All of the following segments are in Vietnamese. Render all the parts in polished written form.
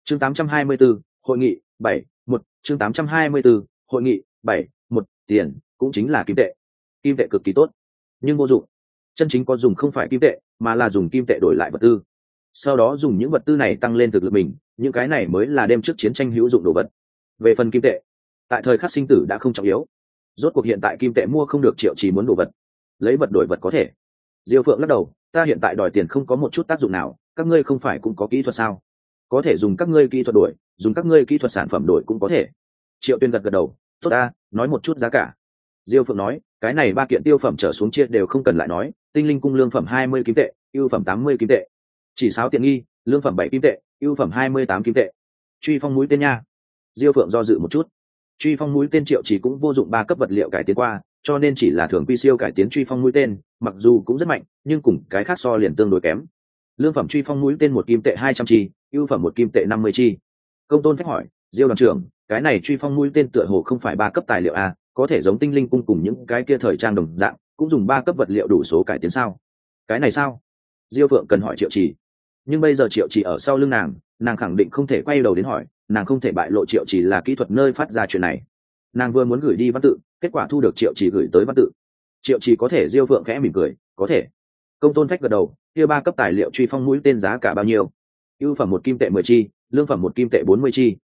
chương 824, hội nghị 7-1, chương 824, hội nghị 7-1, tiền cũng chính là kim tệ. Kim tệ cực kỳ tốt nhưng vô dụng. Chân chính có dùng không phải kim tệ mà là dùng kim tệ đổi lại vật tư, sau đó dùng những vật tư này tăng lên thực lực mình, những cái này mới là đêm trước chiến tranh hữu dụng đồ vật. Về phần kim tệ, tại thời khắc sinh tử đã không trọng yếu. Rốt cuộc hiện tại kim tệ mua không được Triệu Chỉ muốn đồ vật, lấy vật đổi vật có thể. Diêu Phượng lắc đầu, ta hiện tại đòi tiền không có một chút tác dụng nào, các ngươi không phải cũng có kỹ thuật sao? Có thể dùng các ngươi kỹ thuật đổi, dùng các ngươi kỹ thuật sản phẩm đổi cũng có thể. Triệu Tuyên gật gật đầu, tốt ta, nói một chút giá cả. Diêu Phượng nói, cái này 3 kiện tiêu phẩm trở xuống chia đều không cần lại nói, tinh linh cung lương phẩm 20 kim tệ, ưu phẩm 80 kim tệ. Chỉ sáo tiện nghi, lương phẩm 7 kim tệ, ưu phẩm 28 kim tệ. Truy phong mũi tên nha. Diêu Phượng do dự một chút. Truy phong mũi tên Triệu Chỉ cũng vô dụng 3 cấp vật liệu cải tiến qua, cho nên chỉ là thường quy siêu cải tiến truy phong mũi tên, mặc dù cũng rất mạnh, nhưng cùng cái khác so liền tương đối kém. Lương phẩm truy phong mũi tên 1 kim tệ 200 chi, ưu phẩm 1 kim tệ 50 chi. Công Tôn Phách hỏi, Diêu đoàn trưởng, cái này truy phong mũi tên tựa hồ không phải 3 cấp tài liệu a, có thể giống tinh linh cung cùng những cái kia thời trang đồng dạng, cũng dùng 3 cấp vật liệu đủ số cải tiến sao? Cái này sao? Diêu Phượng cần hỏi Triệu Chỉ, nhưng bây giờ Triệu Chỉ ở sau lưng nàng khẳng định không thể quay đầu đến hỏi, nàng không thể bại lộ Triệu Chỉ là kỹ thuật nơi phát ra chuyện này. Nàng vừa muốn gửi đi văn tự, kết quả thu được Triệu Chỉ gửi tới văn tự. Triệu Chỉ có thể. Diêu Phượng khẽ mỉm cười, có thể. Công Tôn Phách gật đầu, kia 3 cấp tài liệu truy phong mũi tên giá cả bao nhiêu? Ưu phẩm 1 kim tệ 10 chi, lương phẩm 1 kim tệ 40 chi.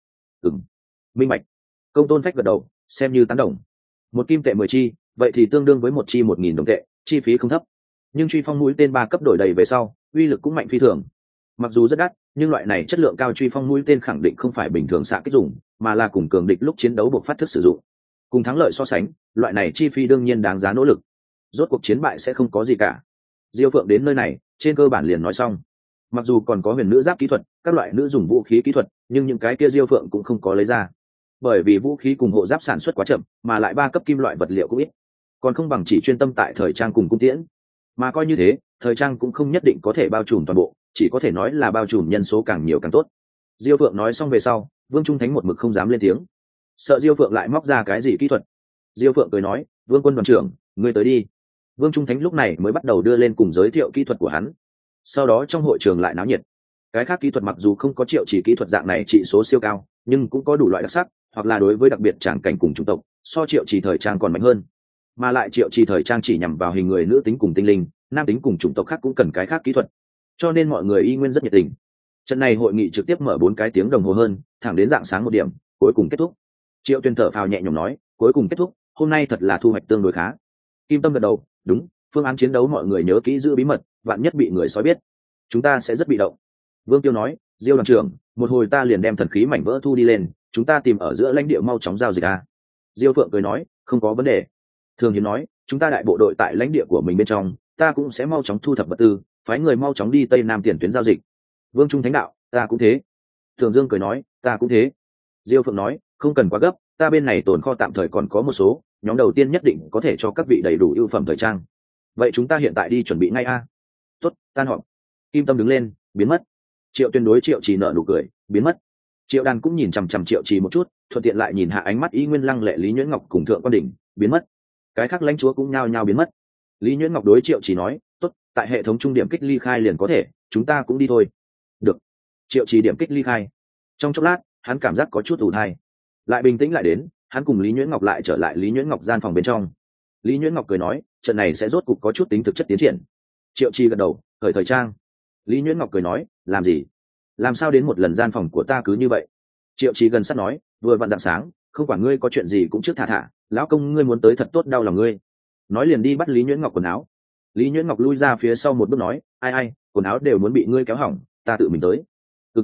Minh bạch. Công Tôn Phách gật đầu, xem như tán đồng. 1 kim tệ 10 chi, vậy thì tương đương với 1 chi 1000 đồng tệ, chi phí không thấp. Nhưng truy phong mũi tên 3 cấp đổi đầy về sau, uy lực cũng mạnh phi thường. Mặc dù rất đắt, nhưng loại này chất lượng cao truy phong mũi tên khẳng định không phải bình thường xạ kích dùng, mà là cùng cường địch lúc chiến đấu buộc phát thức sử dụng. Cùng thắng lợi so sánh, loại này chi phí đương nhiên đáng giá nỗ lực. Rốt cuộc chiến bại sẽ không có gì cả. Diêu Phượng đến nơi này, trên cơ bản liền nói xong. Mặc dù còn có huyền nữ giáp kỹ thuật, các loại nữ dùng vũ khí kỹ thuật, nhưng những cái kia Diêu Phượng cũng không có lấy ra. Bởi vì vũ khí cùng hộ giáp sản xuất quá chậm, mà lại 3 cấp kim loại vật liệu cũng ít, còn không bằng chỉ chuyên tâm tại thời trang cùng cung tiễn. Mà coi như thế, thời trang cũng không nhất định có thể bao trùm toàn bộ, chỉ có thể nói là bao trùm nhân số càng nhiều càng tốt. Diêu Phượng nói xong về sau, Vương Trung Thánh một mực không dám lên tiếng, sợ Diêu Phượng lại móc ra cái gì kỹ thuật. Diêu Phượng cười nói, Vương Quân đoàn trưởng, ngươi tới đi. Vương Trung Thánh lúc này mới bắt đầu đưa lên cùng giới thiệu kỹ thuật của hắn. Sau đó trong hội trường lại náo nhiệt. Cái khác kỹ thuật mặc dù không có Triệu Chỉ kỹ thuật dạng này trị số siêu cao, nhưng cũng có đủ loại đặc sắc, hoặc là đối với đặc biệt tràng cảnh cùng chủng tộc, so Triệu Chỉ thời trang còn mạnh hơn. Mà lại Triệu Chỉ thời trang chỉ nhằm vào hình người nữ tính cùng tinh linh, nam tính cùng chủng tộc khác cũng cần cái khác kỹ thuật. Cho nên mọi người y nguyên rất nhiệt tình. Trận này hội nghị trực tiếp mở 4 cái tiếng đồng hồ hơn, thẳng đến rạng sáng 1 điểm, cuối cùng kết thúc. Triệu Tuyên thở phào nhẹ nhõm nói, cuối cùng kết thúc, hôm nay thật là thu hoạch tương đối khá. Kim Tâm gật đầu, đúng, phương án chiến đấu mọi người nhớ kỹ giữ bí mật, vạn nhất bị người sói biết, chúng ta sẽ rất bị động. Vương Tiêu nói, Diêu đoàn trưởng, một hồi ta liền đem thần khí mảnh vỡ thu đi lên, chúng ta tìm ở giữa lãnh địa mau chóng giao dịch a. Diêu Phượng cười nói, không có vấn đề. Thường Hiền nói, chúng ta đại bộ đội tại lãnh địa của mình bên trong, ta cũng sẽ mau chóng thu thập vật tư, phái người mau chóng đi tây nam tiền tuyến giao dịch. Vương Trung Thánh đạo, ta cũng thế. Thường Dương cười nói, ta cũng thế. Diêu Phượng nói, không cần quá gấp, ta bên này tồn kho tạm thời còn có một số, nhóm đầu tiên nhất định có thể cho các vị đầy đủ ưu phẩm thời trang. Vậy chúng ta hiện tại đi chuẩn bị ngay a. Tốt, tan họp. Kim Tâm đứng lên, biến mất. Triệu Tuyên đối Triệu Chỉ nở nụ cười, biến mất. Triệu Đàn cũng nhìn chằm chằm Triệu Chỉ một chút, thuận tiện lại nhìn hạ ánh mắt ý nguyên lăng lệ Lý Nhuyễn Ngọc cùng Thượng Quan Đỉnh, biến mất. Cái khác lãnh chúa cũng nhao nhao biến mất. Lý Nhuyễn Ngọc đối Triệu Chỉ nói, tốt, tại hệ thống trung điểm kích ly khai liền có thể, chúng ta cũng đi thôi. Được. Triệu Chỉ điểm kích ly khai. Trong chốc lát, hắn cảm giác có chút ủ thai, lại bình tĩnh lại đến, hắn cùng Lý Nhuyễn Ngọc lại trở lại Lý Nhuyễn Ngọc gian phòng bên trong. Lý Nhuyễn Ngọc cười nói, trận này sẽ rốt cục có chút tính thực chất tiến triển. Triệu Chỉ gật đầu, khởi thời trang. Lý Nhuyễn Ngọc cười nói, làm gì? Làm sao đến một lần gian phòng của ta cứ như vậy? Triệu Chỉ gần sát nói, vừa vặn rạng sáng, không quản ngươi có chuyện gì cũng trước thả thả, lão công ngươi muốn tới thật tốt đau lòng ngươi. Nói liền đi bắt Lý Nhuyễn Ngọc quần áo. Lý Nhuyễn Ngọc lui ra phía sau một bước nói, ai, quần áo đều muốn bị ngươi kéo hỏng, ta tự mình tới.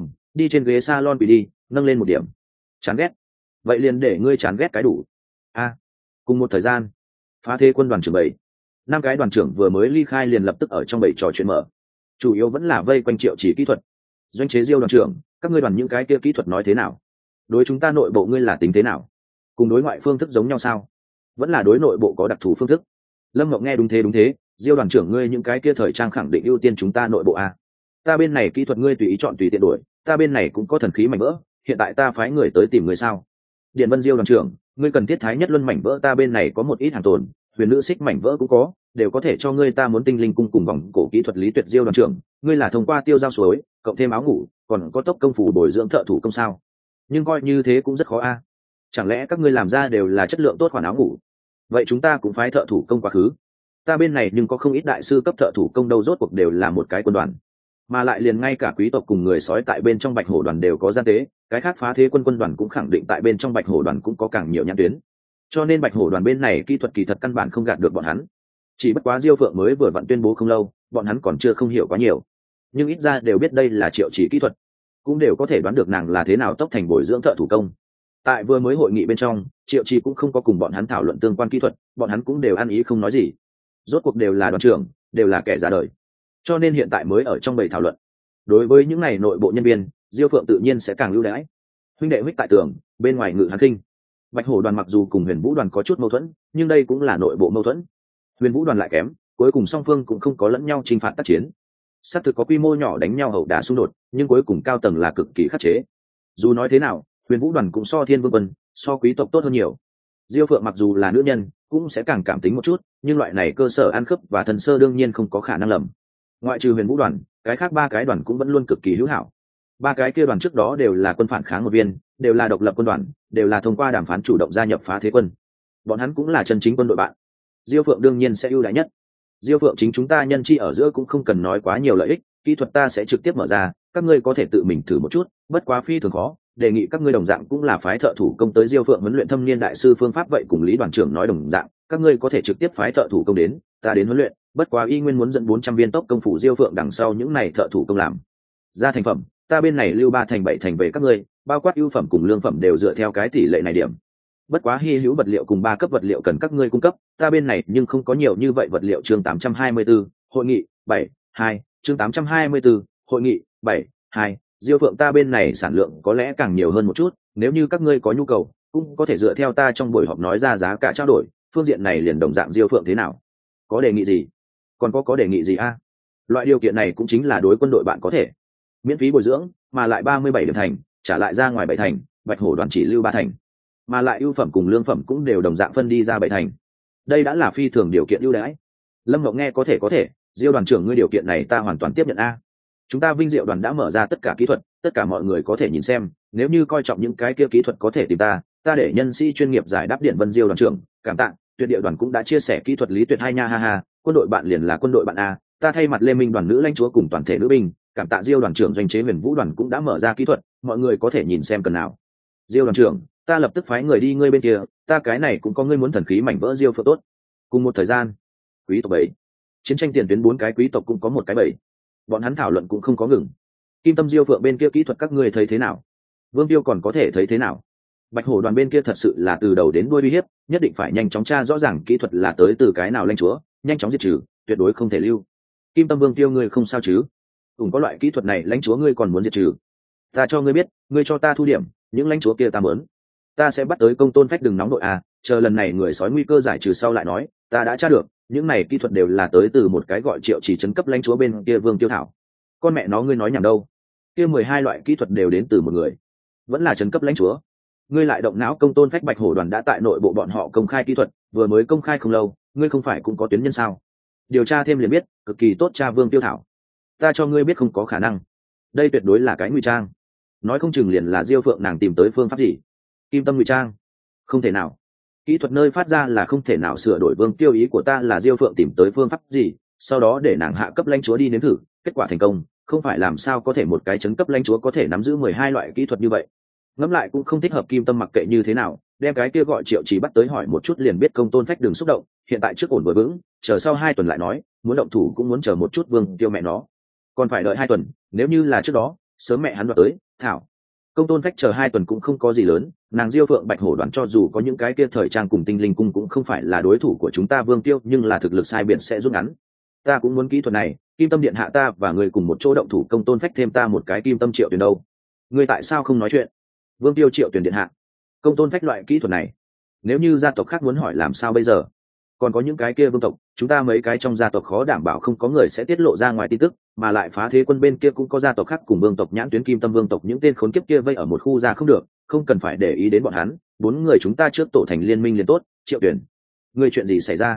Đi trên ghế salon bị đi, nâng lên 1 điểm. Chán ghét. Vậy liền để ngươi chán ghét cái đủ. Cùng một thời gian, Phá Thế Quân đoàn trưởng 7, 5 cái đoàn trưởng vừa mới ly khai liền lập tức ở trong 7 trò chuyện mở. Chủ yếu vẫn là vây quanh Triệu Chỉ kỹ thuật. Doanh chế Diêu đoàn trưởng, các ngươi đoàn những cái kia kỹ thuật nói thế nào? Đối chúng ta nội bộ ngươi là tính thế nào? Cùng đối ngoại phương thức giống nhau sao? Vẫn là đối nội bộ có đặc thù phương thức? Lâm Ngọc nghe đúng thế, Diêu đoàn trưởng ngươi những cái kia thời trang khẳng định ưu tiên chúng ta nội bộ a. Ta bên này kỹ thuật ngươi tùy ý chọn tùy tiện đổi, ta bên này cũng có thần khí mảnh vỡ, hiện tại ta phái người tới tìm ngươi sao? Điện Vân Diêu đoàn trưởng, ngươi cần thiết thái nhất luân mảnh vỡ ta bên này có một ít hàng tồn, huyền nữ xích mảnh vỡ cũng có, đều có thể cho ngươi. Ta muốn tinh linh cung cùng vòng cổ kỹ thuật lý tuyệt diêu đoàn trưởng, ngươi là thông qua tiêu giao suối cộng thêm áo ngủ còn có tốc công phủ bồi dưỡng thợ thủ công sao? Nhưng coi như thế cũng rất khó a. Chẳng lẽ các ngươi làm ra đều là chất lượng tốt khoản áo ngủ? Vậy chúng ta cũng phái thợ thủ công quá khứ. Ta bên này nhưng có không ít đại sư cấp thợ thủ công đâu, rốt cuộc đều là một cái quân đoàn, mà lại liền ngay cả quý tộc cùng người sói tại bên trong bạch hổ đoàn đều có gian tế, cái khác phá thế quân đoàn cũng khẳng định tại bên trong bạch hổ đoàn cũng có càng nhiều nhãn tuyến, cho nên bạch hổ đoàn bên này kỹ thuật kỳ thật căn bản không gạt được bọn hắn. Chỉ bất quá Diêu Phượng mới vừa vặn tuyên bố không lâu, bọn hắn còn chưa không hiểu quá nhiều, nhưng ít ra đều biết đây là Triệu Chỉ kỹ thuật, cũng đều có thể đoán được nàng là thế nào tốc thành bồi dưỡng thợ thủ công. Tại vừa mới hội nghị bên trong, Triệu Chỉ cũng không có cùng bọn hắn thảo luận tương quan kỹ thuật, bọn hắn cũng đều ăn ý không nói gì. Rốt cuộc đều là đoàn trưởng, đều là kẻ ra đời, cho nên hiện tại mới ở trong bầy thảo luận. Đối với những này nội bộ nhân viên, Diêu Phượng tự nhiên sẽ càng ưu đãi. Huynh đệ huyết tại tường, bên ngoài ngự hắn kinh. Bạch hổ đoàn mặc dù cùng huyền vũ đoàn có chút mâu thuẫn, nhưng đây cũng là nội bộ mâu thuẫn. Huyền vũ đoàn lại kém, cuối cùng song phương cũng không có lẫn nhau chinh phạt tác chiến. Xác thực có quy mô nhỏ đánh nhau hậu đả xung đột, nhưng cuối cùng cao tầng là cực kỳ khắc chế. Dù nói thế nào, huyền vũ đoàn cũng so thiên vương quân, so quý tộc tốt hơn nhiều. Diêu Phượng mặc dù là nữ nhân, cũng sẽ càng cảm tính một chút, nhưng loại này cơ sở ăn khớp và thần sơ đương nhiên không có khả năng lầm. Ngoại trừ huyền vũ đoàn, cái khác ba cái đoàn cũng vẫn luôn cực kỳ hữu hảo. Ba cái kia đoàn trước đó đều là quân phản kháng một viên, đều là độc lập quân đoàn, đều là thông qua đàm phán chủ động gia nhập phá thế quân. Bọn hắn cũng là chân chính quân đội bạn. Diêu Phượng đương nhiên sẽ ưu đãi nhất. Diêu Phượng chính chúng ta nhân chi ở giữa cũng không cần nói quá nhiều lợi ích, kỹ thuật ta sẽ trực tiếp mở ra, các ngươi có thể tự mình thử một chút, bất quá phi thường khó, đề nghị các ngươi đồng dạng cũng là phái thợ thủ công tới Diêu Phượng huấn luyện thâm niên đại sư phương pháp vậy cùng Lý đoàn trưởng nói đồng dạng, các ngươi có thể trực tiếp phái thợ thủ công đến, ta đến huấn luyện, bất quá y nguyên muốn dẫn 400 viên tốc công phủ Diêu Phượng đằng sau những này thợ thủ công làm ra thành phẩm, ta bên này lưu 3 thành 7 thành về các ngươi, bao quát ưu phẩm cùng lương phẩm đều dựa theo cái tỷ lệ này điểm. Bất quá hy hữu vật liệu cùng 3 cấp vật liệu cần các ngươi cung cấp, ta bên này nhưng không có nhiều như vậy vật liệu. Chương 824, hội nghị 7.2, chương 824, hội nghị 7.2, Diêu Phượng ta bên này sản lượng có lẽ càng nhiều hơn một chút, nếu như các ngươi có nhu cầu, cũng có thể dựa theo ta trong buổi họp nói ra giá cả trao đổi, phương diện này liền đồng dạng. Diêu Phượng thế nào? Có đề nghị gì? Còn có đề nghị gì a? Loại điều kiện này cũng chính là đối quân đội bạn có thể miễn phí bồi dưỡng, mà lại 37 điểm thành, trả lại ra ngoài 7 thành, Bạch Hổ đoàn chỉ lưu 3 thành, mà lại ưu phẩm cùng lương phẩm cũng đều đồng dạng phân đi ra 7 thành. Đây đã là phi thường điều kiện ưu đãi. Lâm Ngọc nghe có thể, Diêu đoàn trưởng ngươi điều kiện này ta hoàn toàn tiếp nhận a. Chúng ta Vinh Diệu đoàn đã mở ra tất cả kỹ thuật, tất cả mọi người có thể nhìn xem, nếu như coi trọng những cái kia kỹ thuật có thể tìm ta để nhân sĩ chuyên nghiệp giải đáp điện. Vân Diêu đoàn trưởng, cảm tạ. Tuyệt Địa đoàn cũng đã chia sẻ kỹ thuật lý tuyệt hai nha, ha ha, quân đội bạn liền là quân đội bạn a. Ta thay mặt Lê Minh đoàn nữ lãnh chúa cùng toàn thể nữ binh, cảm tạ Diêu đoàn trưởng. Doanh chế huyền vũ đoàn cũng đã mở ra kỹ thuật, mọi người có thể nhìn xem cần nào. Diêu đoàn trưởng, ta lập tức phái người đi ngươi bên kia, ta cái này cũng có ngươi muốn thần khí mảnh vỡ Diêu Phượng tốt. Cùng một thời gian, quý tộc 7, chiến tranh tiền tuyến 4 cái quý tộc cũng có một cái 7, bọn hắn thảo luận cũng không có ngừng. Kim Tâm Diêu Phượng bên kia kỹ thuật các ngươi thấy thế nào? Vương Tiêu còn có thể thấy thế nào? Bạch Hổ đoàn bên kia thật sự là từ đầu đến đuôi uy hiếp, nhất định phải nhanh chóng tra rõ ràng kỹ thuật là tới từ cái nào lãnh chúa, nhanh chóng diệt trừ, tuyệt đối không thể lưu. Kim Tâm Vương Tiêu ngươi không sao chứ? Có loại kỹ thuật này lãnh chúa ngươi còn muốn diệt trừ? Ta cho ngươi biết, ngươi cho ta thu điểm, những lãnh chúa kia ta muốn, ta sẽ bắt tới Công Tôn Phách. Đừng nóng đội à, chờ lần này người sói nguy cơ giải trừ sau lại nói. Ta đã tra được, những này kỹ thuật đều là tới từ một cái gọi Triệu Chỉ trấn cấp lãnh chúa bên kia Vương Tiêu thảo. Con mẹ nó ngươi nói nhảm đâu? Kia 12 loại kỹ thuật đều đến từ một người, vẫn là trấn cấp lãnh chúa. Ngươi lại động não. Công Tôn Phách Bạch Hổ đoàn đã tại nội bộ bọn họ công khai kỹ thuật, vừa mới công khai không lâu, ngươi không phải cũng có tuyến nhân sao? Điều tra thêm liền biết, cực kỳ tốt. Tra Vương Tiêu thảo, ta cho ngươi biết không có khả năng, đây tuyệt đối là cái ngụy trang, nói không chừng liền là Diêu Phượng nàng tìm tới phương pháp gì. Kim Tâm ngụy trang, không thể nào, kỹ thuật nơi phát ra là không thể nào sửa đổi. Vương Tiêu ý của ta là Diêu Phượng tìm tới phương pháp gì, sau đó để nàng hạ cấp lãnh chúa đi nếm thử, kết quả thành công, không phải làm sao có thể một cái trấn cấp lãnh chúa có thể nắm giữ 12 loại kỹ thuật như vậy. Ngẫm lại cũng không thích hợp. Kim Tâm mặc kệ như thế nào, đem cái kia gọi Triệu Chỉ bắt tới hỏi một chút liền biết. Công Tôn Phách đừng xúc động, hiện tại trước ổn vừa vững, chờ sau 2 tuần lại nói, muốn động thủ cũng muốn chờ một chút. Vương Tiêu mẹ nó, còn phải đợi 2 tuần, nếu như là trước đó, sớm mẹ hắn đoạt tới. Thảo, Công Tôn Phách chờ 2 tuần cũng không có gì lớn, nàng Diêu Phượng Bạch Hổ đoàn cho dù có những cái kia thời trang cùng tinh linh cung cũng không phải là đối thủ của chúng ta Vương Tiêu, nhưng là thực lực sai biệt sẽ rút ngắn. Ta cũng muốn kỹ thuật này. Kim Tâm điện hạ, ta và người cùng một chỗ động thủ. Công Tôn Phách thêm ta một cái Kim Tâm Triệu Tuyền đâu, ngươi tại sao không nói chuyện? Vương Tiêu Triệu Tuyền điện hạ, Công Tôn Phách loại kỹ thuật này, nếu như gia tộc khác muốn hỏi làm sao bây giờ? Còn có những cái kia vương tộc, chúng ta mấy cái trong gia tộc khó đảm bảo không có người sẽ tiết lộ ra ngoài tin tức, mà lại phá thế quân bên kia cũng có gia tộc khác cùng vương tộc nhãn tuyến. Kim Tâm vương tộc những tên khốn kiếp kia vây ở một khu ra không được, không cần phải để ý đến bọn hắn. 4 người chúng ta trước tổ thành liên minh liền tốt. Triệu Tuyển, ngươi chuyện gì xảy ra?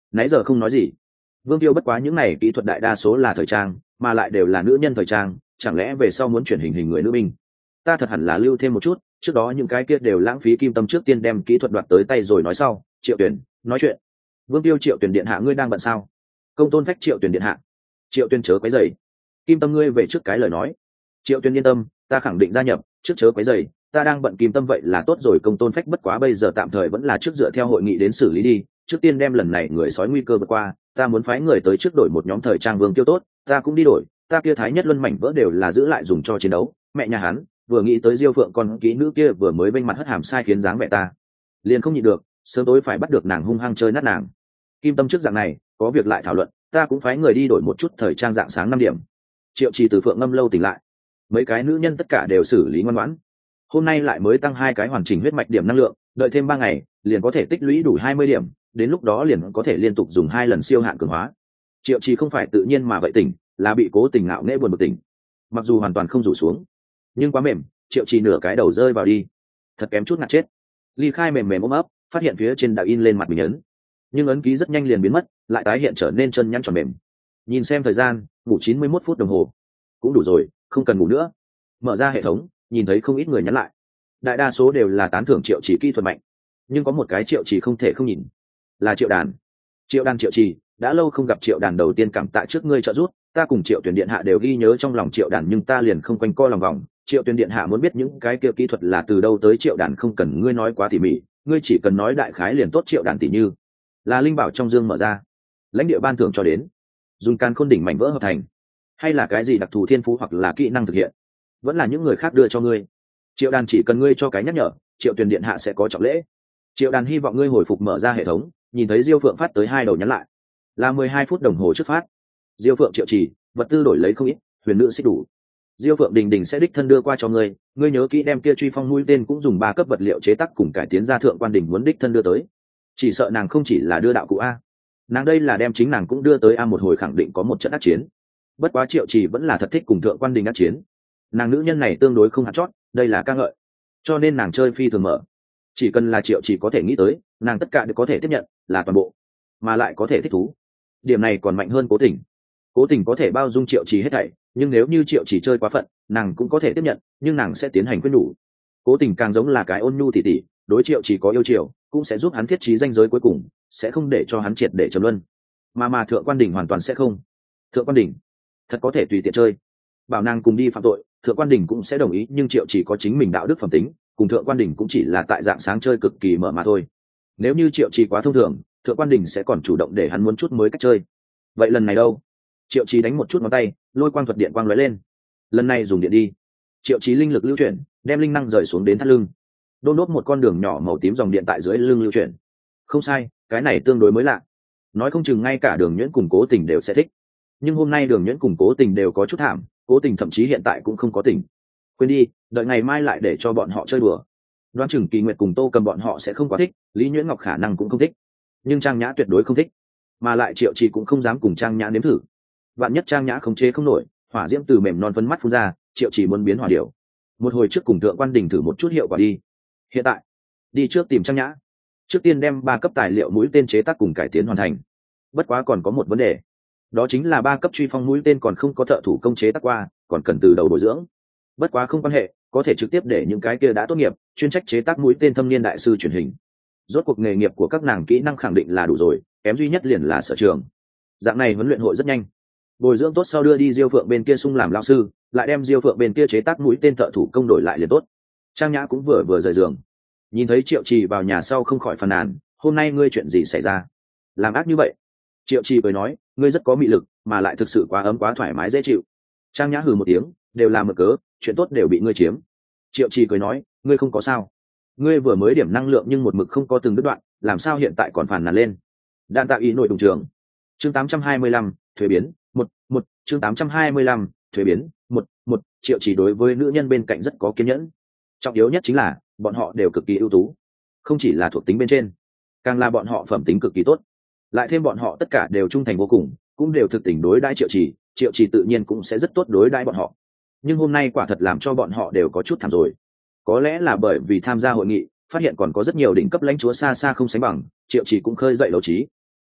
nãy giờ không nói gì. Vương Tiêu bất quá những này kỹ thuật đại đa số là thời trang, mà lại đều là nữ nhân thời trang, chẳng lẽ về sau muốn chuyển hình người nữ binh? Ta thật hẳn là lưu thêm một chút, trước đó những cái kia đều lãng phí kim tâm, trước tiên đem kỹ thuật đoạt tới tay rồi nói sau. Triệu Tuyền nói chuyện. Vương Tiêu: Triệu Tuyền điện hạ ngươi đang bận sao? Công tôn phách: Triệu Tuyền điện hạ. Triệu Tuyền chớ quấy rầy. Kim tâm ngươi về trước cái lời nói. Triệu Tuyền yên tâm, ta khẳng định gia nhập, trước chớ quấy rầy, ta đang bận. Kim tâm: vậy là tốt rồi. Công tôn phách: bất quá bây giờ tạm thời vẫn là trước dựa theo hội nghị đến xử lý đi, trước tiên đem lần này người sói nguy cơ vượt qua, ta muốn phái người tới trước đổi một nhóm thời trang. Vương Tiêu: tốt, ta cũng đi đổi, ta kia Thái Nhất Luân mảnh vỡ đều là giữ lại dùng cho chiến đấu. Mẹ nhà hắn vừa nghĩ tới Diêu Phượng con kỹ nữ kia vừa mới bênh mặt hất hàm sai khiến dáng mẹ ta, liền không nhịn được, sớm tối phải bắt được nàng hung hăng chơi nát nàng. Kim tâm trước dạng này có việc lại thảo luận, ta cũng phái người đi đổi một chút thời trang. Dạng sáng 5 điểm, Triệu Trì từ Phượng Ngâm lâu tỉnh lại, mấy cái nữ nhân tất cả đều xử lý ngoan ngoãn. Hôm nay lại mới tăng 2 cái hoàn chỉnh huyết mạch điểm năng lượng, đợi thêm 3 ngày liền có thể tích lũy đủ 20 điểm, đến lúc đó liền có thể liên tục dùng 2 lần siêu hạn cường hóa. Triệu Trì không phải tự nhiên mà vậy tỉnh, là bị cố tình ngạo nghễ buồn bực tỉnh. Mặc dù hoàn toàn không rủ xuống, nhưng quá mềm, Triệu Trì nửa cái đầu rơi vào đi, thật kém chút ngạt chết. Ly Khai mềm mềm ôm ấp, phát hiện phía trên đã in lên mặt mình ấn, nhưng ấn ký rất nhanh liền biến mất, lại tái hiện trở nên chân nhăn tròn mềm. Nhìn xem thời gian, ngủ 91 phút đồng hồ cũng đủ rồi, không cần ngủ nữa. Mở ra hệ thống, nhìn thấy không ít người nhắn lại, đại đa số đều là tán thưởng Triệu Trì kỹ thuật mạnh, nhưng có một cái Triệu Trì không thể không nhìn, là Triệu Đàn. Triệu Đàn: Triệu Trì, đã lâu không gặp. Triệu Đàn: đầu tiên cảm tạ trước ngươi trợ giúp, ta cùng Triệu Tuyền điện hạ đều ghi nhớ trong lòng. Triệu Đàn: nhưng ta liền không quanh co lòng vòng. Triệu Tuyền điện hạ muốn biết những cái kia kỹ thuật là từ đâu tới. Triệu Đàn: không cần ngươi nói quá tỉ mỉ, ngươi chỉ cần nói đại khái liền tốt. Triệu Đàn: tỉ như là linh bảo trong dương mở ra, lãnh địa ban thưởng cho đến, dùng càn khôn đỉnh mảnh vỡ hợp thành, hay là cái gì đặc thù thiên phú hoặc là kỹ năng thực hiện, vẫn là những người khác đưa cho ngươi. Triệu Đàn: chỉ cần ngươi cho cái nhắc nhở, Triệu Tuyền điện hạ sẽ có trọng lễ. Triệu Đàn: hy vọng ngươi hồi phục. Mở ra hệ thống, nhìn thấy Diêu Phượng phát tới 2 đầu nhắn lại, là 12 phút đồng hồ trước phát. Diêu Phượng: Triệu Trì, vật tư đổi lấy không ít, huyền nữ xích đủ. Diêu Phượng: đình đình sẽ đích thân đưa qua cho ngươi, ngươi nhớ kỹ đem kia truy phong mũi tên cũng dùng 3 cấp vật liệu chế tác cùng cải tiến ra. Thượng quan đình muốn đích thân đưa tới, chỉ sợ nàng không chỉ là đưa đạo cụ a, nàng đây là đem chính nàng cũng đưa tới a. Một hồi khẳng định có một trận ác chiến, bất quá Triệu Trì vẫn là thật thích cùng Thượng quan đình ác chiến. Nàng nữ nhân này tương đối không hạt chót, đây là ca ngợi, cho nên nàng chơi phi thường mở. Chỉ cần là Triệu Trì có thể nghĩ tới, nàng tất cả đều có thể tiếp nhận, là toàn bộ, mà lại có thể thích thú. Điểm này còn mạnh hơn Cố Tình. Cố Tình có thể bao dung Triệu Trì hết thảy, nhưng nếu như Triệu Trì chơi quá phận, nàng cũng có thể tiếp nhận, nhưng nàng sẽ tiến hành khuyên nhủ. Cố Tình càng giống là cái ôn nhu tỉ tỉ, đối Triệu Trì có yêu chiều, cũng sẽ giúp hắn thiết trí ranh giới cuối cùng, sẽ không để cho hắn triệt để trầm luân. Mà Thượng quan Đình hoàn toàn sẽ không. Thượng quan Đình thật có thể tùy tiện chơi, bảo nàng cùng đi phạm tội, Thượng quan Đình cũng sẽ đồng ý, nhưng Triệu Trì có chính mình đạo đức phẩm tính, cùng Thượng quan Đình cũng chỉ là tại dạng sáng chơi cực kỳ mở mà thôi. Nếu như Triệu Trì quá thông thường, Thượng quan Đình sẽ còn chủ động để hắn muốn chút mới cách chơi. Vậy lần này đâu? Triệu Trì đánh một chút ngón tay, lôi quang thuật điện quang lóe lên. Lần này dùng điện đi. Triệu Trì linh lực lưu chuyển, đem linh năng rời xuống đến thắt lưng, đôn đốt một con đường nhỏ màu tím dòng điện tại dưới lưng lưu chuyển. Không sai, cái này tương đối mới lạ, nói không chừng ngay cả Đường Nhuyễn cùng Cố Tình đều sẽ thích. Nhưng hôm nay Đường Nhuyễn cùng Cố Tình đều có chút thảm, Cố Tình thậm chí hiện tại cũng không có tỉnh. Quên đi, đợi ngày mai lại để cho bọn họ chơi đùa. Đoán chừng Kỳ Nguyệt cùng Tô Cầm bọn họ sẽ không quá thích, Lý Nhuyễn Ngọc khả năng cũng không thích, nhưng Trang Nhã tuyệt đối không thích, mà lại Triệu Trì cũng không dám cùng Trang Nhã nếm thử. Vạn nhất Trang Nhã không chế không nổi, hỏa diễm từ mềm non phấn mắt phun ra, Triệu Trì muốn biến hỏa điểu. Một hồi trước cùng Thượng quan Đình thử một chút hiệu quả đi. Hiện tại đi trước tìm Trang Nhã, trước tiên đem 3 cấp tài liệu mũi tên chế tác cùng cải tiến hoàn thành. Bất quá còn có một vấn đề, đó chính là 3 cấp truy phong mũi tên còn không có thợ thủ công chế tác qua, còn cần từ đầu bồi dưỡng. Bất quá không quan hệ, có thể trực tiếp để những cái kia đã tốt nghiệp, chuyên trách chế tác mũi tên thâm niên đại sư truyền hình. Rốt cuộc nghề nghiệp của các nàng kỹ năng khẳng định là đủ rồi, kém duy nhất liền là sở trường. Dạng này huấn luyện hội rất nhanh, bồi dưỡng tốt sau đưa đi Diêu Phượng bên kia sung làm lao sư, lại đem Diêu Phượng bên kia chế tác mũi tên thợ thủ công đổi lại liền tốt. Trang Nhã cũng vừa rời giường, nhìn thấy Triệu Trì vào nhà sau không khỏi phàn nàn, hôm nay ngươi chuyện gì xảy ra, làm ác như vậy? Triệu Trì cười nói, ngươi rất có mị lực, mà lại thực sự quá ấm quá thoải mái dễ chịu. Trang Nhã hừ một tiếng, đều là mực cớ, chuyện tốt đều bị ngươi chiếm. Triệu Trì cười nói, ngươi không có sao, ngươi vừa mới điểm năng lượng nhưng một mực không có từng đứt đoạn, làm sao hiện tại còn phàn nàn lên? Đạn tạo ý nội đồng trường. Chương 825, thuế biến, một chương 825, thuế biến, một Triệu Trì đối với nữ nhân bên cạnh rất có kiên nhẫn. Trọng yếu nhất chính là bọn họ đều cực kỳ ưu tú, không chỉ là thuộc tính bên trên, càng là bọn họ phẩm tính cực kỳ tốt, lại thêm bọn họ tất cả đều trung thành vô cùng, cũng đều thực tình đối đãi Triệu Trì, Triệu Trì tự nhiên cũng sẽ rất tốt đối đãi bọn họ. Nhưng hôm nay quả thật làm cho bọn họ đều có chút thảm rồi. Có lẽ là bởi vì tham gia hội nghị, phát hiện còn có rất nhiều đỉnh cấp lãnh chúa xa xa không sánh bằng, Triệu Trì cũng khơi dậy đấu trí.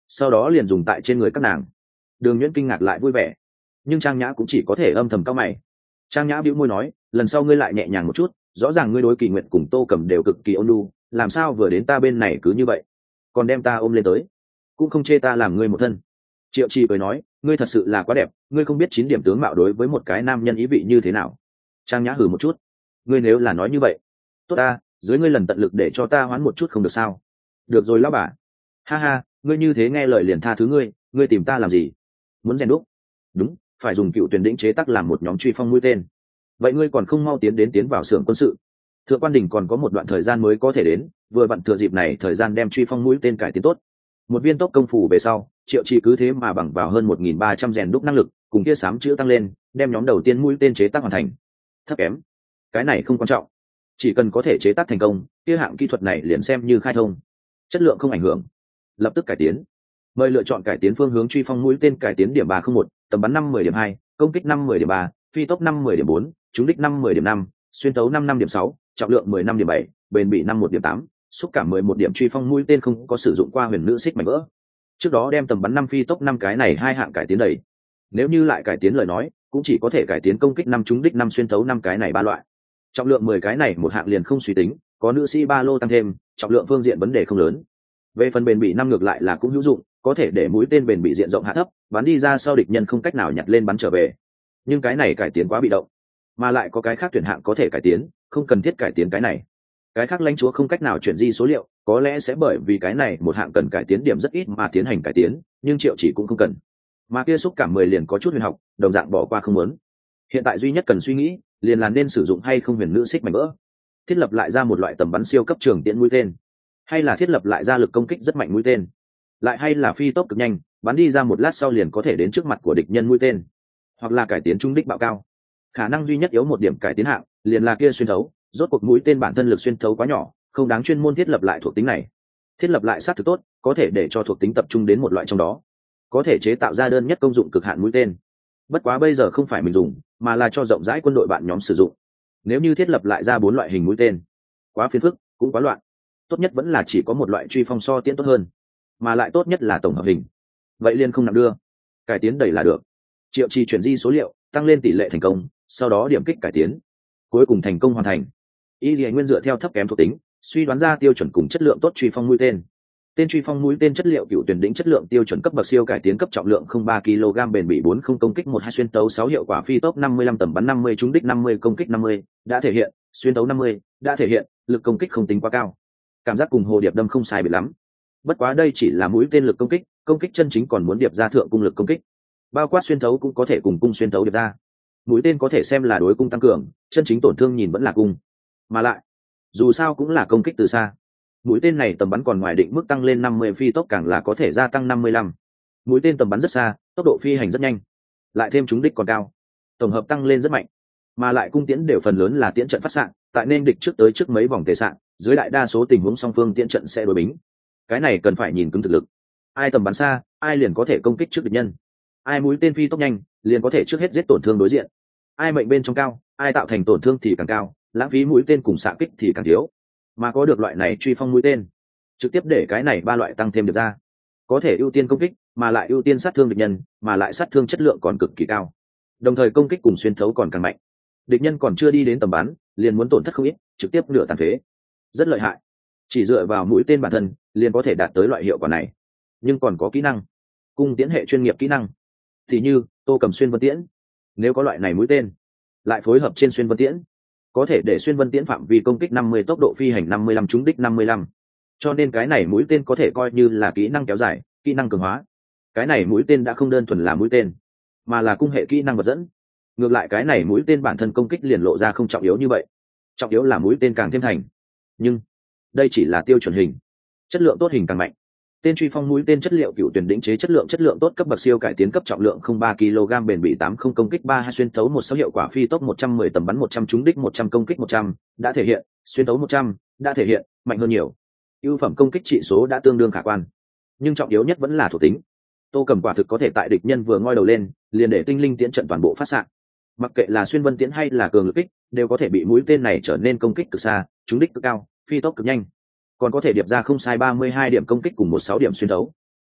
sau đó liền dùng tại trên người các nàng. Đường Nhuyễn kinh ngạc lại vui vẻ, nhưng Trang Nhã cũng chỉ có thể âm thầm cau mày. Trang Nhã bĩu môi nói, lần sau ngươi lại nhẹ nhàng một chút, rõ ràng ngươi đối Kỳ Nguyệt cùng Tô Cẩm đều cực kỳ ôn nhu, làm sao vừa đến ta bên này cứ như vậy, còn đem ta ôm lên tới, cũng không chê ta làm ngươi một thân. Triệu Trì cười nói, ngươi thật sự là quá đẹp, ngươi không biết 9 điểm tướng mạo đối với một cái nam nhân ý vị như thế nào. Trang Nhã hừ một chút, ngươi nếu là nói như vậy, tốt ta, dưới ngươi lần tận lực để cho ta hoán một chút không được sao? Được rồi lão bà. Ha ha, ngươi như thế nghe lời liền tha thứ ngươi tìm ta làm gì? Muốn rèn đúc? Đúng, phải dùng cựu tuyển đỉnh chế tác làm một nhóm truy phong mũi tên. Vậy ngươi còn không mau tiến vào xưởng quân sự? Thượng quan Đình còn có một đoạn thời gian mới có thể đến, vừa vặn thừa dịp này thời gian đem truy phong mũi tên cải tiến tốt. Một viên tốc công phủ về sau, Triệu Trì cứ thế mà bằng vào hơn 1.300 rèn đúc năng lực, cùng kia sám chữ tăng lên, đem nhóm đầu tiên mũi tên chế tác hoàn thành. Thấp kém, cái này không quan trọng, chỉ cần có thể chế tác thành công, kia hạng kỹ thuật này liền xem như khai thông, chất lượng không ảnh hưởng. Lập tức cải tiến. Mời lựa chọn cải tiến phương hướng truy phong mũi tên cải tiến điểm 301, tầm bắn 5-10 điểm 2, công kích 5-10 điểm 3, phi tốc 5-10 điểm 4, trúng đích 5-10 điểm 5, xuyên tấu 5-5 điểm 6, trọng lượng 15 điểm 7, bền bỉ 51 điểm 8, xúc cảm 11 điểm. Truy phong mũi tên không có sử dụng qua huyền nữ xích mảnh vỡ. Trước đó đem tầm bắn 5 phi tốc 5 cái này hai hạng cải tiến đầy. Nếu như lại cải tiến lời nói, cũng chỉ có thể cải tiến công kích 5 trúng đích 5 xuyên tấu 5 cái này ba loại. Trọng lượng 10 cái này một hạng liền không suy tính, có nữ sĩ ba lô tăng thêm, trọng lượng phương diện vấn đề không lớn. Về phần bền bỉ 5 ngược lại là cũng hữu dụng, có thể để mũi tên bền bỉ diện rộng hạ thấp, bắn đi ra sau địch nhân không cách nào nhặt lên bắn trở về. Nhưng cái này cải tiến quá bị động, mà lại có cái khác tuyển hạng có thể cải tiến, không cần thiết cải tiến cái này. Cái khác lãnh chúa không cách nào chuyển di số liệu, có lẽ sẽ bởi vì cái này một hạng cần cải tiến điểm rất ít mà tiến hành cải tiến, nhưng Triệu Chỉ cũng không cần. Mà kia xúc cảm 10 liền có chút huyền học, đồng dạng bỏ qua không muốn. Hiện tại duy nhất cần suy nghĩ, liền là nên sử dụng hay không huyền nữ xích mảnh vỡ. Thiết lập lại ra một loại tầm bắn siêu cấp trường tiễn mũi tên, hay là thiết lập lại ra lực công kích rất mạnh mũi tên, lại hay là phi tốc cực nhanh, bắn đi ra một lát sau liền có thể đến trước mặt của địch nhân mũi tên, hoặc là cải tiến trung đích bạo cao. Khả năng duy nhất yếu một điểm cải tiến hạng, liền là kia xuyên thấu, rốt cuộc mũi tên bản thân lực xuyên thấu quá nhỏ, không đáng chuyên môn thiết lập lại thuộc tính này. Thiết lập lại sát thực tốt, có thể để cho thuộc tính tập trung đến một loại trong đó, có thể chế tạo ra đơn nhất công dụng cực hạn mũi tên. Bất quá bây giờ không phải mình dùng, mà là cho rộng rãi quân đội bạn nhóm sử dụng. Nếu như thiết lập lại ra 4 loại hình mũi tên, quá phiền phức, cũng quá loạn. Tốt nhất vẫn là chỉ có một loại truy phong so tiễn tốt hơn, mà lại tốt nhất là tổng hợp hình. Vậy liền không nặng đưa, cải tiến đẩy là được. Triệu Trì chuyển di số liệu, tăng lên tỷ lệ thành công, sau đó điểm kích cải tiến, cuối cùng thành công hoàn thành. Y Lệ Nguyên dựa theo thấp kém thuộc tính, suy đoán ra tiêu chuẩn cùng chất lượng tốt truy phong mũi tên. Tên truy phong mũi tên chất liệu cựu tuyển đỉnh chất lượng tiêu chuẩn cấp bậc siêu cải tiến cấp, trọng lượng 03 kg, bền bỉ 40, công kích 12, xuyên tấu 6, hiệu quả phi tốc 55, tầm bắn 50, trúng đích 50, công kích 50, đã thể hiện, xuyên tấu 50, đã thể hiện, lực công kích không tính quá cao. Cảm giác cùng hồ điệp đâm không sai biệt lắm. Bất quá đây chỉ là mũi tên lực công kích chân chính còn muốn điệp ra thượng cung lực công kích. Bao quát xuyên thấu cũng có thể cùng cung xuyên thấu điệp ra. Mũi tên có thể xem là đối cung tăng cường, chân chính tổn thương nhìn vẫn là cung. Mà lại, dù sao cũng là công kích từ xa. Mũi tên này tầm bắn còn ngoài định mức tăng lên 50, phi tốc càng là có thể gia tăng 55. Mũi tên tầm bắn rất xa, tốc độ phi hành rất nhanh, lại thêm trúng đích còn cao, tổng hợp tăng lên rất mạnh. Mà lại cung tiễn đều phần lớn là tiễn trận phát xạ, tại nên địch trước tới trước mấy vòng tề xạ, dưới đại đa số tình huống song phương tiễn trận sẽ đối bính. Cái này cần phải nhìn cứng thực lực. Ai tầm bắn xa, ai liền có thể công kích trước địch nhân. Ai mũi tên phi tốc nhanh, liền có thể trước hết giết tổn thương đối diện. Ai mệnh bên trong cao, ai tạo thành tổn thương thì càng cao, lãng phí mũi tên cùng xạ kích thì càng thiếu. Mà có được loại này truy phong mũi tên, trực tiếp để cái này ba loại tăng thêm được ra, có thể ưu tiên công kích, mà lại ưu tiên sát thương địch nhân, mà lại sát thương chất lượng còn cực kỳ cao. Đồng thời công kích cùng xuyên thấu còn càng mạnh. Địch nhân còn chưa đi đến tầm bắn, liền muốn tổn thất không ít, trực tiếp nửa tàn phế. Rất lợi hại. Chỉ dựa vào mũi tên bản thân, liền có thể đạt tới loại hiệu quả này. Nhưng còn có kỹ năng, cung tiễn hệ chuyên nghiệp kỹ năng. Thì như Tô Cầm xuyên vân tiễn, nếu có loại này mũi tên, lại phối hợp trên xuyên vân tiễn, có thể để xuyên vân tiễn phạm vi công kích 50, tốc độ phi hành 55, trúng đích 55. Cho nên cái này mũi tên có thể coi như là kỹ năng kéo dài, kỹ năng cường hóa. Cái này mũi tên đã không đơn thuần là mũi tên, mà là cung hệ kỹ năng vật dẫn. Ngược lại cái này mũi tên bản thân công kích liền lộ ra không trọng yếu như vậy, trọng yếu là mũi tên càng thêm thành. Nhưng đây chỉ là tiêu chuẩn hình, chất lượng tốt hình càng mạnh. Tên truy phong mũi tên chất liệu cựu tuyển đỉnh chế chất lượng tốt cấp bậc siêu cải tiến cấp, trọng lượng 03 kg, bền bỉ 80, công kích 32, xuyên thấu 16, hiệu quả phi tốc 110, tầm bắn 100, trúng đích 100, công kích 100, đã thể hiện, xuyên thấu 100, đã thể hiện, mạnh hơn nhiều. Ưu phẩm công kích trị số đã tương đương khả quan, nhưng trọng yếu nhất vẫn là thuộc tính. Tô Cầm quả thực có thể tại địch nhân vừa ngoi đầu lên, liền để tinh linh tiễn trận toàn bộ phát xạ. Mặc kệ là xuyên vân tiễn hay là cường lực kích, đều có thể bị mũi tên này trở nên công kích cực xa, trúng đích cực cao, phi tốc cực nhanh, còn có thể điệp ra không sai 32 điểm công kích cùng 16 điểm xuyên thấu.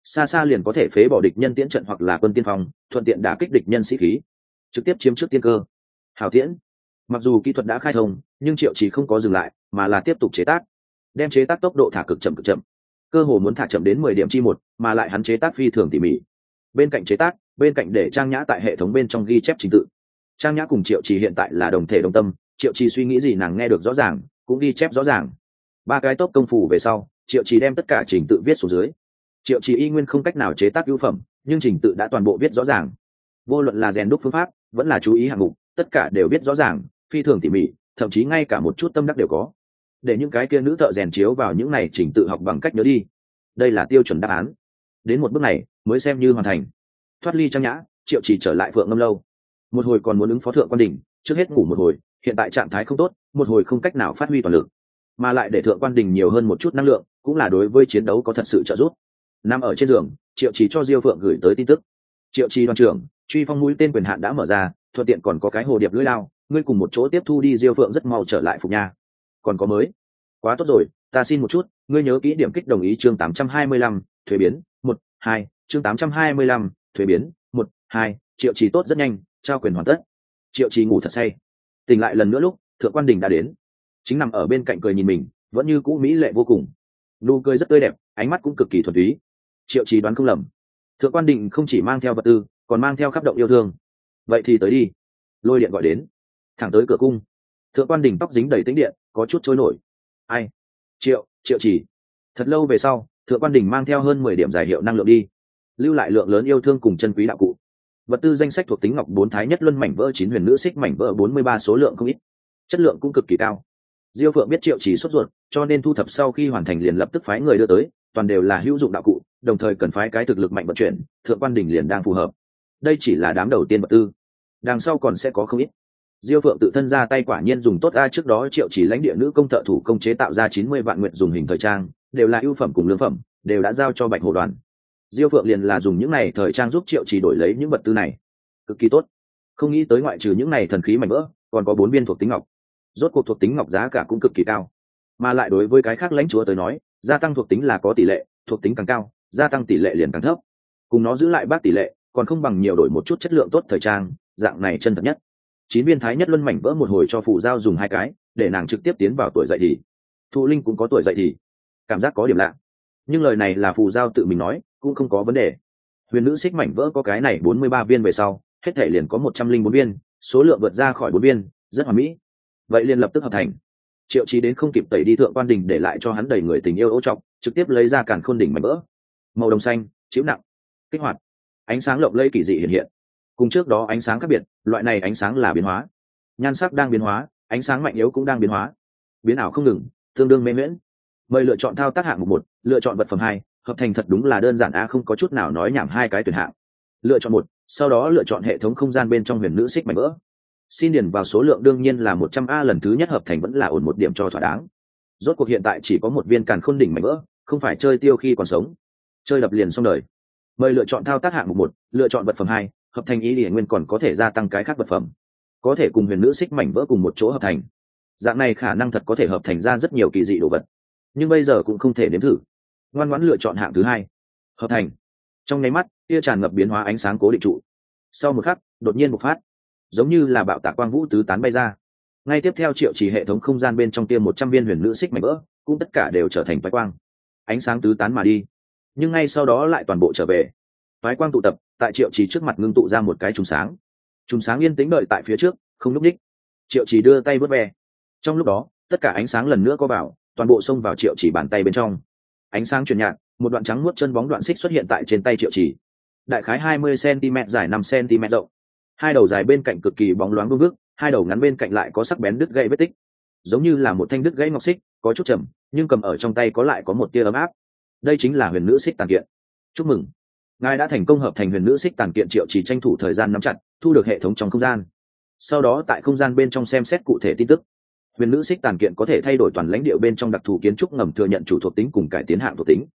xa xa liền có thể phế bỏ địch nhân tiễn trận hoặc là quân tiên phong, thuận tiện đả kích địch nhân sĩ khí, trực tiếp chiếm trước tiên cơ. Hào tiễn, mặc dù kỹ thuật đã khai thông, nhưng Triệu Chỉ không có dừng lại, mà là tiếp tục chế tác, đem chế tác tốc độ thả cực chậm, cơ hồ muốn thả chậm đến 10 điểm chi một, mà lại hắn chế tác phi thường tỉ mỉ. Bên cạnh chế tác, bên cạnh để Trang Nhã tại hệ thống bên trong ghi chép trình tự. Trang Nhã cùng Triệu Chỉ hiện tại là đồng thể đồng tâm, Triệu Chỉ suy nghĩ gì nàng nghe được rõ ràng, cũng ghi chép rõ ràng. Ba cái tốc công phu về sau, Triệu Chỉ đem tất cả trình tự viết xuống dưới. Triệu Chỉ y nguyên không cách nào chế tác ưu phẩm, nhưng trình tự đã toàn bộ viết rõ ràng. Vô luận là rèn đúc phương pháp, vẫn là chú ý hạng mục, tất cả đều viết rõ ràng, phi thường tỉ mỉ, thậm chí ngay cả một chút tâm đắc đều có. Để những cái kia nữ thợ rèn chiếu vào những này chỉnh tự học bằng cách nhớ đi. Đây là tiêu chuẩn đáp án. Đến một bước này mới xem như hoàn thành. Thoát ly Trang Nhã, Triệu Chỉ trở lại Phượng Ngâm lâu. Một hồi còn muốn ứng phó Thượng Quan Đình, trước hết ngủ một hồi, hiện tại trạng thái không tốt, một hồi không cách nào phát huy toàn lực, mà lại để Thượng Quan Đình nhiều hơn một chút năng lượng, cũng là đối với chiến đấu có thật sự trợ giúp. Nằm ở trên giường, Triệu Chỉ cho Diêu Phượng gửi tới tin tức. Triệu Chỉ đoàn trưởng, truy phong mũi tên quyền hạn đã mở ra, thuận tiện còn có cái hồ điệp lưỡi lao, ngươi cùng một chỗ tiếp thu đi. Diêu Phượng rất mau trở lại Phục Nha. Còn có mới, quá tốt rồi, ta xin một chút, ngươi nhớ kỹ điểm kích đồng ý chương 825, thuế biến 1-2, chương 825, thuế biến 1-2. Triệu Chỉ tốt rất nhanh, trao quyền hoàn tất. Triệu Chỉ ngủ thật say, tỉnh lại lần nữa lúc Thượng Quan Đình đã đến, chính nằm ở bên cạnh cười nhìn mình, vẫn như cũ mỹ lệ vô cùng, nụ cười rất tươi đẹp, ánh mắt cũng cực kỳ thuần túy. Triệu Chỉ đoán không lầm, Thượng Quan Đình không chỉ mang theo vật tư, còn mang theo khắp động yêu thương. Vậy thì tới đi. Lôi điện gọi đến, thẳng tới cửa cung. Thượng Quan Đình tóc dính đầy tĩnh điện, có chút trôi nổi. Ai? Triệu Chỉ. Thật lâu về sau, Thượng Quan Đình mang theo hơn 10 điểm giải hiệu năng lượng đi, lưu lại lượng lớn yêu thương cùng chân quý đạo cụ. Vật tư danh sách thuộc tính ngọc 4 thái nhất luân mảnh vỡ 9 huyền nữ xích mảnh vỡ 43, số lượng không ít, chất lượng cũng cực kỳ cao. Diêu Phượng biết Triệu Chỉ sốt ruột, cho nên thu thập sau khi hoàn thành liền lập tức phái người đưa tới, toàn đều là hữu dụng đạo cụ, đồng thời cần phái cái thực lực mạnh vận chuyển. Thượng Quan Đình liền đang phù hợp. Đây chỉ là đám đầu tiên vật tư, đằng sau còn sẽ có không ít. Diêu Phượng tự thân ra tay quả nhiên dùng tốt. Trước đó Triệu Chỉ lãnh địa nữ công thợ thủ công chế tạo ra 90 vạn nguyện dùng hình thời trang, đều là ưu phẩm cùng lương phẩm, đều đã giao cho Bạch Hồ đoàn. Diêu Phượng liền là dùng những này thời trang giúp Triệu Chỉ đổi lấy những vật tư này, cực kỳ tốt. Không nghĩ tới ngoại trừ những này thần khí mảnh vỡ, còn có 4 viên thuộc tính ngọc. Rốt cuộc thuộc tính ngọc giá cả cũng cực kỳ cao, mà lại đối với cái khác lãnh chúa tới nói, gia tăng thuộc tính là có tỷ lệ, thuộc tính càng cao, gia tăng tỷ lệ liền càng thấp. Cùng nó giữ lại bác tỷ lệ, còn không bằng nhiều đổi một chút chất lượng tốt thời trang, dạng này chân thật nhất. 9 viên thái nhất luân mảnh vỡ một hồi cho phụ giao dùng 2 cái, để nàng trực tiếp tiến vào tuổi dậy thì. Thụ Linh cũng có tuổi dậy thì, cảm giác có điểm lạ. Nhưng lời này là phụ giao tự mình nói, cũng không có vấn đề. Huyền nữ xích mảnh vỡ có cái này 43 viên về sau, hết thể liền có 104 viên, số lượng vượt ra khỏi 4 viên, rất hoàn mỹ. Vậy liền lập tức hợp thành. Triệu Chí đến không kịp tẩy đi Thượng Quan Đình để lại cho hắn đầy người tình yêu ấu trọng, trực tiếp lấy ra Càn Khôn đỉnh mảnh vỡ, màu đồng xanh, chiếu nặng, kích hoạt, ánh sáng lộng lẫy kỳ dị hiện hiện. Cùng trước đó ánh sáng khác biệt, loại này ánh sáng là biến hóa, nhan sắc đang biến hóa, ánh sáng mạnh yếu cũng đang biến hóa, biến ảo không ngừng, tương đương mê miễn. Mời lựa chọn thao tác hạng mục 1, lựa chọn vật phẩm 2, hợp thành thật đúng là đơn giản không có chút nào nói nhảm 2 cái tuyển hạng. Lựa chọn 1, sau đó lựa chọn hệ thống không gian bên trong huyền nữ xích mảnh vỡ. Xin điền vào số lượng đương nhiên là 100 lần thứ nhất hợp thành vẫn là ổn 1 điểm cho thỏa đáng. Rốt cuộc hiện tại chỉ có 1 viên Càn Khôn đỉnh mảnh vỡ, không phải chơi tiêu khi còn sống, chơi đập liền xong đời. Mời lựa chọn thao tác hạng mục 1, lựa chọn vật phẩm 2, hợp thành ý địa nguyên còn có thể gia tăng cái khác vật phẩm, có thể cùng huyền nữ xích mảnh vỡ cùng một chỗ hợp thành. Dạng này khả năng thật có thể hợp thành ra rất nhiều kỳ dị đồ vật, nhưng bây giờ cũng không thể nếm thử. Ngoan ngoãn lựa chọn hạng thứ 2, hợp thành. Trong nháy mắt, kia tràn ngập biến hóa ánh sáng cố định trụ. Sau một khắc, đột nhiên bộc phát, giống như là bạo tạc quang vũ tứ tán bay ra. Ngay tiếp theo Triệu Chỉ hệ thống không gian bên trong kia 100 viên huyền nữ xích mảnh vỡ, cũng tất cả đều trở thành phái quang, ánh sáng tứ tán mà đi. Nhưng ngay sau đó lại toàn bộ trở về. Phái quang tụ tập, tại Triệu Chỉ trước mặt ngưng tụ ra một cái chùm sáng. Chùm sáng yên tĩnh đợi tại phía trước, không lúc đích. Triệu Chỉ đưa tay vớt ve. Trong lúc đó, tất cả ánh sáng lần nữa có vào, toàn bộ xông vào Triệu Chỉ bàn tay bên trong. Ánh sáng chuyển nhạt, một đoạn trắng muốt chân bóng đoạn xích xuất hiện tại trên tay Triệu Chỉ. Đại khái 20 cm dài 5 cm rộng. 2 đầu dài bên cạnh cực kỳ bóng loáng vuông vức, 2 đầu ngắn bên cạnh lại có sắc bén đứt gãy vết tích, giống như là một thanh đứt gãy ngọc xích, có chút chậm, nhưng cầm ở trong tay có lại có một tia ấm áp. Đây chính là huyền nữ xích tàn kiện. Chúc mừng, ngài đã thành công hợp thành huyền nữ xích tàn kiện. Triệu Chỉ tranh thủ thời gian nắm chặt, thu được hệ thống trong không gian. Sau đó tại không gian bên trong xem xét cụ thể tin tức. Huyền nữ xích tàn kiện có thể thay đổi toàn lãnh địa bên trong đặc thù kiến trúc ngầm, thừa nhận chủ thuộc tính cùng cải tiến hạng thuộc tính.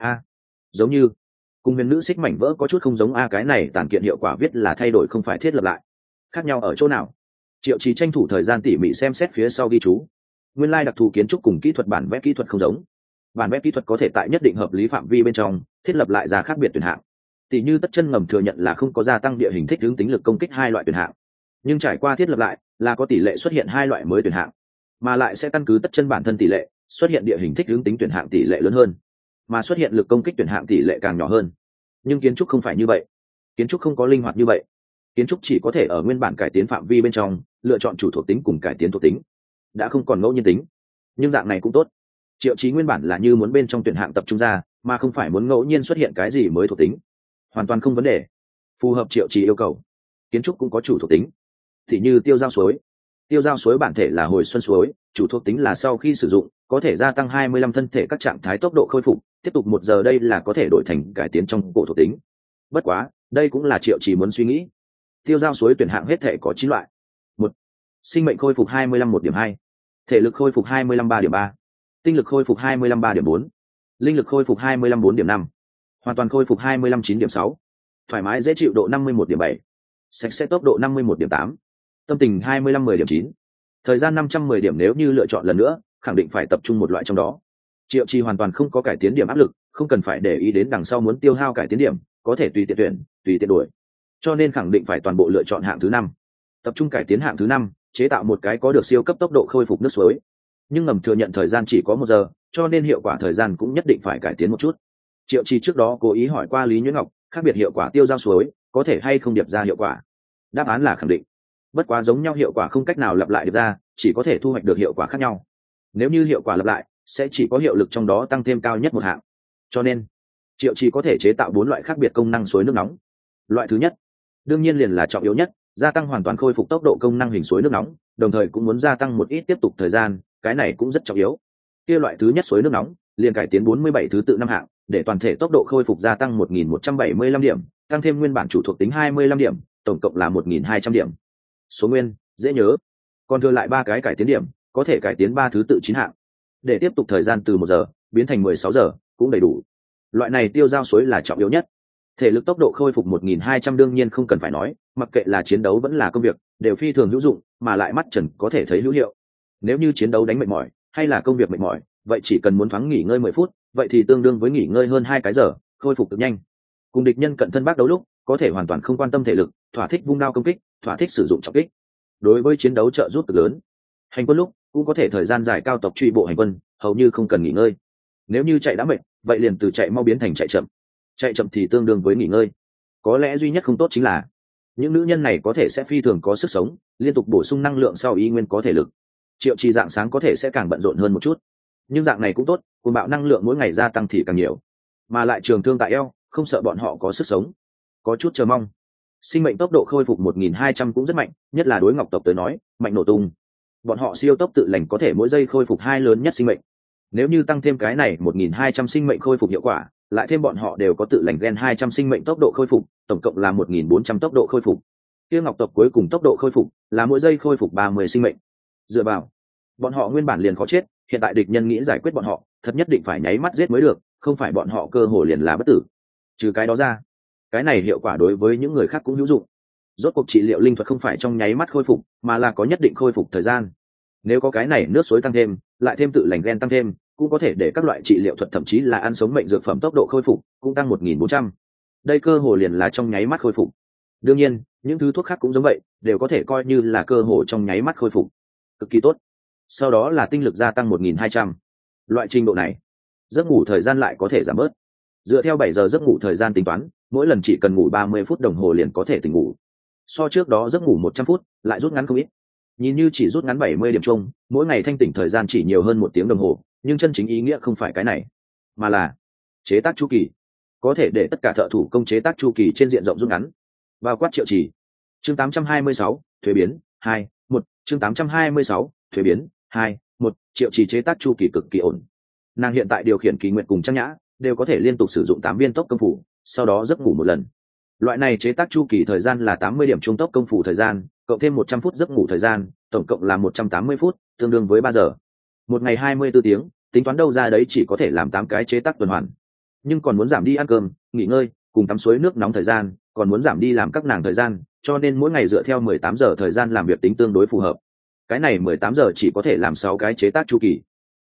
Giống như cùng huyền nữ xích mảnh vỡ có chút không giống. Cái này tàn kiện hiệu quả viết là thay đổi không phải thiết lập lại, khác nhau ở chỗ nào? Triệu Chỉ tranh thủ thời gian tỉ mỉ xem xét phía sau ghi chú. Nguyên lai đặc thù kiến trúc cùng kỹ thuật bản vẽ kỹ thuật không giống. bản web kỹ thuật có thể tại nhất định hợp lý phạm vi bên trong thiết lập lại ra khác biệt tuyển hạng. Tỷ như tất chân ngầm thừa nhận là không có gia tăng địa hình thích ứng tính lực công kích hai loại tuyển hạng, nhưng trải qua thiết lập lại là có tỷ lệ xuất hiện hai loại mới tuyển hạng, mà lại sẽ căn cứ tất chân bản thân tỷ lệ xuất hiện địa hình thích ứng tính tuyển hạng tỷ lệ lớn hơn, mà xuất hiện lực công kích tuyển hạng tỷ lệ càng nhỏ hơn. Nhưng kiến trúc không phải như vậy, kiến trúc không có linh hoạt như vậy. Kiến trúc chỉ có thể ở nguyên bản cải tiến phạm vi bên trong lựa chọn chủ thuộc tính cùng cải tiến thuộc tính, đã không còn ngẫu nhiên tính. Nhưng dạng này cũng tốt. Triệu Chí nguyên bản là như muốn bên trong tuyển hạng tập trung ra, mà không phải muốn ngẫu nhiên xuất hiện cái gì mới thuộc tính, hoàn toàn không vấn đề, phù hợp Triệu Chí yêu cầu. Kiến trúc cũng có chủ thuộc tính, thì như tiêu giao suối. Tiêu giao suối bản thể là hồi xuân suối, chủ thuộc tính là sau khi sử dụng có thể gia tăng 25 thân thể các trạng thái tốc độ khôi phục, tiếp tục 1 giờ, đây là có thể đổi thành cải tiến trong cổ thuộc tính. Bất quá, đây cũng là Triệu Chí muốn suy nghĩ. Tiêu giao suối tuyển hạng hết thể có 9 loại. 1. Sinh mệnh khôi phục 25 1.2, thể lực khôi phục 25 3.3, tinh lực khôi phục 25 3.4, linh lực khôi phục 25 4.5, hoàn toàn khôi phục 25 9.6, thoải mái dễ chịu độ 51.7, sạch sẽ tốc độ 51.8, tâm tình 25 10.9, thời gian 510 điểm. Nếu như lựa chọn lần nữa, khẳng định phải tập trung một loại trong đó. Triệu Chí hoàn toàn không có cải tiến điểm áp lực, không cần phải để ý đến đằng sau muốn tiêu hao cải tiến điểm, có thể tùy tiện tuyển, tùy tiện đổi, cho nên khẳng định phải toàn bộ lựa chọn hạng thứ 5. Tập trung cải tiến hạng thứ 5, chế tạo một cái có được siêu cấp tốc độ khôi phục nước suối, nhưng ngầm thừa nhận thời gian chỉ có 1 giờ, cho nên hiệu quả thời gian cũng nhất định phải cải tiến một chút. Triệu Chí trước đó cố ý hỏi qua Lý Nhuyễn Ngọc, khác biệt hiệu quả tiêu giao suối có thể hay không điệp ra hiệu quả. Đáp án là khẳng định. Bất quá giống nhau hiệu quả không cách nào lặp lại được ra, chỉ có thể thu hoạch được hiệu quả khác nhau. Nếu như hiệu quả lặp lại, sẽ chỉ có hiệu lực trong đó tăng thêm cao nhất một hạng. Cho nên, Triệu Chí có thể chế tạo 4 loại khác biệt công năng suối nước nóng. Loại thứ nhất, đương nhiên liền là trọng yếu nhất, gia tăng hoàn toàn khôi phục tốc độ công năng hình suối nước nóng, đồng thời cũng muốn gia tăng một ít tiếp tục thời gian, cái này cũng rất trọng yếu. Kia loại thứ nhất suối nước nóng, liền cải tiến 47 thứ tự 5 hạng, để toàn thể tốc độ khôi phục gia tăng 1175 điểm, tăng thêm nguyên bản chủ thuộc tính 25 điểm, tổng cộng là 1200 điểm. Số nguyên dễ nhớ. Còn thừa lại 3 cái cải tiến điểm, có thể cải tiến 3 thứ tự 9 hạng, để tiếp tục thời gian từ 1 giờ biến thành 16 giờ, cũng đầy đủ. Loại này tiêu giao suối là trọng yếu nhất. Thể lực tốc độ khôi phục 1200 đương nhiên không cần phải nói, mặc kệ là chiến đấu vẫn là công việc, đều phi thường hữu dụng, mà lại mắt trần có thể thấy hữu hiệu. Nếu như chiến đấu đánh mệt mỏi, hay là công việc mệt mỏi, vậy chỉ cần muốn thoáng nghỉ ngơi 10 phút, vậy thì tương đương với nghỉ ngơi hơn 2 cái giờ, khôi phục cực nhanh. Cùng địch nhân cận thân bác đấu lúc, có thể hoàn toàn không quan tâm thể lực, thỏa thích vung đao công kích, thỏa thích sử dụng trọng kích. Đối với chiến đấu trợ giúp cực lớn. Hành quân lúc, cũng có thể thời gian dài cao tốc truy bộ hành quân, hầu như không cần nghỉ ngơi. Nếu như chạy đã mệt, vậy liền từ chạy mau biến thành chạy chậm. Chạy chậm thì tương đương với nghỉ ngơi. Có lẽ duy nhất không tốt chính là những nữ nhân này có thể sẽ phi thường có sức sống, liên tục bổ sung năng lượng sau y nguyên có thể lực. Triệu Chí dạng sáng có thể sẽ càng bận rộn hơn một chút, nhưng dạng này cũng tốt, cuồng bạo năng lượng mỗi ngày gia tăng thì càng nhiều, mà lại trường thương tại eo, không sợ bọn họ có sức sống. Có chút chờ mong. Sinh mệnh tốc độ khôi phục 1200 cũng rất mạnh, nhất là đối Ngọc tộc tới nói, mạnh nổ tung. Bọn họ siêu tốc tự lành có thể mỗi giây khôi phục 2 lớn nhất sinh mệnh. Nếu như tăng thêm cái này 1200 sinh mệnh khôi phục hiệu quả, lại thêm bọn họ đều có tự lành gen 200 sinh mệnh tốc độ khôi phục, tổng cộng là 1400 tốc độ khôi phục. Kia Ngọc tộc cuối cùng tốc độ khôi phục là mỗi giây khôi phục 30 sinh mệnh. Dựa vào, bọn họ nguyên bản liền khó chết, hiện tại địch nhân nghĩ giải quyết bọn họ, thật nhất định phải nháy mắt giết mới được, không phải bọn họ cơ hồ liền là bất tử. Trừ cái đó ra, cái này hiệu quả đối với những người khác cũng hữu dụng. Rốt cuộc trị liệu linh thuật không phải trong nháy mắt khôi phục, mà là có nhất định khôi phục thời gian. Nếu có cái này nước suối tăng thêm, lại thêm tự lành gen tăng thêm, cũng có thể để các loại trị liệu thuật thậm chí là ăn sống mệnh dược phẩm tốc độ khôi phục cũng tăng 1400. Đây cơ hồ liền là trong nháy mắt khôi phục. Đương nhiên, những thứ thuốc khác cũng giống vậy, đều có thể coi như là cơ hồ trong nháy mắt khôi phục. Cực kỳ tốt. Sau đó là tinh lực gia tăng 1200. Loại trình độ này, giấc ngủ thời gian lại có thể giảm bớt. Dựa theo 7 giờ giấc ngủ thời gian tính toán, mỗi lần chỉ cần ngủ 30 phút đồng hồ liền có thể tỉnh ngủ. So trước đó giấc ngủ 100 phút, lại rút ngắn không ít. Nhìn như chỉ rút ngắn 70 điểm chung, mỗi ngày thanh tỉnh thời gian chỉ nhiều hơn 1 tiếng đồng hồ, nhưng chân chính ý nghĩa không phải cái này, mà là chế tác chu kỳ, có thể để tất cả thợ thủ công chế tác chu kỳ trên diện rộng rút ngắn. Bao quát Triệu Chỉ. Chương 826, thuế biến 2, 1, chương 826, thuế biến 2, 1, Triệu Chỉ chế tác chu kỳ cực kỳ ổn. Nàng hiện tại điều khiển Kỳ Nguyệt cùng Trang Nhã, đều có thể liên tục sử dụng 8 viên tốc công phủ, sau đó giấc ngủ một lần. Loại này chế tác chu kỳ thời gian là 80 điểm trung tốc công phủ thời gian, cộng thêm 100 phút giấc ngủ thời gian, tổng cộng là 180 phút, tương đương với 3 giờ. Một ngày 24 tiếng, tính toán đâu ra đấy chỉ có thể làm 8 cái chế tác tuần hoàn. Nhưng còn muốn giảm đi ăn cơm, nghỉ ngơi, cùng tắm suối nước nóng thời gian, còn muốn giảm đi làm các nàng thời gian, cho nên mỗi ngày dựa theo 18 giờ thời gian làm việc tính tương đối phù hợp. Cái này 18 giờ chỉ có thể làm 6 cái chế tác chu kỳ.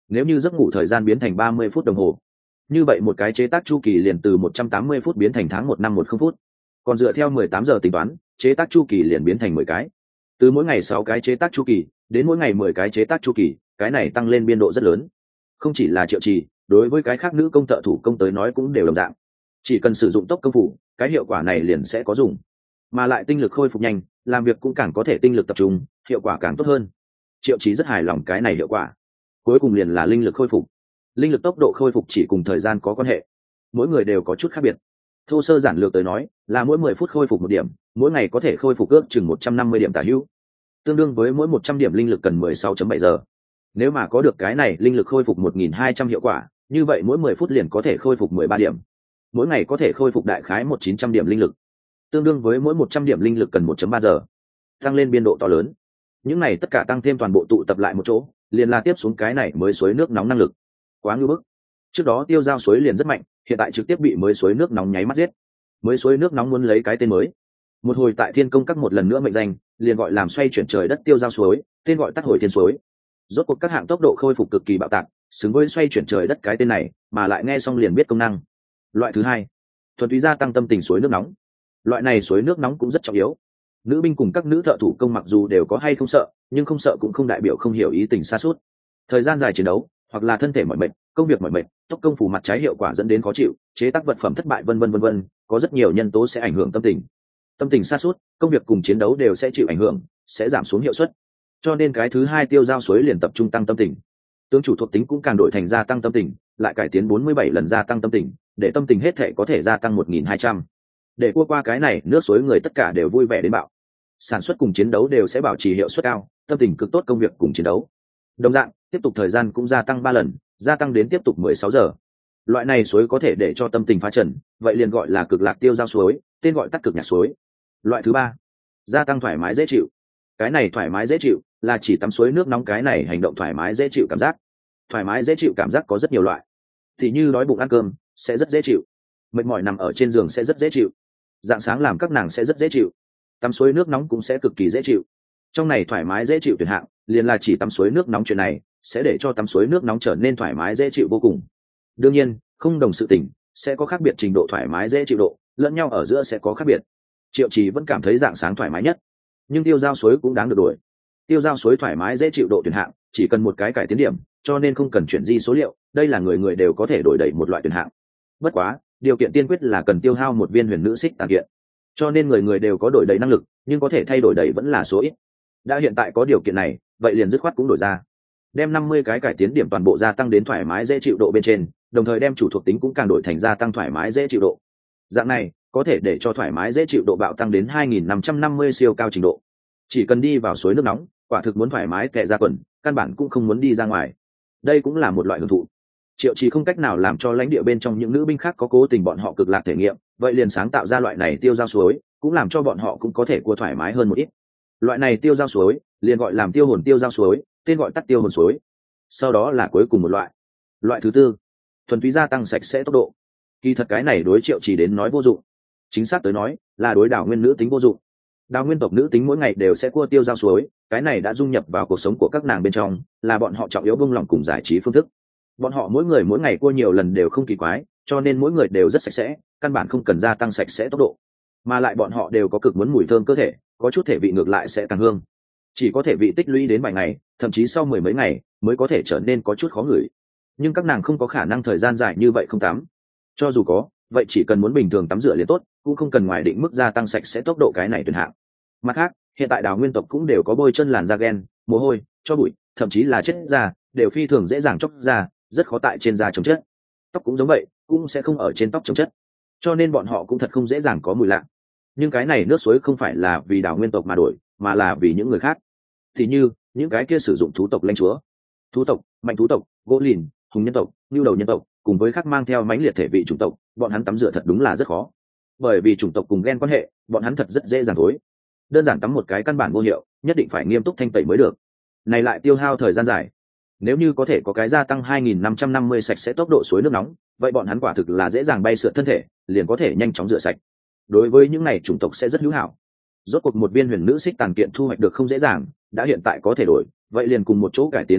Nếu như giấc ngủ thời gian biến thành 30 phút đồng hồ, như vậy một cái chế tác chu kỳ liền từ 180 phút biến thành tháng 1 năm 10 phút. Còn dựa theo 18 giờ tính toán, chế tác chu kỳ liền biến thành 10 cái. Từ mỗi ngày 6 cái chế tác chu kỳ đến mỗi ngày 10 cái chế tác chu kỳ, cái này tăng lên biên độ rất lớn. Không chỉ là Triệu Trì, đối với cái khác nữ công thợ thủ công tới nói cũng đều đồng dạng. Chỉ cần sử dụng tốc công phủ, cái hiệu quả này liền sẽ có dùng. Mà lại tinh lực khôi phục nhanh, làm việc cũng càng có thể tinh lực tập trung, hiệu quả càng tốt hơn. Triệu Chí rất hài lòng cái này hiệu quả. Cuối cùng liền là linh lực khôi phục. Linh lực tốc độ khôi phục chỉ cùng thời gian có quan hệ, mỗi người đều có chút khác biệt. Thô sơ giản lược tới nói, là mỗi 10 phút khôi phục 1 điểm, mỗi ngày có thể khôi phục ước chừng 150 điểm tả hữu, tương đương với mỗi 100 điểm linh lực cần 16.7 giờ. Nếu mà có được cái này linh lực khôi phục 1200 hiệu quả, như vậy mỗi 10 phút liền có thể khôi phục 13 điểm. Mỗi ngày có thể khôi phục đại khái 1900 điểm linh lực, tương đương với mỗi 100 điểm linh lực cần 1.3 giờ. Tăng lên biên độ to lớn. Những này tất cả tăng thêm toàn bộ tụ tập lại một chỗ, liền là tiếp xuống cái này mới suối nước nóng năng lực. Quá ngưu bức. Trước đó tiêu giao suối liền rất mạnh, hiện tại trực tiếp bị mới suối nước nóng nháy mắt giết. Mới suối nước nóng muốn lấy cái tên mới. Một hồi tại Thiên Công Các một lần nữa mệnh danh, liền gọi làm xoay chuyển trời đất tiêu giao suối, tên gọi tắt hồi thiên suối. Rốt cuộc các hạng tốc độ khôi phục cực kỳ bạo tạc, xứng với xoay chuyển trời đất cái tên này, mà lại nghe xong liền biết công năng. Loại thứ hai, thuần túy gia tăng tâm tình suối nước nóng. Loại này suối nước nóng cũng rất trọng yếu. Nữ binh cùng các nữ thợ thủ công mặc dù đều có hay không sợ, nhưng không sợ cũng không đại biểu không hiểu ý tình xa suốt. Thời gian dài chiến đấu, hoặc là thân thể mỏi mệt, công việc mỏi mệt, tốc công phủ mặt trái hiệu quả dẫn đến khó chịu, chế tác vật phẩm thất bại vân vân, có rất nhiều nhân tố sẽ ảnh hưởng tâm tình. Tâm tình sa sút, công việc cùng chiến đấu đều sẽ chịu ảnh hưởng, sẽ giảm xuống hiệu suất. Cho nên cái thứ hai tiêu giao suối liền tập trung tăng tâm tình. Tướng chủ thuộc tính cũng càng đổi thành gia tăng tâm tình, lại cải tiến 47 lần gia tăng tâm tình, để tâm tình hết thể có thể gia tăng 1200. Để qua cái này, nước suối người tất cả đều vui vẻ đến bạo. Sản xuất cùng chiến đấu đều sẽ bảo trì hiệu suất cao, tâm tình cực tốt công việc cùng chiến đấu. Đồng dạng, tiếp tục thời gian cũng gia tăng 3 lần, gia tăng đến tiếp tục 16 giờ. Loại này suối có thể để cho tâm tình phá trần, vậy liền gọi là cực lạc tiêu giao suối, tên gọi tắt cực nhạc suối. Loại thứ ba, gia tăng thoải mái dễ chịu. Cái này thoải mái dễ chịu là chỉ tắm suối nước nóng, cái này hành động thoải mái dễ chịu cảm giác. Thoải mái dễ chịu cảm giác có rất nhiều loại, thì như đói bụng ăn cơm sẽ rất dễ chịu, mệt mỏi nằm ở trên giường sẽ rất dễ chịu, dạng sáng làm các nàng sẽ rất dễ chịu, tắm suối nước nóng cũng sẽ cực kỳ dễ chịu. Trong này thoải mái dễ chịu tuyển hạng liền là chỉ tắm suối nước nóng, chuyện này sẽ để cho tắm suối nước nóng trở nên thoải mái dễ chịu vô cùng. Đương nhiên, không đồng sự tình sẽ có khác biệt trình độ thoải mái dễ chịu độ, lẫn nhau ở giữa sẽ có khác biệt. Triệu Trì vẫn cảm thấy dạng sáng thoải mái nhất, nhưng tiêu giao suối cũng đáng được đổi. Tiêu giao suối thoải mái dễ chịu độ tuyển hạng chỉ cần một cái cải tiến điểm, cho nên không cần chuyển di số liệu, đây là người người đều có thể đổi đẩy một loại tuyển hạng. Bất quá, điều kiện tiên quyết là cần tiêu hao một viên huyền nữ xích tàn kiện, cho nên người người đều có đổi đẩy năng lực, nhưng có thể thay đổi đẩy vẫn là số ít. Đã hiện tại có điều kiện này, vậy liền dứt khoát cũng đổi ra, đem 50 cái cải tiến điểm toàn bộ gia tăng đến thoải mái dễ chịu độ bên trên, đồng thời đem chủ thuộc tính cũng càng đổi thành gia tăng thoải mái dễ chịu độ. Dạng này có thể để cho thoải mái dễ chịu độ bạo tăng đến 2550 siêu cao trình độ. Chỉ cần đi vào suối nước nóng, quả thực muốn thoải mái kệ ra quần, căn bản cũng không muốn đi ra ngoài. Đây cũng là một loại hưởng thụ. Triệu Trì không cách nào làm cho lãnh địa bên trong những nữ binh khác có cố tình bọn họ cực lạc thể nghiệm, vậy liền sáng tạo ra loại này tiêu giao suối, cũng làm cho bọn họ cũng có thể cua thoải mái hơn một ít. Loại này tiêu giao suối liền gọi làm tiêu hồn tiêu giao suối, tên gọi tắt tiêu hồn suối. Sau đó là cuối cùng một loại, loại thứ tư, thuần túy gia tăng sạch sẽ tốc độ. Kỳ thật cái này đối Triệu Trì đến nói vô dụng, chính xác tới nói là đối đảo nguyên nữ tính vô dụng. Đào nguyên tộc nữ tính mỗi ngày đều sẽ cua tiêu giao suối, cái này đã dung nhập vào cuộc sống của các nàng bên trong, là bọn họ trọng yếu buông lỏng cùng giải trí phương thức. Bọn họ mỗi người mỗi ngày cua nhiều lần đều không kỳ quái, cho nên mỗi người đều rất sạch sẽ, căn bản không cần gia tăng sạch sẽ tốc độ. Mà lại bọn họ đều có cực muốn mùi thơm cơ thể, có chút thể vị ngược lại sẽ càng hương. Chỉ có thể vị tích lũy đến vài ngày, thậm chí sau 10 mấy ngày mới có thể trở nên có chút khó ngửi. Nhưng các nàng không có khả năng thời gian dài như vậy không tắm. Cho dù có, vậy chỉ cần muốn bình thường tắm rửa liền tốt, cũng không cần ngoài định mức gia tăng sạch sẽ tốc độ, cái này tuyệt hạng. Mặt khác, hiện tại đào nguyên tộc cũng đều có bôi chân làn da gen, mồ hôi, cho bụi, thậm chí là chết da, đều phi thường dễ dàng chóc da, rất khó tại trên da chống chất. Tóc cũng giống vậy, cũng sẽ không ở trên tóc chống chất, cho nên bọn họ cũng thật không dễ dàng có mùi lạ. Nhưng cái này nước suối không phải là vì đào nguyên tộc mà đổi, mà là vì những người khác. Thì như những cái kia sử dụng thú tộc lãnh chúa, thú tộc, mạnh thú tộc, gỗ lìn, hùng nhân tộc, nhu đầu nhân tộc, cùng với khác mang theo mãnh liệt thể vị chủng tộc, bọn hắn tắm rửa thật đúng là rất khó. Bởi vì chủng tộc cùng gen quan hệ, bọn hắn thật rất dễ dàng thối. Đơn giản tắm một cái căn bản vô hiệu, nhất định phải nghiêm túc thanh tẩy mới được. Này lại tiêu hao thời gian dài. Nếu như có thể có cái gia tăng 2550 sạch sẽ tốc độ suối nước nóng, vậy bọn hắn quả thực là dễ dàng bay sượt thân thể, liền có thể nhanh chóng rửa sạch. Đối với những này chủng tộc sẽ rất hữu hảo. Rốt cuộc một viên huyền nữ xích tàn kiện thu hoạch được không dễ dàng, đã hiện tại có thể đổi, vậy liền cùng một chỗ cải tiến ra tốt,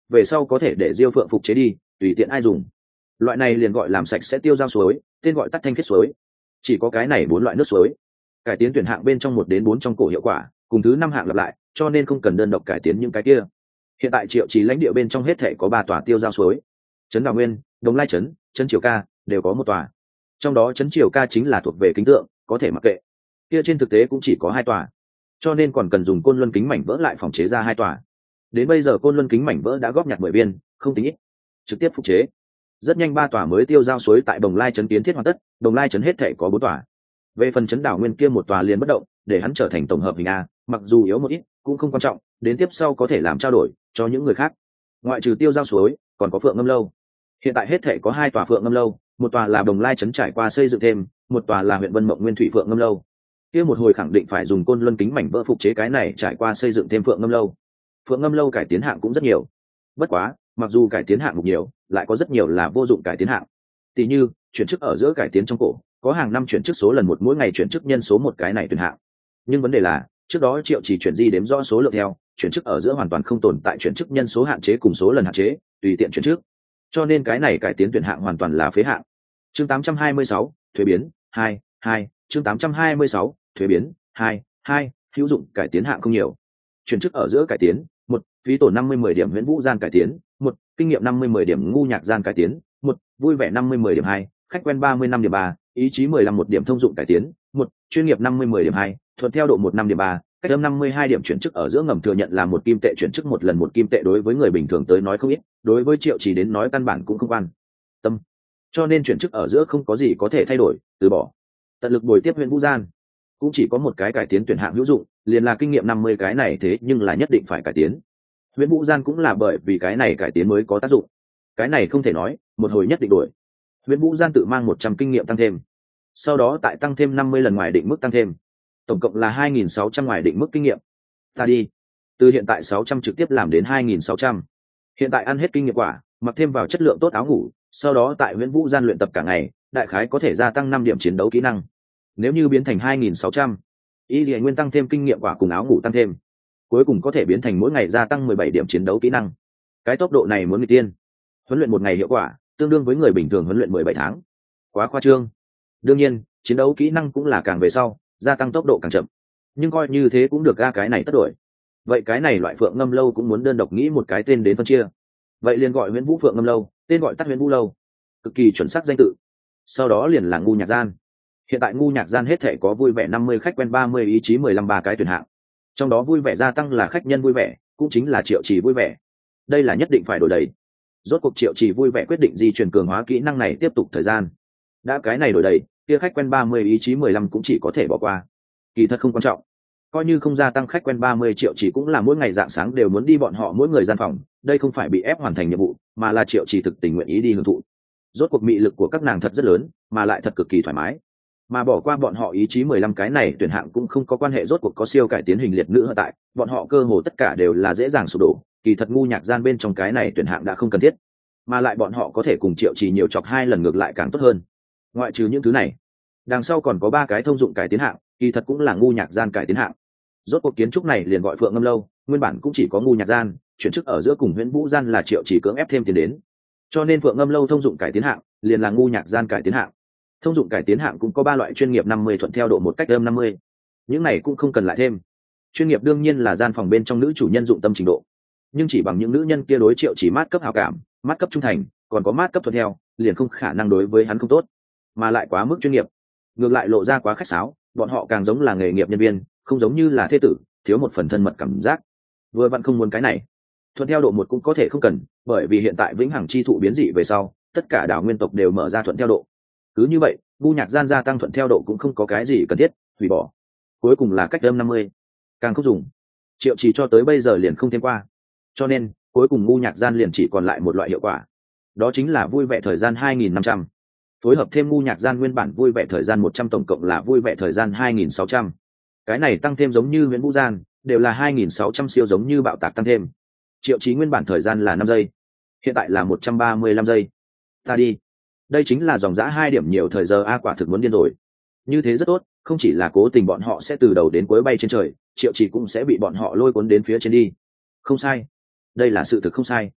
về sau có thể để Diêu Phượng phục chế đi, tùy tiện ai dùng. Loại này liền gọi làm sạch sẽ tiêu giao suối, tên gọi tắt thanh khiết suối. Chỉ có cái này 4 loại nước suối. Cải tiến tuyển hạng bên trong 1 đến 4 trong cổ hiệu quả, cùng thứ 5 hạng lặp lại, cho nên không cần đơn độc cải tiến những cái kia. Hiện tại Triệu Trì lãnh địa bên trong hết thể có 3 tòa tiêu giao suối. Trấn Đào Nguyên, Đồng Lai trấn, trấn Triều Ca đều có 1 tòa. Trong đó trấn Triều Ca chính là thuộc về kính tượng, có thể mặc kệ. Kia trên thực tế cũng chỉ có 2 tòa, cho nên còn cần dùng côn luân kính mảnh vỡ lại phòng chế ra 2 tòa. Đến bây giờ côn luân kính mảnh vỡ đã góp nhặt 10 viên, không tính ít. Trực tiếp phục chế. Rất nhanh 3 tòa mới tiêu giao suối tại Đồng Lai trấn kiến thiết hoàn tất, Đồng Lai trấn hết thể có 4 tòa. Về phần trấn Đảo Nguyên kia 1 tòa liền bất động, để hắn trở thành tổng hợp hình A, mặc dù yếu một ít, cũng không quan trọng, đến tiếp sau có thể làm trao đổi cho những người khác. Ngoại trừ tiêu giao suối, còn có Phượng Ngâm lâu. Hiện tại hết thể có 2 tòa Phượng Ngâm lâu, 1 tòa là Đồng Lai trấn trải qua xây dựng thêm, 1 tòa là huyện Vân Mộng Nguyên Thủy Phượng Ngâm lâu. Kia một hồi khẳng định phải dùng côn luân kính mảnh vỡ phục chế cái này trải qua xây dựng thêm Phượng Ngâm lâu. Phượng Ngâm lâu cải tiến hạng cũng rất nhiều. Bất quá, mặc dù cải tiến hạng mục nhiều, lại có rất nhiều là vô dụng cải tiến hạng. Tỷ như, chuyển chức ở giữa cải tiến trong cổ, có hàng năm chuyển chức số lần 1 mỗi ngày chuyển chức nhân số 1 cái này tuyển hạng. Nhưng vấn đề là, trước đó Triệu Chỉ chuyển di đếm rõ số lượng theo, chuyển chức ở giữa hoàn toàn không tồn tại chuyển chức nhân số hạn chế cùng số lần hạn chế, tùy tiện chuyển chức. Cho nên cái này cải tiến tuyển hạng hoàn toàn là phế hạng. Chương 826, thuế biến 2, chương 826, thuế biến 2, hữu dụng cải tiến hạng không nhiều. Chuyển chức ở giữa cải tiến, 1, phí tổn 50-10 điểm Huyễn Vũ gian cải tiến, 1, kinh nghiệm 50-10 điểm Ngu Nhạc gian cải tiến, 1, vui vẻ 50-10 điểm 2, khách quen 35 điểm 3, ý chí 15 1 điểm thông dụng cải tiến, 1, chuyên nghiệp 50-10 điểm 2, thuận theo độ 1 5 điểm 3, cách âm 52 điểm chuyển chức ở giữa ngầm thừa nhận là 1 kim tệ chuyển chức 1 lần 1 kim tệ đối với người bình thường tới nói không ít, đối với Triệu Chỉ đến nói căn bản cũng không quan tâm. Cho nên chuyển chức ở giữa không có gì có thể thay đổi, từ bỏ. Tận lực bồi tiếp Huyễn Vũ gian. Cũng chỉ có một cái cải tiến tuyển hạng hữu dụng, liền là kinh nghiệm 50 cái này thế nhưng là nhất định phải cải tiến. Huyễn Vũ gian cũng là bởi vì cái này cải tiến mới có tác dụng. Cái này không thể nói, một hồi nhất định đổi. Huyễn Vũ gian tự mang 100 kinh nghiệm tăng thêm. Sau đó tại tăng thêm 50 lần ngoài định mức tăng thêm. Tổng cộng là 2.600 ngoài định mức kinh nghiệm. Ta đi. Từ hiện tại 600 trực tiếp làm đến 2.600. Hiện tại ăn hết kinh nghiệm quả, mặc thêm vào chất lượng tốt áo ngủ, sau đó tại Huyễn Vũ gian luyện tập cả ngày, đại khái có thể gia tăng 5 điểm chiến đấu kỹ năng. Nếu như biến thành 2.600, y lìa nguyên tăng thêm kinh nghiệm quả cùng áo ngủ tăng thêm, cuối cùng có thể biến thành mỗi ngày gia tăng 17 điểm chiến đấu kỹ năng. Cái tốc độ này muốn người tiên. Huấn luyện 1 ngày hiệu quả tương đương với người bình thường huấn luyện 17 tháng. Quá khoa trương. Đương nhiên, chiến đấu kỹ năng cũng là càng về sau, gia tăng tốc độ càng chậm. Nhưng coi như thế cũng được, cái này tất đổi. Vậy cái này loại Phượng Ngâm lâu cũng muốn đơn độc nghĩ một cái tên đến phân chia. Vậy liền gọi Huyễn Vũ Phượng Ngâm lâu, tên gọi tắt Huyễn Vũ lâu. Cực kỳ chuẩn xác danh tự. Sau đó liền là Ngu Nhạc gian. Hiện tại Ngu Nhạc gian hết thể có vui vẻ 50, khách quen 30, ý chí 15 3 cái tuyển hạng. Trong đó vui vẻ gia tăng là khách nhân vui vẻ, cũng chính là Triệu Chỉ vui vẻ. Đây là nhất định phải đổi đầy. Rốt cuộc Triệu Chỉ vui vẻ quyết định di chuyển cường hóa kỹ năng này tiếp tục thời gian. Đã cái này đổi đầy, kia khách quen 30, ý chí 15 cũng chỉ có thể bỏ qua. Kỳ thật không quan trọng. Coi như không gia tăng khách quen 30 Triệu Chỉ cũng là mỗi ngày rạng sáng đều muốn đi bọn họ mỗi người gian phòng, đây không phải bị ép hoàn thành nhiệm vụ, mà là Triệu Chỉ thực tình nguyện ý đi hưởng thụ. Rốt cuộc mị lực của các nàng thật rất lớn, mà lại thật cực kỳ thoải mái. Mà bỏ qua bọn họ ý chí 15 cái này tuyển hạng cũng không có quan hệ, rốt cuộc có siêu cải tiến hình liệt nữ hiện tại, bọn họ cơ hồ tất cả đều là dễ dàng sụp đổ, kỳ thật Ngu Nhạc gian bên trong cái này tuyển hạng đã không cần thiết. Mà lại bọn họ có thể cùng Triệu Chỉ nhiều chọc 2 lần ngược lại càng tốt hơn. Ngoại trừ những thứ này, đằng sau còn có 3 cái thông dụng cải tiến hạng, kỳ thật cũng là Ngu Nhạc gian cải tiến hạng. Rốt cuộc kiến trúc này liền gọi Phượng Ngâm lâu, nguyên bản cũng chỉ có Ngu Nhạc gian, chuyển chức ở giữa cùng Huyễn Vũ gian là Triệu Chỉ cưỡng ép thêm tiền đến. Cho nên Phượng Ngâm lâu thông dụng cải tiến hạng liền là Ngu Nhạc gian cải tiến hạng. Thông dụng cải tiến hạng cũng có 3 loại: chuyên nghiệp 50, thuận theo độ 1, cách âm 50. Những này cũng không cần lại thêm. Chuyên nghiệp đương nhiên là gian phòng bên trong nữ chủ nhân dụng tâm trình độ, nhưng chỉ bằng những nữ nhân kia đối Triệu Chỉ mát cấp hảo cảm, mát cấp trung thành, còn có mát cấp thuận theo, liền không khả năng đối với hắn không tốt, mà lại quá mức chuyên nghiệp, ngược lại lộ ra quá khách sáo, bọn họ càng giống là nghề nghiệp nhân viên, không giống như là thê tử, thiếu một phần thân mật cảm giác. Vừa vặn không muốn cái này. Thuận theo độ 1 cũng có thể không cần, bởi vì hiện tại vĩnh hằng chi thụ biến dị về sau, tất cả đảo nguyên tộc đều mở ra thuận theo độ. Cứ như vậy, Ngu Nhạc gian gia tăng thuận theo độ cũng không có cái gì cần thiết, hủy bỏ. Cuối cùng là cách âm 50, càng không dùng. Triệu Chỉ cho tới bây giờ liền không thêm qua, cho nên cuối cùng Ngu Nhạc gian liền chỉ còn lại một loại hiệu quả, đó chính là vui vẻ thời gian 2.500. Phối hợp thêm Ngu Nhạc gian nguyên bản vui vẻ thời gian 100, tổng cộng là vui vẻ thời gian 2.600. Cái này tăng thêm giống như Huyễn Vũ gian, đều là 2.600 siêu giống như bạo tạc tăng thêm. Triệu Chí nguyên bản thời gian là 5 giây, hiện tại là 135 giây. Ta đi, đây chính là dòng dã 2 điểm nhiều thời giờ, quả thực muốn điên rồi. Như thế rất tốt, không chỉ là cố tình bọn họ sẽ từ đầu đến cuối bay trên trời, Triệu Chí cũng sẽ bị bọn họ lôi cuốn đến phía trên đi. Không sai, đây là sự thực không sai.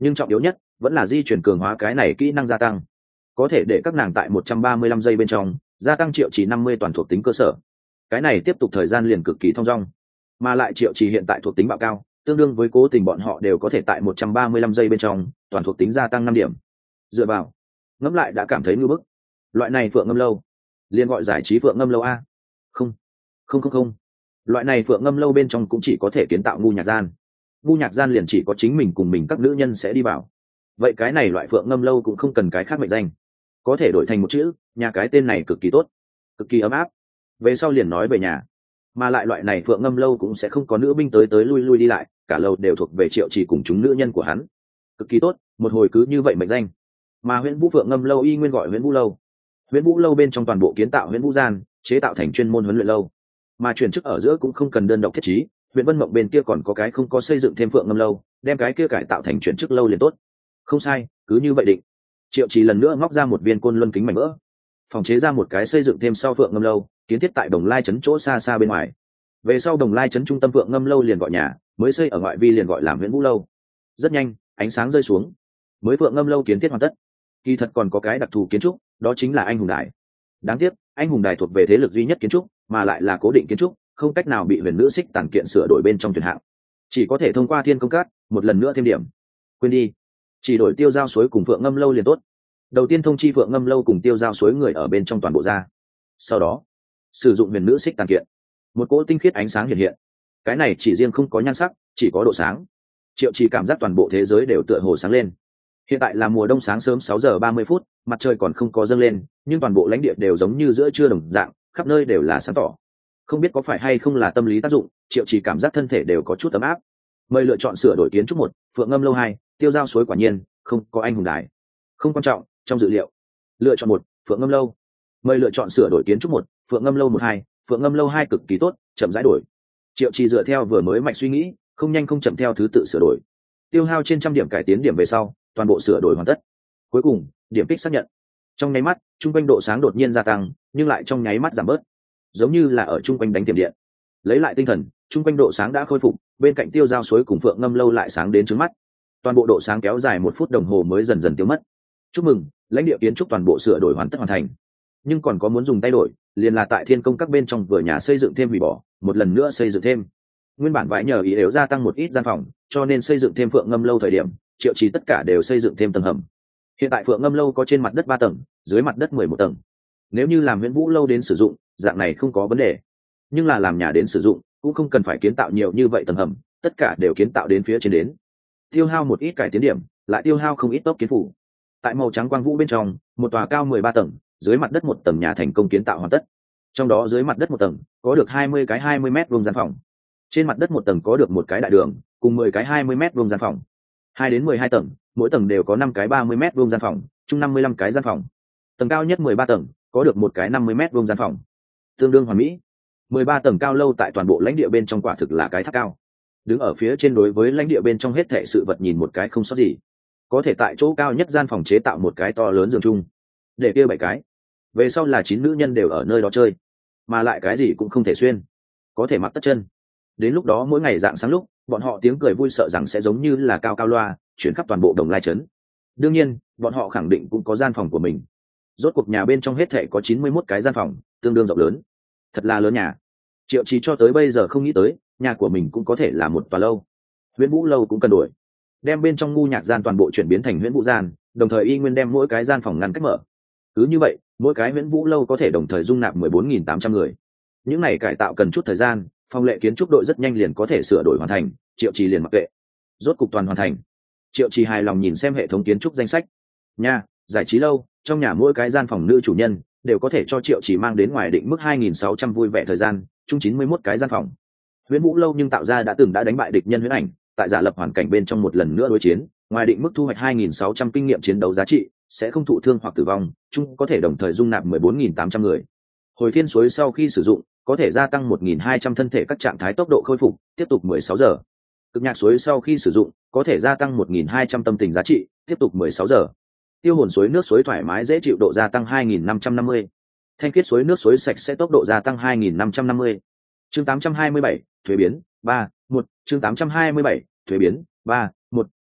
nhưng trọng yếu nhất vẫn là di chuyển cường hóa cái này kỹ năng gia tăng, có thể để các nàng tại 135 giây bên trong gia tăng triệu trì 50 toàn thuộc tính cơ sở. Cái này tiếp tục thời gian liền cực kỳ thong dong, mà lại triệu trì hiện tại thuộc tính bạo cao, tương đương với cố tình bọn họ đều có thể tại 135 giây bên trong toàn thuộc tính gia tăng 5 điểm. Dựa vào ngẫm lại đã cảm thấy ngư bức. Loại này phượng ngâm lâu liền gọi giải trí phượng ngâm lâu a? Không, không không không, loại này phượng ngâm lâu bên trong cũng chỉ có thể kiến tạo ngu nhạc gian. Ngu nhạc gian liền chỉ có chính mình cùng mình các nữ nhân sẽ đi vào. Vậy cái này loại phượng ngâm lâu cũng không cần cái khác mệnh danh, có thể đổi thành một chữ nhà, cái tên này cực kỳ tốt, cực kỳ ấm áp. Về sau liền nói về nhà, mà lại loại này phượng ngâm lâu cũng sẽ không có nữ binh tới tới lui lui đi lại, cả lâu đều thuộc về triệu trì cùng chúng nữ nhân của hắn. Cực kỳ tốt, một hồi cứ như vậy mệnh danh. Mà Huyễn Vũ phượng ngâm lâu y nguyên gọi Huyễn Vũ lâu. Huyễn Vũ lâu bên trong toàn bộ kiến tạo Huyễn Vũ gian, chế tạo thành chuyên môn huấn luyện lâu, mà chuyển chức ở giữa cũng không cần đơn độc thiết trí. Huyện Vân Mộng bên kia còn có cái không có xây dựng thêm phượng ngâm lâu, đem cái kia cải tạo thành chuyển chức lâu liền tốt. Không sai, cứ như vậy định. Triệu Trì lần nữa ngóc ra một viên côn luân kính mảnh vỡ, phòng chế ra một cái xây dựng thêm sau phượng ngâm lâu, kiến thiết tại Đồng Lai trấn chỗ xa xa bên ngoài. Về sau Đồng Lai trấn trung tâm phượng ngâm lâu liền gọi nhà, mới xây ở ngoại vi liền gọi làm Huyễn Vũ lâu. Rất nhanh, ánh sáng rơi xuống, mới phượng ngâm lâu kiến thiết hoàn tất. Kỳ thật còn có cái đặc thù kiến trúc, đó chính là anh hùng đài. Đáng tiếc, anh hùng đài thuộc về thế lực duy nhất kiến trúc, mà lại là cố định kiến trúc, không cách nào bị huyền nữ xích tản kiện sửa đổi bên trong tuyển hạng, chỉ có thể thông qua thiên công cát một lần nữa thêm điểm. Quên đi, chỉ đổi tiêu giao suối cùng phượng ngâm lâu liền tốt. Đầu tiên thông chi phượng ngâm lâu cùng tiêu giao suối người ở bên trong toàn bộ ra, sau đó sử dụng huyền nữ xích tản kiện, một cỗ tinh khiết ánh sáng hiện hiện. Cái này chỉ riêng không có nhan sắc, chỉ có độ sáng. Triệu Trì cảm giác toàn bộ thế giới đều tựa hồ sáng lên. Hiện tại là mùa đông sáng sớm 6 giờ 30 phút, mặt trời còn không có dâng lên, nhưng toàn bộ lãnh địa đều giống như giữa trưa đồng dạng, khắp nơi đều là sáng tỏ. Không biết có phải hay không là tâm lý tác dụng, Triệu Trì cảm giác thân thể đều có chút ấm áp. Mời lựa chọn sửa đổi kiến trúc 1, phượng ngâm lâu 2, tiêu giao suối quả nhiên, không có anh hùng đài. Không quan trọng, trong dự liệu. Lựa chọn 1, phượng ngâm lâu. Mời lựa chọn sửa đổi kiến trúc 1, phượng ngâm lâu 12, phượng ngâm lâu 2 cực kỳ tốt, chậm rãi đổi. Triệu Trì dựa theo vừa mới mạch suy nghĩ, không nhanh không chậm theo thứ tự sửa đổi. Tiêu hao trên trăm điểm cải tiến điểm về sau, toàn bộ sửa đổi hoàn tất. Cuối cùng, điểm kích xác nhận. Trong nháy mắt, trung quanh độ sáng đột nhiên gia tăng, nhưng lại trong nháy mắt giảm bớt, giống như là ở trung quanh đánh tiềm điện. Lấy lại tinh thần, trung quanh độ sáng đã khôi phục, bên cạnh tiêu giao suối cùng phượng ngâm lâu lại sáng đến trước mắt. Toàn bộ độ sáng kéo dài 1 phút đồng hồ mới dần dần tiêu mất. Chúc mừng, lãnh địa kiến trúc toàn bộ sửa đổi hoàn tất hoàn thành. Nhưng còn có muốn dùng thay đổi, liền là tại thiên công các bên trong vừa nhà xây dựng thêm hủy bỏ, một lần nữa xây dựng thêm. Nguyên bản vãi nhờ ý đều gia tăng một ít gian phòng, cho nên xây dựng thêm phượng ngâm lâu thời điểm, Triệu Trì tất cả đều xây dựng thêm tầng hầm. Hiện tại phượng ngâm lâu có trên mặt đất 3 tầng, dưới mặt đất 11 tầng. Nếu như làm Huyễn Vũ lâu đến sử dụng, dạng này không có vấn đề. Nhưng là làm nhà đến sử dụng, cũng không cần phải kiến tạo nhiều như vậy tầng hầm, tất cả đều kiến tạo đến phía trên đến. Tiêu hao một ít cải tiến điểm, lại tiêu hao không ít tốc kiến phủ. Tại màu trắng quang vũ bên trong, một tòa cao 13 tầng, dưới mặt đất 1 tầng nhà thành công kiến tạo hoàn tất. Trong đó dưới mặt đất 1 tầng có được 20 cái 20 mét vuông gian phòng. Trên mặt đất 1 tầng có được 1 cái đại đường, cùng 10 cái 20 mét vuông gian phòng. 2 đến 12 tầng, mỗi tầng đều có 5 cái 30 mét vuông gian phòng, chung 55 cái gian phòng. Tầng cao nhất 13 tầng, có được 1 cái 50 mét vuông gian phòng. Tương đương hoàn mỹ. 13 tầng cao lâu tại toàn bộ lãnh địa bên trong quả thực là cái tháp cao. Đứng ở phía trên đối với lãnh địa bên trong hết thảy sự vật nhìn một cái không sót gì. Có thể tại chỗ cao nhất gian phòng chế tạo một cái to lớn giường chung. Để kia 7 cái. Về sau là 9 nữ nhân đều ở nơi đó chơi, mà lại cái gì cũng không thể xuyên, có thể mặc tất chân. Đến lúc đó mỗi ngày dạng sáng lúc, bọn họ tiếng cười vui sợ rằng sẽ giống như là cao cao loa chuyển khắp toàn bộ Đồng Lai trấn. Đương nhiên, bọn họ khẳng định cũng có gian phòng của mình. Rốt cuộc nhà bên trong hết thảy có 91 cái gian phòng, tương đương rộng lớn. Thật là lớn nhà. Triệu Trì cho tới bây giờ không nghĩ tới, nhà của mình cũng có thể là một tòa lâu. Huyễn Vũ lâu cũng cần đổi, đem bên trong ngu nhạc gian toàn bộ chuyển biến thành Huyễn Vũ gian, đồng thời y nguyên đem mỗi cái gian phòng ngăn cách mở. Cứ như vậy, mỗi cái Huyễn Vũ lâu có thể đồng thời dung nạp 14.800 người. Những này cải tạo cần chút thời gian, phòng lệ kiến trúc đội rất nhanh liền có thể sửa đổi hoàn thành, Triệu Trì liền mặc kệ. Rốt cục toàn hoàn thành. Triệu Trì hài lòng nhìn xem hệ thống kiến trúc danh sách. Nhà, giải trí lâu, trong nhà mỗi cái gian phòng nữ chủ nhân đều có thể cho Triệu Trì mang đến ngoài định mức 2.600 vui vẻ thời gian, chung 91 cái gian phòng. Huyễn Vũ lâu nhưng tạo ra đã từng đã đánh bại địch nhân huyễn ảnh, tại giả lập hoàn cảnh bên trong một lần nữa đối chiến, ngoài định mức thu hoạch 2.600 kinh nghiệm chiến đấu giá trị, sẽ không thụ thương hoặc tử vong, chung có thể đồng thời dung nạp 14.800 người. Hồi thiên suối sau khi sử dụng, có thể gia tăng 1.200 thân thể các trạng thái tốc độ khôi phục, tiếp tục 16 giờ. Cực nhạc suối sau khi sử dụng, có thể gia tăng 1.200 tâm tình giá trị, tiếp tục 16 giờ. Tiêu hồn suối nước suối thoải mái dễ chịu độ gia tăng 2.550. Thanh khiết suối nước suối sạch sẽ tốc độ gia tăng 2.550. Chương 827, thuế biến 3, 1, chương 827, thuế biến 3, 1,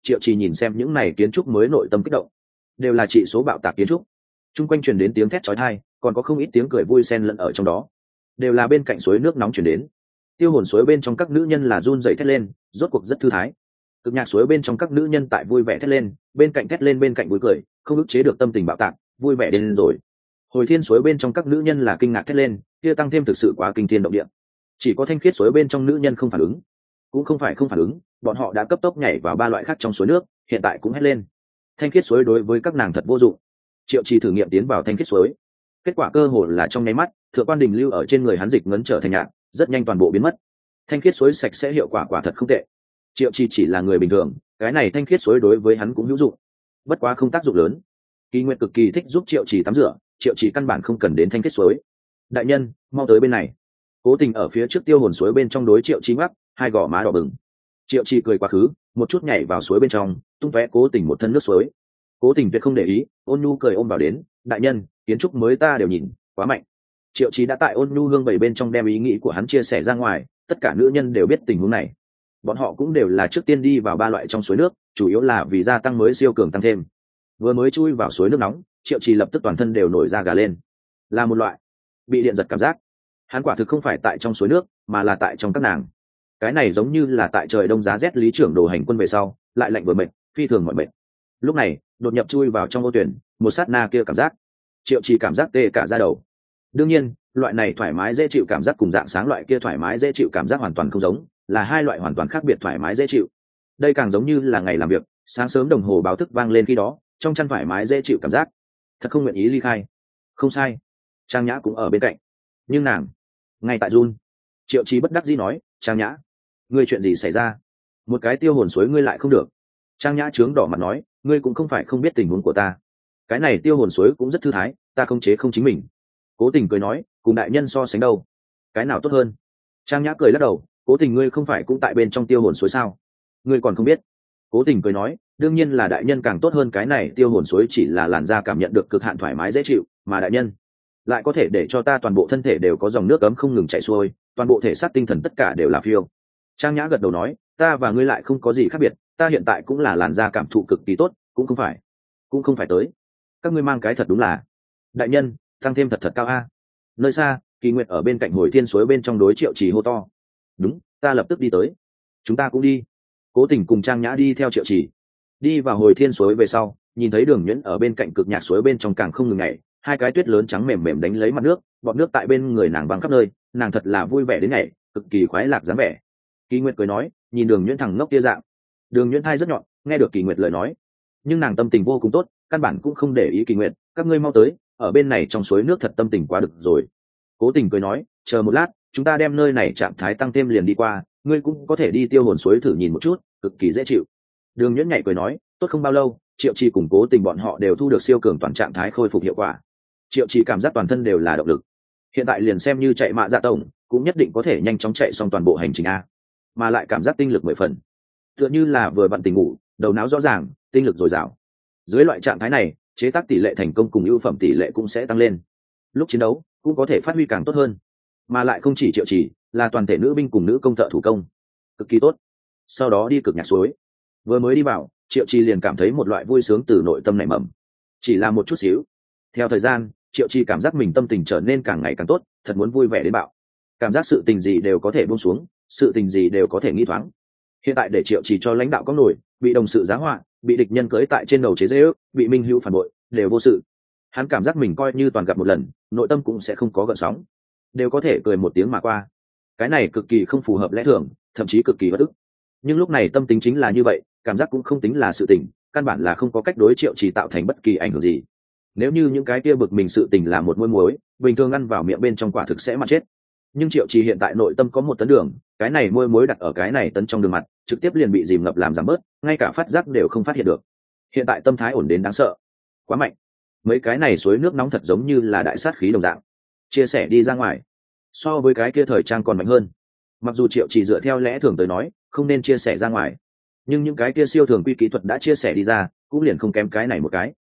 Triệu Trì nhìn xem những này kiến trúc mới nội tâm kích động, đều là trị số bạo tạc kiến trúc. Trung quanh truyền đến tiếng thét chói tai, còn có không ít tiếng cười vui xen lẫn ở trong đó, đều là bên cạnh suối nước nóng truyền đến. Tiêu hồn suối bên trong các nữ nhân là run rẩy thét lên, rốt cuộc rất thư thái. Cực nhạc suối bên trong các nữ nhân tại vui vẻ thét lên, bên cạnh vui cười, không ức chế được tâm tình bạo tạc, vui vẻ đến rồi. Hồi thiên suối bên trong các nữ nhân là kinh ngạc thét lên, kia tăng thêm thực sự quá kinh thiên động địa. Chỉ có thanh khiết suối bên trong nữ nhân không phản ứng, cũng không phải không phản ứng, bọn họ đã cấp tốc nhảy vào ba loại khác trong suối nước, hiện tại cũng hét lên. Thanh khiết suối đối với các nàng thật vô dụng. Triệu Trì thử nghiệm tiến vào thanh khiết suối, kết quả cơ hồ là trong nháy mắt, thượng quan đình lưu ở trên người hắn dịch ngấn trở thành nhạt, rất nhanh toàn bộ biến mất. Thanh khiết suối sạch sẽ hiệu quả quả thật không tệ. Triệu Trì chỉ là người bình thường, cái này thanh khiết suối đối với hắn cũng hữu dụng, bất quá không tác dụng lớn. Kỳ Nguyệt cực kỳ thích giúp Triệu Trì tắm rửa, Triệu Trì căn bản không cần đến thanh khiết suối. Đại nhân, mau tới bên này. Cố Tình ở phía trước tiêu hồn suối bên trong đối Triệu Trì ngoắc, hai gò má đỏ bừng. Triệu Trì cười quá khứ, một chút nhảy vào suối bên trong, tung tóe Cố Tình một thân nước suối. Cố Tình tuyệt không để ý, ôn nhu cười ôm vào đến. Đại nhân, kiến trúc mới ta đều nhìn, quá mạnh. Triệu Trì đã tại ôn nhu hương bảy bên trong đem ý nghĩ của hắn chia sẻ ra ngoài, tất cả nữ nhân đều biết tình huống này. Bọn họ cũng đều là trước tiên đi vào ba loại trong suối nước, chủ yếu là vì gia tăng mới siêu cường tăng thêm. Vừa mới chui vào suối nước nóng, Triệu Trì lập tức toàn thân đều nổi da gà lên, là một loại bị điện giật cảm giác. Hắn quả thực không phải tại trong suối nước, mà là tại trong các nàng. Cái này giống như là tại trời đông giá rét lý trưởng đồ hành quân về sau, lại lạnh vừa mệt, phi thường mọi mệt. Lúc này, đột nhập chui vào trong ô tuyển, một sát na kia cảm giác, Triệu Trì cảm giác tê cả da đầu. Đương nhiên, loại này thoải mái dễ chịu cảm giác cùng dạng sáng loại kia thoải mái dễ chịu cảm giác hoàn toàn không giống, là hai loại hoàn toàn khác biệt thoải mái dễ chịu. Đây càng giống như là ngày làm việc, sáng sớm đồng hồ báo thức vang lên khi đó, trong chăn thoải mái dễ chịu cảm giác, thật không nguyện ý ly khai. Không sai, Trang Nhã cũng ở bên cạnh, nhưng nàng ngay tại run. Triệu Trì bất đắc dĩ nói, Trang Nhã, ngươi chuyện gì xảy ra? Một cái tiêu hồn suối ngươi lại không được. Trang Nhã trướng đỏ mặt nói, ngươi cũng không phải không biết tình huống của ta, cái này tiêu hồn suối cũng rất thư thái, ta không chế không chính mình. Cố Tình cười nói, cùng đại nhân so sánh đâu, cái nào tốt hơn? Trang Nhã cười lắc đầu, Cố Tình ngươi không phải cũng tại bên trong tiêu hồn suối sao, ngươi còn không biết. Cố Tình cười nói, đương nhiên là đại nhân càng tốt hơn, cái này tiêu hồn suối chỉ là làn da cảm nhận được cực hạn thoải mái dễ chịu, mà đại nhân lại có thể để cho ta toàn bộ thân thể đều có dòng nước ấm không ngừng chảy xuôi, toàn bộ thể xác tinh thần tất cả đều là phiêu. Trang Nhã gật đầu nói, ta và ngươi lại không có gì khác biệt, ta hiện tại cũng là làn da cảm thụ cực kỳ tốt, cũng không phải tới. Các ngươi mang cái thật đúng là, đại nhân tăng thêm thật cao a. Nơi xa, Kỳ Nguyệt ở bên cạnh hồi thiên suối bên trong đối Triệu Trì hô to, đúng, ta lập tức đi tới. Chúng ta cũng đi. Cố Tình cùng Trang Nhã đi theo Triệu Trì, đi vào hồi thiên suối về sau, nhìn thấy Đường Nhuyễn ở bên cạnh cực nhạc suối bên trong càng không ngừng nhảy, hai cái tuyết lớn trắng mềm mềm đánh lấy mặt nước, bọt nước tại bên người nàng văng khắp nơi, nàng thật là vui vẻ đến nhảy, cực kỳ khoái lạc dáng vẻ. Kỳ Nguyệt cười nói, nhìn Đường Nhuyễn thằng ngốc kia dạng. Đường Nhuyễn thai rất nhọn, nghe được Kỳ Nguyệt lời nói, nhưng nàng tâm tình vô cùng tốt, căn bản cũng không để ý Kỳ Nguyệt. Các ngươi mau tới, ở bên này trong suối nước thật tâm tình quá được rồi. Cố Tình cười nói, chờ một lát, chúng ta đem nơi này trạng thái tăng thêm liền đi qua, ngươi cũng có thể đi tiêu hồn suối thử nhìn một chút, cực kỳ dễ chịu. Đường Nhuyễn nhảy cười nói, tốt. Không bao lâu, Triệu Trì cùng Cố Tình bọn họ đều thu được siêu cường toàn trạng thái khôi phục hiệu quả. Triệu Trì cảm giác toàn thân đều là động lực, hiện tại liền xem như chạy mạ dạ tổng cũng nhất định có thể nhanh chóng chạy xong toàn bộ hành trình a, mà lại cảm giác tinh lực 10 phần, tựa như là vừa vặn tỉnh ngủ, đầu não rõ ràng, tinh lực dồi dào. Dưới loại trạng thái này, chế tác tỷ lệ thành công cùng ưu phẩm tỷ lệ cũng sẽ tăng lên, lúc chiến đấu cũng có thể phát huy càng tốt hơn, mà lại không chỉ Triệu Trì, là toàn thể nữ binh cùng nữ công thợ thủ công, cực kỳ tốt. Sau đó đi cực nhạc suối, vừa mới đi vào, Triệu Trì liền cảm thấy một loại vui sướng từ nội tâm nảy mầm, chỉ là một chút xíu. Theo thời gian, Triệu Trì cảm giác mình tâm tình trở nên càng ngày càng tốt, thật muốn vui vẻ đến bạo, cảm giác sự tình gì đều có thể buông xuống, sự tình gì đều có thể nghĩ thoáng. Hiện tại để Triệu Trì cho lãnh đạo có nổi, bị đồng sự giá họa, bị địch nhân cưỡi tại trên đầu chế giễu, bị minh hữu phản bội, đều vô sự. Hắn cảm giác mình coi như toàn gặp một lần, nội tâm cũng sẽ không có gợn sóng, đều có thể cười một tiếng mà qua. Cái này cực kỳ không phù hợp lẽ thường, thậm chí cực kỳ bất ức. Nhưng lúc này tâm tính chính là như vậy, cảm giác cũng không tính là sự tình, căn bản là không có cách đối Triệu Trì tạo thành bất kỳ ảnh hưởng gì. Nếu như những cái kia bực mình sự tình là một muối muối, bình thường ăn vào miệng bên trong quả thực sẽ mà chết. Nhưng Triệu Trì hiện tại nội tâm có một tấn đường, cái này muối muối đặt ở cái này tấn trong đường mặt, trực tiếp liền bị dìm ngập làm giảm bớt, ngay cả phát giác đều không phát hiện được. Hiện tại tâm thái ổn đến đáng sợ, quá mạnh. Mấy cái này suối nước nóng thật giống như là đại sát khí đồng dạng, chia sẻ đi ra ngoài, so với cái kia thời trang còn mạnh hơn. Mặc dù Triệu Trì dựa theo lẽ thường tới nói không nên chia sẻ ra ngoài, nhưng những cái kia siêu thường quy kỹ thuật đã chia sẻ đi ra, cũng liền không kém cái này một cái.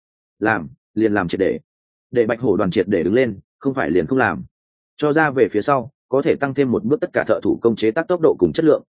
Liền làm triệt để Bạch Hổ đoàn triệt để đứng lên, không phải liền không làm. Cho ra về phía sau, có thể tăng thêm một bước tất cả thợ thủ công chế tác tốc độ cùng chất lượng,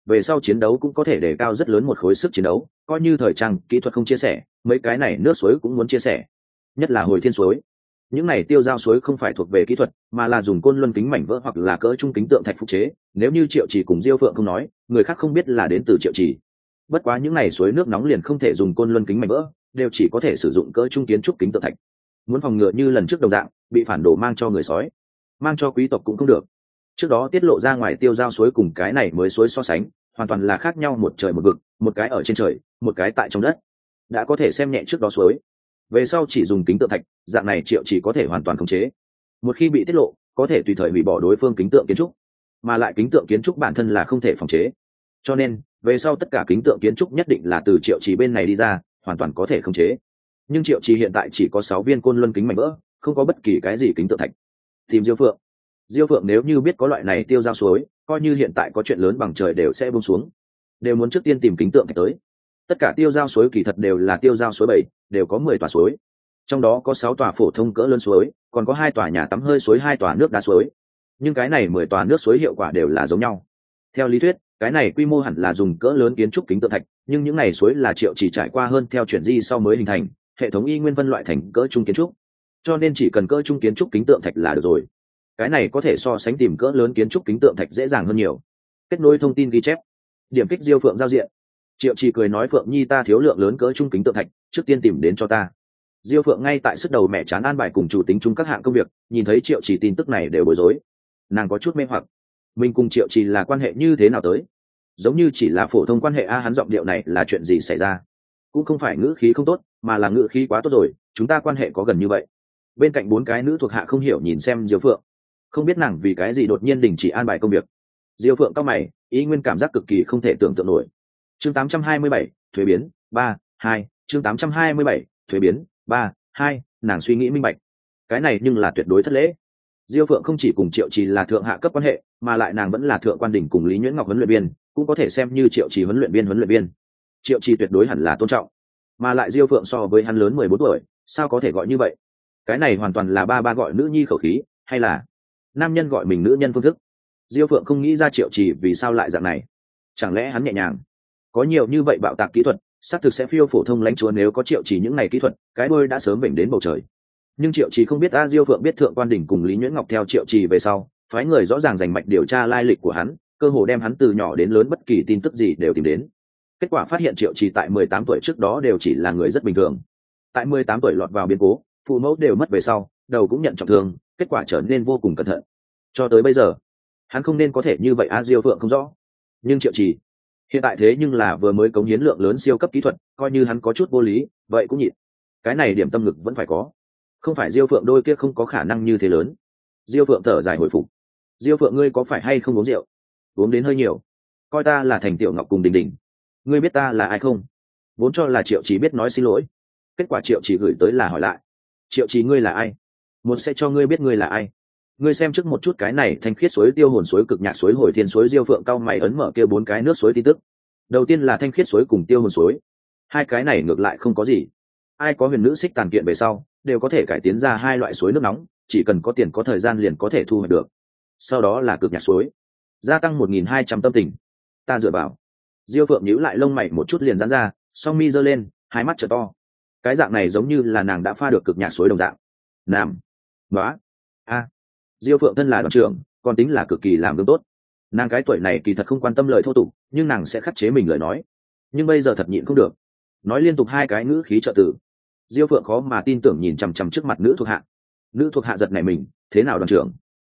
về sau chiến đấu cũng có thể đề cao rất lớn một khối sức chiến đấu, coi như thời trang kỹ thuật không chia sẻ, mấy cái này nước suối cũng muốn chia sẻ, nhất là hồi thiên suối. Những này tiêu giao suối không phải thuộc về kỹ thuật, mà là dùng côn luân kính mảnh vỡ hoặc là cỡ trung kính tượng thạch phục chế. Nếu như Triệu Chỉ cùng Diêu Phượng không nói, người khác không biết là đến từ Triệu Chỉ. Bất quá những này suối nước nóng liền không thể dùng côn luân kính mảnh vỡ, đều chỉ có thể sử dụng cỡ trung kiến trúc kính tượng thạch. Muốn phòng ngừa như lần trước đồng dạng bị phản đồ mang cho người sói, mang cho quý tộc cũng không được. Trước đó tiết lộ ra ngoài tiêu giao suối cùng cái này mới suối so sánh, hoàn toàn là khác nhau một trời một vực, một cái ở trên trời, một cái tại trong đất. Đã có thể xem nhẹ trước đó suối, về sau chỉ dùng kính tượng thạch, dạng này Triệu Chỉ có thể hoàn toàn khống chế. Một khi bị tiết lộ, có thể tùy thời hủy bỏ đối phương kính tượng kiến trúc, mà lại kính tượng kiến trúc bản thân là không thể phòng chế, cho nên về sau tất cả kính tượng kiến trúc nhất định là từ Triệu Chỉ bên này đi ra, hoàn toàn có thể khống chế. Nhưng Triệu Chỉ hiện tại chỉ có 6 viên côn luân kính mảnh vỡ, không có bất kỳ cái gì kính tượng thạch. Tìm Diêu Phượng nếu như biết có loại này tiêu giao suối, coi như hiện tại có chuyện lớn bằng trời đều sẽ buông xuống, đều muốn trước tiên tìm kính tượng thạch tới. Tất cả tiêu giao suối kỳ thật đều là tiêu giao suối 7, đều có 10 tòa suối, trong đó có 6 tòa phổ thông cỡ lớn suối, còn có 2 tòa nhà tắm hơi suối, 2 tòa nước đá suối. Nhưng cái này 10 tòa nước suối hiệu quả đều là giống nhau. Theo lý thuyết, cái này quy mô hẳn là dùng cỡ lớn kiến trúc kính tượng thạch, nhưng những này suối là Triệu Chỉ trải qua hơn theo chuyển di sau mới hình thành, hệ thống y nguyên phân loại thành cỡ trung kiến trúc, cho nên chỉ cần cỡ trung kiến trúc kính tượng thạch là được rồi. Cái này có thể so sánh tìm cỡ lớn kiến trúc kính tượng thạch dễ dàng hơn nhiều. Kết nối thông tin ghi chép, điểm kích Diêu Phượng giao diện. Triệu Chỉ cười nói, Phượng Nhi ta thiếu lượng lớn cỡ trung kính tượng thạch, trước tiên tìm đến cho ta. Diêu Phượng ngay tại sức đầu mẹ chán an bài cùng chủ tính chung các hạng công việc, nhìn thấy Triệu Chỉ tin tức này đều bối rối. Nàng có chút mê hoặc, mình cùng Triệu Chỉ là quan hệ như thế nào tới? Giống như chỉ là phổ thông quan hệ a, hắn giọng điệu này là chuyện gì xảy ra? Cũng không phải ngữ khí không tốt, mà là ngữ khí quá tốt rồi, chúng ta quan hệ có gần như vậy. Bên cạnh 4 cái nữ thuộc hạ không hiểu nhìn xem Diêu Phượng, không biết nàng vì cái gì đột nhiên đình chỉ an bài công việc. Diêu Phượng cau mày, ý nguyên cảm giác cực kỳ không thể tưởng tượng nổi. Chương 827, thuế biến 3-2, chương 827, thuế biến 3-2, nàng suy nghĩ minh bạch. Cái này nhưng là tuyệt đối thất lễ. Diêu Phượng không chỉ cùng Triệu Chỉ là thượng hạ cấp quan hệ, mà lại nàng vẫn là thượng quan đỉnh cùng Lý Nhuyễn Ngọc huấn luyện viên, cũng có thể xem như Triệu Chỉ huấn luyện viên. Triệu Chỉ tuyệt đối hẳn là tôn trọng, mà lại Diêu Phượng so với hắn lớn 14 tuổi, sao có thể gọi như vậy? Cái này hoàn toàn là ba gọi nữ nhi khẩu khí, hay là nam nhân gọi mình nữ nhân phương thức. Diêu Phượng không nghĩ ra Triệu Chỉ vì sao lại dạng này. Chẳng lẽ hắn nhẹ nhàng? Có nhiều như vậy bạo tạc kỹ thuật, xác thực sẽ phiêu phổ thông lãnh chúa, nếu có Triệu Chỉ những này kỹ thuật, cái đôi đã sớm vểnh đến bầu trời. Nhưng Triệu Chỉ không biết a, Diêu Phượng biết thượng quan đỉnh cùng Lý Nhuyễn Ngọc theo Triệu Chỉ về sau, phái người rõ ràng rành mạch điều tra lai lịch của hắn, cơ hồ đem hắn từ nhỏ đến lớn bất kỳ tin tức gì đều tìm đến. Kết quả phát hiện Triệu Chỉ tại 18 tuổi trước đó đều chỉ là người rất bình thường. Tại 18 tuổi lọt vào biến cố, phụ mẫu đều mất về sau, đầu cũng nhận trọng thương, kết quả trở nên vô cùng cẩn thận. Cho tới bây giờ, hắn không nên có thể như vậy a, Diêu Phượng không rõ. Nhưng Triệu Chỉ hiện tại thế nhưng là vừa mới cống hiến lượng lớn siêu cấp kỹ thuật, coi như hắn có chút vô lý, vậy cũng nhịn. Cái này điểm tâm lực vẫn phải có. Không phải Diêu Phượng đôi kia không có khả năng như thế lớn. Diêu Phượng thở dài hồi phục. Diêu Phượng ngươi có phải hay không uống rượu? Uống đến hơi nhiều. Coi ta là Thành Tiểu Ngọc cùng Đình Đình. Ngươi biết ta là ai không? Vốn cho là Triệu Chỉ biết nói xin lỗi. Kết quả Triệu Chỉ gửi tới là hỏi lại. Triệu Chỉ ngươi là ai? Muốn sẽ cho ngươi biết ngươi là ai. Ngươi xem trước một chút cái này, thanh khiết suối, tiêu hồn suối, cực nhạc suối, hồi thiên suối. Diêu Phượng cau mày ấn mở kia 4 cái nước suối tin tức. Đầu tiên là thanh khiết suối cùng tiêu hồn suối. Hai cái này ngược lại không có gì. Ai có huyền nữ xích tàn kiện về sau, đều có thể cải tiến ra 2 loại suối nước nóng, chỉ cần có tiền có thời gian liền có thể thu hoạch được. Sau đó là cực nhạc suối, gia tăng 1200 tâm tình. Ta dựa vào. Diêu Phượng nhíu lại lông mày một chút liền giãn ra, song mi giơ lên, hai mắt trợ to. Cái dạng này giống như là nàng đã pha được cực nhạc suối đồng dạng. Nam, đó, a. Diêu Phượng thân là đoàn trưởng, còn tính là cực kỳ làm gương tốt. Nàng cái tuổi này kỳ thật không quan tâm lời thô tục, nhưng nàng sẽ khắc chế mình lời nói. Nhưng bây giờ thật nhịn không được, nói liên tục 2 cái ngữ khí trợ tử. Diêu Phượng khó mà tin tưởng nhìn chằm chằm trước mặt nữ thuộc hạ. Nữ thuộc hạ giật nảy mình, thế nào đoàn trưởng?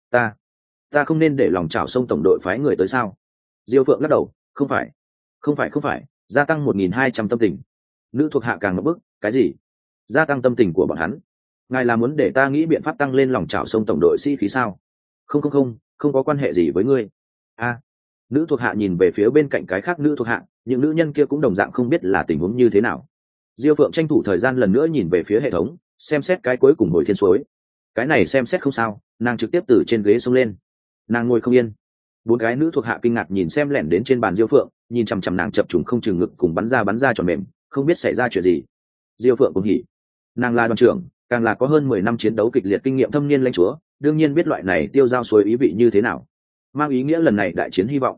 Ta không nên để lòng chảo sông tổng đội phái người tới sao? Diêu Phượng lắc đầu, không phải, gia tăng 1200 tâm tình. Nữ thuộc hạ càng ngập bức, cái gì? Gia tăng tâm tình của bọn hắn? Ngài là muốn để ta nghĩ biện pháp tăng lên lòng chảo sông tổng đội sĩ khí sao? Không có quan hệ gì với ngươi. A. Nữ thuộc hạ nhìn về phía bên cạnh cái khác nữ thuộc hạ, những nữ nhân kia cũng đồng dạng không biết là tình huống như thế nào. Diêu Phượng tranh thủ thời gian lần nữa nhìn về phía hệ thống, xem xét cái cuối cùng hồi thiên suối. Cái này xem xét không sao, nàng trực tiếp từ trên ghế xông lên. Nàng ngồi không yên. 4 cái nữ thuộc hạ kinh ngạc nhìn xem lẻn đến trên bàn Diêu Phượng, nhìn chằm chằm nàng chập trùng không chừng ngực cùng bắn ra tròn mềm, không biết xảy ra chuyện gì. Diêu Phượng cũng hỉ. Nàng là đoàn trưởng, càng là có hơn 10 năm chiến đấu kịch liệt kinh nghiệm thâm niên lãnh chúa, đương nhiên biết loại này tiêu giao suối ý vị như thế nào, mang ý nghĩa lần này đại chiến hy vọng.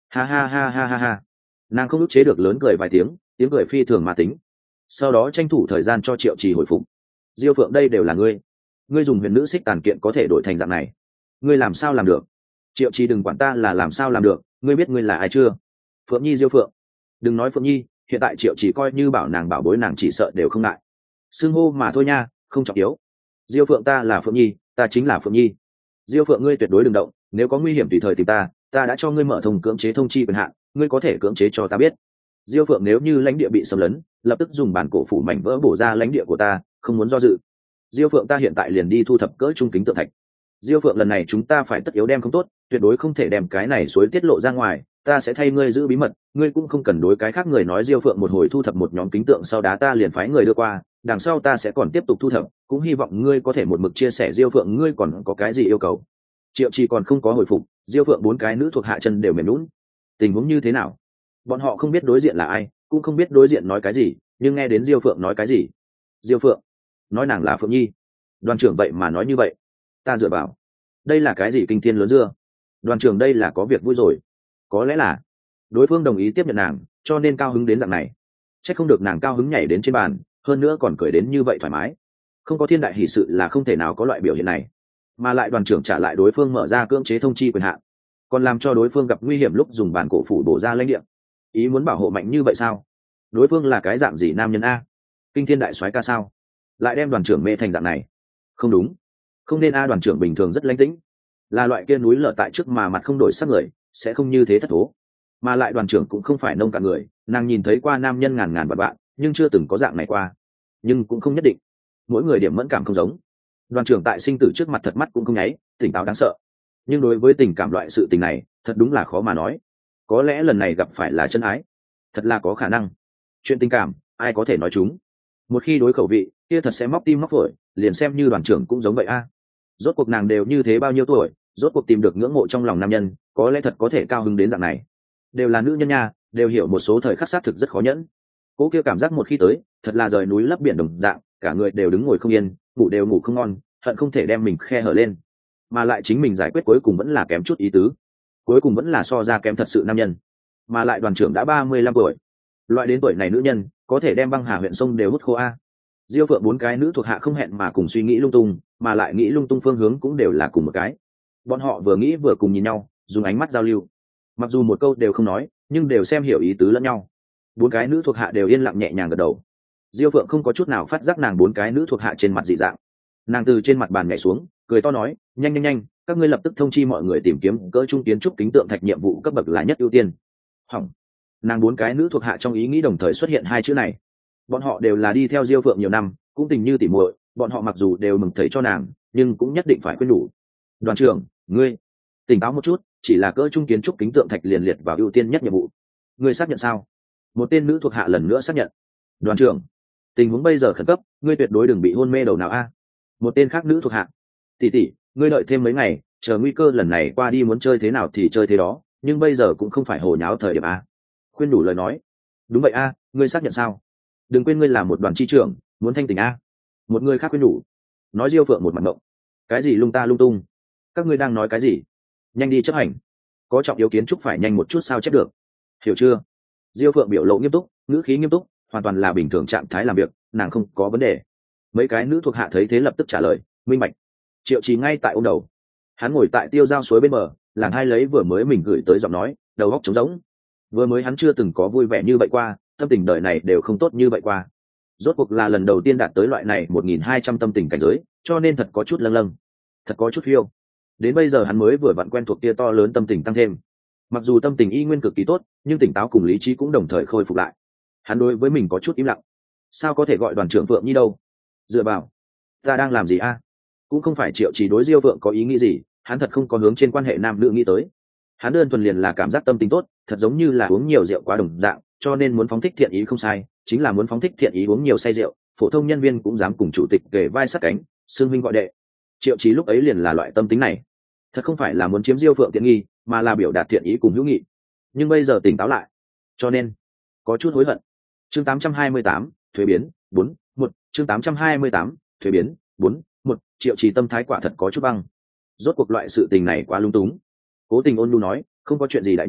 ha ha ha ha ha ha. Nàng không ức chế được lớn cười vài tiếng, tiếng cười phi thường mà tính. Sau đó tranh thủ thời gian cho Triệu Trì hồi phục. Diêu Phượng, đây đều là ngươi dùng huyền nữ xích tàn kiện có thể đổi thành dạng này, ngươi làm sao làm được? Triệu Trì, đừng quản ta là làm sao làm được, ngươi biết ngươi là ai chưa? Phượng Nhi. Diêu Phượng, đừng nói Phượng Nhi, hiện tại Triệu Trì coi như bảo nàng bảo bối nàng chỉ sợ đều không ngại. Xưng hô mà thôi nha, không trọng yếu. Diêu Phượng, ta là Phượng Nhi, ta chính là Phượng Nhi. Diêu Phượng, ngươi tuyệt đối đừng động, nếu có nguy hiểm tùy thời tìm ta đã cho ngươi mở thông cưỡng chế thông chi quyền hạn, ngươi có thể cưỡng chế cho ta biết. Diêu Phượng, nếu như lãnh địa bị xâm lấn, lập tức dùng bản cổ phủ mảnh vỡ bổ ra lãnh địa của ta, không muốn do dự. Diêu Phượng, ta hiện tại liền đi thu thập cỡ trung kính tượng thạch. Diêu Phượng, lần này chúng ta phải tất yếu đem không tốt, tuyệt đối không thể đem cái này suối tiết lộ ra ngoài, ta sẽ thay ngươi giữ bí mật, ngươi cũng không cần đối cái khác người nói. Diêu Phượng, một hồi thu thập một nhóm kính tượng sau đó ta liền phái người đưa qua, đằng sau ta sẽ còn tiếp tục thu thập, cũng hy vọng ngươi có thể một mực chia sẻ. Diêu Phượng, ngươi còn có cái gì yêu cầu? Triệu Trì còn không có hồi phục, Diêu Phượng bốn cái nữ thuộc hạ chân đều mềm lún. Tình huống như thế nào? Bọn họ không biết đối diện là ai, cũng không biết đối diện nói cái gì, nhưng nghe đến Diêu Phượng nói cái gì. Diêu Phượng nói nàng là Phượng Nhi. Đoàn trưởng vậy mà nói như vậy, ta dựa vào, đây là cái gì kinh thiên lớn dưa? Đoàn trưởng, đây là có việc vui rồi. Có lẽ là đối phương đồng ý tiếp nhận nàng, cho nên cao hứng đến dạng này. Chắc không được nàng cao hứng nhảy đến trên bàn, hơn nữa còn cười đến như vậy thoải mái. Không có thiên đại hỷ sự là không thể nào có loại biểu hiện này. Mà lại đoàn trưởng trả lại đối phương mở ra cưỡng chế thông chi quyền hạn, còn làm cho đối phương gặp nguy hiểm lúc dùng bản cổ phủ bổ ra lãnh địa. Ý muốn bảo hộ mạnh như vậy sao? Đối phương là cái dạng gì nam nhân a? Kinh thiên đại soái ca sao? Lại đem đoàn trưởng mê thành dạng này? Không đúng, không nên a. Đoàn trưởng bình thường rất lãnh tĩnh, là loại kia núi lở tại trước mà mặt không đổi sắc người, sẽ không như thế thất thố. Mà lại đoàn trưởng cũng không phải nông cạn người, nàng nhìn thấy qua nam nhân ngàn ngàn vạn vạn, nhưng chưa từng có dạng này qua. Nhưng cũng không nhất định, mỗi người điểm mẫn cảm không giống. Đoàn trưởng tại sinh tử trước mặt thật mắt cũng không nháy, tỉnh táo đáng sợ. Nhưng đối với tình cảm loại sự tình này, thật đúng là khó mà nói. Có lẽ lần này gặp phải là chân ái, thật là có khả năng. Chuyện tình cảm ai có thể nói chúng? Một khi đối khẩu vị kia thật sẽ móc tim móc phổi, liền xem như đoàn trưởng cũng giống vậy a. Rốt cuộc nàng đều như thế bao nhiêu tuổi, rốt cuộc tìm được ngưỡng mộ trong lòng nam nhân, có lẽ thật có thể cao hứng đến dạng này. Đều là nữ nhân nha, đều hiểu một số thời khắc xác thực rất khó nhẫn. Cố kia cảm giác một khi tới, thật là rời núi lấp biển đồng dạng, cả người đều đứng ngồi không yên, ngủ đều ngủ không ngon, hận không thể đem mình khe hở lên. Mà lại chính mình giải quyết cuối cùng vẫn là kém chút ý tứ, cuối cùng vẫn là so ra kém thật sự nam nhân. Mà lại đoàn trưởng đã 35 tuổi, loại đến tuổi này nữ nhân có thể đem băng hà huyện sông đều hút khô a. Diêu Phượng bốn cái nữ thuộc hạ không hẹn mà cùng suy nghĩ lung tung, mà lại nghĩ lung tung phương hướng cũng đều là cùng một cái. Bọn họ vừa nghĩ vừa cùng nhìn nhau, dùng ánh mắt giao lưu, mặc dù một câu đều không nói, nhưng đều xem hiểu ý tứ lẫn nhau. Bốn cái nữ thuộc hạ đều yên lặng nhẹ nhàng gật đầu. Diêu Phượng không có chút nào phát giác nàng bốn cái nữ thuộc hạ trên mặt dị dạng. Nàng từ trên mặt bàn nhảy xuống, cười to nói, nhanh nhanh nhanh, các ngươi lập tức thông chi mọi người tìm kiếm cỡ trung kiến trúc kính tượng thạch, nhiệm vụ cấp bậc là nhất ưu tiên. Hỏng. Nàng bốn cái nữ thuộc hạ trong ý nghĩ đồng thời xuất hiện hai chữ này. Bọn họ đều là đi theo Diêu Phượng nhiều năm, cũng tình như tỉ muội, bọn họ mặc dù đều mừng thấy cho nàng, nhưng cũng nhất định phải khuyên nhủ. Đoàn trưởng, ngươi tỉnh táo một chút, chỉ là cỡ trung kiến trúc kính tượng thạch liền liệt vào ưu tiên nhất nhiệm vụ. Ngươi xác nhận sao? Một tên nữ thuộc hạ lần nữa xác nhận. Đoàn trưởng, tình huống bây giờ khẩn cấp, ngươi tuyệt đối đừng bị hôn mê đầu nào a. Một tên khác nữ thuộc hạ, tỷ tỷ, ngươi đợi thêm mấy ngày, chờ nguy cơ lần này qua đi muốn chơi thế nào thì chơi thế đó, nhưng bây giờ cũng không phải hồ nháo thời điểm a. Khuyên đủ lời nói. Đúng vậy a, ngươi xác nhận sao? Đừng quên ngươi là một đoàn chi trưởng, muốn thanh tỉnh a. Một người khác khuyên đủ. Nói Diêu Phượng một mặt ngộng. Cái gì lung ta lung tung? Các ngươi đang nói cái gì? Nhanh đi chấp hành. Có trọng yếu kiến trúc phải nhanh một chút sao chép được. Hiểu chưa? Diêu Phượng biểu lộ nghiêm túc, ngữ khí nghiêm túc, hoàn toàn là bình thường trạng thái làm việc, nàng không có vấn đề. Mấy cái nữ thuộc hạ thấy thế lập tức trả lời, minh bạch. Triệu Trì ngay tại ôm đầu, hắn ngồi tại tiêu giao suối bên bờ, làng hai lấy vừa mới mình gửi tới giọng nói, đầu óc trống rỗng. Vừa mới hắn chưa từng có vui vẻ như vậy qua, tâm tình đời này đều không tốt như vậy qua. Rốt cuộc là lần đầu tiên đạt tới loại này 1200 tâm tình cảnh giới, cho nên thật có chút lâng lâng, thật có chút phiêu. Đến bây giờ hắn mới vừa vặn quen thuộc kia to lớn tâm tình tăng thêm. Mặc dù tâm tình y nguyên cực kỳ tốt, nhưng tỉnh táo cùng lý trí cũng đồng thời khôi phục lại. Hắn đối với mình có chút im lặng. Sao có thể gọi đoàn trưởng Phượng Nhi đâu? Dựa vào, ta đang làm gì a? Cũng không phải Triệu Trì đối Diêu Phượng có ý nghĩ gì, hắn thật không có hướng trên quan hệ nam nữ nghĩ tới. Hắn đơn thuần liền là cảm giác tâm tình tốt, thật giống như là uống nhiều rượu quá đồng dạng, cho nên muốn phóng thích thiện ý không sai, chính là muốn phóng thích thiện ý uống nhiều say rượu, phổ thông nhân viên cũng dám cùng chủ tịch kể vai sát cánh, xương huynh gọi đệ. Triệu Trì lúc ấy liền là loại tâm tính này, thật không phải là muốn chiếm Diêu Phượng tiện nghi, mà là biểu đạt thiện ý cùng hữu nghị. Nhưng bây giờ tỉnh táo lại, cho nên có chút hối hận. Chương 828, thuế biến 4:1, chương 828, thuế biến 4:1, Triệu Trì tâm thái quả thật có chút băng. Rốt cuộc loại sự tình này quá lung túng. Cố Tình ôn nhu nói, không có chuyện gì đại nhân,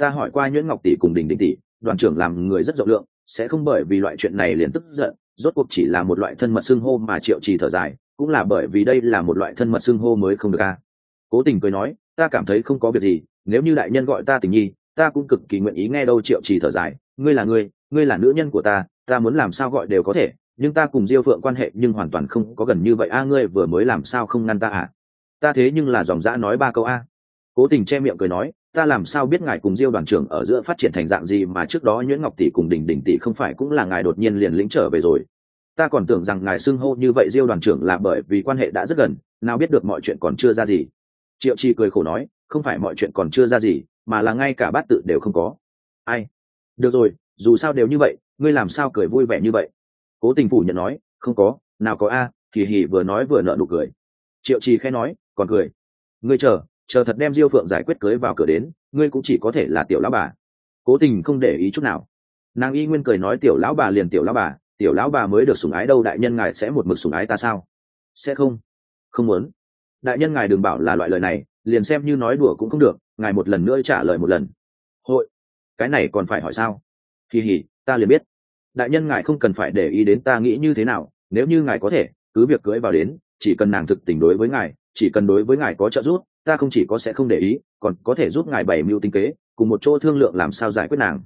ta hỏi qua Nhuyễn Ngọc tỷ cùng Đình Đình tỷ, đoàn trưởng làm người rất rộng lượng, sẽ không bởi vì loại chuyện này liền tức giận, rốt cuộc chỉ là một loại thân mật xưng hô mà Triệu Trì thở dài, cũng là bởi vì đây là một loại thân mật xưng hô mới không được a. Cố Tình cười nói, ta cảm thấy không có việc gì, nếu như đại nhân gọi ta Tình Nhi, ta cũng cực kỳ nguyện ý nghe đâu. Triệu Trì thở dài, ngươi là nữ nhân của ta muốn làm sao gọi đều có thể, nhưng ta cùng Diêu Phượng quan hệ nhưng hoàn toàn không có gần như vậy a. Ngươi vừa mới làm sao không ngăn ta à? Ta thế nhưng là dòng dã nói 3 câu a. Cố Tình che miệng cười nói, ta làm sao biết ngài cùng Diêu đoàn trưởng ở giữa phát triển thành dạng gì, mà trước đó Nhuyễn Ngọc tỷ cùng Đình Đình tỷ không phải cũng là ngài đột nhiên liền lĩnh trở về rồi. Ta còn tưởng rằng ngài xưng hô như vậy Diêu đoàn trưởng là bởi vì quan hệ đã rất gần, nào biết được mọi chuyện còn chưa ra gì. Triệu Chi cười khổ nói, không phải mọi chuyện còn chưa ra gì, mà là ngay cả bát tự đều không có. Ai? Được rồi, dù sao đều như vậy, ngươi làm sao cười vui vẻ như vậy? Cố Tình phủ nhận nói, không có, nào có a. Kỳ hỉ vừa nói vừa nở nụ cười. Triệu Chi khẽ nói, còn cười. Ngươi chờ thật đem Diêu Phượng giải quyết cưới vào cửa đến, ngươi cũng chỉ có thể là tiểu lão bà. Cố Tình không để ý chút nào. Nàng y nguyên cười nói, tiểu lão bà liền tiểu lão bà mới được sủng ái đâu, đại nhân ngài sẽ một mực sủng ái ta sao? Sẽ không muốn. Đại nhân ngài đừng bảo là loại lời này, liền xem như nói đùa cũng không được, ngài một lần nữa trả lời một lần. Hội, cái này còn phải hỏi sao? Kỳ hỉ, ta liền biết. Đại nhân ngài không cần phải để ý đến ta nghĩ như thế nào, nếu như ngài có thể, cứ việc cưới vào đến, chỉ cần nàng thực tình đối với ngài, chỉ cần đối với ngài có trợ giúp, ta không chỉ có sẽ không để ý, còn có thể giúp ngài bày mưu tính kế, cùng một chỗ thương lượng làm sao giải quyết nàng.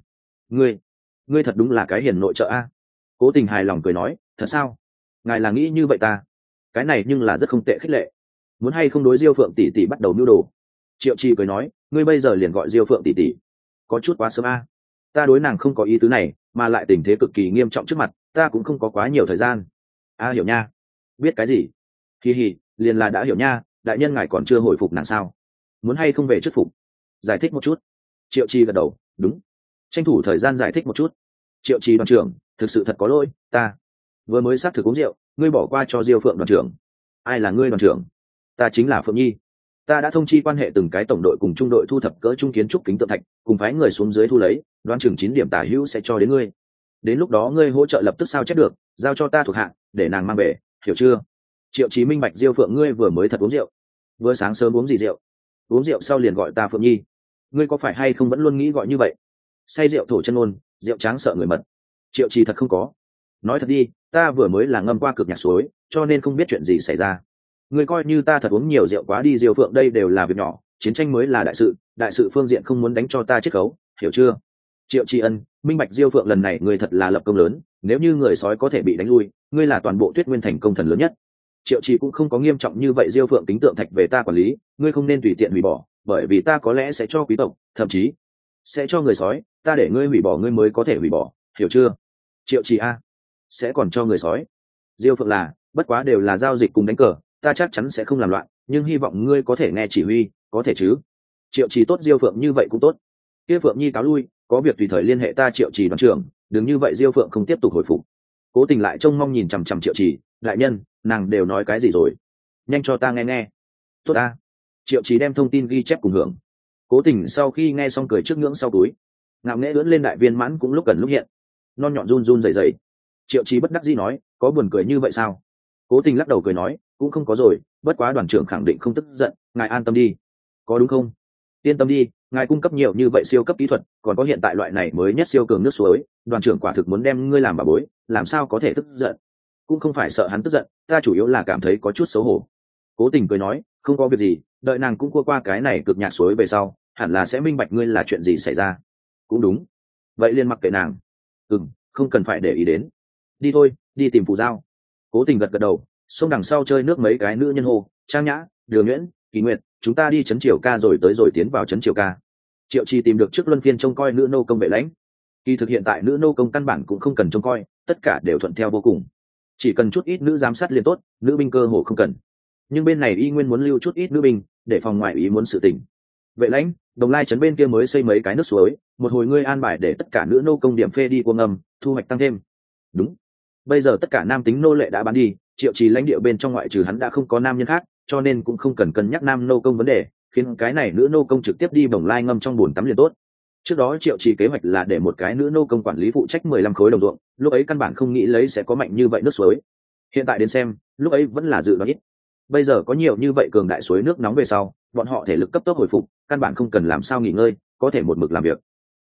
Ngươi thật đúng là cái hiền nội trợ a. Cố Tình hài lòng cười nói, thật sao? Ngài là nghĩ như vậy ta? Cái này nhưng là rất không tệ khích lệ. Muốn hay không đối Diêu Phượng tỷ tỷ bắt đầu mưu đồ? Triệu Chi cười nói, ngươi bây giờ liền gọi Diêu Phượng tỷ tỷ, có chút quá sớm a. Ta đối nàng không có ý tứ này, mà lại tình thế cực kỳ nghiêm trọng trước mặt, ta cũng không có quá nhiều thời gian. A hiểu nha. Biết cái gì? Hi hi, liền là đã hiểu nha, đại nhân ngài còn chưa hồi phục nàng sao? Muốn hay không về trước phục? Giải thích một chút. Triệu Chi gật đầu, đúng. Tranh thủ thời gian giải thích một chút. Triệu Chi đoàn trưởng, thực sự thật có lỗi, ta vừa mới xác thực uống rượu, ngươi bỏ qua cho Diêu Phượng đoàn trưởng. Ai là ngươi đoàn trưởng? Ta chính là Phượng Nhi. Ta đã thông chi quan hệ từng cái tổng đội cùng trung đội thu thập cỡ trung kiến trúc kính tượng thạch, cùng phái người xuống dưới thu lấy, đoán chừng 9 điểm tả hữu sẽ cho đến ngươi. Đến lúc đó ngươi hỗ trợ lập tức sao chép được, giao cho ta thuộc hạ, để nàng mang về, hiểu chưa? Triệu Chí minh bạch, Diêu Phượng ngươi vừa mới thật uống rượu. Vừa sáng sớm uống gì rượu? Uống rượu sau liền gọi ta Phượng Nhi. Ngươi có phải hay không vẫn luôn nghĩ gọi như vậy? Say rượu thổ chân ôn, rượu tráng sợ người mật. Triệu Chí thật không có. Nói thật đi, ta vừa mới là ngâm qua cực nhạc suối, cho nên không biết chuyện gì xảy ra. Ngươi coi như ta thật uống nhiều rượu quá đi. Diêu Phượng đây đều là việc nhỏ, chiến tranh mới là đại sự phương diện không muốn đánh cho ta chiết khấu, hiểu chưa? Triệu Tri Ân minh bạch. Diêu Phượng lần này ngươi thật là lập công lớn, nếu như người sói có thể bị đánh lui, ngươi là toàn bộ Tuyết Nguyên thành công thần lớn nhất. Triệu Tri cũng không có nghiêm trọng như vậy. Diêu Phượng tính tượng thạch về ta quản lý, ngươi không nên tùy tiện hủy bỏ, bởi vì ta có lẽ sẽ cho quý tộc, thậm chí sẽ cho người sói, ta để ngươi hủy bỏ ngươi mới có thể hủy bỏ, hiểu chưa? Triệu Tri a, sẽ còn cho người sói. Diêu Phượng là, bất quá đều là giao dịch cùng đánh cờ, ta chắc chắn sẽ không làm loạn, nhưng hy vọng ngươi có thể nghe chỉ huy, có thể chứ? Triệu Trì tốt. Diêu Phượng như vậy cũng tốt. Kia Phượng Nhi cáo lui, có việc tùy thời liên hệ ta. Triệu Trì đoàn trưởng, đừng như vậy. Diêu Phượng không tiếp tục hồi phục. Cố Tình lại trông mong nhìn chằm chằm Triệu Trì, đại nhân, nàng đều nói cái gì rồi? Nhanh cho ta nghe. Tốt ta. Triệu Trì đem thông tin ghi chép cùng hưởng. Cố Tình sau khi nghe xong cười trước ngưỡng sau túi, ngạo nghễ ưỡn lên đại viên mãn cũng lúc gần lúc hiện, non nhọn run run rẩy rẩy. Triệu Trì bất đắc dĩ nói, có buồn cười như vậy sao? Cố Tình lắc đầu cười nói, cũng không có rồi, bất quá đoàn trưởng khẳng định không tức giận, ngài an tâm đi. Có đúng không? Yên tâm đi, ngài cung cấp nhiều như vậy siêu cấp kỹ thuật, còn có hiện tại loại này mới nhất siêu cường nước suối, đoàn trưởng quả thực muốn đem ngươi làm bà bối, làm sao có thể tức giận? Cũng không phải sợ hắn tức giận, ta chủ yếu là cảm thấy có chút xấu hổ. Cố Tình cười nói, không có việc gì, đợi nàng cũng qua cái này cực nhạc suối về sau, hẳn là sẽ minh bạch ngươi là chuyện gì xảy ra. Cũng đúng, vậy liền mặc kệ nàng. Không cần phải để ý đến. Đi thôi, đi tìm phù giao. Cố Tình gật đầu, xông đằng sau chơi nước mấy cái nữ nhân hô, Trang Nhã, Đường Nguyễn, Kỳ Nguyệt, chúng ta đi trấn Triều Ca rồi tới rồi tiến vào trấn Triều Ca. Triệu Trì tìm được trước luân phiên trông coi nữ nô công Vệ Lãnh. Kỳ thực hiện tại nữ nô công căn bản cũng không cần trông coi, tất cả đều thuận theo vô cùng, chỉ cần chút ít nữ giám sát liền tốt, nữ binh cơ hồ không cần. Nhưng bên này y nguyên muốn lưu chút ít nữ binh để phòng ngoại ý muốn sự tình. Vệ Lãnh, Đồng Lai trấn bên kia mới xây mấy cái nước suối, một hồi ngươi an bài để tất cả nữ nô công điểm phê đi cuồng ngầm, thu hoạch tăng thêm. Đúng, bây giờ tất cả nam tính nô lệ đã bán đi, Triệu Trì lãnh địa bên trong ngoại trừ hắn đã không có nam nhân khác, cho nên cũng không cần cân nhắc nam nô công vấn đề, khiến cái này nữ nô công trực tiếp đi Bồng Lai ngâm trong bồn tắm liền tốt. Trước đó Triệu Trì kế hoạch là để một cái nữ nô công quản lý phụ trách 15 khối đồng ruộng, lúc ấy căn bản không nghĩ lấy sẽ có mạnh như vậy nước suối. Hiện tại đến xem, lúc ấy vẫn là dự đoán ít. Bây giờ có nhiều như vậy cường đại suối nước nóng về sau, bọn họ thể lực cấp tốc hồi phục, căn bản không cần làm sao nghỉ ngơi, có thể một mực làm việc.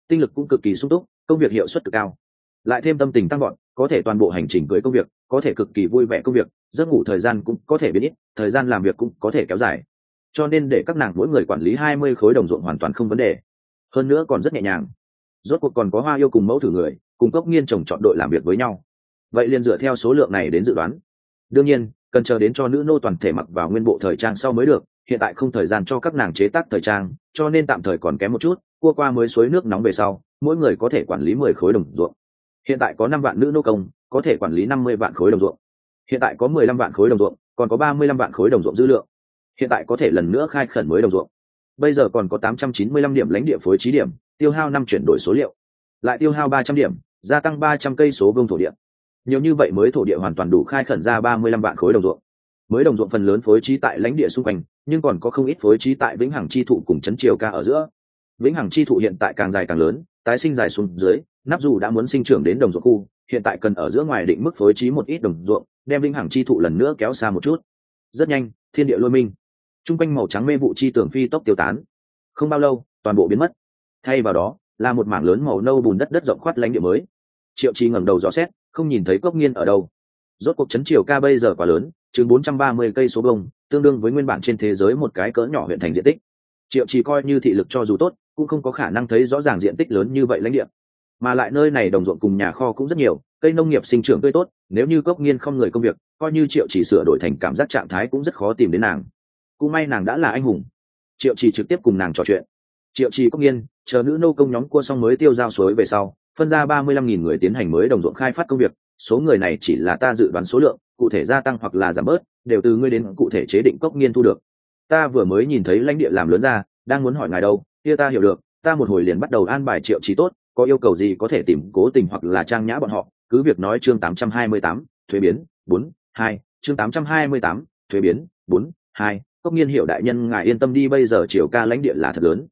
tinh lực cũng cực kỳ sung túc, công việc hiệu suất cực cao, lại thêm tâm tình tăng gọn, có thể toàn bộ hành trình cưới công việc, có thể cực kỳ vui vẻ công việc, giấc ngủ thời gian cũng có thể biến ít, thời gian làm việc cũng có thể kéo dài, cho nên để các nàng mỗi người quản lý 20 khối đồng ruộng hoàn toàn không vấn đề, hơn nữa còn rất nhẹ nhàng. Rốt cuộc còn có Hoa Yêu cùng mẫu thử người cùng Cốc Nghiên chồng chọn đội làm việc với nhau, vậy liền dựa theo số lượng này đến dự đoán. Đương nhiên cần chờ đến cho nữ nô toàn thể mặc vào nguyên bộ thời trang sau mới được, hiện tại không thời gian cho các nàng chế tác thời trang, cho nên tạm thời còn kém một chút. Cua qua mới suối nước nóng về sau, mỗi người có thể quản lý 10 khối đồng ruộng. Hiện tại có 5 vạn nữ nô công, có thể quản lý 50 vạn khối đồng ruộng. Hiện tại có 15 vạn khối đồng ruộng, còn có 35 vạn khối đồng ruộng dư lượng. Hiện tại có thể lần nữa khai khẩn mới đồng ruộng. Bây giờ còn có 895 điểm lãnh địa phối trí điểm, tiêu hao 5 chuyển đổi số liệu, lại tiêu hao 300 điểm, gia tăng 300 cây số vuông thổ địa. Nhiều như vậy mới thổ địa hoàn toàn đủ khai khẩn ra 35 vạn khối đồng ruộng. Mới đồng ruộng phần lớn phối trí tại lãnh địa xung quanh, nhưng còn có không ít phối trí tại Vĩnh Hằng chi thụ cùng trấn Triều Ca ở giữa. Vĩnh Hằng chi thụ hiện tại càng dài càng lớn, tái sinh dài xuống dưới, nắp dù đã muốn sinh trưởng đến đồng ruộng khu, hiện tại cần ở giữa ngoài định mức phối trí một ít đồng ruộng, đem Vĩnh Hằng chi thụ lần nữa kéo xa một chút. Rất nhanh, thiên địa lôi minh, trung quanh màu trắng mê vụ chi tường phi tốc tiêu tán. Không bao lâu, toàn bộ biến mất. Thay vào đó, là một mảng lớn màu nâu bùn đất rộng khoát lãnh địa mới. Triệu Chi ngẩng đầu dò xét, không nhìn thấy Cốc Nghiên ở đâu. Rốt cuộc trấn Triều Ca bây giờ quá lớn, chừng 430 cây số vuông, tương đương với nguyên bản trên thế giới một cái cỡ nhỏ huyện thành diện tích. Triệu Chi coi như thị lực cho dù tốt, cũng không có khả năng thấy rõ ràng diện tích lớn như vậy lãnh địa. Mà lại nơi này đồng ruộng cùng nhà kho cũng rất nhiều, cây nông nghiệp sinh trưởng tươi tốt, nếu như Cốc Nghiên không người công việc, coi như Triệu Chỉ sửa đổi thành cảm giác trạng thái cũng rất khó tìm đến nàng. Cũng may nàng đã là anh hùng. Triệu Chỉ trực tiếp cùng nàng trò chuyện. Triệu Chỉ, Cốc Nghiên, chờ nữ nô công nhóm cua xong mới tiêu giao suối về sau, phân ra 35.000 người tiến hành mới đồng ruộng khai phát công việc. Số người này chỉ là ta dự đoán số lượng, cụ thể gia tăng hoặc là giảm bớt đều từ ngươi đến cụ thể chế định. Cốc Nghiên thu được. Ta vừa mới nhìn thấy lãnh địa làm lớn ra, đang muốn hỏi ngài đâu, kia ta hiểu được, ta một hồi liền bắt đầu an bài Triệu Chỉ tốt, có yêu cầu gì có thể tìm Cố Tình hoặc là Trang Nhã bọn họ, cứ việc nói. Chương 828, thuế biến 4.2, chương 828, thuế biến 4.2. Cốc Nghiên hiểu đại nhân ngài yên tâm đi, bây giờ Triều Ca lãnh địa là thật lớn,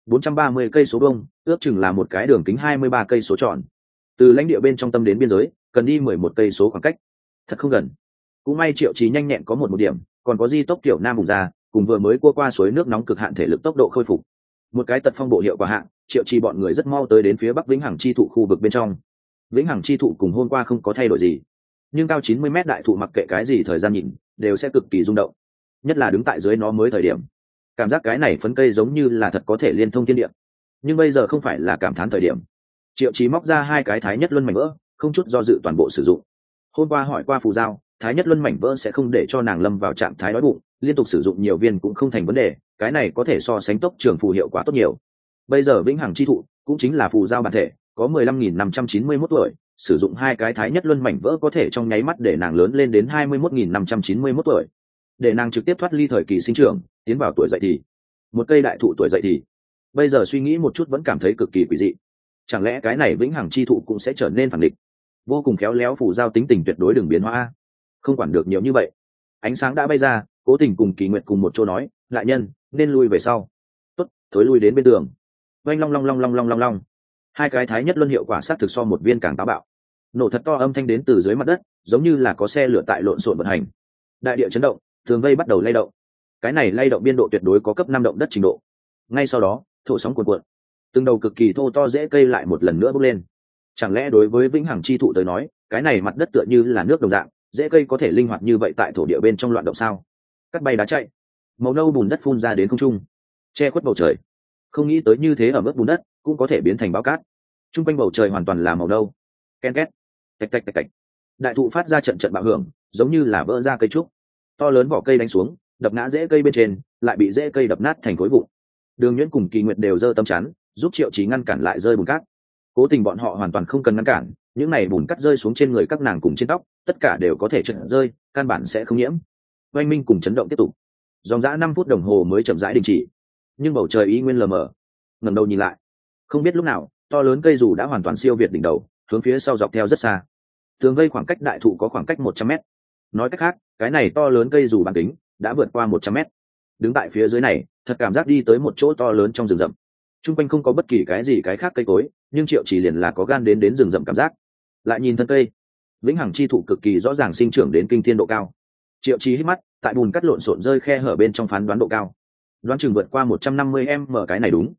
430 cây số vuông, ước chừng là một cái đường kính 23 cây số tròn. Từ lãnh địa bên trong tâm đến biên giới, cần đi 11 cây số khoảng cách, thật không gần. Cũng may Triệu Chí nhanh nhẹn có một điểm, còn có di tốc kiểu Nam vùng ra, cùng vừa mới qua suối nước nóng cực hạn thể lực tốc độ khôi phục. Một cái tật phong bộ hiệu quả hạng, Triệu Chí bọn người rất mau tới đến phía bắc Vĩnh Hằng chi thụ khu vực bên trong. Vĩnh Hằng chi thụ cùng hôm qua không có thay đổi gì, nhưng cao 90 mét đại thụ mặc kệ cái gì thời gian nhìn đều sẽ cực kỳ rung động, nhất là đứng tại dưới nó mới thời điểm, cảm giác cái này phấn cây giống như là thật có thể liên thông thiên địa. Nhưng bây giờ không phải là cảm thán thời điểm. Triệu Chí móc ra 2 cái Thái Nhất Luân mảnh vỡ, không chút do dự toàn bộ sử dụng. Hôm qua hỏi qua phù giao, Thái Nhất Luân mảnh vỡ sẽ không để cho nàng lâm vào trạng thái đói bụng, liên tục sử dụng nhiều viên cũng không thành vấn đề, cái này có thể so sánh tốc trường phù hiệu quả tốt nhiều. Bây giờ Vĩnh Hằng chi thụ cũng chính là phù giao bản thể, có 15.591 tuổi, sử dụng 2 cái Thái Nhất Luân mảnh vỡ có thể trong nháy mắt để nàng lớn lên đến 21.591 tuổi, để nàng trực tiếp thoát ly thời kỳ sinh trưởng, tiến vào tuổi dậy thì. Một cây đại thụ tuổi dậy thì, bây giờ suy nghĩ một chút vẫn cảm thấy cực kỳ quỷ dị. Chẳng lẽ cái này Vĩnh Hằng chi thụ cũng sẽ trở nên phản địch? Vô cùng khéo léo phù giao tính tình tuyệt đối đừng biến hóa, không quản được nhiều như vậy. Ánh sáng đã bay ra, Cố Tình cùng Kỳ Nguyệt cùng một chỗ nói, đại nhân nên lui về sau. Tốt, thối lui đến bên tường. Oanh long long long long long long long. 2 cái Thái Nhất Luân hiệu quả sát thực so một viên càng táo bạo. Nổ thật to âm thanh đến từ dưới mặt đất, giống như là có xe lửa tại lộn xộn vận hành. Đại địa chấn động, tường vây bắt đầu lay động. Cái này lay động biên độ tuyệt đối có cấp 5 động đất trình độ. Ngay sau đó, thổ sóng cuồn cuộn, từng đầu cực kỳ thô to rễ cây lại một lần nữa bốc lên. Chẳng lẽ đối với Vĩnh Hằng chi thụ tới nói, cái này mặt đất tựa như là nước đồng dạng, rễ cây có thể linh hoạt như vậy tại thổ địa bên trong loạn động sao? Cắt bay đá chạy, màu nâu bùn đất phun ra đến không trung, che khuất bầu trời. Không nghĩ tới như thế ở mức bùn đất cũng có thể biến thành bão cát. Trung quanh bầu trời hoàn toàn là màu nâu. Ken két, tạch tạch tạch tạch. Đại thụ phát ra trận trận bạo hưởng, giống như là vỡ ra cây trúc. To lớn vỏ cây đánh xuống, đập ngã rễ cây bên trên, lại bị rễ cây đập nát thành khối vụn. Đường Nhuyễn cùng Kỳ Nguyệt đều giơ tấm chắn, giúp Triệu Chí ngăn cản lại rơi bùn cát. Cố Tình bọn họ hoàn toàn không cần ngăn cản, những này bùn cát rơi xuống trên người các nàng cùng trên tóc, tất cả đều có thể trượt rơi, căn bản sẽ không nhiễm. Oanh minh cùng chấn động tiếp tục. Dòng dã 5 phút đồng hồ mới chậm rãi đình chỉ, nhưng bầu trời y nguyên lờ mờ. Ngẩng đầu nhìn lại, không biết lúc nào, to lớn cây dù đã hoàn toàn siêu việt đỉnh đầu, hướng phía sau dọc theo rất xa. Tường vây khoảng cách đại thụ có khoảng cách 100 mét. Nói cách khác, cái này to lớn cây dù bán kính đã vượt qua 100 mét. Đứng tại phía dưới này, thật cảm giác đi tới một chỗ to lớn trong rừng rậm. Trung quanh không có bất kỳ cái gì cái khác cây cối, nhưng Triệu Chỉ liền là có gan đến rừng rậm cảm giác. Lại nhìn thân cây, Vĩnh Hằng chi thụ cực kỳ rõ ràng sinh trưởng đến kinh thiên độ cao. Triệu Chỉ hít mắt, tại bùn cắt lộn xộn rơi khe hở bên trong phán đoán độ cao. Đoán chừng vượt qua 150m, cái này đúng.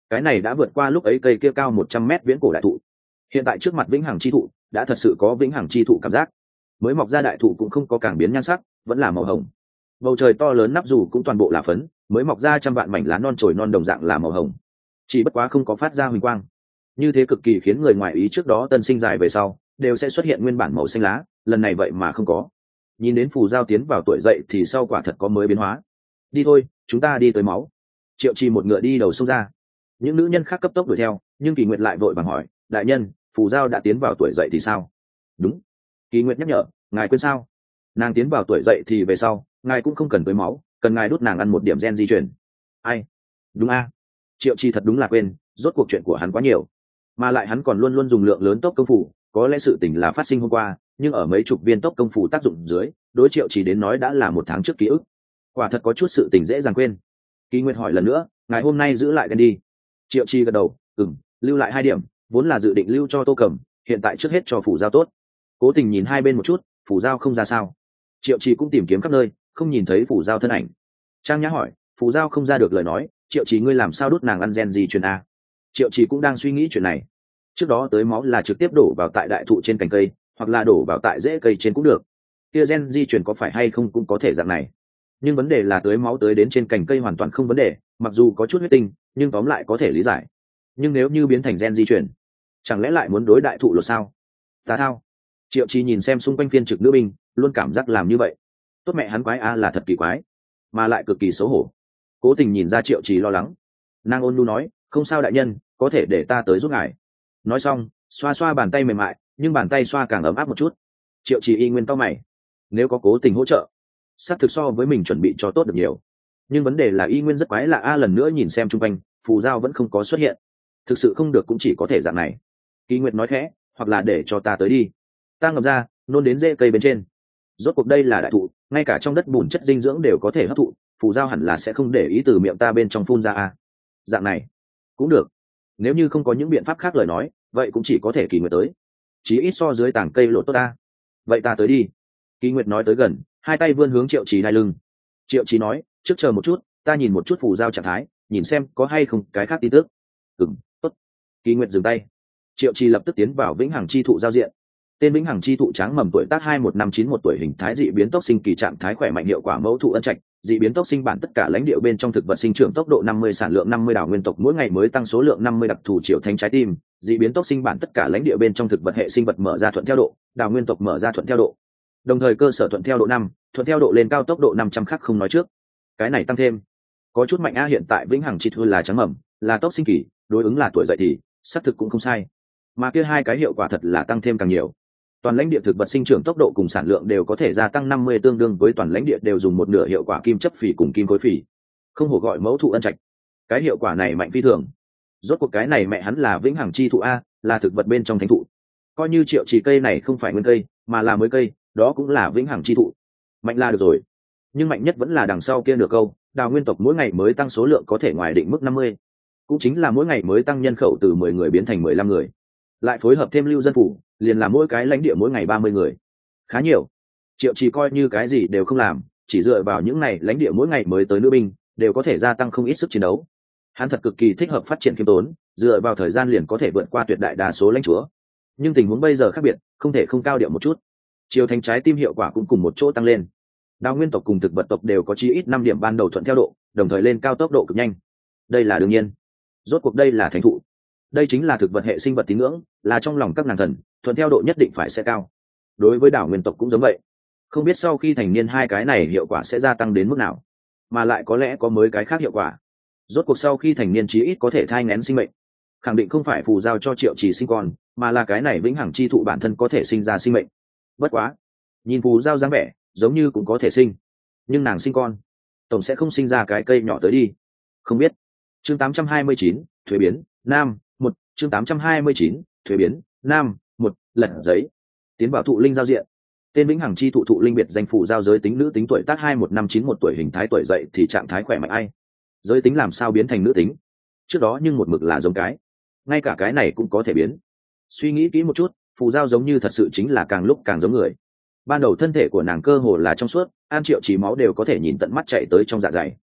cái này đã vượt qua lúc ấy cây kia cao 100 mét viễn cổ đại thụ. Hiện tại trước mặt vĩnh hằng chi thụ đã thật sự có vĩnh hằng chi thụ cảm giác. Mới mọc ra đại thụ cũng không có càng biến nhan sắc, vẫn là màu hồng. Bầu trời to lớn nắp dù cũng toàn bộ là phấn, mới mọc ra trăm vạn mảnh lá non trồi non đồng dạng là màu hồng, chỉ bất quá không có phát ra huỳnh quang. Như thế cực kỳ khiến người ngoài ý, trước đó tân sinh dài về sau đều sẽ xuất hiện nguyên bản màu xanh lá, lần này vậy mà không có. Nhìn đến phù giao tiến vào tuổi dậy thì sau quả thật có mới biến hóa. Đi thôi, chúng ta đi tới máu. Triệu Trì một ngựa đi đầu sông ra, những nữ nhân khác cấp tốc đuổi theo, nhưng Kỳ Nguyệt lại vội vàng hỏi, đại nhân, phù giao đã tiến vào tuổi dậy thì sao? Đúng, Kỳ Nguyệt nhắc nhở, ngài quên sao? Nàng tiến vào tuổi dậy thì về sau ngài cũng không cần tới máu, cần ngài đút nàng ăn một điểm gen di chuyển. Ai? Đúng a. Triệu Trì thật đúng là quên, rốt cuộc chuyện của hắn quá nhiều, mà lại hắn còn luôn luôn dùng lượng lớn tốc công phủ, có lẽ sự tình là phát sinh hôm qua, nhưng ở mấy chục viên tốc công phủ tác dụng dưới, đối Triệu Trì đến nói đã là một tháng trước ký ức, quả thật có chút sự tình dễ dàng quên. Kỳ Nguyệt hỏi lần nữa, ngài hôm nay giữ lại gen đi. Triệu Trì gật đầu, lưu lại 2 điểm, vốn là dự định lưu cho Tô Cẩm, hiện tại trước hết cho phủ giao tốt. Cố Tình nhìn hai bên một chút, phủ giao không ra sao. Triệu Trì cũng tìm kiếm khắp nơi, không nhìn thấy phủ giao thân ảnh. Trang Nhã hỏi, phủ giao không ra được lời nói, Triệu Trì ngươi làm sao đút nàng ăn gen gì truyền a? Triệu Trì cũng đang suy nghĩ chuyện này. Trước đó tới máu là trực tiếp đổ vào tại đại thụ trên cành cây, hoặc là đổ vào tại rễ cây trên cũng được. Kia gen di truyền có phải hay không cũng có thể dạng này. Nhưng vấn đề là tới máu tới đến trên cành cây hoàn toàn không vấn đề, mặc dù có chút huyết tinh, nhưng tóm lại có thể lý giải. Nhưng nếu như biến thành gen di truyền, chẳng lẽ lại muốn đối đại thụ lột sao? Tà thao. Triệu Trì nhìn xem xung quanh phiên trực nữ binh, luôn cảm giác làm như vậy tốt mẹ hắn quái a, là thật kỳ quái, mà lại cực kỳ xấu hổ. Cố Tình nhìn ra Triệu Trì lo lắng, nàng ôn nhu nói, không sao đại nhân, có thể để ta tới giúp ngài. Nói xong xoa xoa bàn tay mềm mại, nhưng bàn tay xoa càng ấm áp một chút. Triệu Trì y nguyên cau mày, nếu có Cố Tình hỗ trợ xác thực so với mình chuẩn bị cho tốt được nhiều, nhưng vấn đề là y nguyên rất quái lạ a. Lần nữa nhìn xem chung quanh, phù giao vẫn không có xuất hiện, thực sự không được cũng chỉ có thể dạng này. Kỳ Nguyệt nói khẽ, hoặc là để cho ta tới đi, ta ngầm ra nôn đến rễ cây bên trên. Rốt cuộc đây là đại thụ, ngay cả trong đất bùn chất dinh dưỡng đều có thể hấp thụ, phù giao hẳn là sẽ không để ý từ miệng ta bên trong phun ra a. Dạng này cũng được, nếu như không có những biện pháp khác lời nói, vậy cũng chỉ có thể Kỳ Nguyệt tới, chí ít so dưới tảng cây lột tốt ta. Vậy ta tới đi. Kỳ Nguyệt nói tới gần, hai tay vươn hướng Triệu Trì đai lưng. Triệu Trì nói, trước chờ một chút, ta nhìn một chút phù giao trạng thái, nhìn xem có hay không cái khác tin tức. Tốt. Kỳ Nguyệt dừng tay. Triệu Trì lập tức tiến vào vĩnh hằng chi thụ giao diện. Tên vĩnh hằng chi thụ tráng mầm tuổi tác 21591 tuổi, hình thái dị biến tốc sinh kỳ, trạng thái khỏe mạnh, hiệu quả mẫu thụ ân trạch, dị biến tốc sinh bản tất cả lãnh địa bên trong thực vật sinh trưởng tốc độ 50, sản lượng 50, đảo nguyên tộc mỗi ngày mới tăng số lượng 50, đặc thù triệu thánh trái tim, dị biến tốc sinh bản tất cả lãnh địa bên trong thực vật hệ sinh vật mở ra thuận theo độ, đảo nguyên tộc mở ra thuận theo độ. Đồng thời cơ sở thuận theo độ 5, thuận theo độ lên cao tốc độ 500 khác không nói trước. Cái này tăng thêm có chút mạnh a. Hiện tại vĩnh hằng chi thụ là trắng mầm, là tốc sinh kỳ, đối ứng là tuổi dậy thì xác thực cũng không sai, mà kia hai cái hiệu quả thật là tăng thêm càng nhiều. Toàn lãnh địa thực vật sinh trưởng tốc độ cùng sản lượng đều có thể gia tăng 50, tương đương với toàn lãnh địa đều dùng một nửa hiệu quả kim chất phỉ cùng kim khối phỉ, không hổ gọi mẫu thụ ân trạch. Cái hiệu quả này mạnh phi thường. Rốt cuộc cái này mẹ hắn là vĩnh hằng chi thụ a, là thực vật bên trong thánh thụ. Coi như Triệu Trì cây này không phải nguyên cây mà là mới cây, đó cũng là vĩnh hằng chi thụ. Mạnh là được rồi, nhưng mạnh nhất vẫn là đằng sau kia nửa câu, đào nguyên tộc mỗi ngày mới tăng số lượng có thể ngoài định mức 50, cũng chính là mỗi ngày mới tăng nhân khẩu từ 10 người biến thành 15 người, lại phối hợp thêm lưu dân phủ, liền là mỗi cái lãnh địa mỗi ngày 30 người, khá nhiều. Triệu Trì coi như cái gì đều không làm, chỉ dựa vào những này lãnh địa mỗi ngày mới tới nữ binh đều có thể gia tăng không ít sức chiến đấu. Hắn thật cực kỳ thích hợp phát triển khiêm tốn, dựa vào thời gian liền có thể vượt qua tuyệt đại đa số lãnh chúa. Nhưng tình huống bây giờ khác biệt, không thể không cao điệu một chút. Chiều thành trái tim hiệu quả cũng cùng một chỗ tăng lên. Đào nguyên tộc cùng thực vật tộc đều có chí ít 5 điểm ban đầu thuận theo độ, đồng thời lên cao tốc độ cực nhanh. Đây là đương nhiên. Rốt cuộc đây là thánh thụ, đây chính là thực vật hệ sinh vật tín ngưỡng, là trong lòng các nàng thần, thuận theo độ nhất định phải sẽ cao. Đối với đảo nguyên tộc cũng giống vậy, không biết sau khi thành niên hai cái này hiệu quả sẽ gia tăng đến mức nào, mà lại có lẽ có mới cái khác hiệu quả. Rốt cuộc sau khi thành niên chí ít có thể thai nghén sinh mệnh, khẳng định không phải phù giao cho Triệu Trì sinh con, mà là cái này vĩnh hằng chi thụ bản thân có thể sinh ra sinh mệnh. Bất quá nhìn phù giao dáng vẻ giống như cũng có thể sinh, nhưng nàng sinh con tổng sẽ không sinh ra cái cây nhỏ tới đi, không biết. Chương 829, thuế biến nam một. Chương 829, thuế biến nam một. Lật giấy tiến vào thụ linh giao diện. Tên vĩnh hằng chi thụ thụ linh biệt danh phù giao, giới tính nữ tính, tuổi tác 21591 tuổi, hình thái tuổi dậy thì trạng thái khỏe mạnh. Ai giới tính làm sao biến thành nữ tính? Trước đó nhưng một mực là giống cái, ngay cả cái này cũng có thể biến. Suy nghĩ kỹ một chút, phù giao giống như thật sự chính là càng lúc càng giống người. Ban đầu thân thể của nàng cơ hồ là trong suốt, An Triệu Trì máu đều có thể nhìn tận mắt chạy tới trong dạ dày.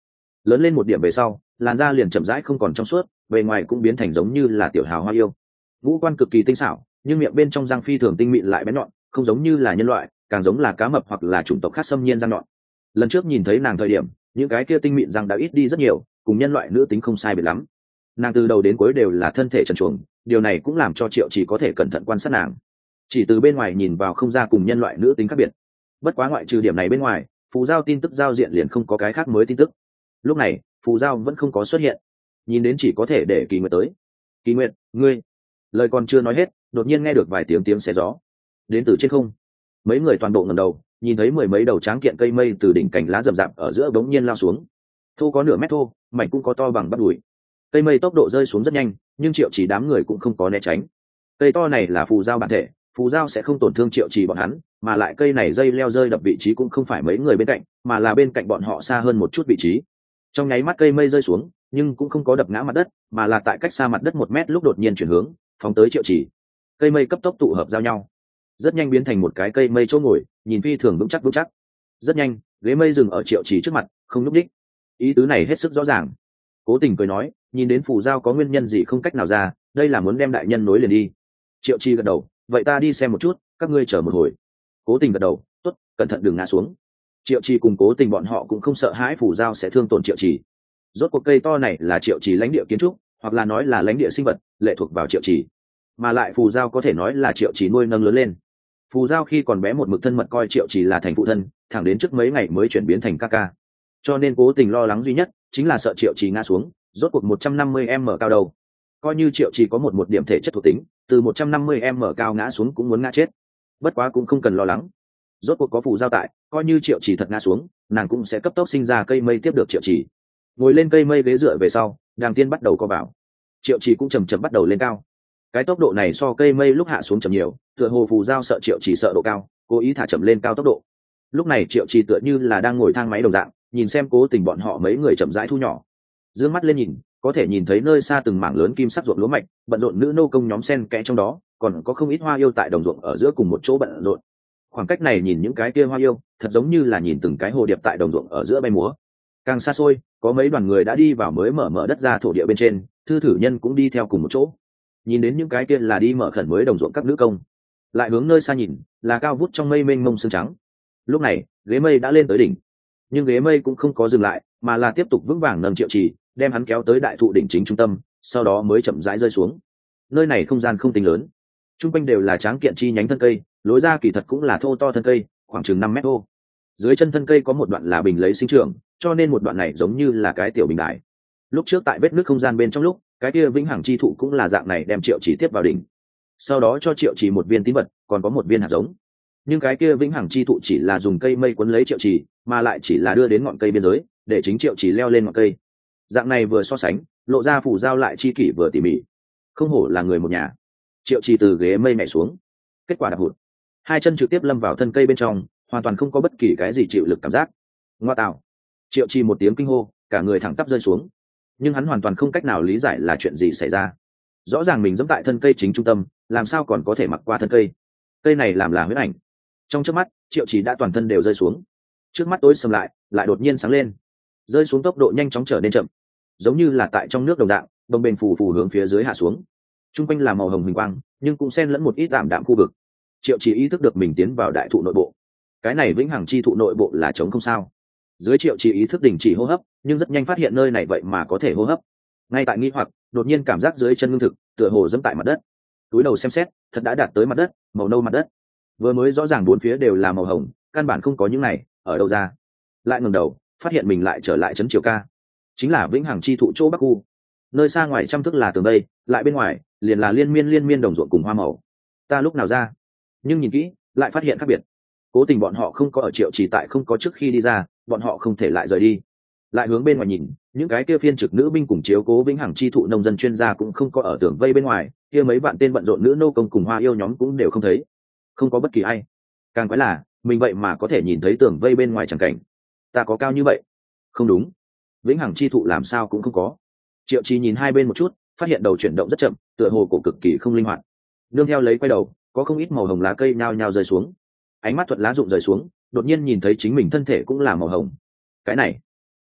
lớn lên một điểm về sau làn da liền chậm rãi không còn trong suốt, bề ngoài cũng biến thành giống như là tiểu hào hoa yêu. Ngũ quan cực kỳ tinh xảo, nhưng miệng bên trong răng phi thường tinh mịn lại bén nhọn, không giống như là nhân loại, càng giống là cá mập hoặc là chủng tộc khác xâm nhiên răng nhọn. Lần trước nhìn thấy nàng thời điểm, những cái kia tinh mịn răng đã ít đi rất nhiều, cùng nhân loại nữ tính không sai biệt lắm. Nàng từ đầu đến cuối đều là thân thể trần truồng, điều này cũng làm cho Triệu Chỉ có thể cẩn thận quan sát nàng. Chỉ từ bên ngoài nhìn vào không ra cùng nhân loại nữ tính khác biệt. Bất quá ngoại trừ điểm này bên ngoài, phù giao tin tức giao diện liền không có cái khác mới tin tức. Lúc này phù giao vẫn không có xuất hiện, nhìn đến chỉ có thể để Kỳ Nguyệt tới. Kỳ Nguyệt, ngươi. Lời còn chưa nói hết, đột nhiên nghe được vài tiếng xé gió đến từ trên không. Mấy người toàn bộ ngẩng đầu, nhìn thấy mười mấy đầu tráng kiện cây mây từ đỉnh cành lá rậm rạp ở giữa bỗng nhiên lao xuống. Thô có nửa mét thô, mảnh cũng có to bằng bắp đùi. Cây mây tốc độ rơi xuống rất nhanh, nhưng Triệu Chỉ đám người cũng không có né tránh. Cây to này là phù giao bản thể, phù giao sẽ không tổn thương Triệu Chỉ bọn hắn, mà lại cây này dây leo rơi đập vị trí cũng không phải mấy người bên cạnh, mà là bên cạnh bọn họ xa hơn một chút vị trí. Trong nháy mắt cây mây rơi xuống, nhưng cũng không có đập ngã mặt đất, mà là tại cách xa mặt đất 1 mét lúc đột nhiên chuyển hướng, phóng tới Triệu Chỉ. Cây mây cấp tốc tụ hợp giao nhau, rất nhanh biến thành một cái cây mây chỗ ngồi, nhìn phi thường vững chắc. Rất nhanh, ghế mây dừng ở Triệu Chỉ trước mặt, không nhúc nhích. Ý tứ này hết sức rõ ràng. Cố Tình cười nói, nhìn đến phù giao có nguyên nhân gì không cách nào ra, đây là muốn đem đại nhân nối liền đi. Triệu Chi gật đầu, vậy ta đi xem một chút, các ngươi chờ một hồi. Cố Tình gật đầu, tốt, cẩn thận đừng ngã xuống. Triệu Chi cùng Cố Tình bọn họ cũng không sợ hãi phù giao sẽ thương tổn Triệu Chi. Rốt cuộc cây to này là Triệu Chi lãnh địa kiến trúc, hoặc là nói là lãnh địa sinh vật, lệ thuộc vào Triệu Chi. Mà lại phù giao có thể nói là Triệu Chi nuôi nâng lớn lên. Phù giao khi còn bé một mực thân mật coi Triệu Chi là thành phụ thân, thẳng đến trước mấy ngày mới chuyển biến thành ca ca. Cho nên Cố Tình lo lắng duy nhất chính là sợ Triệu Chi ngã xuống, rốt cuộc 150m cao đầu. Coi như Triệu Chi có một điểm thể chất thuộc tính, từ 150m cao ngã xuống cũng muốn ngã chết. Bất quá cũng không cần lo lắng, rốt cuộc có phù giao tại, coi như Triệu Chỉ thật ngã xuống, nàng cũng sẽ cấp tốc sinh ra cây mây tiếp được Triệu Chỉ. Ngồi lên cây mây ghế dựa về sau, Đàng Tiên bắt đầu co vào. Triệu Chỉ cũng chầm chậm bắt đầu lên cao. Cái tốc độ này so cây mây lúc hạ xuống chậm nhiều, tựa hồ phù giao sợ Triệu Chỉ sợ độ cao, cố ý thả chậm lên cao tốc độ. Lúc này Triệu Chỉ tựa như là đang ngồi thang máy đồng dạng, nhìn xem Cố Tình bọn họ mấy người chậm rãi thu nhỏ. Dương mắt lên nhìn, có thể nhìn thấy nơi xa từng mảng lớn kim sắc ruộng lúa mạch, bận rộn nữ nô công nhóm sen kẽ trong đó, còn có không ít hoa yêu tại đồng ruộng ở giữa cùng một chỗ bận rộn. Khoảng cách này nhìn những cái kia hoa yêu, thật giống như là nhìn từng cái hồ điệp tại đồng ruộng ở giữa bay múa. Càng xa xôi, có mấy đoàn người đã đi vào mới mở đất ra thổ địa bên trên, thư thử nhân cũng đi theo cùng một chỗ. Nhìn đến những cái kia là đi mở khẩn mới đồng ruộng các nữ công. Lại hướng nơi xa nhìn, là cao vút trong mây mênh mông sương trắng. Lúc này, ghế mây đã lên tới đỉnh, nhưng ghế mây cũng không có dừng lại, mà là tiếp tục vững vàng nâng Triệu Chỉ, đem hắn kéo tới đại thụ đỉnh chính trung tâm, sau đó mới chậm rãi rơi xuống. Nơi này không gian không tính lớn, trung quanh đều là tráng kiện chi nhánh thân cây, lối ra kỳ thật cũng là thô to thân cây, khoảng chừng 5 mét thô. Dưới chân thân cây có một đoạn là bình lấy sinh trưởng, cho nên một đoạn này giống như là cái tiểu bình đại. Lúc trước tại vết nước không gian bên trong lúc, cái kia vĩnh hằng chi thụ cũng là dạng này đem Triệu Chỉ tiếp vào đỉnh. Sau đó cho Triệu Chỉ một viên tín vật, còn có một viên hạt giống. Nhưng cái kia vĩnh hằng chi thụ chỉ là dùng cây mây quấn lấy Triệu Chỉ, mà lại chỉ là đưa đến ngọn cây biên giới, để chính Triệu Chỉ leo lên ngọn cây. Dạng này vừa so sánh, lộ ra phù giao lại chi kỷ vừa tỉ mỉ, không hổ là người một nhà. Triệu Chỉ từ ghế mây nhảy xuống, kết quả đạp hụt, hai chân trực tiếp lâm vào thân cây bên trong, hoàn toàn không có bất kỳ cái gì chịu lực cảm giác. Ngoa tạo! Triệu Chỉ một tiếng kinh hô, cả người thẳng tắp rơi xuống. Nhưng hắn hoàn toàn không cách nào lý giải là chuyện gì xảy ra. Rõ ràng mình giẫm tại thân cây chính trung tâm, làm sao còn có thể mặc qua thân cây? Cây này làm là huyễn ảnh. Trong chớp mắt, Triệu Chỉ đã toàn thân đều rơi xuống. Trước mắt tối sầm lại đột nhiên sáng lên. Rơi xuống tốc độ nhanh chóng trở nên chậm, giống như là tại trong nước đồng dạng, bồng bềnh phù phù hướng phía dưới hạ xuống. Trung quanh là màu hồng huỳnh quang, nhưng cũng xen lẫn một ít tạm đạm khu vực. Triệu Chỉ ý thức được mình tiến vào đại thụ nội bộ. Cái này vĩnh hằng chi thụ nội bộ là trống không sao. Dưới Triệu Chỉ ý thức đình chỉ hô hấp, nhưng rất nhanh phát hiện nơi này vậy mà có thể hô hấp. Ngay tại nghi hoặc, đột nhiên cảm giác dưới chân ngưng thực, tựa hồ dẫm tại mặt đất. Túi đầu xem xét, thật đã đạt tới mặt đất, màu nâu mặt đất. Vừa mới rõ ràng bốn phía đều là màu hồng, căn bản không có những này, ở đâu ra? Lại ngẩng đầu, phát hiện mình lại trở lại trấn Triều Ca, chính là vĩnh hằng chi thụ chỗ bắc khu. Nơi xa ngoài trăm thước là tường đây, lại bên ngoài liền là liên miên đồng ruộng cùng hoa màu. Ta lúc nào ra? Nhưng nhìn kỹ, lại phát hiện khác biệt. Cố Tình bọn họ không có ở Triệu Chỉ tại không có trước khi đi ra, bọn họ không thể lại rời đi. Lại hướng bên ngoài nhìn, những cái kia phiên trực nữ binh cùng chiếu cố vĩnh hằng chi thụ nông dân chuyên gia cũng không có ở tường vây bên ngoài, kia mấy bạn tên bận rộn nữ nô công cùng hoa yêu nhóm cũng đều không thấy, không có bất kỳ ai. Càng quái là mình vậy mà có thể nhìn thấy tường vây bên ngoài chẳng cảnh. Ta có cao như vậy? Không đúng, vĩnh hằng chi thụ làm sao cũng không có. Triệu Chỉ nhìn hai bên một chút, phát hiện đầu chuyển động rất chậm, tựa hồ cổ cực kỳ không linh hoạt. Nương theo lấy quay đầu, có không ít màu hồng lá cây nhao nhao rơi xuống. Ánh mắt thuận lá rụng rơi xuống, đột nhiên nhìn thấy chính mình thân thể cũng là màu hồng. Cái này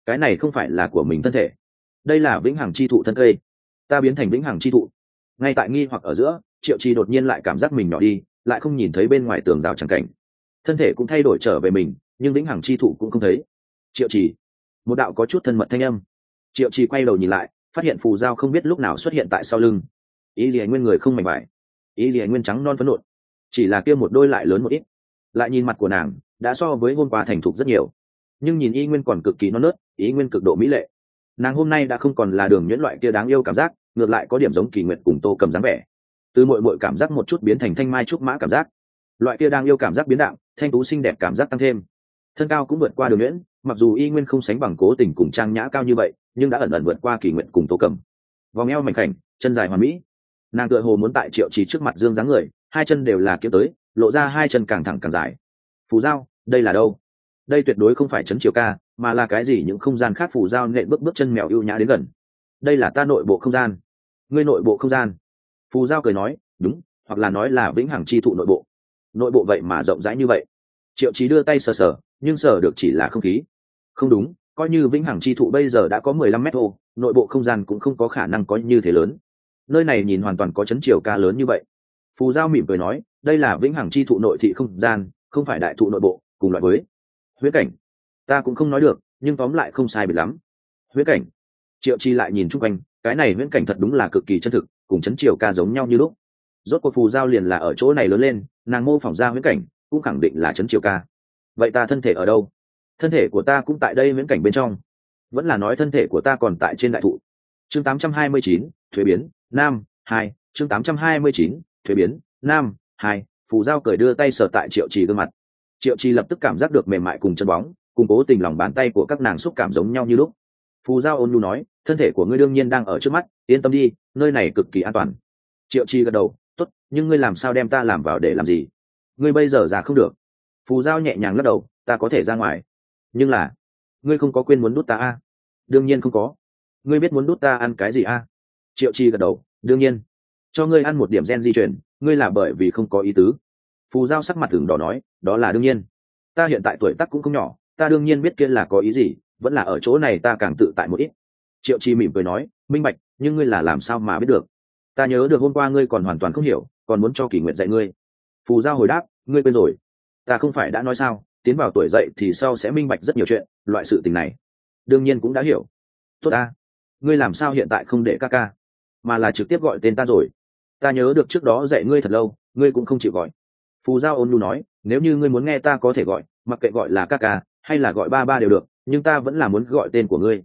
cái này không phải là của mình thân thể, đây là vĩnh hằng chi thụ thân cây, ta biến thành vĩnh hằng chi thụ. Ngay tại nghi hoặc ở giữa, Triệu Trì đột nhiên lại cảm giác mình nhỏ đi, lại không nhìn thấy bên ngoài tường rào chẳng cảnh, thân thể cũng thay đổi trở về mình, nhưng vĩnh hằng chi thụ cũng không thấy. Triệu Trì, một đạo có chút thân mật thanh âm. Triệu Trì quay đầu nhìn lại, phát hiện phù dao không biết lúc nào xuất hiện tại sau lưng. Ý gì nguyên người không mảnh vải, ý gì nguyên trắng non phấn nộn, chỉ là kia một đôi lại lớn một ít. Lại nhìn mặt của nàng, đã so với hôm qua thành thục rất nhiều, nhưng nhìn y nguyên còn cực kỳ non nớt, ý nguyên cực độ mỹ lệ. Nàng hôm nay đã không còn là Đường Nhuyễn loại kia đáng yêu cảm giác, ngược lại có điểm giống Kỳ Nguyệt cùng Tô Cầm dáng vẻ. Từ muội muội cảm giác một chút biến thành thanh mai trúc mã cảm giác, loại kia đang yêu cảm giác biến đạo, thanh tú xinh đẹp cảm giác tăng thêm. Thân cao cũng vượt qua Đường Nhuyễn, mặc dù y nguyên không sánh bằng Cố Tình cùng Trang Nhã cao như vậy, nhưng đã ẩn ẩn vượt qua Kỳ Nguyệt cùng Tô Cầm. Vòng eo mảnh khảnh, chân dài hoàn mỹ, nàng tựa hồ muốn tại Triệu Trì trước mặt dương dáng người, hai chân đều là kiếm tới, lộ ra hai chân càng thẳng càng dài. Phù Giao, đây là đâu? Đây tuyệt đối không phải trấn Triều Ca, mà là cái gì những không gian khác. Phù Giao nện bước chân mèo ưu nhã đến gần. Đây là ta nội bộ không gian. Ngươi nội bộ không gian? Phù Giao cười nói, đúng, hoặc là nói là vĩnh hằng chi thụ nội bộ. Nội bộ vậy mà rộng rãi như vậy. Triệu Chí đưa tay sờ sờ, nhưng sờ được chỉ là không khí. Không đúng, coi như vĩnh hằng chi thụ bây giờ đã có 15 mét thô, nội bộ không gian cũng không có khả năng có như thế lớn. Nơi này nhìn hoàn toàn có trấn Triều Ca lớn như vậy. Phù Giao mỉm cười nói, đây là vĩnh hằng chi thụ nội thị không gian, không phải đại thụ nội bộ, cùng loại với huyễn cảnh. Ta cũng không nói được, nhưng tóm lại không sai biệt lắm. Huyễn cảnh. Triệu Chi lại nhìn chung quanh, cái này huyễn cảnh thật đúng là cực kỳ chân thực, cùng trấn Triều Ca giống nhau như lúc. Rốt cuộc Phù Giao liền là ở chỗ này lớn lên, nàng mô phỏng ra huyễn cảnh, cũng khẳng định là trấn Triều Ca. Vậy ta thân thể ở đâu? Thân thể của ta cũng tại đây huyễn cảnh bên trong. Vẫn là nói thân thể của ta còn tại trên đại thụ. Chương 829, thuế biến, nam, 2, chương 829, thuế biến, nam, 2. Phù Giao cười đưa tay sờ tại Triệu Trì gương mặt. Triệu Trì lập tức cảm giác được mềm mại cùng chân bóng, cùng Cố Tình lòng bàn tay của các nàng xúc cảm giống nhau như lúc. Phù Giao ôn nhu nói, thân thể của ngươi đương nhiên đang ở trước mắt, yên tâm đi, nơi này cực kỳ an toàn. Triệu Trì gật đầu, tốt, nhưng ngươi làm sao đem ta làm vào để làm gì? Ngươi bây giờ già không được. Phù Giao nhẹ nhàng lắc đầu, ta có thể ra ngoài, nhưng là ngươi không có quên muốn đút ta a? Đương nhiên không có. Ngươi biết muốn đút ta ăn cái gì a? Triệu Trì gật đầu, đương nhiên. Cho ngươi ăn một điểm gen di chuyển, ngươi là bởi vì không có ý tứ. Phù Giao sắc mặt thường đỏ nói, đó là đương nhiên. Ta hiện tại tuổi tác cũng không nhỏ, ta đương nhiên biết kia là có ý gì, vẫn là ở chỗ này ta càng tự tại một ít. Triệu Chi mỉm cười nói, minh bạch, nhưng ngươi là làm sao mà biết được? Ta nhớ được hôm qua ngươi còn hoàn toàn không hiểu, còn muốn cho Kỷ Nguyệt dạy ngươi. Phù Giao hồi đáp, ngươi quên rồi. Ta không phải đã nói sao, tiến vào tuổi dậy thì sau sẽ minh bạch rất nhiều chuyện, loại sự tình này đương nhiên cũng đã hiểu. Tốt ta, ngươi làm sao hiện tại không để ca ca, mà là trực tiếp gọi tên ta rồi? Ta nhớ được trước đó dạy ngươi thật lâu, ngươi cũng không chịu gọi. Phù Giao ôn nhu nói, nếu như ngươi muốn nghe ta có thể gọi, mặc kệ gọi là ca ca hay là gọi ba ba đều được, nhưng ta vẫn là muốn gọi tên của ngươi.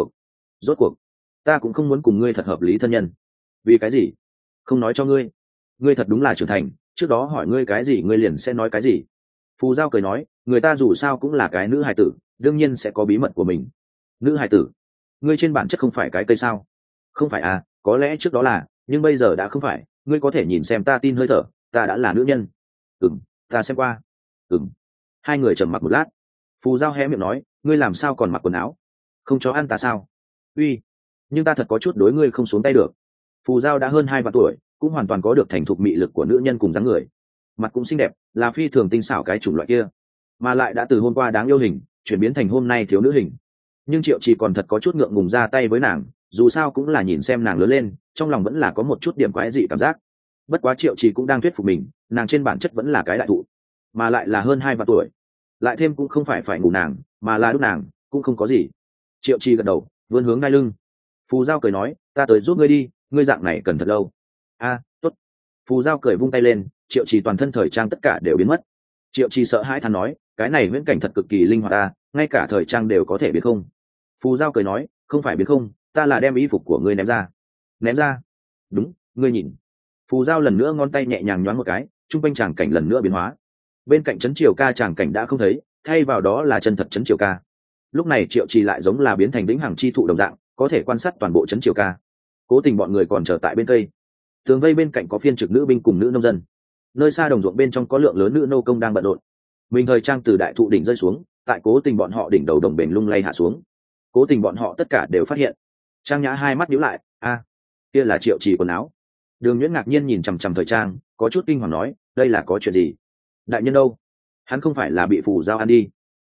Rốt cuộc ta cũng không muốn cùng ngươi thật hợp lý thân nhân. Vì cái gì? Không nói cho ngươi. Ngươi thật đúng là trưởng thành, trước đó hỏi ngươi cái gì ngươi liền sẽ nói cái gì. Phù Giao cười nói, người ta dù sao cũng là cái nữ hài tử, đương nhiên sẽ có bí mật của mình. Nữ hài tử? Ngươi trên bản chất không phải cái cây sao? Không phải à, có lẽ trước đó là, nhưng bây giờ đã không phải. Ngươi có thể nhìn xem ta tin hơi thở, ta đã là nữ nhân. Ta xem qua. Hai người trầm mặc một lát. Phù Giao hé miệng nói, ngươi làm sao còn mặc quần áo? Không cho ăn ta sao? Uy, nhưng ta thật có chút đối ngươi không xuống tay được. Phù Giao đã hơn 2 vạn tuổi, cũng hoàn toàn có được thành thục mị lực của nữ nhân cùng dáng người, mặt cũng xinh đẹp, là phi thường tinh xảo cái chủng loại kia, mà lại đã từ hôm qua đáng yêu hình chuyển biến thành hôm nay thiếu nữ hình. Nhưng Triệu Chỉ còn thật có chút ngượng ngùng ra tay với nàng, dù sao cũng là nhìn xem nàng lớn lên, trong lòng vẫn là có một chút điểm quái dị cảm giác. Bất quá Triệu Chỉ cũng đang thuyết phục mình, nàng trên bản chất vẫn là cái đại thụ, mà lại là hơn 2 vạn tuổi, lại thêm cũng không phải ngủ nàng, mà là đút nàng, cũng không có gì. Triệu Chi gật đầu, vươn hướng đai lưng. Phù Giao cười nói, ta tới giúp ngươi đi, ngươi dạng này cần thật lâu. Tốt. Phù Giao cười vung tay lên, Triệu Chi toàn thân thời trang tất cả đều biến mất. Triệu Chi sợ hãi than nói, cái này viễn cảnh thật cực kỳ linh hoạt ta, ngay cả thời trang đều có thể biến không. Phù Giao cười nói, không phải biến không, ta là đem y phục của ngươi ném ra. Ném ra? Đúng, ngươi nhìn. Phù Giao lần nữa ngón tay nhẹ nhàng nhoáng một cái, trung quanh tràng cảnh lần nữa biến hóa. Bên cạnh trấn Triều Ca tràng cảnh đã không thấy, thay vào đó là chân thật trấn Triều Ca. Lúc này Triệu Trì lại giống là biến thành vĩnh hằng chi thụ đồng dạng, có thể quan sát toàn bộ trấn Triều Ca. Cố Tình bọn người còn chờ tại bên cây. Tường vây bên cạnh có phiên trực nữ binh cùng nữ nông dân. Nơi xa đồng ruộng bên trong có lượng lớn nữ nô công đang bận rộn. Mình thời trang từ đại thụ đỉnh rơi xuống, tại Cố Tình bọn họ đỉnh đầu đồng bền lung lay hạ xuống. Cố Tình bọn họ tất cả đều phát hiện. Trang Nhã hai mắt nhíu lại, kia là Triệu Trì quần áo. Đường Nhuyễn ngạc nhiên nhìn chằm chằm thời trang, có chút kinh hoàng nói, đây là có chuyện gì? Đại nhân đâu? Hắn không phải là bị Phù Giao ăn đi?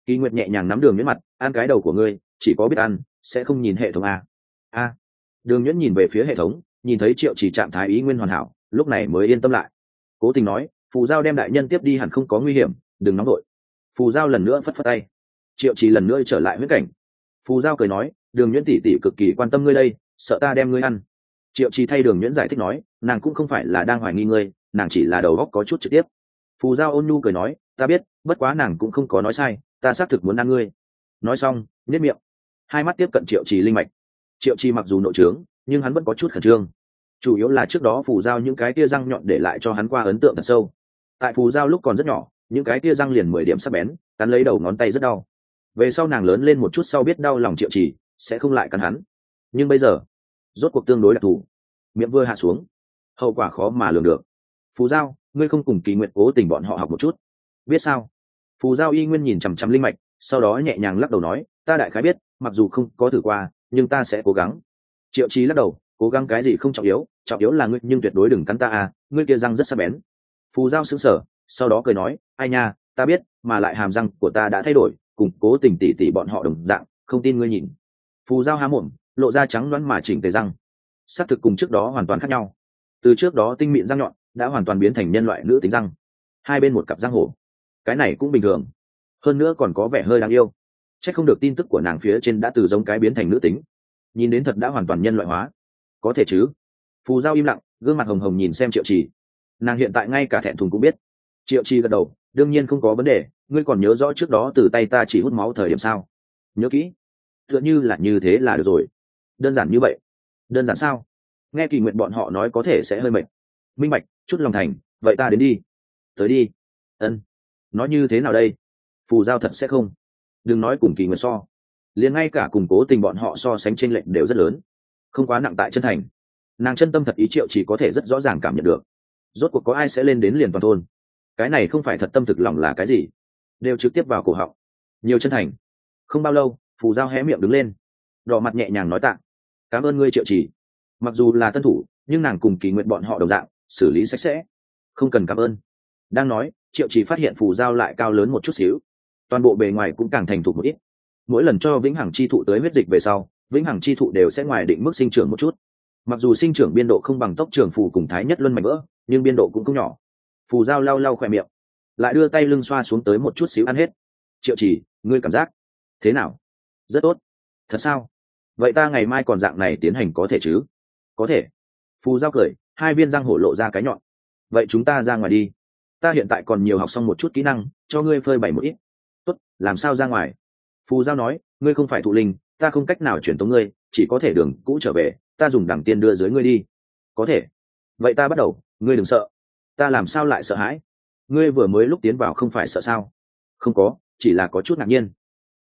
Kỳ Nguyệt nhẹ nhàng nắm Đường Nhuyễn mặt, ăn cái đầu của ngươi, chỉ có biết ăn, sẽ không nhìn hệ thống a. Đường Nhuyễn nhìn về phía hệ thống, nhìn thấy Triệu Chỉ trạng thái ý nguyên hoàn hảo, lúc này mới yên tâm lại. Cố Tình nói, phù giao đem đại nhân tiếp đi hẳn không có nguy hiểm, đừng nóng đội. Phù giao lần nữa phất phất tay. Triệu Chỉ lần nữa trở lại huyễn cảnh. Phù giao cười nói, Đường Nhuyễn tỷ tỷ cực kỳ quan tâm ngươi đây, sợ ta đem ngươi ăn. Triệu Chỉ thay Đường Nhuyễn giải thích nói, nàng cũng không phải là đang hoài nghi ngươi, nàng chỉ là đầu óc có chút trực tiếp. Phù giao ôn nhu cười nói, ta biết, bất quá nàng cũng không có nói sai, ta xác thực muốn ăn ngươi. Nói xong, nhếch miệng, hai mắt tiếp cận Triệu Chỉ linh mạch. Triệu Chỉ mặc dù nội trướng, nhưng hắn vẫn có chút khẩn trương, chủ yếu là trước đó phù giao những cái tia răng nhọn để lại cho hắn qua ấn tượng thật sâu. Tại phù giao lúc còn rất nhỏ, những cái tia răng liền 10 điểm sắc bén, cắn lấy đầu ngón tay rất đau. Về sau nàng lớn lên một chút sau biết đau lòng Triệu Chỉ, sẽ không lại cắn hắn. Nhưng bây giờ, rốt cuộc tương đối đặc thù, miệng vừa hạ xuống, hậu quả khó mà lường được. Phù giao, ngươi không cùng Kỳ Nguyệt Cố Tình bọn họ học một chút, biết sao? Phù giao y nguyên nhìn chằm chằm linh mạch, sau đó nhẹ nhàng lắc đầu nói, ta đại khái biết, mặc dù không có thử qua, nhưng ta sẽ cố gắng. Triệu Chí lắc đầu, cố gắng cái gì không trọng yếu là ngươi, nhưng tuyệt đối đừng cắn ta ngươi kia răng rất sắc bén. Phù giao sững sờ, sau đó cười nói, ai nha, ta biết, mà lại hàm răng của ta đã thay đổi, cùng Cố Tình tỷ tỷ bọn họ đồng dạng, không tin ngươi nhìn. Phù giao há mồm, lộ ra trắng loáng mà chỉnh tề răng, xác thực cùng trước đó hoàn toàn khác nhau. Từ trước đó tinh mịn răng nhọn đã hoàn toàn biến thành nhân loại nữ tính răng, hai bên một cặp răng hổ. Cái này cũng bình thường, hơn nữa còn có vẻ hơi đáng yêu. Chắc không được tin tức của nàng phía trên đã từ giống cái biến thành nữ tính, nhìn đến thật đã hoàn toàn nhân loại hóa. Có thể chứ? Phù giao im lặng, gương mặt hồng hồng nhìn xem Triệu Trì. Nàng hiện tại ngay cả thẹn thùng cũng biết. Triệu Trì gật đầu, đương nhiên không có vấn đề, ngươi còn nhớ rõ trước đó từ tay ta chỉ hút máu thời điểm sao? Nhớ kỹ. Tựa như là như thế là được rồi. Đơn giản như vậy. Đơn giản sao? Nghe Kỳ Nguyệt bọn họ nói có thể sẽ hơi mệt. Minh bạch, chút lòng thành, vậy ta đến đi. Tới đi. Ân. Nói như thế nào đây? Phù giao thật sẽ không. Đừng nói cùng Kỳ Nguyệt so, liền ngay cả cùng Cố Tình bọn họ so sánh chênh lệch đều rất lớn, không quá nặng tại chân thành. Nàng chân tâm thật ý Triệu chỉ có thể rất rõ ràng cảm nhận được. Rốt cuộc có ai sẽ lên đến liền toàn thôn? Cái này không phải thật tâm thực lòng là cái gì, đều trực tiếp vào cổ họng. Nhiều chân thành. Không bao lâu, phù giao hé miệng đứng lên, đỏ mặt nhẹ nhàng nói tạ. Cảm ơn ngươi Triệu chỉ. Mặc dù là tân thủ, nhưng nàng cùng Kỳ Nguyện bọn họ đồng dạng, xử lý sạch sẽ. Không cần cảm ơn. Đang nói, Triệu chỉ phát hiện phù giao lại cao lớn một chút xíu, toàn bộ bề ngoài cũng càng thành thục một ít. Mỗi lần cho vĩnh hằng chi thụ tới huyết dịch về sau, vĩnh hằng chi thụ đều sẽ ngoài định mức sinh trưởng một chút. Mặc dù sinh trưởng biên độ không bằng tốc trưởng phù cùng thái nhất luân mạnh vỡ, nhưng biên độ cũng không nhỏ. Phù giao lau lau khỏe miệng, lại đưa tay lưng xoa xuống tới một chút xíu ăn hết. Triệu chỉ, ngươi cảm giác thế nào? Rất tốt. Thật sao? Vậy ta ngày mai còn dạng này tiến hành có thể chứ? Có thể. Phù giao cười, hai viên răng hổ lộ ra cái nhọn. Vậy chúng ta ra ngoài đi. Ta hiện tại còn nhiều học xong một chút kỹ năng, cho ngươi phơi bày một ít. Tốt, làm sao ra ngoài? Phù giao nói, ngươi không phải thụ linh, ta không cách nào chuyển tống ngươi, chỉ có thể đường cũ trở về, ta dùng đẳng tiên đưa dưới ngươi đi. Có thể. Vậy ta bắt đầu, ngươi đừng sợ. Ta làm sao lại sợ hãi? Ngươi vừa mới lúc tiến vào không phải sợ sao? Không có, chỉ là có chút ngạc nhiên.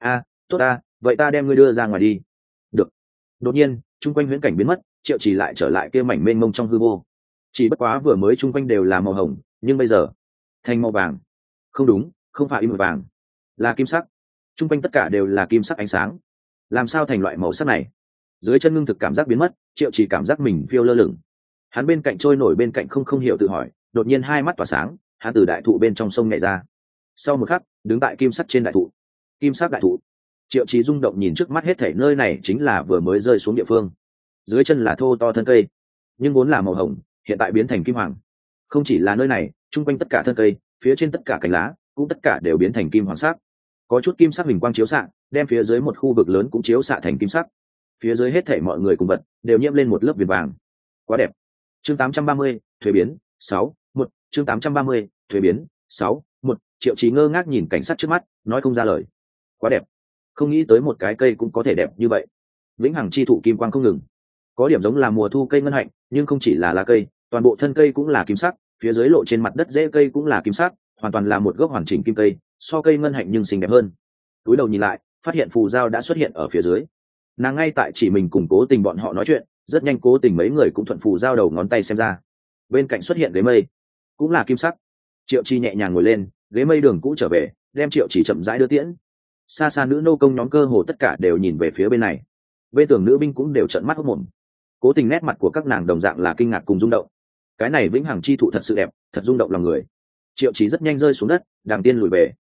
Tốt ta, vậy ta đem ngươi đưa ra ngoài đi. Được. Đột nhiên, chung quanh huyễn cảnh biến mất, Triệu chỉ lại trở lại kia mảnh mênh mông trong hư vô. Chỉ bất quá vừa mới chung quanh đều là màu hồng, nhưng bây giờ thành màu vàng. Không đúng, không phải im vàng, là kim sắc. Chung quanh tất cả đều là kim sắc ánh sáng. Làm sao thành loại màu sắc này? Dưới chân ngưng thực cảm giác biến mất, Triệu chỉ cảm giác mình phiêu lơ lửng. Hắn bên cạnh trôi nổi bên cạnh không hiểu tự hỏi, đột nhiên hai mắt tỏa sáng, hắn từ đại thụ bên trong sông nhảy ra. Sau một khắc, đứng tại kim sắc trên đại thụ. Kim sắc đại thụ. Triệu chỉ rung động nhìn trước mắt hết thảy, nơi này chính là vừa mới rơi xuống địa phương. Dưới chân là thô to thân cây, nhưng vốn là màu hồng, hiện tại biến thành kim hoàng. Không chỉ là nơi này, chung quanh tất cả thân cây, phía trên tất cả cành lá, cũng tất cả đều biến thành kim hoàng sắc. Có chút kim sắc huỳnh quang chiếu xạ, đem phía dưới một khu vực lớn cũng chiếu xạ thành kim sắc. Phía dưới hết thảy mọi người cùng vật đều nhiễm lên một lớp viền vàng. Quá đẹp. Chương 830, thuế biến 6:1. Chương 830, thuế biến 6:1. Triệu Chí ngơ ngác nhìn cảnh sát trước mắt, nói không ra lời. Quá đẹp. Không nghĩ tới một cái cây cũng có thể đẹp như vậy. Vĩnh hằng chi thụ kim quang không ngừng, có điểm giống là mùa thu cây ngân hạnh, nhưng không chỉ là lá cây, toàn bộ thân cây cũng là kim sắc, phía dưới lộ trên mặt đất rễ cây cũng là kim sắc, hoàn toàn là một gốc hoàn chỉnh kim cây, so cây ngân hạnh nhưng xinh đẹp hơn. Túi đầu nhìn lại, phát hiện phù giao đã xuất hiện ở phía dưới. Nàng ngay tại chỉ mình cùng Cố Tình bọn họ nói chuyện, rất nhanh Cố Tình mấy người cũng thuận phù giao đầu ngón tay xem ra. Bên cạnh xuất hiện ghế mây, cũng là kim sắc. Triệu Chi nhẹ nhàng ngồi lên, ghế mây đường cũ trở về, đem Triệu Chỉ chậm rãi đưa tiễn. Xa xa nữ nô công nhóm cơ hồ tất cả đều nhìn về phía bên này. Bên tường nữ binh cũng đều trợn mắt hốt mồm. Cố Tình nét mặt của các nàng đồng dạng là kinh ngạc cùng rung động. Cái này vĩnh hằng chi thụ thật sự đẹp, thật rung động lòng người. Triệu Chí rất nhanh rơi xuống đất, đàng tiên lùi về.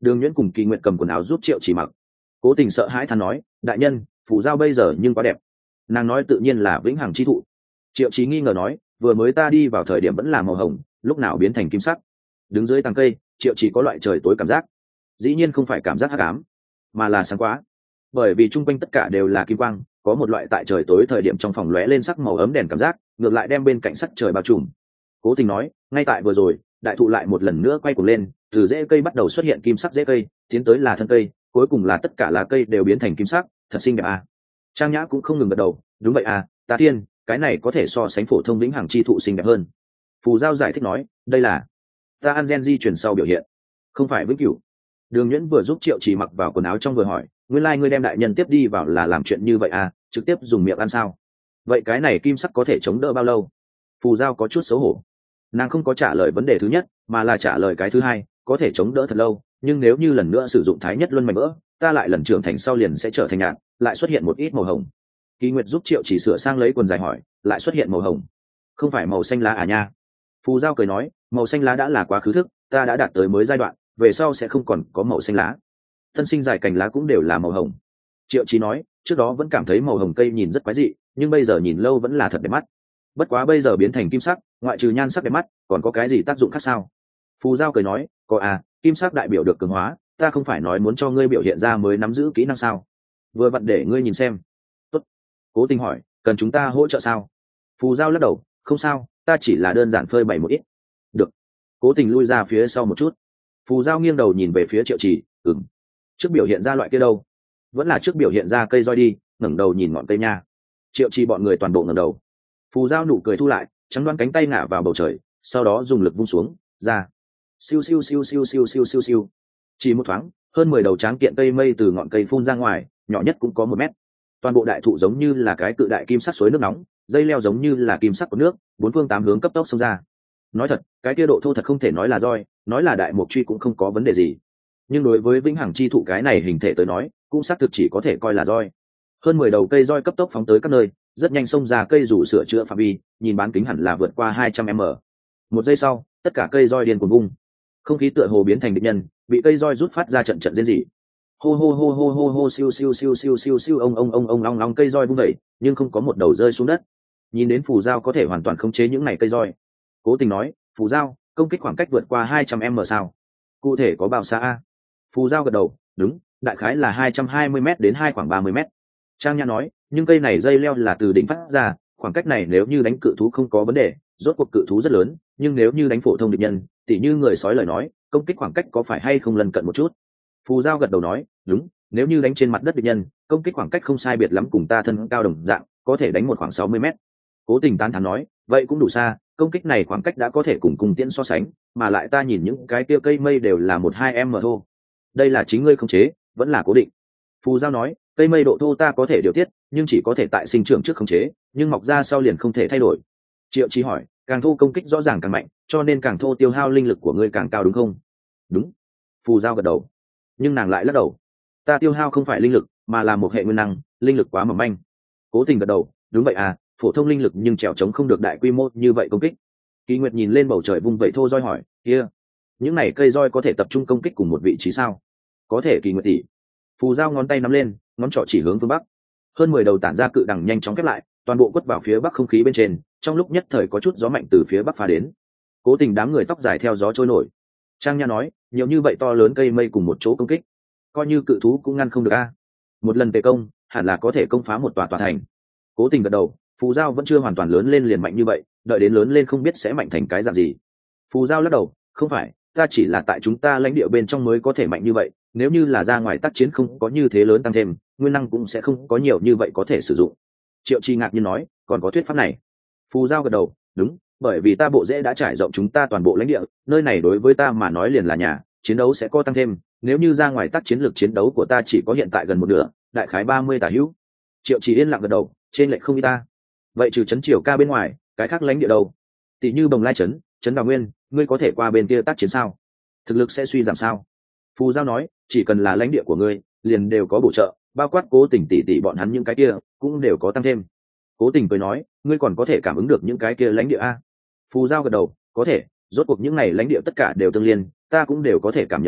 Đường Nhuyễn cùng Kỳ Nguyệt cầm quần áo giúp Triệu Chỉ mặc. Cố Tình sợ hãi than nói, đại nhân, phù giao bây giờ nhưng quá đẹp. Nàng nói tự nhiên là vĩnh hằng chi thụ. Triệu Chí nghi ngờ nói, vừa mới ta đi vào thời điểm vẫn là màu hồng, lúc nào biến thành kim sắc. Đứng dưới tàng cây, Triệu Chí có loại trời tối cảm giác. Dĩ nhiên không phải cảm giác hắc ám, mà là sáng quá. Bởi vì chung quanh tất cả đều là kim quang, có một loại tại trời tối thời điểm trong phòng lóe lên sắc màu ấm đèn cảm giác, ngược lại đem bên cạnh sắc trời bao trùm. Cố Tình nói, ngay tại vừa rồi, đại thụ lại một lần nữa quay cuồng lên, từ rễ cây bắt đầu xuất hiện kim sắc rễ cây, tiến tới là thân cây, cuối cùng là tất cả lá cây đều biến thành kim sắc, thật xinh đẹp à. Trang Nhã cũng không ngừng gật đầu, đúng vậy à, ta thiên, cái này có thể so sánh phổ thông vĩnh hằng chi thụ xinh đẹp hơn. Phù Giao giải thích nói, đây là ta ăn gen di truyền sau biểu hiện, không phải vĩnh cửu. Đường Nhuyễn vừa giúp Triệu Chỉ mặc vào quần áo trong vừa hỏi, nguyên lai ngươi đem đại nhân tiếp đi vào là làm chuyện như vậy à, trực tiếp dùng miệng ăn sao? Vậy cái này kim sắc có thể chống đỡ bao lâu? Phù Giao có chút xấu hổ, nàng không có trả lời vấn đề thứ nhất, mà là trả lời cái thứ hai, có thể chống đỡ thật lâu, nhưng nếu như lần nữa sử dụng thái nhất luân mảnh vỡ, ta lại lần trưởng thành sau liền sẽ trở thành nhạt, lại xuất hiện một ít màu hồng. Kỳ Nguyệt giúp Triệu Chỉ sửa sang lấy quần dài hỏi, lại xuất hiện màu hồng, không phải màu xanh lá à nha? Phù Giao cười nói, màu xanh lá đã là quá khứ thức, ta đã đạt tới mới giai đoạn, về sau sẽ không còn có màu xanh lá. Tân sinh dài cành lá cũng đều là màu hồng. Triệu Chí nói, trước đó vẫn cảm thấy màu hồng cây nhìn rất quái dị, nhưng bây giờ nhìn lâu vẫn là thật đẹp mắt. Bất quá bây giờ biến thành kim sắc, ngoại trừ nhan sắc đẹp mắt, còn có cái gì tác dụng khác sao? Phù Giao cười nói, có à, kim sắc đại biểu được cường hóa, ta không phải nói muốn cho ngươi biểu hiện ra mới nắm giữ kỹ năng sao? Vừa vặn để ngươi nhìn xem. Tốt. Cố Tình hỏi, cần chúng ta hỗ trợ sao? Phù Giao lắc đầu, không sao, ta chỉ là đơn giản phơi bày một ít. Được. Cố Tình lui ra phía sau một chút. Phù Giao nghiêng đầu nhìn về phía Triệu Chỉ, trước biểu hiện ra loại kia đâu? Vẫn là trước biểu hiện ra cây roi đi, ngẩng đầu nhìn ngọn cây nha. Triệu Chỉ bọn người toàn bộ ngẩng đầu. Phù Giao nụ cười thu lại, trắng đoán cánh tay ngả vào bầu trời, sau đó dùng lực vung xuống, ra. Siêu siêu siêu siêu siêu siêu siêu siêu. Chỉ một thoáng, hơn 10 đầu tráng kiện cây mây từ ngọn cây phun ra ngoài, nhỏ nhất cũng có 1 mét. Toàn bộ đại thụ giống như là cái cự đại kim sắc suối nước nóng, dây leo giống như là kim sắc của nước, bốn phương tám hướng cấp tốc xông ra. Nói thật, cái kia độ thô thật không thể nói là roi, nói là đại mục truy cũng không có vấn đề gì. Nhưng đối với vĩnh hằng chi thụ cái này hình thể tới nói, cũng xác thực chỉ có thể coi là roi. Hơn 10 đầu cây roi cấp tốc phóng tới các nơi, rất nhanh xông ra cây rủ sửa chữa phạm vi, nhìn bán kính hẳn là vượt qua 200m. Một giây sau, tất cả cây roi điên cuồng vung. Không khí tựa hồ biến thành địch nhân, bị cây roi rút phát ra trận trận rên rỉ. Hô hô hô hô hô hô siêu siêu siêu siêu siêu siêu ông long long cây roi vung đẩy, nhưng không có một đầu rơi xuống đất. Nhìn đến Phù Giao có thể hoàn toàn khống chế những này cây roi. Cố Tình nói, Phù Giao, công kích khoảng cách vượt qua 200m sao? Cụ thể có bao xa a? Phù Giao gật đầu, đúng, đại khái là 220m đến khoảng 30m. Trang Nhã nói, nhưng cây này dây leo là từ đỉnh phát ra, khoảng cách này nếu như đánh cự thú không có vấn đề, rốt cuộc cự thú rất lớn, nhưng nếu như đánh phổ thông địch nhân, tỉ như người sói lời nói, công kích khoảng cách có phải hay không lần cận một chút? Phù Giao gật đầu nói, đúng, nếu như đánh trên mặt đất địch nhân, công kích khoảng cách không sai biệt lắm cùng ta thân cao đồng dạng, có thể đánh một khoảng 60m. Cố Tình tán thán nói, vậy cũng đủ xa, công kích này khoảng cách đã có thể cùng cung tiễn so sánh, mà lại ta nhìn những cái kia cây mây đều là 1-2m thôi. Đây là chính ngươi khống chế, vẫn là cố định? Phù Giao nói, cây mây độ thô ta có thể điều tiết, nhưng chỉ có thể tại sinh trưởng trước khống chế, nhưng mọc ra sau liền không thể thay đổi. Triệu Chí hỏi, càng thô công kích rõ ràng càng mạnh, cho nên càng thô tiêu hao linh lực của ngươi càng cao đúng không? Đúng. Phù Giao gật đầu, nhưng nàng lại lắc đầu, ta tiêu hao không phải linh lực, mà là một hệ nguyên năng, linh lực quá mỏng manh. Cố Tình gật đầu, đúng vậy à, phổ thông linh lực nhưng trèo trống không được đại quy mô như vậy công kích. Kỳ Nguyệt nhìn lên bầu trời vung vẩy thô roi hỏi, kia, những này cây roi có thể tập trung công kích cùng một vị trí sao? Có thể Kỳ Nguyệt tỷ. Phù Giao ngón tay nắm lên, ngón trỏ chỉ hướng phương bắc. Hơn 10 đầu tản ra cự đằng nhanh chóng khép lại, toàn bộ quất vào phía bắc không khí bên trên, trong lúc nhất thời có chút gió mạnh từ phía bắc phá đến. Cố Tình đám người tóc dài theo gió trôi nổi. Trang Nha nói, nhiều như vậy to lớn cây mây cùng một chỗ công kích, coi như cự thú cũng ngăn không được a. Một lần tề công, hẳn là có thể công phá một tòa thành. Cố Tình gật đầu, Phù Giao vẫn chưa hoàn toàn lớn lên liền mạnh như vậy, đợi đến lớn lên không biết sẽ mạnh thành cái dạng gì. Phù Giao lắc đầu, không phải, ta chỉ là tại chúng ta lãnh địa bên trong mới có thể mạnh như vậy, nếu như là ra ngoài tác chiến không có như thế lớn tăng thêm, nguyên năng cũng sẽ không có nhiều như vậy có thể sử dụng. Triệu Chi ngạc nhiên nói, còn có thuyết pháp này? Phù Giao gật đầu, đúng, bởi vì ta bộ rễ đã trải rộng chúng ta toàn bộ lãnh địa, nơi này đối với ta mà nói liền là nhà, chiến đấu sẽ có tăng thêm, nếu như ra ngoài tác chiến lược chiến đấu của ta chỉ có hiện tại gần một nửa, đại khái 30 tả hữu. Triệu Chỉ yên lặng gật đầu, trên lệch không ít ta. Vậy trừ trấn Triều Ca bên ngoài, cái khác lãnh địa đâu? Tỷ như Bồng Lai trấn, trấn Đào Nguyên, ngươi có thể qua bên kia tác chiến sao? Thực lực sẽ suy giảm sao? Phù Giao nói, chỉ cần là lãnh địa của ngươi, liền đều có bổ trợ, bao quát Cố Tình tỷ bọn hắn những cái kia cũng đều có tăng thêm. Cố Tình cười nói, ngươi còn có thể cảm ứng được những cái kia lãnh địa a? Phù Giao gật đầu, có thể, rốt cuộc những này lãnh địa tất cả đều tương liên, ta cũng đều có thể cảm nhận được,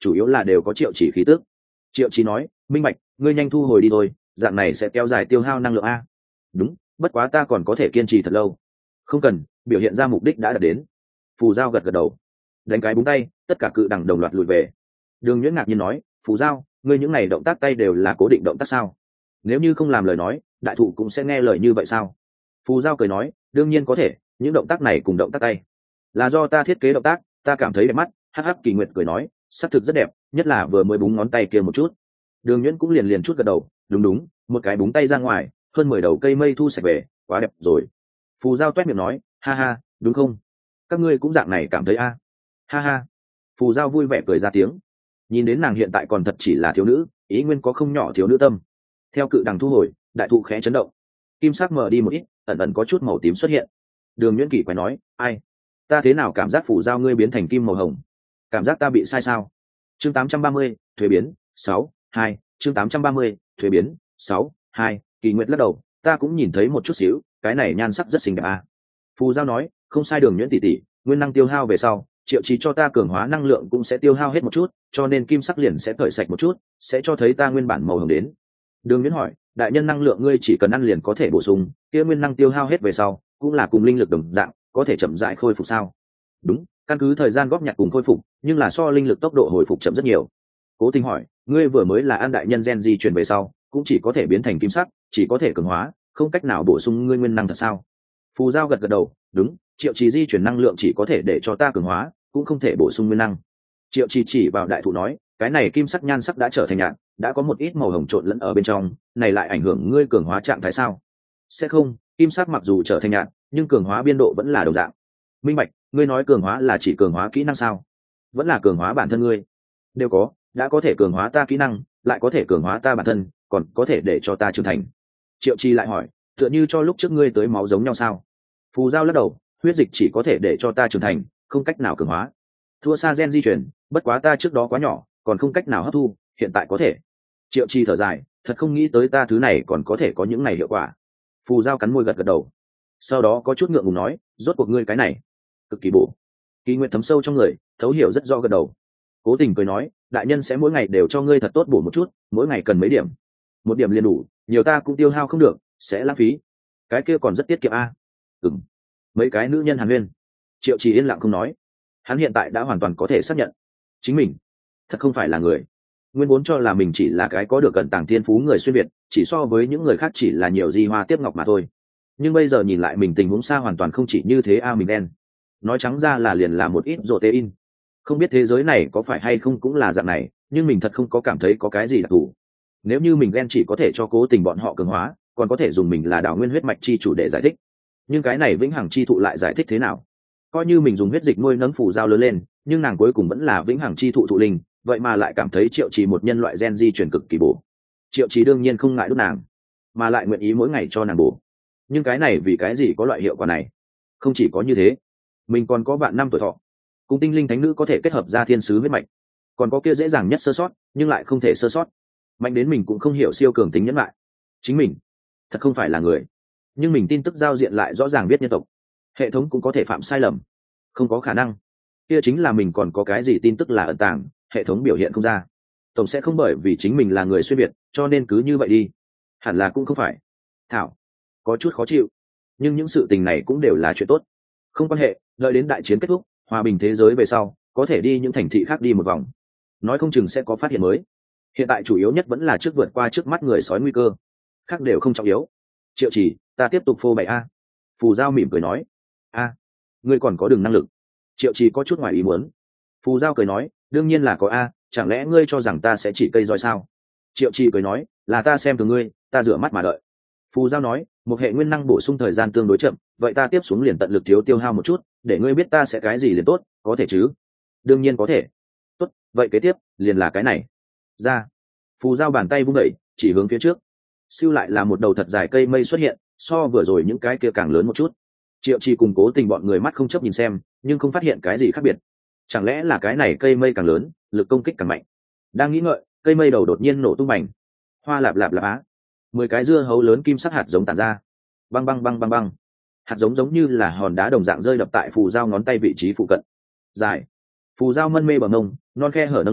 chủ yếu là đều có Triệu Chỉ khí tức. Triệu Chỉ nói, minh bạch, ngươi nhanh thu hồi đi thôi, dạng này sẽ kéo dài tiêu hao năng lượng a. Đúng, bất quá ta còn có thể kiên trì thật lâu. Không cần, biểu hiện ra mục đích đã đạt đến. Phù Giao gật gật đầu, đánh cái búng tay, tất cả cự đẳng đồng loạt lùi về. Đường Nhuyễn ngạc nhiên nói, Phù Giao, ngươi những này động tác tay đều là cố định động tác sao? Nếu như không làm lời nói, đại thụ cũng sẽ nghe lời như vậy sao? Phù Giao cười nói, đương nhiên có thể, những động tác này cùng động tác tay là do ta thiết kế động tác, ta cảm thấy đẹp mắt. Hắc Kỳ Nguyệt cười nói, sắc thực rất đẹp, nhất là vừa mới búng ngón tay kia một chút. Đường Nhuyễn cũng liền chút gật đầu, đúng, một cái búng tay ra ngoài, hơn 10 đầu cây mây thu sạch về, quá đẹp rồi. Phù Giao toét miệng nói, ha ha, đúng không? Các ngươi cũng dạng này cảm thấy a? Ha ha. Phù Giao vui vẻ cười ra tiếng. Nhìn đến nàng hiện tại còn thật chỉ là thiếu nữ, ý nguyên có không nhỏ thiếu nữ tâm. Theo cự đằng thu hồi, đại thụ khẽ chấn động, kim sắc mờ đi một ít, ẩn ẩn có chút màu tím xuất hiện. Đường Nhuyễn kỳ quái nói, ai? Ta thế nào cảm giác Phù Giao ngươi biến thành kim màu hồng? Cảm giác ta bị sai sao? Chương 830, thuế biến 6.2. Chương 830, thuế biến 6.2. Kỳ Nguyệt lắc đầu, ta cũng nhìn thấy một chút xíu, cái này nhan sắc rất xinh đẹp a. Phù Giao nói, không sai Đường Nhuyễn tỷ tỷ, nguyên năng tiêu hao về sau, Triệu Chí cho ta cường hóa năng lượng cũng sẽ tiêu hao hết một chút, cho nên kim sắc liền sẽ cởi sạch một chút, sẽ cho thấy ta nguyên bản màu hồng đến. Đường Nhuyễn hỏi, đại nhân năng lượng ngươi chỉ cần ăn liền có thể bổ sung, kia nguyên năng tiêu hao hết về sau, cũng là cùng linh lực đồng dạng, có thể chậm rãi khôi phục sao? Đúng, căn cứ thời gian góp nhặt cùng khôi phục, nhưng là so linh lực tốc độ hồi phục chậm rất nhiều. Cố Tình hỏi, ngươi vừa mới là ăn đại nhân gen di truyền về sau, cũng chỉ có thể biến thành kim sắc, chỉ có thể cường hóa, không cách nào bổ sung ngươi nguyên năng thật sao? Phù Giao gật gật đầu, đúng, Triệu Chí di chuyển năng lượng chỉ có thể để cho ta cường hóa, cũng không thể bổ sung nguyên năng. Triệu Chí chỉ vào đại thụ nói, cái này kim sắc nhan sắc đã trở thành nhạt, đã có một ít màu hồng trộn lẫn ở bên trong, này lại ảnh hưởng ngươi cường hóa trạng thái sao? Sẽ không, kim sắc mặc dù trở thành nhạt, nhưng cường hóa biên độ vẫn là đồng dạng. Minh bạch, ngươi nói cường hóa là chỉ cường hóa kỹ năng sao? Vẫn là cường hóa bản thân ngươi? Đều có, đã có thể cường hóa ta kỹ năng, lại có thể cường hóa ta bản thân, còn có thể để cho ta trưởng thành. Triệu Chi lại hỏi, tựa như cho lúc trước ngươi tới máu giống nhau sao? Phù Giao lắc đầu, huyết dịch chỉ có thể để cho ta trưởng thành, không cách nào cường hóa. Thua xa gen di chuyển, bất quá ta trước đó quá nhỏ, còn không cách nào hấp thu, hiện tại có thể. Triệu Chi thở dài, thật không nghĩ tới ta thứ này còn có thể có những này hiệu quả. Phù Giao cắn môi gật gật đầu, sau đó có chút ngượng ngùng nói, rốt cuộc ngươi cái này cực kỳ bổ. Kỳ Nguyệt thấm sâu trong người, thấu hiểu rất rõ gật đầu. Cố Tình cười nói, đại nhân sẽ mỗi ngày đều cho ngươi thật tốt bổ một chút, mỗi ngày cần mấy điểm? 1 điểm liền đủ, nhiều ta cũng tiêu hao không được, sẽ lãng phí. Cái kia còn rất tiết kiệm a. Ừm. Mấy cái nữ nhân hàn huyên. Triệu Chỉ yên lặng không nói. Hắn hiện tại đã hoàn toàn có thể xác nhận, chính mình thật không phải là người. Nguyên vốn cho là mình chỉ là cái có được cận tàng thiên phú người xuyên việt, chỉ so với những người khác chỉ là nhiều di hoa tiếp ngọc mà thôi. Nhưng bây giờ nhìn lại mình tình huống xa hoàn toàn không chỉ như thế a, mình đen. Nói trắng ra là liền là một ít protein. Không biết thế giới này có phải hay không cũng là dạng này, nhưng mình thật không có cảm thấy có cái gì đặc thù. Nếu như mình ghen chỉ có thể cho Cố Tình bọn họ cường hóa, còn có thể dùng mình là đào nguyên huyết mạch chi chủ để giải thích. Nhưng cái này vĩnh hằng chi thụ lại giải thích thế nào? Coi như mình dùng huyết dịch nuôi nấng Phù Giao lớn lên, nhưng nàng cuối cùng vẫn là vĩnh hằng chi thụ thụ linh, vậy mà lại cảm thấy Triệu Chỉ một nhân loại gen di chuyển cực kỳ bổ. Triệu Chỉ đương nhiên không ngại đút nàng, mà lại nguyện ý mỗi ngày cho nàng bổ. Nhưng cái này vì cái gì có loại hiệu quả này? Không chỉ có như thế, mình còn có vạn năm tuổi thọ, cùng tinh linh thánh nữ có thể kết hợp ra thiên sứ huyết mạch, còn có kia dễ dàng nhất sơ sót nhưng lại không thể sơ sót, mạnh đến mình cũng không hiểu siêu cường tính nhẫn lại. Chính mình thật không phải là người, nhưng mình tin tức giao diện lại rõ ràng biết nhân tộc. Hệ thống cũng có thể phạm sai lầm, không có khả năng. Kia chính là mình còn có cái gì tin tức là ẩn tàng, hệ thống biểu hiện không ra. Tổng sẽ không bởi vì chính mình là người xuyên việt cho nên cứ như vậy đi. Hẳn là cũng không phải. Thảo có chút khó chịu, nhưng những sự tình này cũng đều là chuyện tốt. Không quan hệ, đợi đến đại chiến kết thúc, hòa bình thế giới về sau, có thể đi những thành thị khác đi một vòng, nói không chừng sẽ có phát hiện mới. Hiện tại chủ yếu nhất vẫn là trước vượt qua trước mắt người sói nguy cơ, khác đều không trọng yếu. Triệu Chỉ, ta tiếp tục phô bày a. Phù Giao mỉm cười nói, a, ngươi còn có đường năng lực? Triệu Chỉ có chút ngoài ý muốn. Phù Giao cười nói, đương nhiên là có a, chẳng lẽ ngươi cho rằng ta sẽ chỉ cây roi sao? Triệu Chỉ cười nói, là ta xem thường ngươi, ta rửa mắt mà đợi. Phù Giao nói, một hệ nguyên năng bổ sung thời gian tương đối chậm, vậy ta tiếp xuống liền tận lực thiếu tiêu hao một chút, để ngươi biết ta sẽ cái gì liền tốt, có thể chứ? Đương nhiên có thể. Tốt, vậy kế tiếp liền là cái này. Ra. Phù Giao bàn tay vung đẩy, chỉ hướng phía trước. Siêu lại là một đầu thật dài cây mây xuất hiện, so vừa rồi những cái kia càng lớn một chút. Triệu Chỉ cùng Cố Tình bọn người mắt không chấp nhìn xem, nhưng không phát hiện cái gì khác biệt. Chẳng lẽ là cái này cây mây càng lớn, lực công kích càng mạnh? Đang nghĩ ngợi, cây mây đầu đột nhiên nổ tung bành. Hoa lạp lạp lạp á. 10 cái dưa hấu lớn kim sắc hạt giống tản ra. Băng băng băng băng băng. Hạt giống giống như là hòn đá đồng dạng rơi đập tại Phù Giao ngón tay vị trí phụ cận. Dài. Phù Giao mân mê bằng ngông, non khe hở nâng lên,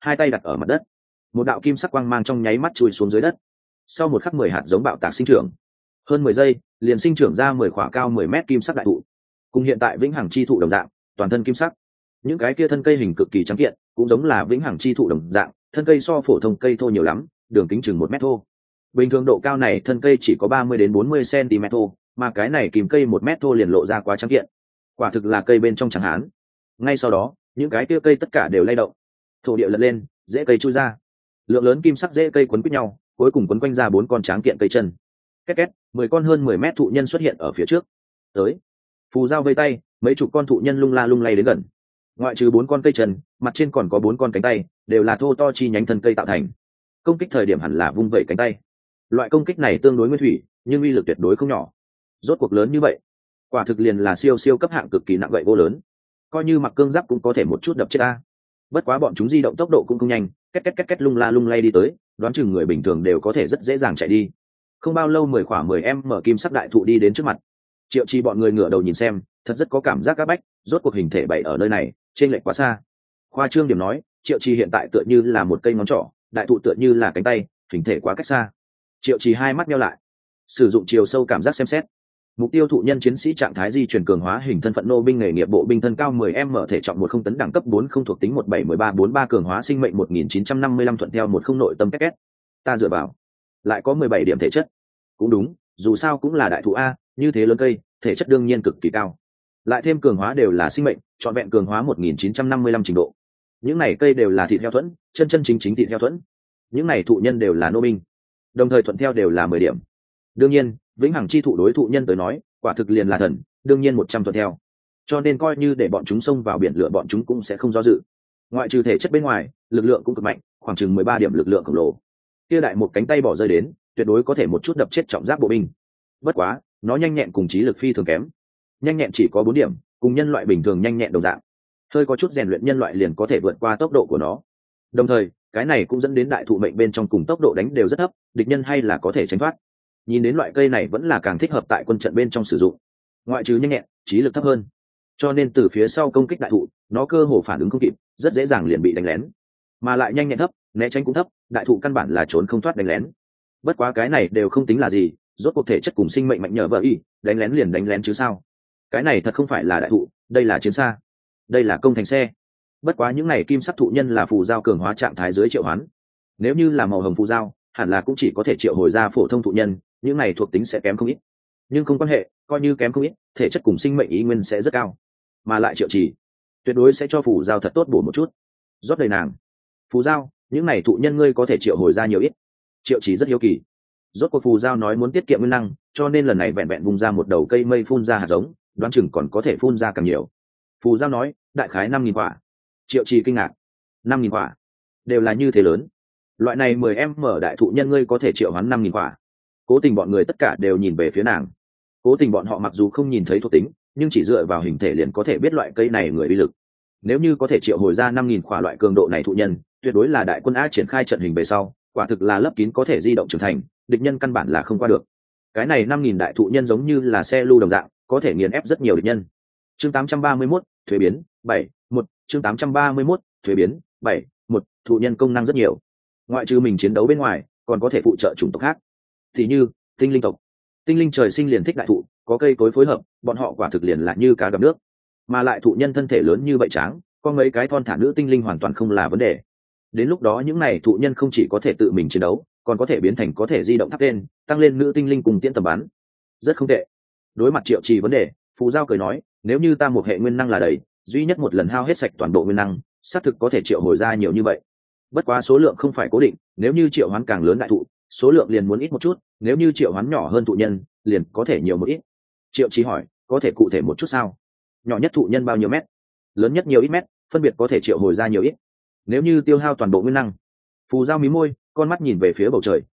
hai tay đặt ở mặt đất, một đạo kim sắc quang mang trong nháy mắt chui xuống dưới đất. Sau một khắc 10 hạt giống bạo tạc sinh trưởng, hơn 10 giây liền sinh trưởng ra 10 khỏa cao 10 mét kim sắc đại thụ, cùng hiện tại vĩnh hằng chi thụ đồng dạng, toàn thân kim sắc. Những cái kia thân cây hình cực kỳ trắng kiện, cũng giống là vĩnh hằng chi thụ đồng dạng, thân cây so phổ thông cây thô nhiều lắm, đường kính chừng 1 mét thô. Bình thường độ cao này thân cây chỉ có 30 đến 40 cm thô, mà cái này kìm cây 1 mét thô liền lộ ra quá trắng kiện. Quả thực là cây bên trong chẳng hán. Ngay sau đó, những cái kia cây tất cả đều lay động, thổ địa lật lên, rễ cây chui ra. Lượng lớn kim sắc rễ cây quấn quýt nhau, cuối cùng quấn quanh ra 4 con tráng kiện cây chân. Két két, 10 con hơn 10 mét thụ nhân xuất hiện ở phía trước. Tới. Phù Giao vây tay, mấy chục con thụ nhân lung la lung lay đến gần. Ngoại trừ 4 con cây chân, mặt trên còn có 4 con cánh tay, đều là thô to chi nhánh thân cây tạo thành. Công kích thời điểm hẳn là vung vẩy cánh tay. Loại công kích này tương đối nguyên thủy, nhưng uy lực tuyệt đối không nhỏ. Rốt cuộc lớn như vậy, quả thực liền là siêu siêu cấp hạng cực kỳ nặng gậy vô lớn, coi như mặc cương giáp cũng có thể một chút đập chết ta. Bất quá bọn chúng di động tốc độ cũng không nhanh, két két két két lung la lung lay đi tới, đoán chừng người bình thường đều có thể rất dễ dàng chạy đi. Không bao lâu 10 mở kim sắc đại thụ đi đến trước mặt. Triệu Chi bọn người ngửa đầu nhìn xem, thật rất có cảm giác áp bách, rốt cuộc hình thể bày ở nơi này, trên lệch quá xa. Khoa trương điểm nói, Triệu Chi hiện tại tựa như là một cây ngón trỏ, đại thụ tựa như là cánh tay, hình thể quá cách xa. Triệu Chi hai mắt nheo lại, sử dụng chiều sâu cảm giác xem xét. Mục tiêu thụ nhân chiến sĩ trạng thái di chuyển cường hóa hình thân phận nô binh nghề nghiệp bộ binh thân cao 10m thể trọng 10 tấn đẳng cấp 4 không thuộc tính 171343 cường hóa sinh mệnh 1955 thuận theo 10 nội tâm két. Ta dựa vào, lại có 17 điểm thể chất. Cũng đúng, dù sao cũng là đại thụ a, như thế lớn cây, thể chất đương nhiên cực kỳ cao. Lại thêm cường hóa đều là sinh mệnh, trọn vẹn cường hóa 1955 trình độ. Những này cây đều là thịt heo thuẫn, chân chân chính chính thịt heo thuẫn. Những này thụ nhân đều là nô binh, đồng thời thuận theo đều là 10 điểm. Đương nhiên, vĩnh hằng chi thụ đối thụ nhân tới nói, quả thực liền là thần, đương nhiên 100 thuận theo. Cho nên coi như để bọn chúng xông vào biển lửa bọn chúng cũng sẽ không do dự. Ngoại trừ thể chất bên ngoài, lực lượng cũng cực mạnh, khoảng chừng 13 điểm lực lượng khổng lồ. Kia đại một cánh tay bỏ rơi đến, tuyệt đối có thể một chút đập chết trọng giáp bộ binh. Bất quá, nó nhanh nhẹn cùng trí lực phi thường kém. Nhanh nhẹn chỉ có 4 điểm, cùng nhân loại bình thường nhanh nhẹn đồng dạng. Hơi có chút rèn luyện nhân loại liền có thể vượt qua tốc độ của nó. Đồng thời, cái này cũng dẫn đến đại thụ mệnh bên trong cùng tốc độ đánh đều rất thấp, địch nhân hay là có thể tránh thoát. Nhìn đến loại cây này vẫn là càng thích hợp tại quân trận bên trong sử dụng. Ngoại trừ nhanh nhẹn, trí lực thấp hơn, cho nên từ phía sau công kích đại thụ, nó cơ hồ phản ứng không kịp, rất dễ dàng liền bị đánh lén. Mà lại nhanh nhẹn thấp, né tránh cũng thấp, đại thụ căn bản là trốn không thoát đánh lén. Bất quá cái này đều không tính là gì, rốt cuộc thể chất cùng sinh mệnh mạnh nhờ vợ y, đánh lén liền đánh lén chứ sao. Cái này thật không phải là đại thụ, đây là chiến xa, đây là công thành xe. Bất quá những này kim sắc thụ nhân là phù giao cường hóa trạng thái dưới triệu hoán. Nếu như là màu hồng phù giao, hẳn là cũng chỉ có thể triệu hồi ra phổ thông thụ nhân, những này thuộc tính sẽ kém không ít. Nhưng không quan hệ, coi như kém không ít, thể chất cùng sinh mệnh ý nguyên sẽ rất cao. Mà lại Triệu Chỉ tuyệt đối sẽ cho phù giao thật tốt bổ một chút. Rót đầy nàng. Phù giao, những này thụ nhân ngươi có thể triệu hồi ra nhiều ít. Triệu Chỉ rất hiếu kỳ. Rốt cuộc phù giao nói muốn tiết kiệm nguyên năng, cho nên lần này vẹn vẹn vùng ra một đầu cây mây phun ra hạt giống, đoán chừng còn có thể phun ra càng nhiều. Phù giao nói, đại khái 5.000 quả. Triệu Chỉ kinh ngạc. 5.000 quả, đều là như thế lớn. Loại này 10m đại thụ nhân ngươi có thể triệu hoán 5.000 quả. Cố Tình bọn người tất cả đều nhìn về phía nàng. Cố Tình bọn họ mặc dù không nhìn thấy thuộc tính, nhưng chỉ dựa vào hình thể liền có thể biết loại cây này người uy lực. Nếu như có thể triệu hồi ra 5.000 quả loại cường độ này thụ nhân, tuyệt đối là đại quân A triển khai trận hình về sau, quả thực là lấp kín có thể di động trưởng thành, địch nhân căn bản là không qua được. Cái này 5.000 đại thụ nhân giống như là xe lưu đồng dạng, có thể nghiền ép rất nhiều địch nhân. Chương 831, thuế biến 7.1, chương 831, thuế biến 7.1, thụ nhân công năng rất nhiều. Ngoại trừ mình chiến đấu bên ngoài, còn có thể phụ trợ chủng tộc khác. Thì như tinh linh tộc, tinh linh trời sinh liền thích đại thụ, có cây cối phối hợp, bọn họ quả thực liền là như cá gặp nước. Mà lại thụ nhân thân thể lớn như vậy tráng, có mấy cái thon thả nữ tinh linh hoàn toàn không là vấn đề. Đến lúc đó những này thụ nhân không chỉ có thể tự mình chiến đấu, còn có thể biến thành có thể di động tháp tên, tăng lên nữ tinh linh cùng tiễn tầm bắn, rất không tệ. Đối mặt Triệu Trì vấn đề, Phù Giao cười nói, nếu như ta một hệ nguyên năng là đầy, duy nhất một lần hao hết sạch toàn bộ nguyên năng, xác thực có thể triệu hồi ra nhiều như vậy. Bất quá số lượng không phải cố định, nếu như triệu hoán càng lớn đại thụ, số lượng liền muốn ít một chút, nếu như triệu hoán nhỏ hơn thụ nhân, liền có thể nhiều một ít. Triệu Chí hỏi, có thể cụ thể một chút sao? Nhỏ nhất thụ nhân bao nhiêu mét? Lớn nhất nhiều ít mét, phân biệt có thể triệu hồi ra nhiều ít. Nếu như tiêu hao toàn bộ nguyên năng. Phù Giao mí môi, con mắt nhìn về phía bầu trời,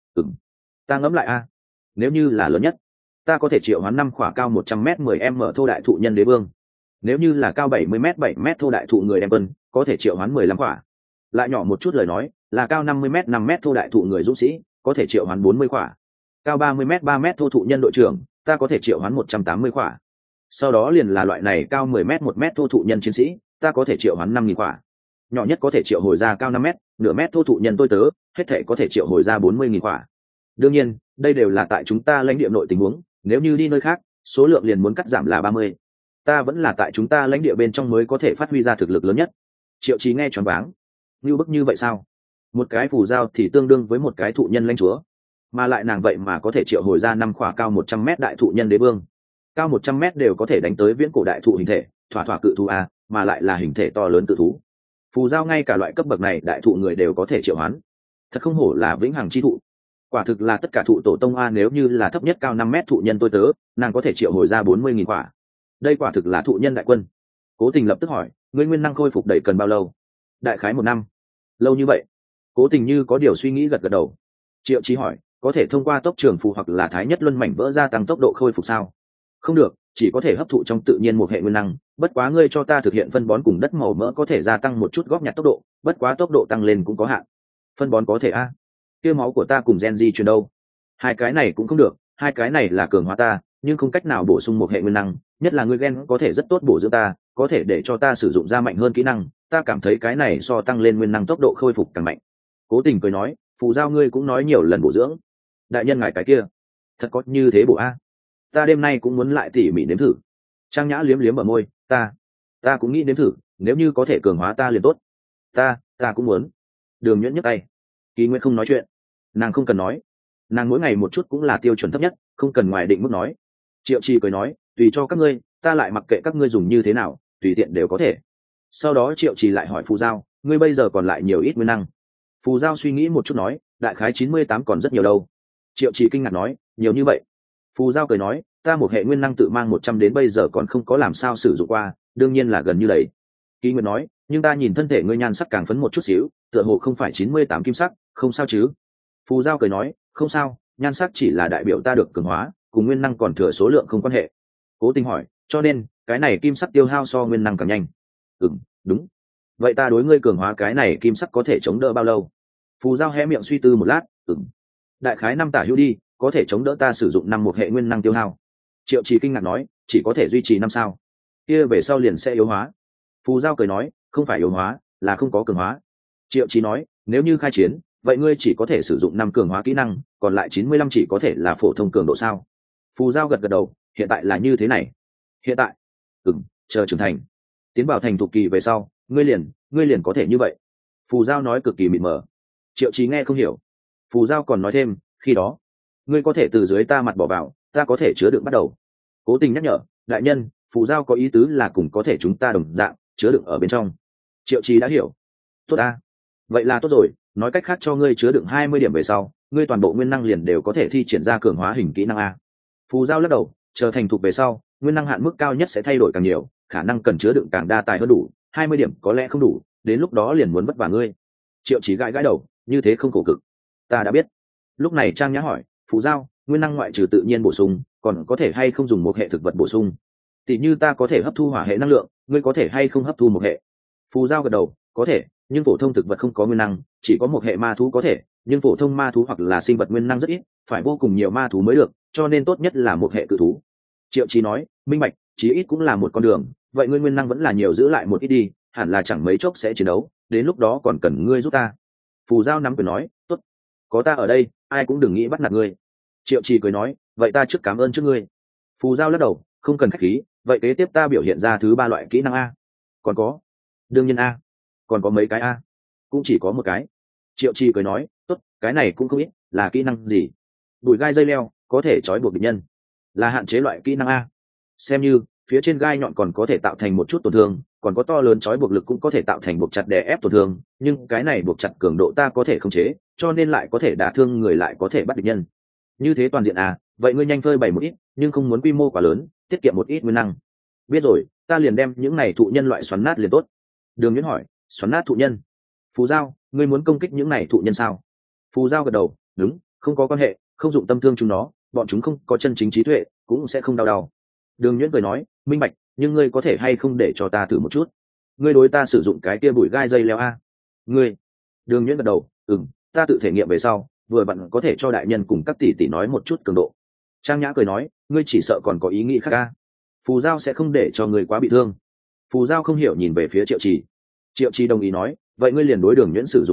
ta ngẫm lại a. Nếu như là lớn nhất, ta có thể triệu hoán 5 khỏa cao 100m 10m thô đại thụ nhân đế vương. Nếu như là cao 70m 7m thô đại thụ người đem vân, có thể triệu hoán 15 khỏa. Lại nhỏ một chút lời nói, là cao 50m 5m thô đại thụ người dũng sĩ, có thể triệu hoán 40 khỏa. Cao 30m 3m thô thụ nhân đội trưởng, ta có thể triệu hoán 180 khỏa. Sau đó liền là loại này cao 10m 1m thô thụ nhân chiến sĩ, ta có thể triệu hoán 5.000 khỏa. Nhỏ nhất có thể triệu hồi ra cao 5m nửa mét thô thụ nhân tôi tớ hết thể có thể triệu hồi ra 40.000 quả. Đương nhiên đây đều là tại chúng ta lãnh địa nội tình huống, nếu như đi nơi khác số lượng liền muốn cắt giảm là 30. Ta vẫn là tại chúng ta lãnh địa bên trong mới có thể phát huy ra thực lực lớn nhất. Triệu Chí nghe choáng váng. Như bức như vậy sao? Một cái phù giao thì tương đương với một cái thụ nhân lãnh chúa, mà lại nàng vậy mà có thể triệu hồi ra 5 khỏa cao 100 mét đại thụ nhân đế vương. Cao 100 mét đều có thể đánh tới viễn cổ đại thụ hình thể, thỏa thỏa cự thú a, mà lại là hình thể to lớn cự thú. Phù giao ngay cả loại cấp bậc này đại thụ người đều có thể triệu hoán. Thật không hổ là vĩnh hằng chi thụ. Quả thực là tất cả thụ tổ tông a, nếu như là thấp nhất cao 5 mét thụ nhân tôi tớ, nàng có thể triệu hồi ra 40.000 quả. Đây quả thực là thụ nhân đại quân. Cố Tình lập tức hỏi, ngươi nguyên năng khôi phục đầy cần bao lâu? Đại khái 1 năm. Lâu như vậy? Cố Tình như có điều suy nghĩ gật gật đầu. Triệu Chí hỏi, có thể thông qua tốc trường phù hoặc là thái nhất luân mảnh vỡ gia tăng tốc độ khôi phục sao? Không được, chỉ có thể hấp thụ trong tự nhiên một hệ nguyên năng, bất quá ngươi cho ta thực hiện phân bón cùng đất màu mỡ có thể gia tăng một chút góp nhặt tốc độ, bất quá tốc độ tăng lên cũng có hạn. Phân bón có thể a? Kia máu của ta cùng gen di truyền đâu? Hai cái này cũng không được, hai cái này là cường hóa ta, nhưng không cách nào bổ sung một hệ nguyên năng, nhất là ngươi gen có thể rất tốt bổ dưỡng ta, có thể để cho ta sử dụng ra mạnh hơn kỹ năng, ta cảm thấy cái này so tăng lên nguyên năng tốc độ khôi phục càng mạnh. Cố Tình cười nói, phù giao ngươi cũng nói nhiều lần bổ dưỡng. Đại nhân ngài cái kia, thật có như thế bổ a? Ta đêm nay cũng muốn lại tỉ mỉ nếm thử. Trang Nhã liếm liếm ở môi, ta cũng nghĩ nếm thử, nếu như có thể cường hóa ta liền tốt. Ta cũng muốn. Đường Nhuyễn nhấc tay. Kỳ Nguyệt không nói chuyện, nàng không cần nói, nàng mỗi ngày một chút cũng là tiêu chuẩn thấp nhất, không cần ngoài định mức nói. Triệu Trì cười nói, tùy cho các ngươi, ta lại mặc kệ các ngươi dùng như thế nào, tùy tiện đều có thể. Sau đó Triệu Trì lại hỏi phù giao, ngươi bây giờ còn lại nhiều ít nguyên năng? Phù giao suy nghĩ một chút nói, đại khái 98 còn rất nhiều đâu. Triệu Trì kinh ngạc nói, nhiều như vậy? Phù giao cười nói, ta một hệ nguyên năng tự mang 100 đến bây giờ còn không có làm sao sử dụng qua, đương nhiên là gần như đấy. Kỳ Nguyệt nói, nhưng ta nhìn thân thể ngươi nhan sắc càng phấn một chút xíu, tựa hồ không phải 98 kim sắc, không sao chứ? Phù giao cười nói, không sao, nhan sắc chỉ là đại biểu ta được cường hóa, cùng nguyên năng còn thừa số lượng không quan hệ. Cố Tình hỏi, cho nên cái này kim sắc tiêu hao so nguyên năng càng nhanh? Đúng. Vậy ta đối ngươi cường hóa cái này kim sắc có thể chống đỡ bao lâu? Phù giao hé miệng suy tư một lát, đại khái 5 tả hữu đi, có thể chống đỡ ta sử dụng 5 một hệ nguyên năng tiêu hao. Triệu Trì kinh ngạc nói, chỉ có thể duy trì 5 sao? Kia về sau liền sẽ yếu hóa. Phù giao cười nói, không phải yếu hóa, là không có cường hóa. Triệu Trì nói, nếu như khai chiến, vậy ngươi chỉ có thể sử dụng 5 cường hóa kỹ năng, còn lại 95 chỉ có thể là phổ thông cường độ sao? Phù giao gật gật đầu, hiện tại là như thế này. Hiện tại? Chờ trưởng thành, tiến vào thành thục kỳ về sau, ngươi liền có thể như vậy. Phù giao nói cực kỳ mịt mờ. Triệu Trì nghe không hiểu. Phù giao còn nói thêm, khi đó ngươi có thể từ dưới ta mặt bỏ vào, ta có thể chứa đựng bắt đầu. Cố Tình nhắc nhở, đại nhân, phù giao có ý tứ là cùng có thể chúng ta đồng dạng chứa đựng ở bên trong. Triệu Trì đã hiểu. Tốt ta, vậy là tốt rồi, nói cách khác cho ngươi chứa đựng 20 điểm về sau, ngươi toàn bộ nguyên năng liền đều có thể thi triển ra cường hóa hình kỹ năng a. Phù giao lắc đầu, chờ thành thục về sau, nguyên năng hạn mức cao nhất sẽ thay đổi càng nhiều, khả năng cần chứa đựng càng đa tài hơn đủ, 20 điểm có lẽ không đủ, đến lúc đó liền muốn vất vả ngươi. Triệu Chí gãi gãi đầu, như thế không khổ cực. Ta đã biết. Lúc này Trang Nhã hỏi, phù giao, nguyên năng ngoại trừ tự nhiên bổ sung, còn có thể hay không dùng một hệ thực vật bổ sung? Tỷ như ta có thể hấp thu hỏa hệ năng lượng, ngươi có thể hay không hấp thu một hệ? Phù giao gật đầu, có thể, nhưng phổ thông thực vật không có nguyên năng, chỉ có một hệ ma thú có thể, nhưng phổ thông ma thú hoặc là sinh vật nguyên năng rất ít, phải vô cùng nhiều ma thú mới được, cho nên tốt nhất là một hệ cự thú. Triệu Chí nói, minh bạch, chí ít cũng là một con đường, vậy ngươi nguyên năng vẫn là nhiều giữ lại một ít đi, hẳn là chẳng mấy chốc sẽ chiến đấu, đến lúc đó còn cần ngươi giúp ta. Phù giao nắm quyền nói, tốt, có ta ở đây, ai cũng đừng nghĩ bắt nạt ngươi. Triệu Chí cười nói, vậy ta trước cảm ơn trước ngươi. Phù giao lắc đầu, không cần khách khí, vậy kế tiếp ta biểu hiện ra thứ 3 loại kỹ năng a. Còn có, đương nhiên a. Còn có mấy cái a? Cũng chỉ có một cái. Triệu Chí cười nói, tốt, cái này cũng không ít, là kỹ năng gì? Đùi gai dây leo, có thể trói buộc địch nhân, là hạn chế loại kỹ năng a. Xem như phía trên gai nhọn còn có thể tạo thành một chút tổn thương, còn có to lớn trói buộc lực cũng có thể tạo thành buộc chặt đè ép tổn thương, nhưng cái này buộc chặt cường độ ta có thể khống chế, cho nên lại có thể đả thương người lại có thể bắt địch nhân. Như thế toàn diện à? Vậy ngươi nhanh phơi bày một ít, nhưng không muốn quy mô quá lớn, tiết kiệm một ít nguyên năng. Biết rồi, ta liền đem những này thụ nhân loại xoắn nát liền tốt. Đường Viễn hỏi, xoắn nát thụ nhân? Phù giao, ngươi muốn công kích những này thụ nhân sao? Phù giao gật đầu, đúng, không có quan hệ, không dụng tâm thương chúng nó, bọn chúng không có chân chính trí tuệ, cũng sẽ không đau. Đường Viễn cười nói, minh bạch, nhưng ngươi có thể hay không để cho ta thử một chút? Ngươi đối ta sử dụng cái kia bụi gai dây leo a? Ngươi? Đường Viễn gật đầu, ta tự thể nghiệm về sau, vừa vặn có thể cho đại nhân cùng các tỷ tỷ nói một chút cường độ. Trang Nhã cười nói, ngươi chỉ sợ còn có ý nghĩ khác a? Phù giao sẽ không để cho ngươi quá bị thương. Phù giao không hiểu nhìn về phía Triệu Trì. Triệu Trì đồng ý nói, vậy ngươi liền đối Đường Viễn sử dụng đi,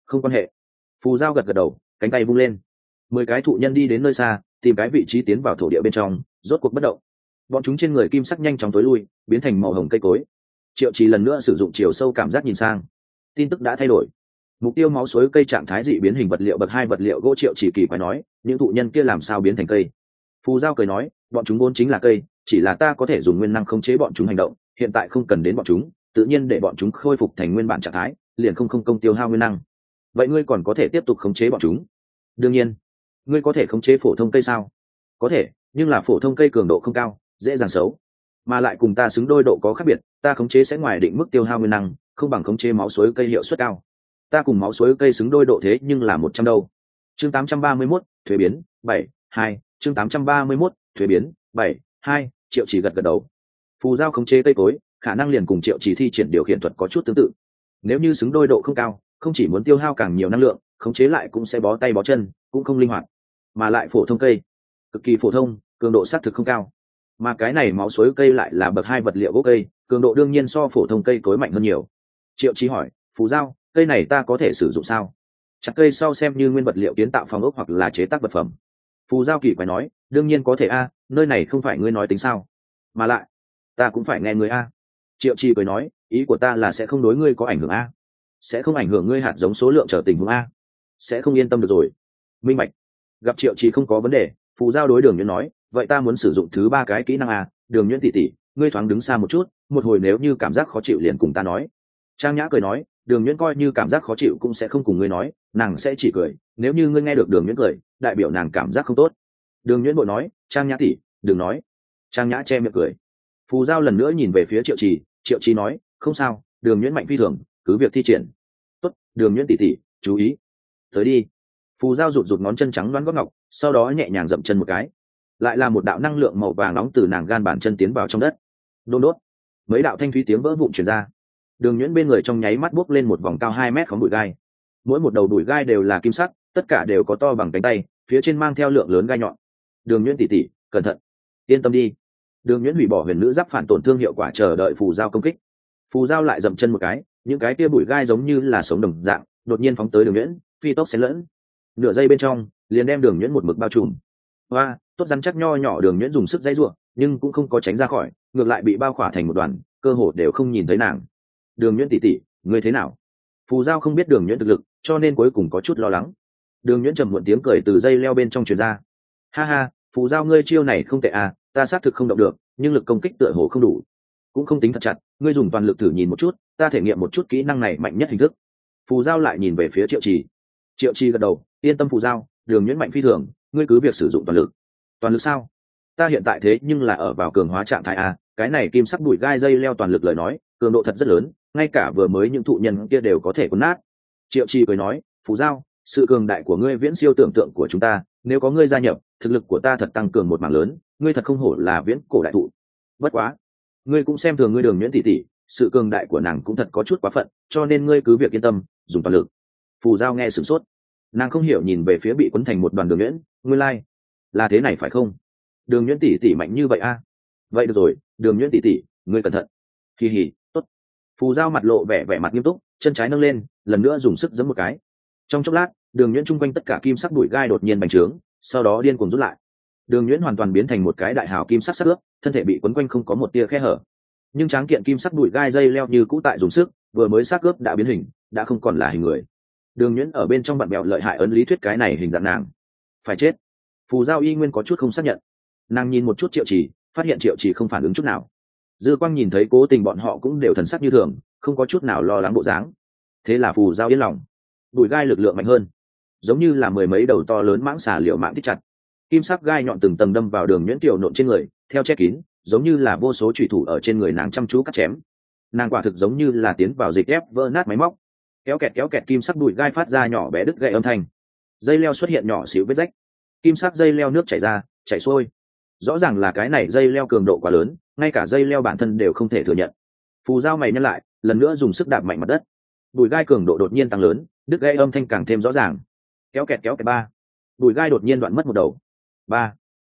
không quan hệ. Phù Giao gật gật đầu, cánh tay vung lên. 10 cái thụ nhân đi đến nơi xa, tìm cái vị trí tiến vào thổ địa bên trong, rốt cuộc bất động. Bọn chúng trên người kim sắc nhanh chóng tối lui, biến thành màu hồng cây cối. Triệu Trì lần nữa sử dụng chiều sâu cảm giác nhìn sang. Tin tức đã thay đổi. Mục tiêu máu suối cây trạng thái dị biến hình vật liệu bậc 2 vật liệu gỗ. Triệu Trì kỳ quái nói, những thụ nhân kia làm sao biến thành cây? Phù Giao cười nói, bọn chúng vốn chính là cây, chỉ là ta có thể dùng nguyên năng khống chế bọn chúng hành động, hiện tại không cần đến bọn chúng, tự nhiên để bọn chúng khôi phục thành nguyên bản trạng thái, liền không công tiêu hao nguyên năng. Vậy ngươi còn có thể tiếp tục khống chế bọn chúng? Đương nhiên. Ngươi có thể khống chế phổ thông cây sao? Có thể, nhưng là phổ thông cây cường độ không cao, dễ dàng xấu, mà lại cùng ta xứng đôi độ có khác biệt. Ta khống chế sẽ ngoài định mức tiêu hao nguyên năng, không bằng khống chế máu suối cây hiệu suất cao. Ta cùng máu suối cây xứng đôi độ thế nhưng là 100 đâu. Chương 831, thuế biến 7.2. Chương 831, thuế biến 7.2. Triệu Chỉ gật gật đầu. Phù Giao khống chế cây cối, khả năng liền cùng Triệu Chỉ thi triển điều khiển thuật có chút tương tự. Nếu như xứng đôi độ không cao, không chỉ muốn tiêu hao càng nhiều năng lượng, khống chế lại cũng sẽ bó tay bó chân, cũng không linh hoạt. Mà lại phổ thông cây, cực kỳ phổ thông, cường độ xác thực không cao. Mà cái này máu suối cây lại là bậc 2 vật liệu gỗ cây, cường độ đương nhiên so phổ thông cây cối mạnh hơn nhiều. Triệu Chí hỏi, Phù Giao, cây này ta có thể sử dụng sao? Chặt cây sau xem như nguyên vật liệu kiến tạo phòng ốc hoặc là chế tác vật phẩm. Phù Giao kỳ quái nói, đương nhiên có thể a, nơi này không phải ngươi nói tính sao? Mà lại, ta cũng phải nghe ngươi a. Triệu Chí cười nói, ý của ta là sẽ không đối ngươi có ảnh hưởng a, sẽ không ảnh hưởng ngươi hạt giống số lượng trở tình huống a, sẽ không yên tâm được rồi. Minh bạch. Gặp Triệu Chí không có vấn đề, Phù Giao đối Đường Nhuyễn nói, vậy ta muốn sử dụng thứ 3 cái kỹ năng a. Đường Nhuyễn tỷ tỷ, ngươi thoáng đứng xa một chút, một hồi nếu như cảm giác khó chịu liền cùng ta nói. Trang Nhã cười nói, Đường Nhuyễn coi như cảm giác khó chịu cũng sẽ không cùng ngươi nói, nàng sẽ chỉ cười, nếu như ngươi nghe được Đường Nhuyễn cười, đại biểu nàng cảm giác không tốt. Đường Nhuyễn bội nói, Trang Nhã tỷ, đừng nói. Trang Nhã che miệng cười. Phù Giao lần nữa nhìn về phía Triệu Trì, Triệu Trì nói, không sao, Đường Nhuyễn mạnh phi thường, cứ việc thi triển. Tốt, Đường Nhuyễn tỷ tỷ, chú ý. Tới đi. Phù Giao rụt rụt ngón chân trắng đoán gót ngọc, sau đó nhẹ nhàng dậm chân một cái, lại là một đạo năng lượng màu vàng nóng từ nàng gan bàn chân tiến vào trong đất. Đôn đốt, mấy đạo thanh thúy tiếng vỡ vụn truyền ra. Đường Nhuyễn bên người trong nháy mắt bốc lên một vòng cao 2 mét khóm bụi gai, mỗi một đầu bụi gai đều là kim sắc, tất cả đều có to bằng cánh tay, phía trên mang theo lượng lớn gai nhọn. Đường Nhuyễn tỷ tỷ, cẩn thận. Yên tâm đi. Đường Nhuyễn hủy bỏ huyền nữ giáp phản tổn thương hiệu quả, chờ đợi Phù Giao công kích. Phù Giao lại dậm chân một cái, những cái kia bụi gai giống như là sống đồng dạng, đột nhiên phóng tới Đường Nhuyễn, phi tốc xé lẫn. Nửa giây bên trong, liền đem Đường Nhuyễn một mực bao trùm. Hoa, tốt rắn chắc nho nhỏ. Đường Nhuyễn dùng sức dãy rủa, nhưng cũng không có tránh ra khỏi, ngược lại bị bao khỏa thành một đoàn, cơ hồ đều không nhìn thấy nàng. Đường Nhuyễn tỷ tỷ, ngươi thế nào? Phù Giao không biết Đường Nhuyễn thực lực, cho nên cuối cùng có chút lo lắng. Đường Nhuyễn trầm muộn tiếng cười từ dây leo bên trong truyền ra. Ha ha, Phù Giao ngươi chiêu này không tệ à, ta xác thực không động được, nhưng lực công kích tựa hồ không đủ, cũng không tính thật chặt, ngươi dùng toàn lực thử nhìn một chút, ta thể nghiệm một chút kỹ năng này mạnh nhất hình thức. Phù Giao lại nhìn về phía Triệu Trì. Triệu Trì gật đầu, yên tâm Phù Giao, Đường Nhuyễn mạnh phi thường, ngươi cứ việc sử dụng toàn lực. Toàn lực sao? Ta hiện tại thế nhưng là ở vào cường hóa trạng thái a, cái này kim sắc bụi gai dây leo toàn lực lời nói, cường độ thật rất lớn, ngay cả vừa mới những thụ nhân kia đều có thể cuốn nát. Triệu Trì cười nói, Phù Giao, sự cường đại của ngươi viễn siêu tưởng tượng của chúng ta, nếu có ngươi gia nhập, thực lực của ta thật tăng cường một mảng lớn, ngươi thật không hổ là viễn cổ đại thụ. Bất quá, ngươi cũng xem thường ngươi Đường Nhuyễn tỷ tỷ, sự cường đại của nàng cũng thật có chút quá phận, cho nên ngươi cứ việc yên tâm, dùng toàn lực. Phù Giao nghe sửng sốt, nàng không hiểu nhìn về phía bị quấn thành một đoàn Đường Nhuyễn, nguyên lai là thế này phải không? Đường Nhuyễn tỷ tỷ mạnh như vậy a? Vậy được rồi, Đường Nhuyễn tỷ tỷ, ngươi cẩn thận. Kỳ hỉ, tốt. Phù Giao mặt lộ vẻ vẻ mặt nghiêm túc, chân trái nâng lên, lần nữa dùng sức giẫm một cái. Trong chốc lát, Đường Nhuyễn chung quanh tất cả kim sắc bụi gai đột nhiên bành trướng, sau đó điên cuồng rút lại. Đường Nhuyễn hoàn toàn biến thành một cái đại hào kim sắc sắc ướp, thân thể bị quấn quanh không có một tia khe hở. Nhưng tráng kiện kim sắc bụi gai dây leo như cũ tại dùng sức, vừa mới sắc ướp đã biến hình, đã không còn là hình người. Đường Nhuyễn ở bên trong bạn bèo lợi hại ấn lý thuyết cái này hình dạng nàng phải chết. Phù Giao y nguyên có chút không xác nhận, nàng nhìn một chút Triệu Trì, phát hiện Triệu Trì không phản ứng chút nào. Dư Quang nhìn thấy Cố Tình bọn họ cũng đều thần sắc như thường, không có chút nào lo lắng bộ dáng. Thế là Phù Giao yên lòng. Bụi gai lực lượng mạnh hơn, giống như là mười mấy đầu to lớn mãng xà liều mạng thích chặt. Kim sắc gai nhọn từng tầng đâm vào Đường Nhuyễn tiểu nộn trên người, theo che kín, giống như là vô số chủy thủ ở trên người nàng chăm chú cắt chém. Nàng quả thực giống như là tiến vào dịch ép vỡ nát máy móc. Kéo kẹt kim sắc bụi gai phát ra nhỏ bé đứt gãy âm thanh. Dây leo xuất hiện nhỏ xíu vết rách. Kim sắc dây leo nước chảy ra, chảy xuôi. Rõ ràng là cái này dây leo cường độ quá lớn, ngay cả dây leo bản thân đều không thể thừa nhận. Phù Giao mày nhăn lại, lần nữa dùng sức đạp mạnh mặt đất. Bụi gai cường độ đột nhiên tăng lớn, đứt gãy âm thanh càng thêm rõ ràng. Kéo kẹt ba. Bụi gai đột nhiên đoạn mất một đầu. Ba.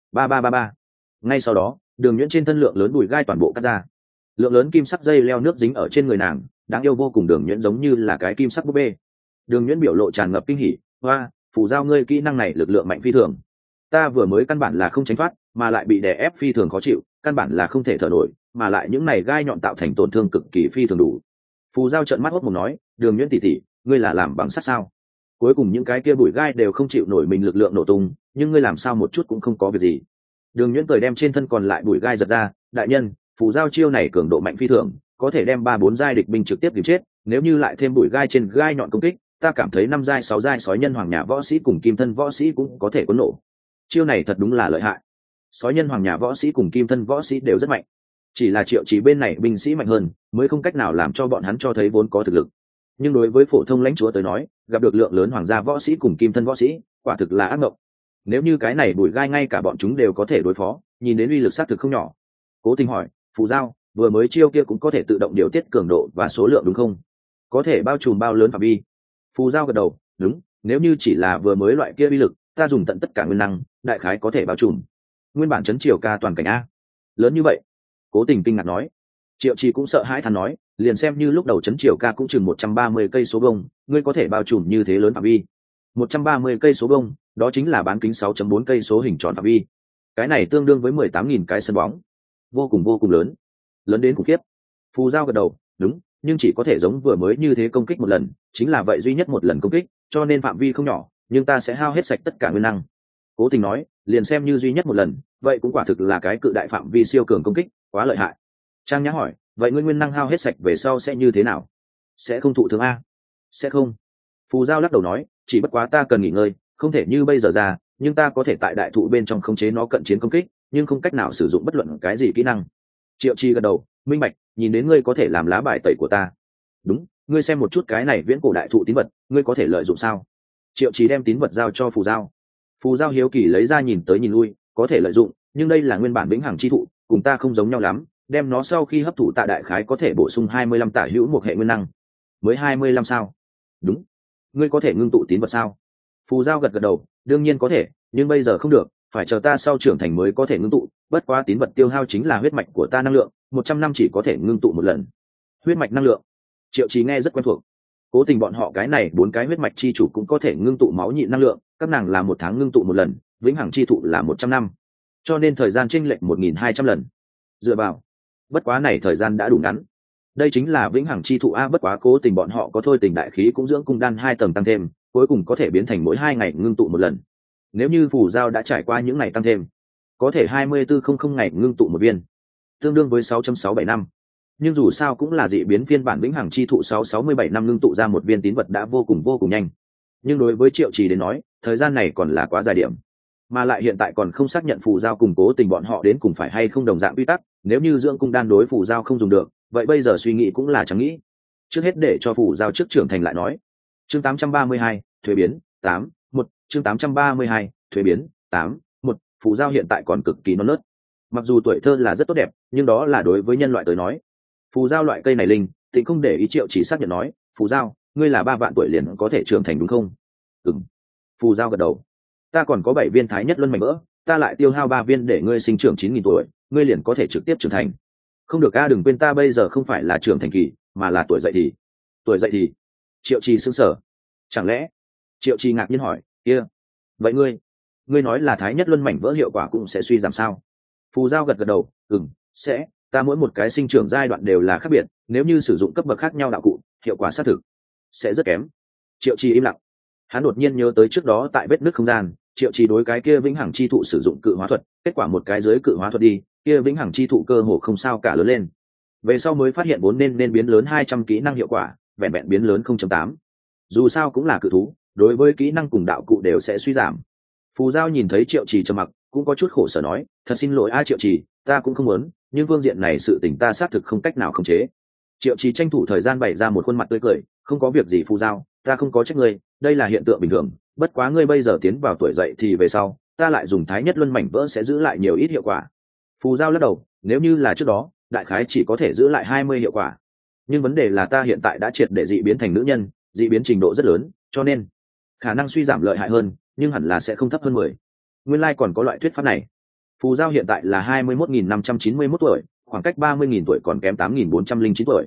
Ngay sau đó, Đường Nhuyễn trên thân lượng lớn bụi gai toàn bộ cắt ra. Lượng lớn kim sắc dây leo nước dính ở trên người nàng, đáng yêu vô cùng. Đường Nhuyễn giống như là cái kim sắc búp bê. Đường Nhuyễn biểu lộ tràn ngập kinh hỉ, hoa, phù giao ngươi kỹ năng này lực lượng mạnh phi thường. Ta vừa mới căn bản là không tránh thoát, mà lại bị đè ép phi thường khó chịu, căn bản là không thể thở nổi, mà lại những này gai nhọn tạo thành tổn thương cực kỳ phi thường đủ. Phù giao trợn mắt hốt mồm nói, Đường Nhuyễn tỷ tỷ, ngươi là làm bằng sắt sao? Cuối cùng những cái kia bụi gai đều không chịu nổi mình lực lượng nổ tung, nhưng ngươi làm sao một chút cũng không có việc gì. Đường Nhuyễn cười đem trên thân còn lại bụi gai giật ra, đại nhân, phù giao chiêu này cường độ mạnh phi thường, có thể đem 3-4 giai địch binh trực tiếp điểm chết, nếu như lại thêm bụi gai trên gai nhọn công kích, ta cảm thấy 5 giai 6 giai sói nhân hoàng nhà võ sĩ cùng kim thân võ sĩ cũng có thể cuốn nổ. Chiêu này thật đúng là lợi hại. Sói nhân hoàng nhà võ sĩ cùng kim thân võ sĩ đều rất mạnh, chỉ là Triệu Chỉ bên này binh sĩ mạnh hơn, mới không cách nào làm cho bọn hắn cho thấy vốn có thực lực. Nhưng đối với phổ thông lãnh chúa tới nói, gặp được lượng lớn hoàng gia võ sĩ cùng kim thân võ sĩ, quả thực là ác mộng. Nếu như cái này bụi gai ngay cả bọn chúng đều có thể đối phó, nhìn đến uy lực sát thực không nhỏ. Cố Tình hỏi, phù giao, vừa mới chiêu kia cũng có thể tự động điều tiết cường độ và số lượng đúng không? Có thể bao trùm bao lớn phạm vi? Phù giao gật đầu, đúng, nếu như chỉ là vừa mới loại kia uy lực, ta dùng tận tất cả nguyên năng, đại khái có thể bao trùm nguyên bản chấn triều ca toàn cảnh a. Lớn như vậy? Cố Tình kinh ngạc nói. Triệu Trì cũng sợ hãi thán nói, liền xem như lúc đầu chấn triều ca cũng chừng 130 cây số vuông, ngươi có thể bao trùm như thế lớn phạm vi. 130 cây số vuông, đó chính là bán kính 6.4 cây số hình tròn phạm vi. Cái này tương đương với 18.000 cái sân bóng. Vô cùng lớn. Lớn đến khủng khiếp. Phù giao gật đầu, đúng, nhưng chỉ có thể giống vừa mới như thế công kích một lần, chính là vậy duy nhất một lần công kích, cho nên phạm vi không nhỏ, nhưng ta sẽ hao hết sạch tất cả nguyên năng. Cố Tình nói, liền xem như duy nhất một lần, vậy cũng quả thực là cái cự đại phạm vi siêu cường công kích, quá lợi hại. Trang Nhã hỏi, vậy ngươi nguyên năng hao hết sạch về sau sẽ như thế nào? Sẽ không thụ thương a? Sẽ không. Phù giao lắc đầu nói, chỉ bất quá ta cần nghỉ ngơi, không thể như bây giờ ra, nhưng ta có thể tại đại thụ bên trong khống chế nó cận chiến công kích, nhưng không cách nào sử dụng bất luận cái gì kỹ năng. Triệu Chi gật đầu, minh bạch, nhìn đến ngươi có thể làm lá bài tẩy của ta. Đúng, ngươi xem một chút cái này viễn cổ đại thụ tín vật, ngươi có thể lợi dụng sao? Triệu Chi đem tín vật giao cho phù giao. Phù giao hiếu kỳ lấy ra nhìn tới nhìn lui, có thể lợi dụng, nhưng đây là nguyên bản vĩnh hằng chi thụ, cùng ta không giống nhau lắm, đem nó sau khi hấp thụ tạ đại khái có thể bổ sung 25 tả hữu một hệ nguyên năng. Mới 25 sao? Đúng. Ngươi có thể ngưng tụ tín vật sao? Phù giao gật đầu, đương nhiên có thể, nhưng bây giờ không được, phải chờ ta sau trưởng thành mới có thể ngưng tụ, bất quá tín vật tiêu hao chính là huyết mạch của ta năng lượng, 100 năm chỉ có thể ngưng tụ một lần. Huyết mạch năng lượng. Triệu Chí nghe rất quen thuộc. Cố Tình bọn họ cái này 4 cái huyết mạch chi chủ cũng có thể ngưng tụ máu nhịn năng lượng, các nàng là 1 tháng ngưng tụ một lần, vĩnh hằng chi thụ là 100 năm. Cho nên thời gian chênh lệch 1200 lần. Dựa vào, bất quá này thời gian đã đủ ngắn. Đây chính là vĩnh hằng chi thụ a, bất quá Cố Tình bọn họ có thôi tình đại khí cũng dưỡng cung đan 2 tầng tăng thêm, cuối cùng có thể biến thành mỗi 2 ngày ngưng tụ một lần. Nếu như phù giao đã trải qua những ngày tăng thêm, có thể 2400 ngày ngưng tụ một viên, tương đương với 6.67 năm. Nhưng dù sao cũng là dị biến phiên bản vĩnh hằng chi thụ 667 năm ngưng tụ ra một viên tín vật đã vô cùng nhanh. Nhưng đối với Triệu Trì đến nói, thời gian này còn là quá dài điểm, mà lại hiện tại còn không xác nhận phù giao cùng Cố Tình bọn họ đến cùng phải hay không đồng dạng quy tắc, nếu như dưỡng cung đan đối phù giao không dùng được, vậy bây giờ suy nghĩ cũng là chẳng nghĩ. Trước hết để cho phù giao trước trưởng thành lại nói. Chương 832, thuế biến 8.1, chương 832, thuế biến 8.1, phù giao hiện tại còn cực kỳ non nớt. Mặc dù tuổi thơ là rất tốt đẹp, nhưng đó là đối với nhân loại tới nói. Phù giao loại cây này linh, Tịnh không để ý Triệu Chỉ xác nhận nói, phù giao, ngươi là 3 vạn tuổi liền có thể trưởng thành đúng không? Ừm. Phù giao gật đầu. Ta còn có 7 viên thái nhất luân mảnh vỡ, ta lại tiêu hao 3 viên để ngươi sinh trưởng 9.000 tuổi, ngươi liền có thể trực tiếp trưởng thành. Không được a, đừng quên ta bây giờ không phải là trưởng thành kỳ, mà là tuổi dậy thì. Tuổi dậy thì? Triệu Trì sững sờ. Chẳng lẽ? Triệu Trì ngạc nhiên hỏi, kia, vậy ngươi nói là thái nhất luân mảnh vỡ hiệu quả cũng sẽ suy giảm sao? Phù giao gật đầu, sẽ, ta mỗi một cái sinh trưởng giai đoạn đều là khác biệt, nếu như sử dụng cấp bậc khác nhau đạo cụ, hiệu quả xác thực sẽ rất kém. Triệu Trì im lặng. Hắn đột nhiên nhớ tới trước đó tại vết nứt không gian, Triệu Trì đối cái kia vĩnh hằng chi thụ sử dụng cự hóa thuật, kết quả một cái dưới cự hóa thuật đi, kia vĩnh hằng chi thụ cơ hồ không sao cả lớn lên. Về sau mới phát hiện vốn nên biến lớn 200 kỹ năng hiệu quả, vẹn vẹn biến lớn 0.8. Dù sao cũng là cự thú, đối với kỹ năng cùng đạo cụ đều sẽ suy giảm. Phù giao nhìn thấy Triệu Trì trầm mặc, cũng có chút khổ sở nói, thật xin lỗi a Triệu Trì, ta cũng không muốn, nhưng phương diện này sự tình ta xác thực không cách nào khống chế. Triệu Trì tranh thủ thời gian bày ra một khuôn mặt tươi cười, không có việc gì phù giao, ta không có trách ngươi, đây là hiện tượng bình thường, bất quá ngươi bây giờ tiến vào tuổi dậy thì về sau, ta lại dùng thái nhất luân mảnh vỡ sẽ giữ lại nhiều ít hiệu quả. Phù giao lắc đầu, nếu như là trước đó, đại khái chỉ có thể giữ lại 20 hiệu quả. Nhưng vấn đề là ta hiện tại đã triệt để dị biến thành nữ nhân, dị biến trình độ rất lớn, cho nên khả năng suy giảm lợi hại hơn, nhưng hẳn là sẽ không thấp hơn 10. Nguyên lai còn có loại thuyết pháp này. Phù giao hiện tại là 21.591 tuổi, khoảng cách 30.000 tuổi còn kém 8.409 tuổi.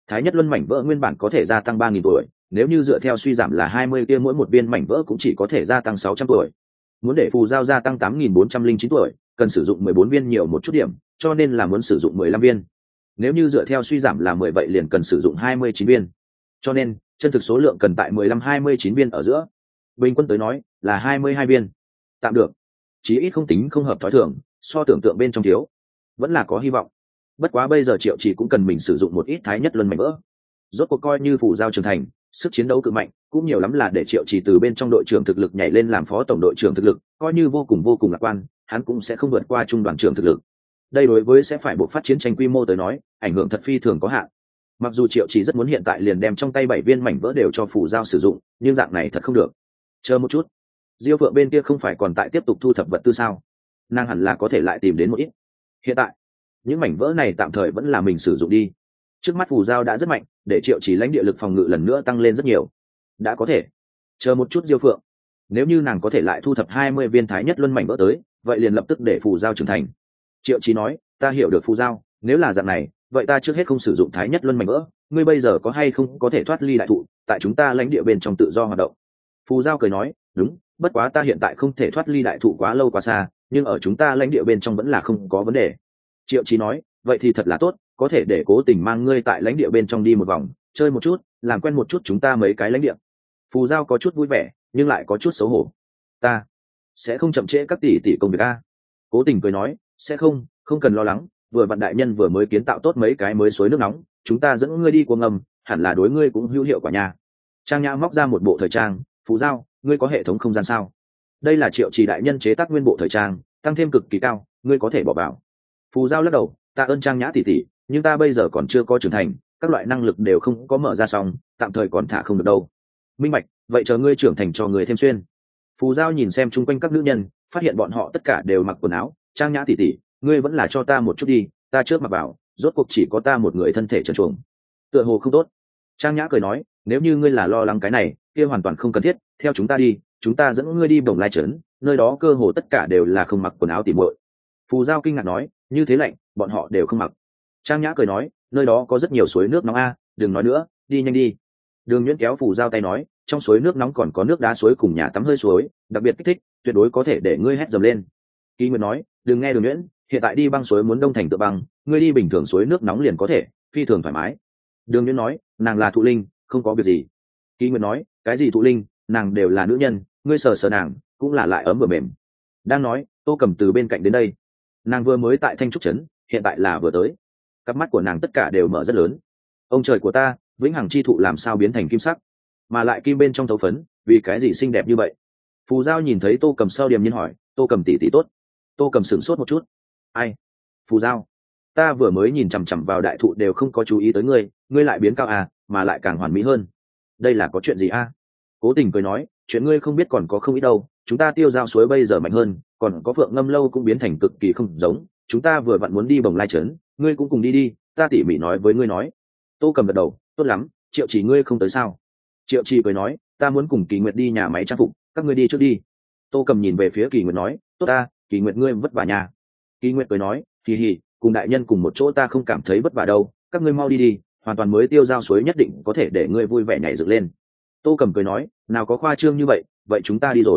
Thái nhất luân mảnh vỡ nguyên bản có thể gia tăng 3.000 tuổi, nếu như dựa theo suy giảm là 20 kia mỗi một viên mảnh vỡ cũng chỉ có thể gia tăng 600 tuổi. Muốn để phù giao gia tăng 8.409 tuổi, cần sử dụng 14 viên nhiều một chút điểm, cho nên là muốn sử dụng 15 viên. Nếu như dựa theo suy giảm là 10 vậy liền cần sử dụng 29 viên. Cho nên, chân thực số lượng cần tại 15-29 viên ở giữa. Bình quân tới nói là 22 viên. Tạm được. Chí ít không tính không hợp thói thường, so tưởng tượng bên trong thiếu. Vẫn là có hy vọng. Bất quá bây giờ Triệu Chỉ cũng cần mình sử dụng một ít thái nhất luân mảnh vỡ. Rốt cuộc coi như phù giao trưởng thành, sức chiến đấu cực mạnh, cũng nhiều lắm là để Triệu Chỉ từ bên trong đội trưởng thực lực nhảy lên làm phó tổng đội trưởng thực lực, coi như vô cùng lạc quan, hắn cũng sẽ không vượt qua trung đoàn trưởng thực lực. Đây đối với sẽ phải buộc phát chiến tranh quy mô tới nói, ảnh hưởng thật phi thường có hạn. Mặc dù Triệu Chỉ rất muốn hiện tại liền đem trong tay 7 viên mảnh vỡ đều cho phù giao sử dụng, nhưng dạng này thật không được. Chờ một chút, Diêu Phượng bên kia không phải còn tại tiếp tục thu thập vật tư sao? Nàng hẳn là có thể lại tìm đến một ít. Hiện tại, những mảnh vỡ này tạm thời vẫn là mình sử dụng đi. Trước mắt phù giao đã rất mạnh, để Triệu Chỉ lãnh địa lực phòng ngự lần nữa tăng lên rất nhiều. Đã có thể. Chờ một chút Diêu Phượng, nếu như nàng có thể lại thu thập 20 viên thái nhất luân mảnh vỡ tới, vậy liền lập tức để phù giao trưởng thành. Triệu Chỉ nói, ta hiểu được phù giao, nếu là dạng này, vậy ta trước hết không sử dụng thái nhất luân mảnh vỡ, ngươi bây giờ có hay không có thể thoát ly đại thụ, tại chúng ta lãnh địa bên trong tự do hoạt động. Phù giao cười nói, đúng, bất quá ta hiện tại không thể thoát ly đại thụ quá lâu quá xa, nhưng ở chúng ta lãnh địa bên trong vẫn là không có vấn đề. Triệu Chí nói, vậy thì thật là tốt, có thể để Cố Tình mang ngươi tại lãnh địa bên trong đi một vòng, chơi một chút, làm quen một chút chúng ta mấy cái lãnh địa. Phù giao có chút vui vẻ, nhưng lại có chút xấu hổ. Ta sẽ không chậm trễ các tỷ tỷ công việc a. Cố Tình cười nói, sẽ không, không cần lo lắng, vừa vạn đại nhân vừa mới kiến tạo tốt mấy cái mới suối nước nóng, chúng ta dẫn ngươi đi cuồng ngầm, hẳn là đối ngươi cũng hữu hiệu quả nhà. Trang Nhã móc ra một bộ thời trang, Phù giao, ngươi có hệ thống không gian sao? Đây là Triệu Chỉ đại nhân chế tác nguyên bộ thời trang, tăng thêm cực kỳ cao, ngươi có thể bỏ vào. Phù giao lắc đầu, ta ơn Trang Nhã tỷ tỷ, nhưng ta bây giờ còn chưa có trưởng thành, các loại năng lực đều không có mở ra xong, tạm thời còn thả không được đâu. Minh bạch, vậy chờ ngươi trưởng thành cho người thêm xuyên. Phù giao nhìn xem chung quanh các nữ nhân, phát hiện bọn họ tất cả đều mặc quần áo. Trang Nhã tỷ tỷ, ngươi vẫn là cho ta một chút đi, ta trước mặc vào, rốt cuộc chỉ có ta một người thân thể trần truồng, tựa hồ không tốt. Trang Nhã cười nói, nếu như ngươi là lo lắng cái này, kia hoàn toàn không cần thiết, theo chúng ta đi, chúng ta dẫn ngươi đi Bồng Lai trấn, nơi đó cơ hồ tất cả đều là không mặc quần áo tỉ muội. Phù giao kinh ngạc nói, như thế lạnh, bọn họ đều không mặc. Trang Nhã cười nói, nơi đó có rất nhiều suối nước nóng a, đừng nói nữa, đi nhanh đi. Đường Nhuyễn kéo Phù giao tay nói, trong suối nước nóng còn có nước đá suối cùng nhà tắm hơi suối, đặc biệt kích thích, tuyệt đối có thể để ngươi hét dầm lên. Kỳ Nguyệt nói, đừng nghe Đường Nhuyễn, hiện tại đi băng suối muốn đông thành tự băng, ngươi đi bình thường suối nước nóng liền có thể, phi thường thoải mái. Đường Nhuyễn nói, nàng là thụ linh, không có việc gì. Kỳ Nguyệt nói, cái gì thụ linh, nàng đều là nữ nhân, ngươi sờ sờ nàng cũng là lại ấm vừa mềm. Đang nói, Tô Cầm từ bên cạnh đến đây, nàng vừa mới tại Thanh Trúc trấn, hiện tại là vừa tới. Cặp mắt của nàng tất cả đều mở rất lớn. Ông trời của ta, vĩnh hằng chi thụ làm sao biến thành kim sắc, mà lại kim bên trong thấu phấn, vì cái gì xinh đẹp như vậy? Phù giao nhìn thấy Tô Cầm sau điềm nhiên hỏi, Tô Cầm tỷ tỷ tốt. Tô Cầm sửng sốt một chút. Ai? Phù giao, ta vừa mới nhìn chằm chằm vào đại thụ đều không có chú ý tới ngươi, ngươi lại biến cao à, mà lại càng hoàn mỹ hơn. Đây là có chuyện gì a? Cố Tình cười nói, chuyện ngươi không biết còn có không ít đâu, chúng ta tiêu giao suối bây giờ mạnh hơn, còn có Phượng Ngâm lâu cũng biến thành cực kỳ không giống, chúng ta vừa vặn muốn đi Bồng Lai trấn, ngươi cũng cùng đi đi, ta tỉ mỉ nói với ngươi nói. Tô Cầm gật đầu, tốt lắm, Triệu Chỉ ngươi không tới sao? Triệu Chỉ cười nói, ta muốn cùng Kỳ Nguyệt đi nhà máy trang phục, các ngươi đi trước đi. Tô Cầm nhìn về phía Kỳ Nguyệt nói, tốt ta, Kỳ Nguyệt ngươi vất vả nhà. Kỳ Nguyệt cười nói, hì hì, cùng đại nhân cùng một chỗ ta không cảm thấy vất vả đâu, các ngươi mau đi đi, hoàn toàn mới tiêu giao suối nhất định có thể để ngươi vui vẻ nhảy dựng lên. Tô Cầm cười nói, nào có khoa trương như vậy, vậy chúng ta đi rồi.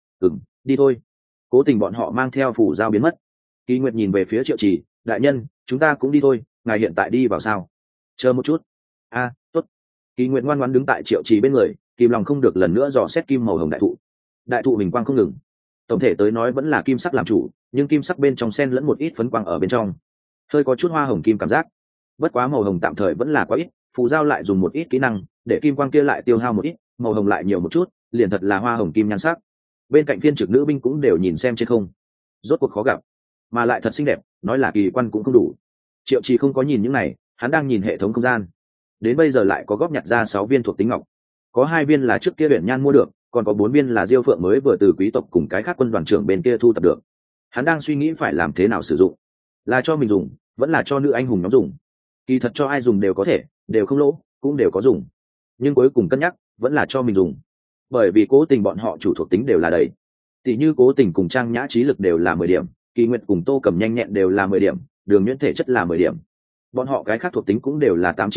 Đi thôi. Cố Tình bọn họ mang theo Phù giao biến mất. Kỳ Nguyệt nhìn về phía Triệu Chỉ, đại nhân, chúng ta cũng đi thôi, ngài hiện tại đi vào sao? Chờ một chút. Tốt. Kỳ Nguyệt ngoan ngoãn đứng tại Triệu Chỉ bên người, kìm lòng không được lần nữa dò xét kim màu hồng đại thụ. Đại thụ hình quang không ngừng. Tổng thể tới nói vẫn là kim sắc làm chủ, nhưng kim sắc bên trong xen lẫn một ít phấn quang ở bên trong, hơi có chút hoa hồng kim cảm giác. Bất quá màu hồng tạm thời vẫn là quá ít, Phù giao lại dùng một ít kỹ năng để kim quang kia lại tiêu hao một ít, màu hồng lại nhiều một chút, liền thật là hoa hồng kim nhan sắc. Bên cạnh phiên trực nữ binh cũng đều nhìn xem trên không, rốt cuộc khó gặp mà lại thật xinh đẹp, nói là kỳ quan cũng không đủ. Triệu Chỉ không có nhìn những này, hắn đang nhìn hệ thống không gian. Đến bây giờ lại có góp nhặt ra 6 viên thuộc tính ngọc, có 2 viên là trước kia Uyển Nhan mua được, còn có 4 viên là Diêu Phượng mới vừa từ quý tộc cùng cái khác quân đoàn trưởng bên kia thu tập được. Hắn đang suy nghĩ phải làm thế nào sử dụng, là cho mình dùng vẫn là cho nữ anh hùng nhóm dùng. Kỳ thật cho ai dùng đều có thể, đều không lỗ, cũng đều có dùng, nhưng cuối cùng cân nhắc vẫn là cho mình dùng, bởi vì Cố Tình bọn họ chủ thuộc tính đều là đầy. Tỷ như Cố Tình cùng Trang Nhã trí lực đều là 10 điểm, Kỳ Nguyệt cùng Tô Cầm nhanh nhẹn đều là 10 điểm, Đường Nhuyễn thể chất là 10 điểm, bọn họ cái khác thuộc tính cũng đều là 8-9 điểm,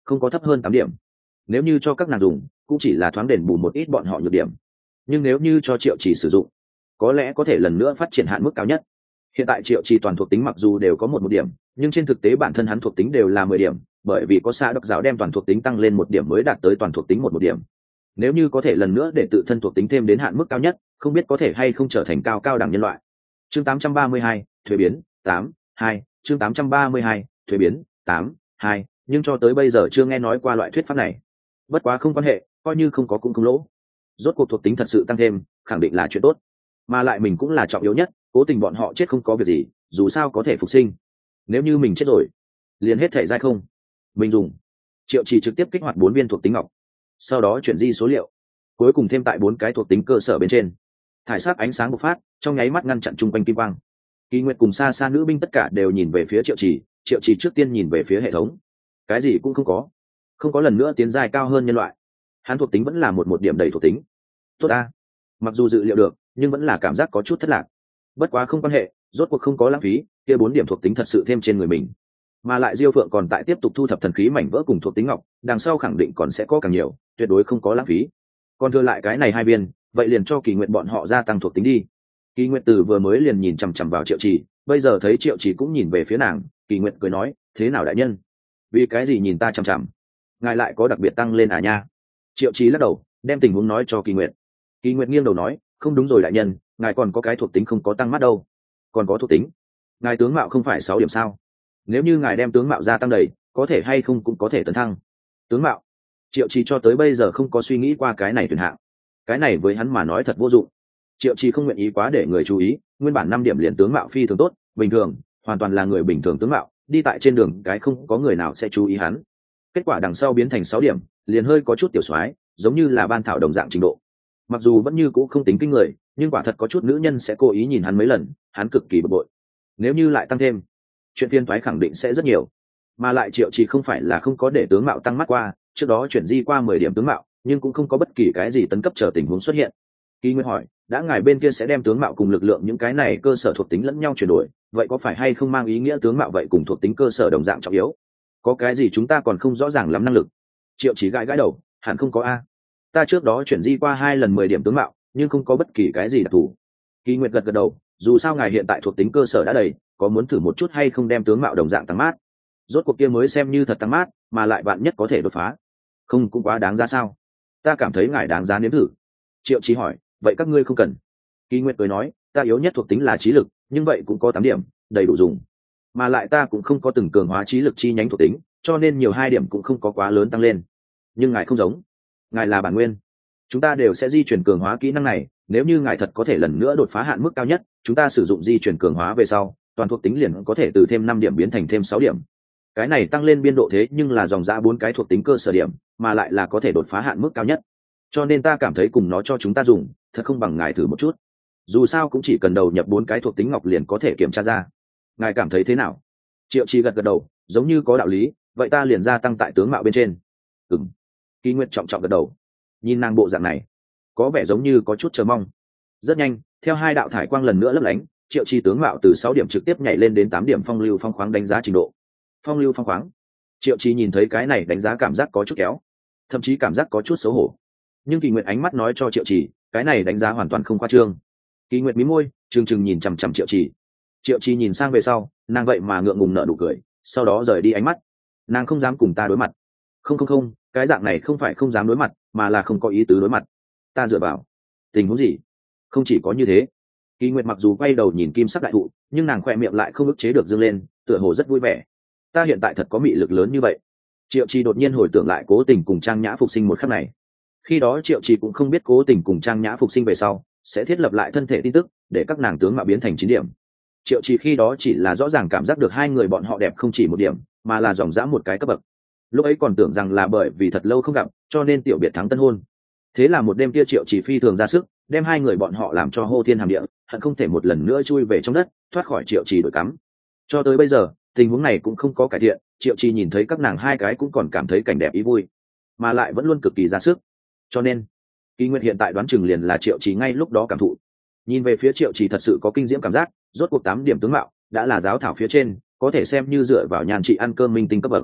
không có thấp hơn 8 điểm. Nếu như cho các nàng dùng cũng chỉ là thoáng đền bù một ít bọn họ nhược điểm, nhưng nếu như cho Triệu Chỉ sử dụng có lẽ có thể lần nữa phát triển hạn mức cao nhất. Hiện tại Triệu Chỉ toàn thuộc tính mặc dù đều có một điểm, nhưng trên thực tế bản thân hắn thuộc tính đều là 10 điểm, bởi vì có xã độc giáo đem toàn thuộc tính tăng lên 1 điểm mới đạt tới toàn thuộc tính một điểm. Nếu như có thể lần nữa để tự thân thuộc tính thêm đến hạn mức cao nhất, không biết có thể hay không trở thành cao đẳng nhân loại. Chương 832, thuế biến 8.2, chương 832, thuế biến 8.2, nhưng cho tới bây giờ chưa nghe nói qua loại thuyết pháp này. Bất quá không quan hệ, coi như không có cũng không lỗ. Rốt cuộc thuộc tính thật sự tăng thêm, khẳng định là chuyện tốt. Mà lại mình cũng là trọng yếu nhất, cố tình bọn họ chết không có việc gì, dù sao có thể phục sinh. Nếu như mình chết rồi, liền hết thể giai không. Mình dùng Triệu Chỉ trực tiếp kích hoạt 4 viên thuộc tính ngọc, sau đó chuyển di số liệu, cuối cùng thêm tại 4 cái thuộc tính cơ sở bên trên. Thải sắc ánh sáng bộc phát, trong nháy mắt ngăn chặn chung quanh kim quang. Kỳ Nguyệt cùng xa xa nữ binh tất cả đều nhìn về phía Triệu Chỉ, Triệu Chỉ trước tiên nhìn về phía hệ thống. Cái gì cũng không có lần nữa tiến giai cao hơn nhân loại. Hắn thuộc tính vẫn là một điểm đầy thuộc tính. Tốt a. Mặc dù dự liệu được, nhưng vẫn là cảm giác có chút thất lạc. Bất quá không quan hệ, rốt cuộc không có lãng phí, kia 4 điểm thuộc tính thật sự thêm trên người mình. Mà lại Diêu Phượng còn tại tiếp tục thu thập thần khí mảnh vỡ cùng thuộc tính ngọc, đằng sau khẳng định còn sẽ có càng nhiều, tuyệt đối không có lãng phí. Còn thừa lại cái này 2 viên, vậy liền cho Kỳ Nguyệt bọn họ gia tăng thuộc tính đi. Kỳ Nguyệt từ vừa mới liền nhìn chằm chằm vào Triệu Chỉ, bây giờ thấy Triệu Chỉ cũng nhìn về phía nàng, Kỳ Nguyệt cười nói, thế nào đại nhân? Vì cái gì nhìn ta chằm chằm? Ngài lại có đặc biệt tăng lên à nha? Triệu Chỉ lắc đầu, đem tình huống nói cho Kỳ Nguyệt. Kỳ Nguyệt nghiêng đầu nói, không đúng rồi đại nhân, ngài còn có cái thuộc tính không có tăng mắt đâu. Còn có thuộc tính? Ngài tướng mạo không phải 6 điểm sao? Nếu như ngài đem tướng mạo gia tăng đầy, có thể hay không cũng có thể tấn thăng. Tướng mạo? Triệu Chỉ cho tới bây giờ không có suy nghĩ qua cái này tuyển hạng. Cái này với hắn mà nói thật vô dụng. Triệu Chỉ không nguyện ý quá để người chú ý, nguyên bản 5 điểm liền tướng mạo phi thường tốt, bình thường, hoàn toàn là người bình thường tướng mạo, đi tại trên đường cái không có người nào sẽ chú ý hắn. Kết quả đằng sau biến thành 6 điểm, liền hơi có chút tiểu soái, giống như là ban thảo đồng dạng trình độ. Mặc dù vẫn như cũ không tính kinh người, nhưng quả thật có chút nữ nhân sẽ cố ý nhìn hắn mấy lần, hắn cực kỳ bực bội. Nếu như lại tăng thêm, chuyện phiên toái khẳng định sẽ rất nhiều. Mà lại Triệu Chỉ không phải là không có để tướng mạo tăng mắt qua, trước đó chuyển di qua 10 điểm tướng mạo, nhưng cũng không có bất kỳ cái gì tấn cấp trở tình huống xuất hiện. Kỳ Nguyên hỏi, đã ngài bên kia sẽ đem tướng mạo cùng lực lượng những cái này cơ sở thuộc tính lẫn nhau chuyển đổi, vậy có phải hay không mang ý nghĩa tướng mạo vậy cùng thuộc tính cơ sở đồng dạng trọng yếu? Có cái gì chúng ta còn không rõ ràng lắm năng lực? Triệu Chỉ gãi đầu, hẳn không có a. Ta trước đó chuyển di qua 2 lần 10 điểm tướng mạo, nhưng không có bất kỳ cái gì đặc thù. Kỳ Nguyệt gật đầu, dù sao ngài hiện tại thuộc tính cơ sở đã đầy, có muốn thử một chút hay không đem tướng mạo đồng dạng tăng mát? Rốt cuộc kia mới xem như thật tăng mát, mà lại bạn nhất có thể đột phá. Không cũng quá đáng giá sao? Ta cảm thấy ngài đáng giá nếm thử. Triệu Chí hỏi, vậy các ngươi không cần. Kỳ Nguyệt cười nói, ta yếu nhất thuộc tính là trí lực, nhưng vậy cũng có 8 điểm, đầy đủ dùng. Mà lại ta cũng không có từng cường hóa trí lực chi nhánh thuộc tính, cho nên nhiều 2 điểm cũng không có quá lớn tăng lên. Nhưng ngài không giống, ngài là bản nguyên, chúng ta đều sẽ di chuyển cường hóa kỹ năng này. Nếu như ngài thật có thể lần nữa đột phá hạn mức cao nhất, chúng ta sử dụng di chuyển cường hóa về sau, toàn thuộc tính liền có thể từ thêm 5 điểm biến thành thêm 6 điểm. Cái này tăng lên biên độ thế nhưng là dòng dã 4 cái thuộc tính cơ sở điểm, mà lại là có thể đột phá hạn mức cao nhất. Cho nên ta cảm thấy cùng nó cho chúng ta dùng, thật không bằng ngài thử một chút. Dù sao cũng chỉ cần đầu nhập 4 cái thuộc tính ngọc liền có thể kiểm tra ra. Ngài cảm thấy thế nào? Triệu Chi gật đầu, giống như có đạo lý, vậy ta liền gia tăng tại tướng mạo bên trên. Ừm. Kỳ Nguyệt trọng trọng gật đầu. Nhìn nàng bộ dạng này, có vẻ giống như có chút chờ mong. Rất nhanh, theo 2 đạo thải quang lần nữa lấp lánh, Triệu Chi tướng mạo từ 6 điểm trực tiếp nhảy lên đến 8 điểm phong lưu phong khoáng đánh giá trình độ. Phong lưu phong khoáng. Triệu Chi nhìn thấy cái này đánh giá cảm giác có chút kéo, thậm chí cảm giác có chút xấu hổ. Nhưng Kỳ Nguyệt ánh mắt nói cho Triệu Chi, cái này đánh giá hoàn toàn không khoa trương. Kỳ Nguyệt mí môi, trừng trừng nhìn chằm chằm Triệu Chi. Triệu Chi nhìn sang về sau, nàng vậy mà ngượng ngùng nở nụ cười, sau đó rời đi ánh mắt. Nàng không dám cùng ta đối mặt. Không, cái dạng này không phải không dám đối mặt, mà là không có ý tứ đối mặt. Ta dựa vào. Tình huống gì? Không chỉ có như thế. Kỳ Nguyệt mặc dù quay đầu nhìn kim sắc đại thụ, nhưng nàng khỏe miệng lại không ức chế được dương lên, tựa hồ rất vui vẻ. Ta hiện tại thật có mị lực lớn như vậy. Triệu Chi đột nhiên hồi tưởng lại Cố Tình cùng Trang Nhã phục sinh một khắc này. Khi đó Triệu Chi cũng không biết Cố Tình cùng Trang Nhã phục sinh về sau sẽ thiết lập lại thân thể tin tức, để các nàng tướng mạo biến thành 9 điểm. Triệu Chi khi đó chỉ là rõ ràng cảm giác được 2 người bọn họ đẹp không chỉ 1 điểm, mà là dòng dã một cái cấp bậc. Lúc ấy còn tưởng rằng là bởi vì thật lâu không gặp, cho nên tiểu biệt thắng tân hôn. Thế là một đêm kia Triệu Chỉ phi thường ra sức, đem 2 người bọn họ làm cho hô thiên hàm địa, hận không thể một lần nữa chui về trong đất, thoát khỏi Triệu Chỉ đuổi cắm. Cho tới bây giờ, tình huống này cũng không có cải thiện, Triệu Chỉ nhìn thấy các nàng 2 cái cũng còn cảm thấy cảnh đẹp ý vui, mà lại vẫn luôn cực kỳ ra sức. Cho nên, Kỳ Nguyệt hiện tại đoán chừng liền là Triệu Chỉ ngay lúc đó cảm thụ. Nhìn về phía Triệu Chỉ thật sự có kinh diễm cảm giác, rốt cuộc 8 điểm tướng mạo, đã là giáo thảo phía trên, có thể xem như dựa vào nhàn trị ăn cơm minh tinh cấp bậc.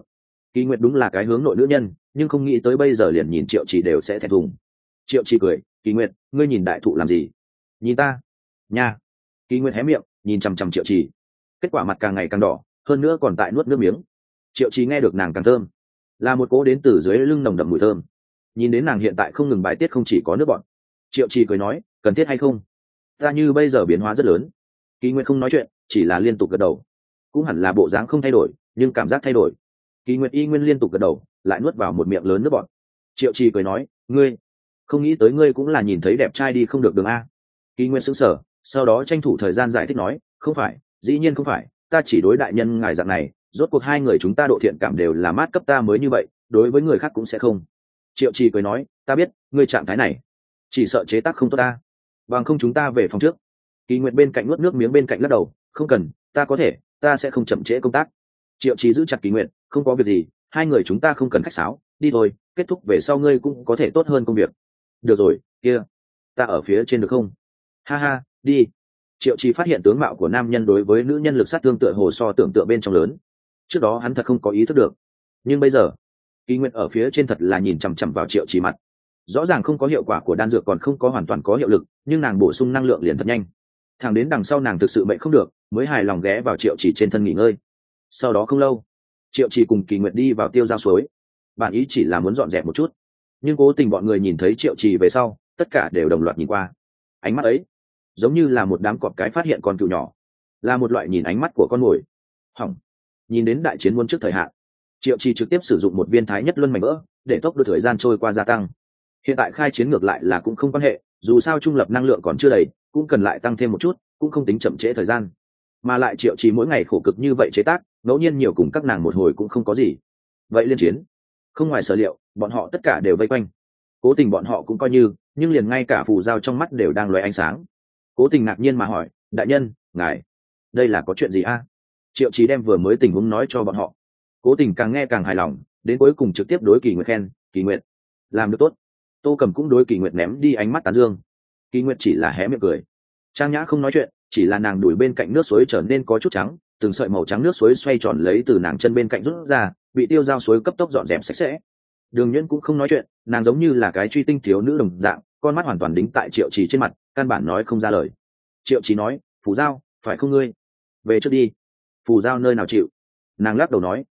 Kỳ Nguyệt đúng là cái hướng nội nữ nhân, nhưng không nghĩ tới bây giờ liền nhìn Triệu Chỉ đều sẽ thẹn thùng. Triệu Chỉ cười, Kỳ Nguyệt, ngươi nhìn đại thụ làm gì? Nhìn ta nha. Kỳ Nguyệt hé miệng nhìn chằm chằm Triệu Chỉ, kết quả mặt càng ngày càng đỏ, hơn nữa còn tại nuốt nước miếng. Triệu Chỉ nghe được nàng càng thơm, là một cỗ đến từ dưới lưng nồng đậm mùi thơm. Nhìn đến nàng hiện tại không ngừng bài tiết không chỉ có nước bọt. Triệu Chỉ cười nói, cần thiết hay không? Ta như bây giờ biến hóa rất lớn. Kỳ Nguyệt không nói chuyện, chỉ là liên tục gật đầu. Cũng hẳn là bộ dáng không thay đổi, nhưng cảm giác thay đổi. Kỳ Nguyệt y nguyên liên tục gật đầu, lại nuốt vào một miệng lớn nước bọt. Triệu Chỉ cười nói, ngươi, không nghĩ tới ngươi cũng là nhìn thấy đẹp trai đi không được đường a. Kỳ Nguyệt sững sờ, sau đó tranh thủ thời gian giải thích nói, không phải, dĩ nhiên không phải, ta chỉ đối đại nhân ngài dạng này, rốt cuộc hai người chúng ta độ thiện cảm đều là mát cấp ta mới như vậy, đối với người khác cũng sẽ không. Triệu Chỉ cười nói, ta biết, ngươi trạng thái này, chỉ sợ chế tác không tốt ta. Bằng không chúng ta về phòng trước. Kỳ Nguyệt bên cạnh nuốt nước miếng bên cạnh lắc đầu, không cần, ta có thể, ta sẽ không chậm trễ công tác. Triệu Chỉ giữ chặt Kỳ Nguyệt, không có việc gì, hai người chúng ta không cần khách sáo, đi thôi, kết thúc về sau ngươi cũng có thể tốt hơn công việc. Được rồi, kia, ta ở phía trên được không? Ha ha, đi. Triệu Chỉ phát hiện tướng mạo của nam nhân đối với nữ nhân lực sát thương tựa hồ so tưởng tượng bên trong lớn. Trước đó hắn thật không có ý thức được, nhưng bây giờ, Kỳ Nguyệt ở phía trên thật là nhìn chằm chằm vào Triệu Chỉ mặt. Rõ ràng không có hiệu quả của đan dược còn không có hoàn toàn có hiệu lực, nhưng nàng bổ sung năng lượng liền thật nhanh. Thẳng đến đằng sau nàng thực sự mệnh không được, mới hài lòng ghé vào Triệu Chỉ trên thân nghỉ ngơi. Sau đó không lâu, Triệu Chỉ cùng Kỳ Nguyệt đi vào tiêu giao suối. Bản ý chỉ là muốn dọn dẹp một chút, nhưng cố tình bọn người nhìn thấy Triệu Chỉ về sau, tất cả đều đồng loạt nhìn qua. Ánh mắt ấy giống như là một đám cọp cái phát hiện con cừu nhỏ, là một loại nhìn ánh mắt của con mồi. Hỏng. Nhìn đến đại chiến muôn trước thời hạn, Triệu Chỉ trực tiếp sử dụng một viên thái nhất luân mảnh vỡ để tốc độ thời gian trôi qua gia tăng. Hiện tại khai chiến ngược lại là cũng không quan hệ, dù sao trung lập năng lượng còn chưa đầy, cũng cần lại tăng thêm một chút, cũng không tính chậm trễ thời gian. Mà lại Triệu Chỉ mỗi ngày khổ cực như vậy chế tác, ngẫu nhiên nhiều cùng các nàng một hồi cũng không có gì. Vậy liên chiến, không ngoài sở liệu, bọn họ tất cả đều vây quanh. Cố tình bọn họ cũng coi như, nhưng liền ngay cả phù dao trong mắt đều đang lóe ánh sáng. Cố tình ngạc nhiên mà hỏi, đại nhân, ngài, đây là có chuyện gì a? Triệu Chỉ đem vừa mới tình huống nói cho bọn họ. Cố tình càng nghe càng hài lòng, đến cuối cùng trực tiếp đối Kỳ Nguyệt khen, Kỳ Nguyệt, làm được tốt. Tô Cầm cũng đối Kỳ Nguyệt ném đi ánh mắt tán dương. Kỳ Nguyệt chỉ là hé miệng cười. Trang Nhã không nói chuyện, chỉ là nàng đuổi bên cạnh nước suối trở nên có chút trắng, từng sợi màu trắng nước suối xoay tròn lấy từ nàng chân bên cạnh rút ra, bị tiêu dao suối cấp tốc dọn dẹp sạch sẽ. Đường Nhuyễn cũng không nói chuyện, nàng giống như là cái truy tinh thiếu nữ đồng dạng, con mắt hoàn toàn đính tại Triệu Chỉ trên mặt, căn bản nói không ra lời. Triệu Chỉ nói, Phù Giao, phải không ngươi? Về trước đi. Phù Giao nơi nào chịu? Nàng lắc đầu nói,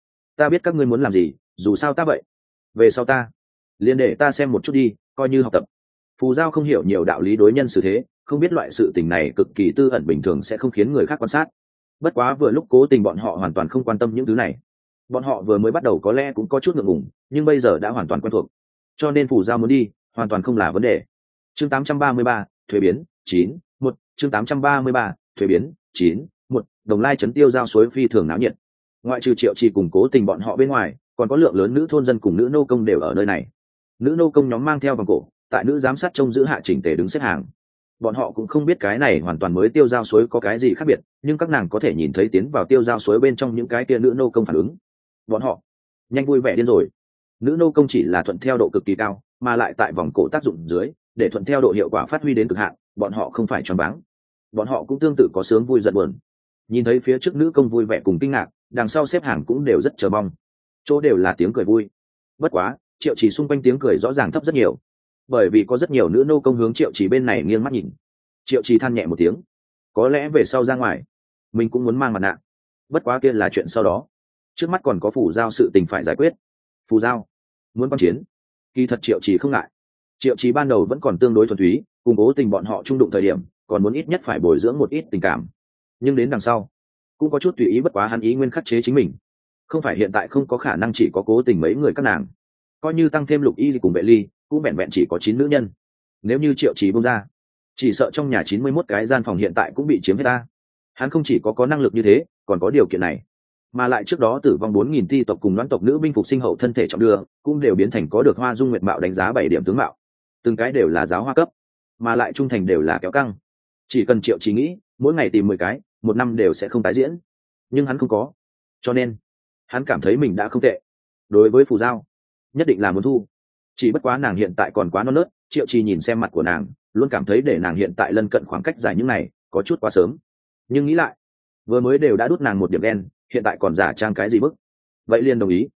ta biết các ngươi muốn làm gì, dù sao ta vậy. Về sau ta, liền để ta xem một chút đi, coi như học tập. Phù Giao không hiểu nhiều đạo lý đối nhân xử thế, không biết loại sự tình này cực kỳ tư ẩn bình thường sẽ không khiến người khác quan sát. Bất quá vừa lúc Cố Tình bọn họ hoàn toàn không quan tâm những thứ này. Bọn họ vừa mới bắt đầu có lẽ cũng có chút ngượng ngùng, nhưng bây giờ đã hoàn toàn quen thuộc. Cho nên Phù Giao muốn đi, hoàn toàn không là vấn đề. Chương 833, thuế biến, 9-1, chương 833, thuế biến, 9-1, Đồng Lai trấn tiêu giao suối phi thường náo nhiệt. Ngoại trừ Triệu Chỉ cùng Cố Tình bọn họ bên ngoài, còn có lượng lớn nữ thôn dân cùng nữ nô công đều ở nơi này. Nữ nô công nhóm mang theo vòng cổ, tại nữ giám sát trông giữ hạ chỉnh tề đứng xếp hàng. Bọn họ cũng không biết cái này hoàn toàn mới tiêu giao suối có cái gì khác biệt, nhưng các nàng có thể nhìn thấy tiến vào tiêu giao suối bên trong những cái kia nữ nô công phản ứng. Bọn họ nhanh vui vẻ điên rồi. Nữ nô công chỉ là thuận theo độ cực kỳ cao, mà lại tại vòng cổ tác dụng dưới, để thuận theo độ hiệu quả phát huy đến cực hạn, bọn họ không phải choáng váng. Bọn họ cũng tương tự có sướng vui giận buồn. Nhìn thấy phía trước nữ công vui vẻ cùng kinh ngạc, đằng sau xếp hàng cũng đều rất chờ mong. Chỗ đều là tiếng cười vui. Bất quá, Triệu Chỉ xung quanh tiếng cười rõ ràng thấp rất nhiều, bởi vì có rất nhiều nữ nô công hướng Triệu Chỉ bên này nghiêng mắt nhìn. Triệu Chỉ than nhẹ một tiếng, có lẽ về sau ra ngoài mình cũng muốn mang mặt nạ, bất quá kia là chuyện sau đó, trước mắt còn có Phù Giao sự tình phải giải quyết. Phù Giao muốn quan chiến, kỳ thật Triệu Chỉ không ngại. Triệu Chỉ ban đầu vẫn còn tương đối thuần túy, cùng Cố Tình bọn họ trung đụng thời điểm còn muốn ít nhất phải bồi dưỡng một ít tình cảm, nhưng đến đằng sau cũng có chút tùy ý. Bất quá hắn ý nguyên khắc chế chính mình, không phải hiện tại không có khả năng chỉ có Cố Tình mấy người các nàng, coi như tăng thêm Lục Y cùng Vệ Ly cũng vẹn vẹn chỉ có 9 nữ nhân. Nếu như Triệu Chỉ buông ra, chỉ sợ trong nhà 91 cái gian phòng hiện tại cũng bị chiếm hết ta. Hắn không chỉ có năng lực như thế, còn có điều kiện này, mà lại trước đó tử vong 4.000 ti tộc cùng loan tộc nữ binh phục sinh hậu thân thể trọng đưa, cũng đều biến thành có được Hoa Dung Nguyệt Mạo đánh giá 7 điểm tướng mạo, từng cái đều là giáo hoa cấp, mà lại trung thành đều là kéo căng. Chỉ cần Triệu Chỉ nghĩ, mỗi ngày tìm 10 cái, một năm đều sẽ không tái diễn. Nhưng hắn không có, cho nên hắn cảm thấy mình đã không tệ. Đối với Phù Giao, nhất định là muốn thu. Chỉ bất quá nàng hiện tại còn quá non nớt, Triệu Chỉ nhìn xem mặt của nàng, luôn cảm thấy để nàng hiện tại lân cận khoảng cách dài những này có chút quá sớm. Nhưng nghĩ lại, vừa mới đều đã đút nàng một điểm đen, hiện tại còn giả trang cái gì bức, vậy liền đồng ý,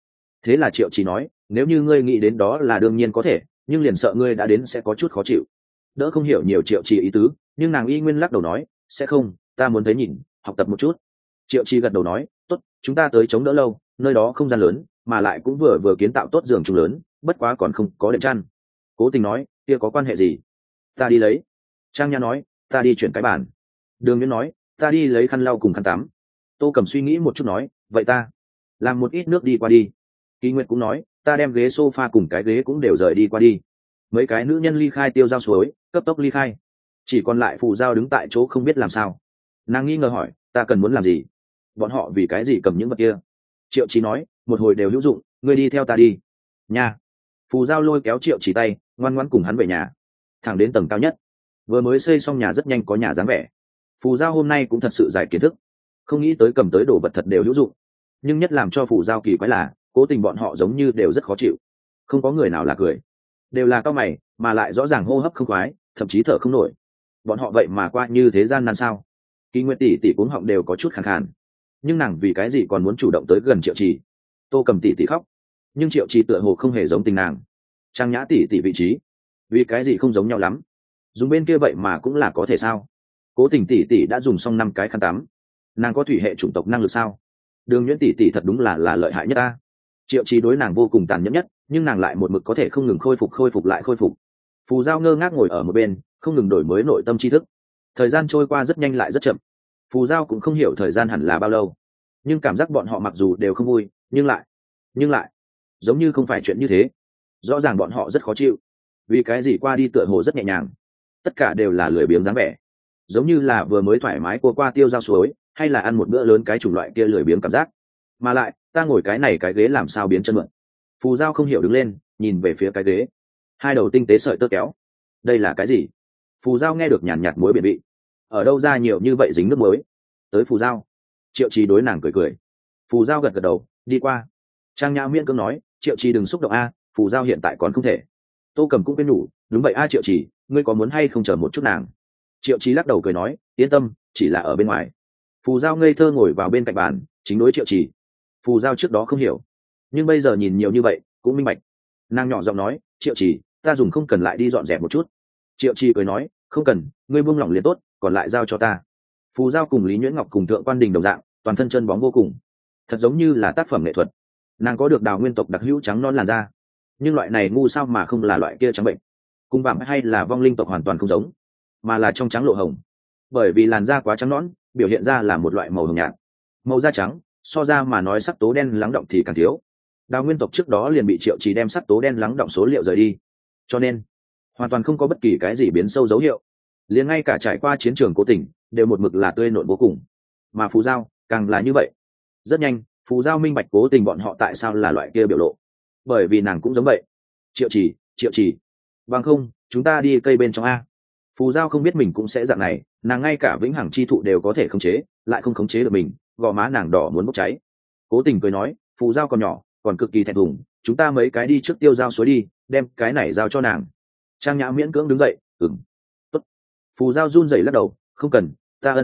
Thế là Triệu Trì nói, nếu như ngươi nghĩ đến đó là đương nhiên có thể, nhưng liền sợ ngươi đã đến sẽ có chút khó chịu. Đỡ không hiểu nhiều Triệu Trì ý tứ, nhưng nàng y nguyên lắc đầu nói, sẽ không, ta muốn thấy nhìn, học tập một chút. Triệu Trì gật đầu nói, tốt, chúng ta tới chống đỡ lâu, nơi đó không gian lớn, mà lại cũng vừa vừa kiến tạo tốt giường chung lớn, bất quá còn không có đệm chăn. Cố Tình nói, kia có quan hệ gì? Ta đi lấy. Trang Nhã nói, ta đi chuyển cái bàn. Đường Viễn nói, ta đi lấy khăn lau cùng khăn tắm. Tô Cẩm suy nghĩ một chút nói, vậy ta làm một ít nước đi qua đi. Kỳ Nguyệt cũng nói, ta đem ghế sofa cùng cái ghế cũng đều rời đi qua đi. Mấy cái nữ nhân ly khai Tiêu Giao Suối, cấp tốc ly khai. Chỉ còn lại Phù Giao đứng tại chỗ không biết làm sao. Nàng nghi ngờ hỏi, ta cần muốn làm gì? Bọn họ vì cái gì cầm những vật kia? Triệu Chí nói, một hồi đều hữu dụng, ngươi đi theo ta đi. Nha. Phù Giao lôi kéo Triệu Chí tay, ngoan ngoãn cùng hắn về nhà. Thẳng đến tầng cao nhất. Vừa mới xây xong nhà rất nhanh có nhà dáng vẻ. Phù Giao hôm nay cũng thật sự giải kiến thức, không nghĩ tới cầm tới đồ vật thật đều hữu dụng. Nhưng nhất làm cho Phù Giao kỳ quái là, Cố Tình bọn họ giống như đều rất khó chịu, không có người nào là cười, đều là cao mày, mà lại rõ ràng hô hấp không khoái, thậm chí thở không nổi. Bọn họ vậy mà qua như thế gian nan sao? Kỳ Nguyệt tỷ cuống họng đều có chút khàn khàn, nhưng nàng vì cái gì còn muốn chủ động tới gần Triệu Trì? Tô Cầm tỷ khóc, nhưng Triệu Trì tựa hồ không hề giống tình nàng. Trang Nhã tỷ vị trí, vì cái gì không giống nhau lắm? Dùng bên kia vậy mà cũng là có thể sao? Cố Tình tỷ đã dùng xong 5 cái khăn tắm, nàng có thủy hệ chủng tộc năng lực sao? Đường Nhuyễn tỷ thật đúng là lợi hại nhất ta. Triệu Trì đối nàng vô cùng tàn nhẫn nhất, nhưng nàng lại một mực có thể không ngừng khôi phục lại khôi phục. Phù Giao ngơ ngác ngồi ở một bên, không ngừng đổi mới nội tâm tri thức. Thời gian trôi qua rất nhanh lại rất chậm. Phù Giao cũng không hiểu thời gian hẳn là bao lâu, nhưng cảm giác bọn họ mặc dù đều không vui, nhưng lại giống như không phải chuyện như thế. Rõ ràng bọn họ rất khó chịu, vì cái gì qua đi tựa hồ rất nhẹ nhàng, tất cả đều là lười biếng dáng vẻ, giống như là vừa mới thoải mái qua Tiêu Giao Suối, hay là ăn một bữa lớn cái chủng loại kia lười biếng cảm giác. Mà lại ta ngồi cái này cái ghế làm sao biến chân mượn? Phù Giao không hiểu đứng lên, nhìn về phía cái ghế, hai đầu tinh tế sợi tơ kéo. Đây là cái gì? Phù Giao nghe được nhàn nhạt muối biển vị. Ở đâu ra nhiều như vậy dính nước muối? Tới Phù Giao. Triệu Trì đối nàng cười. Phù Giao gật đầu, đi qua. Trang Nhã miễn cưỡng nói, Triệu Trì đừng xúc động a, Phù Giao hiện tại còn không thể. Tô Cầm cũng quên nhủ, đúng vậy a Triệu Trì, ngươi có muốn hay không chờ một chút nàng? Triệu Trì lắc đầu cười nói, yên tâm, chỉ là ở bên ngoài. Phù Giao ngây thơ ngồi vào bên cạnh bàn, chính đối Triệu Trì. Phù Giao trước đó không hiểu, nhưng bây giờ nhìn nhiều như vậy cũng minh bạch. Nàng nhỏ giọng nói, Triệu Trì, ta dùng không cần lại đi dọn dẹp một chút. Triệu Trì cười nói, không cần, ngươi buông lỏng liền tốt, còn lại giao cho ta. Phù Giao cùng Lý Nhuyễn Ngọc cùng Thượng Quan Đình đồng dạng, toàn thân chân bóng vô cùng, thật giống như là tác phẩm nghệ thuật. Nàng có được Đào nguyên tộc đặc hữu trắng non làn da, nhưng loại này ngu sao mà không là loại kia trắng bệnh, cùng vạm hay là vong linh tộc hoàn toàn không giống, mà là trong trắng lộ hồng. Bởi vì làn da quá trắng nõn, biểu hiện ra là một loại màu hồng nhạt. Màu da trắng so ra mà nói sắc tố đen lắng động thì càng thiếu. Đào nguyên tộc trước đó liền bị Triệu Trì đem sắc tố đen lắng động số liệu rời đi, cho nên hoàn toàn không có bất kỳ cái gì biến sâu dấu hiệu. Liền ngay cả trải qua chiến trường Cố Tình đều một mực là tươi nộn vô cùng, mà Phù Giao càng là như vậy. Rất nhanh Phù Giao minh bạch Cố Tình bọn họ tại sao là loại kia biểu lộ, bởi vì nàng cũng giống vậy. Triệu Trì, bằng không chúng ta đi cây bên trong a. Phù Giao không biết mình cũng sẽ dạng này, nàng ngay cả vĩnh hằng chi thụ đều có thể khống chế, lại không khống chế được mình, gò má nàng đỏ muốn bốc cháy. Cố Tình cười nói, Phù Giao còn nhỏ, còn cực kỳ thẹn thùng, chúng ta mấy cái đi trước Tiêu Giao Suối đi, đem cái này giao cho nàng. Trang Nhã miễn cưỡng đứng dậy, tốt. Phù Giao run rẩy lắc đầu, không cần,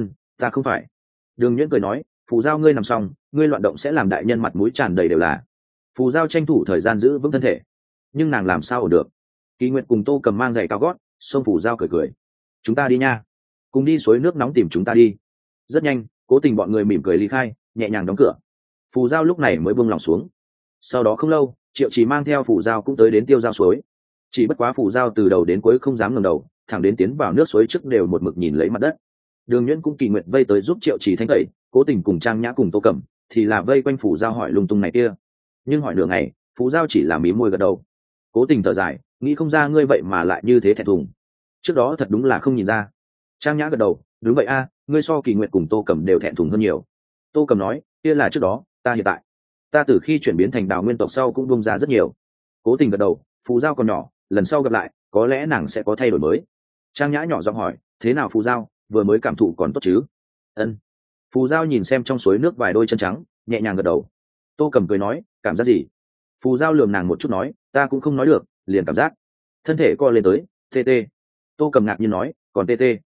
ta không phải. Đường Nhuyễn cười nói, Phù Giao ngươi nằm xong, ngươi loạn động sẽ làm đại nhân mặt mũi tràn đầy đều là. Phù Giao tranh thủ thời gian giữ vững thân thể, nhưng nàng làm sao ổn được? Kỳ Nguyệt cùng Tô Cầm mang giày cao gót, xông Phù Giao cười, chúng ta đi nha, cùng đi suối nước nóng tìm chúng ta đi. Rất nhanh Cố Tình bọn người mỉm cười ly khai, nhẹ nhàng đóng cửa. Phù Giao lúc này mới buông lòng xuống. Sau đó không lâu Triệu Trì mang theo Phù Giao cũng tới đến Tiêu Giao Suối. Chỉ bất quá Phù Giao từ đầu đến cuối không dám ngẩng đầu, thẳng đến tiến vào nước suối trước đều một mực nhìn lấy mặt đất. Đường Nhuyễn cũng Kỳ Nguyệt vây tới giúp Triệu Trì thanh tẩy, Cố Tình cùng Trang Nhã cùng Tô Cẩm thì là vây quanh Phù Giao hỏi lung tung này kia. Nhưng hỏi nửa ngày Phù Giao chỉ là mím môi gật đầu. Cố Tình thở dài, nghĩ không ra ngươi vậy mà lại như thế thẹn thùng, trước đó thật đúng là không nhìn ra. Trang Nhã gật đầu, đúng vậy a, ngươi so Kỳ Nguyệt cùng Tô Cẩm đều thẹn thùng hơn nhiều. Tô Cẩm nói, kia là trước đó, ta hiện tại, ta từ khi chuyển biến thành Đào nguyên tộc sau cũng bung ra rất nhiều. Cố Tình gật đầu, Phù Giao còn nhỏ, lần sau gặp lại có lẽ nàng sẽ có thay đổi mới. Trang Nhã nhỏ giọng hỏi, thế nào Phù Giao, vừa mới cảm thụ còn tốt chứ? Ân. Phù Giao nhìn xem trong suối nước vài đôi chân trắng, nhẹ nhàng gật đầu. Tô Cẩm cười nói, cảm giác gì? Phù Giao lườm nàng một chút nói, ta cũng không nói được, liền cảm giác thân thể co lên tới, tê tê. Tô Cẩm ngạc nhiên nói, còn tê tê?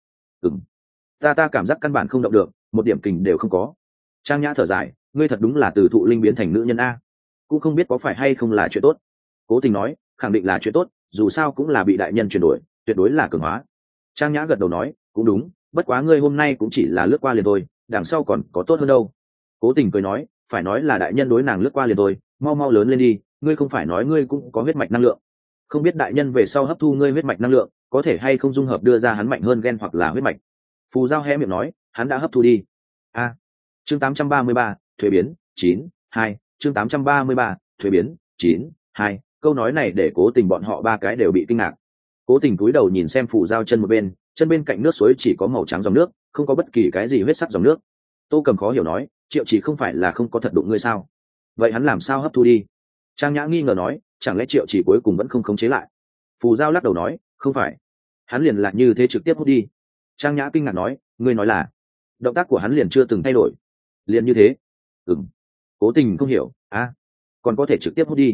Ta cảm giác căn bản không động được, một điểm kình đều không có. Trang Nhã thở dài, ngươi thật đúng là từ thụ linh biến thành nữ nhân a. cũng không biết có phải hay không là chuyện tốt. Cố Tình nói, khẳng định là chuyện tốt, dù sao cũng là bị đại nhân chuyển đổi, tuyệt đối là cường hóa. Trang Nhã gật đầu nói, cũng đúng, bất quá ngươi hôm nay cũng chỉ là lướt qua liền thôi, đằng sau còn có tốt hơn đâu. Cố Tình cười nói, phải nói là đại nhân đối nàng lướt qua liền thôi, mau mau lớn lên đi, ngươi không phải nói ngươi cũng có huyết mạch năng lượng, không biết đại nhân về sau hấp thu ngươi huyết mạch năng lượng có thể hay không dung hợp đưa ra hắn mạnh hơn gen hoặc là huyết mạch. Phù Giao hé miệng nói, hắn đã hấp thu đi. Chương 833, thuế biến 9.2, chương 833, thuế biến 9.2. Câu nói này để Cố Tình bọn họ ba cái đều bị kinh ngạc. Cố Tình cúi đầu nhìn xem Phù Giao chân một bên, chân bên cạnh nước suối chỉ có màu trắng dòng nước, không có bất kỳ cái gì huyết sắc dòng nước. Tô Cầm khó hiểu nói, Triệu Chỉ không phải là không có thật đụng ngươi sao? Vậy hắn làm sao hấp thu đi? Trang Nhã nghi ngờ nói, chẳng lẽ Triệu Chỉ cuối cùng vẫn không khống chế lại? Phù Giao lắc đầu nói, không phải, hắn liền là như thế trực tiếp hút đi. Trang Nhã kinh ngạc nói, ngươi nói là động tác của hắn liền chưa từng thay đổi, liền như thế? Cố Tình không hiểu, còn có thể trực tiếp hút đi?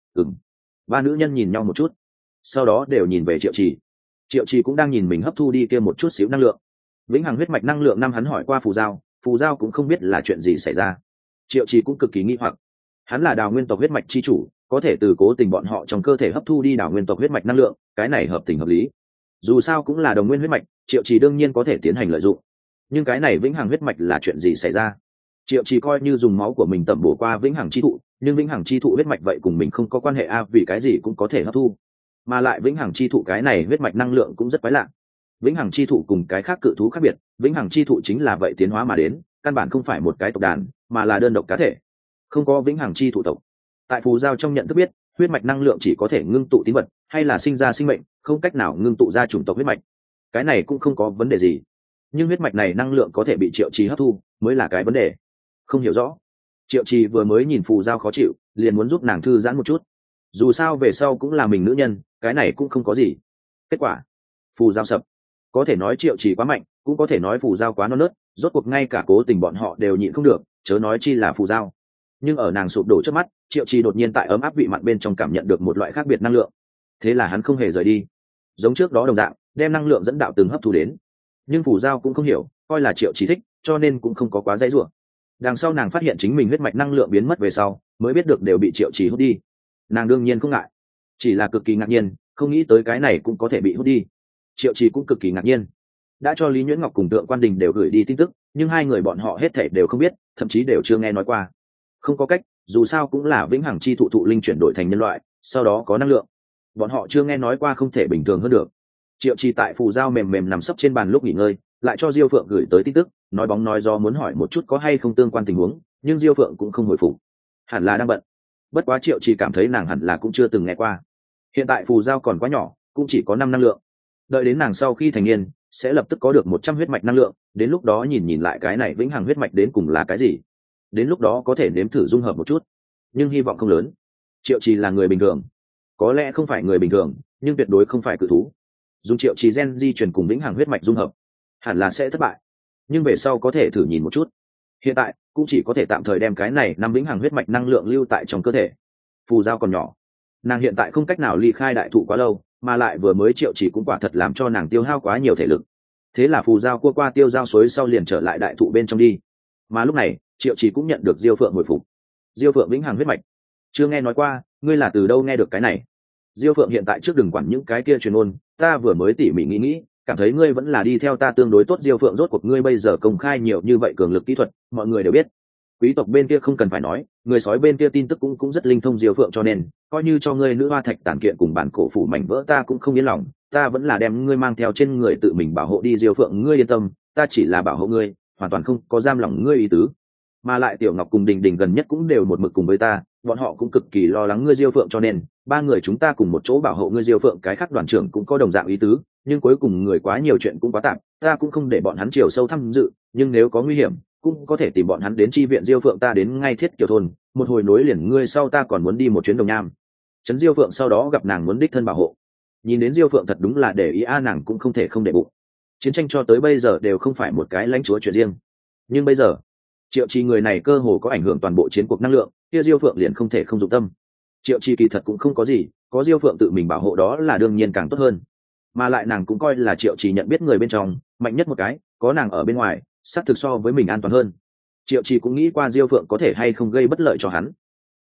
Ba nữ nhân nhìn nhau một chút, sau đó đều nhìn về Triệu Chỉ. Triệu Chỉ cũng đang nhìn mình hấp thu đi kia một chút xíu năng lượng, vĩnh hằng huyết mạch năng lượng. Năm hắn hỏi qua Phù Giao cũng không biết là chuyện gì xảy ra. Triệu Chỉ cũng cực kỳ nghi hoặc, hắn là Đào nguyên tộc huyết mạch chi chủ, có thể từ Cố Tình bọn họ trong cơ thể hấp thu đi Đào nguyên tộc huyết mạch năng lượng, cái này hợp tình hợp lý. Dù sao cũng là đồng nguyên huyết mạch, Triệu Chỉ đương nhiên có thể tiến hành lợi dụng. Nhưng cái này vĩnh hằng huyết mạch là chuyện gì xảy ra? Triệu Chỉ coi như dùng máu của mình tẩm bổ qua vĩnh hằng chi thụ, nhưng vĩnh hằng chi thụ huyết mạch vậy cùng mình không có quan hệ vì cái gì cũng có thể hấp thu. Mà lại vĩnh hằng chi thụ cái này huyết mạch năng lượng cũng rất quái lạ. Vĩnh hằng chi thụ cùng cái khác cự thú khác biệt, vĩnh hằng chi thụ chính là vậy tiến hóa mà đến, căn bản không phải một cái tộc đàn, mà là đơn độc cá thể, không có vĩnh hằng chi thụ tộc. Tại Phù Giao trong nhận thức biết, huyết mạch năng lượng chỉ có thể ngưng tụ tín vật hay là sinh ra sinh mệnh, không cách nào ngưng tụ ra chủng tộc huyết mạch. Cái này cũng không có vấn đề gì, nhưng huyết mạch này năng lượng có thể bị Triệu Chỉ hấp thu mới là cái vấn đề. Không hiểu rõ. Triệu Chỉ vừa mới nhìn Phù Giao khó chịu, liền muốn giúp nàng thư giãn một chút, dù sao về sau cũng là mình nữ nhân, cái này cũng không có gì. Kết quả Phù Giao sập. Có thể nói Triệu Chỉ quá mạnh, cũng có thể nói Phù Giao quá non nớt, rốt cuộc ngay cả Cố Tình bọn họ đều nhịn không được, chớ nói chi là Phù Giao. Nhưng ở nàng sụp đổ trước mắt, Triệu Chỉ đột nhiên tại ấm áp vị mặn bên trong cảm nhận được một loại khác biệt năng lượng. Thế là hắn không hề rời đi, giống trước đó đồng dạng đem năng lượng dẫn đạo từng hấp thu đến. Nhưng Phù Giao cũng không hiểu, coi là Triệu Chỉ thích, cho nên cũng không có quá dãy rủa. Đằng sau nàng phát hiện chính mình huyết mạch năng lượng biến mất về sau, mới biết được đều bị Triệu Chỉ hút đi. Nàng đương nhiên không ngại, chỉ là cực kỳ ngạc nhiên, không nghĩ tới cái này cũng có thể bị hút đi. Triệu Chỉ cũng cực kỳ ngạc nhiên, đã cho Lý Nhuyễn Ngọc cùng Tượng Quan Đình đều gửi đi tin tức, nhưng hai người bọn họ hết thảy đều không biết, thậm chí đều chưa nghe nói qua. Không có cách, dù sao cũng là vĩnh hằng chi thụ thụ linh chuyển đổi thành nhân loại, sau đó có năng lượng, bọn họ chưa nghe nói qua, không thể bình thường hơn được. Triệu Chỉ tại Phù Giao mềm mềm nằm sấp trên bàn lúc nghỉ ngơi, lại cho Diêu Phượng gửi tới tin tức, nói bóng nói gió muốn hỏi một chút có hay không tương quan tình huống, nhưng Diêu Phượng cũng không hồi phục, hẳn là đang bận. Bất quá Triệu Chỉ cảm thấy nàng hẳn là cũng chưa từng nghe qua. Hiện tại Phù Giao còn quá nhỏ, cũng chỉ có 5 năng lượng, đợi đến nàng sau khi thành niên sẽ lập tức có được 100 huyết mạch năng lượng, đến lúc đó nhìn lại cái này vĩnh hằng huyết mạch đến cùng là cái gì, đến lúc đó có thể nếm thử dung hợp một chút, nhưng hy vọng không lớn. Triệu Chỉ là người bình thường, có lẽ không phải người bình thường, nhưng tuyệt đối không phải cự thú. Dùng Triệu Chỉ gen di truyền cùng vĩnh hằng huyết mạch dung hợp hẳn là sẽ thất bại, nhưng về sau có thể thử nhìn một chút. Hiện tại cũng chỉ có thể tạm thời đem cái này năm vĩnh hằng huyết mạch năng lượng lưu tại trong cơ thể. Phù Giao còn nhỏ, nàng hiện tại không cách nào ly khai đại thụ quá lâu, mà lại vừa mới Triệu Chỉ cũng quả thật làm cho nàng tiêu hao quá nhiều thể lực. Thế là Phù Giao cua qua tiêu giao suối sau liền trở lại đại thụ bên trong đi. Mà lúc này Triệu Chỉ cũng nhận được Diêu Phượng hồi phục. Diêu Phượng vĩnh hằng huyết mạch, chưa nghe nói qua, ngươi là từ đâu nghe được cái này? Diêu Phượng hiện tại trước đừng quản những cái kia truyền ngôn, ta vừa mới tỉ mỉ nghĩ, cảm thấy ngươi vẫn là đi theo ta tương đối tốt. Diêu Phượng, rốt cuộc ngươi bây giờ công khai nhiều như vậy cường lực kỹ thuật, mọi người đều biết. Quý tộc bên kia không cần phải nói, người sói bên kia tin tức cũng rất linh thông. Diêu Phượng, cho nên coi như cho ngươi nữ hoa thạch tản kiện cùng bản cổ phủ mảnh vỡ, ta cũng không yên lòng, ta vẫn là đem ngươi mang theo trên người tự mình bảo hộ đi. Diêu Phượng, ngươi yên tâm, ta chỉ là bảo hộ ngươi, hoàn toàn không có giam lỏng ngươi ý tứ. Mà lại Tiểu Ngọc cùng Đình Đình gần nhất cũng đều một mực cùng với ta, bọn họ cũng cực kỳ lo lắng ngươi Diêu Phượng, cho nên ba người chúng ta cùng một chỗ bảo hộ ngươi Diêu Phượng. Cái khác đoàn trưởng cũng có đồng dạng ý tứ, nhưng cuối cùng người quá nhiều, chuyện cũng quá tạp, ta cũng không để bọn hắn chiều sâu tham dự, nhưng nếu có nguy hiểm cũng có thể tìm bọn hắn đến chi viện. Diêu Phượng, ta đến ngay Thiết Kiều thôn, một hồi nối liền ngươi sau ta còn muốn đi một chuyến Đồng Nham trấn. Diêu Phượng sau đó gặp nàng muốn đích thân bảo hộ, nhìn đến Diêu Phượng thật đúng là để ý nàng cũng không thể không để bụng. Chiến tranh cho tới bây giờ đều không phải một cái lãnh chúa chuyện riêng, nhưng bây giờ Triệu Chỉ người này cơ hồ có ảnh hưởng toàn bộ chiến cuộc năng lượng, kia Diêu Phượng liền không thể không dụng tâm. Triệu Chỉ kỳ thật cũng không có gì, có Diêu Phượng tự mình bảo hộ đó là đương nhiên càng tốt hơn. Mà lại nàng cũng coi là Triệu Chỉ nhận biết người bên trong mạnh nhất một cái, có nàng ở bên ngoài xác thực so với mình an toàn hơn. Triệu Chỉ cũng nghĩ qua Diêu Phượng có thể hay không gây bất lợi cho hắn.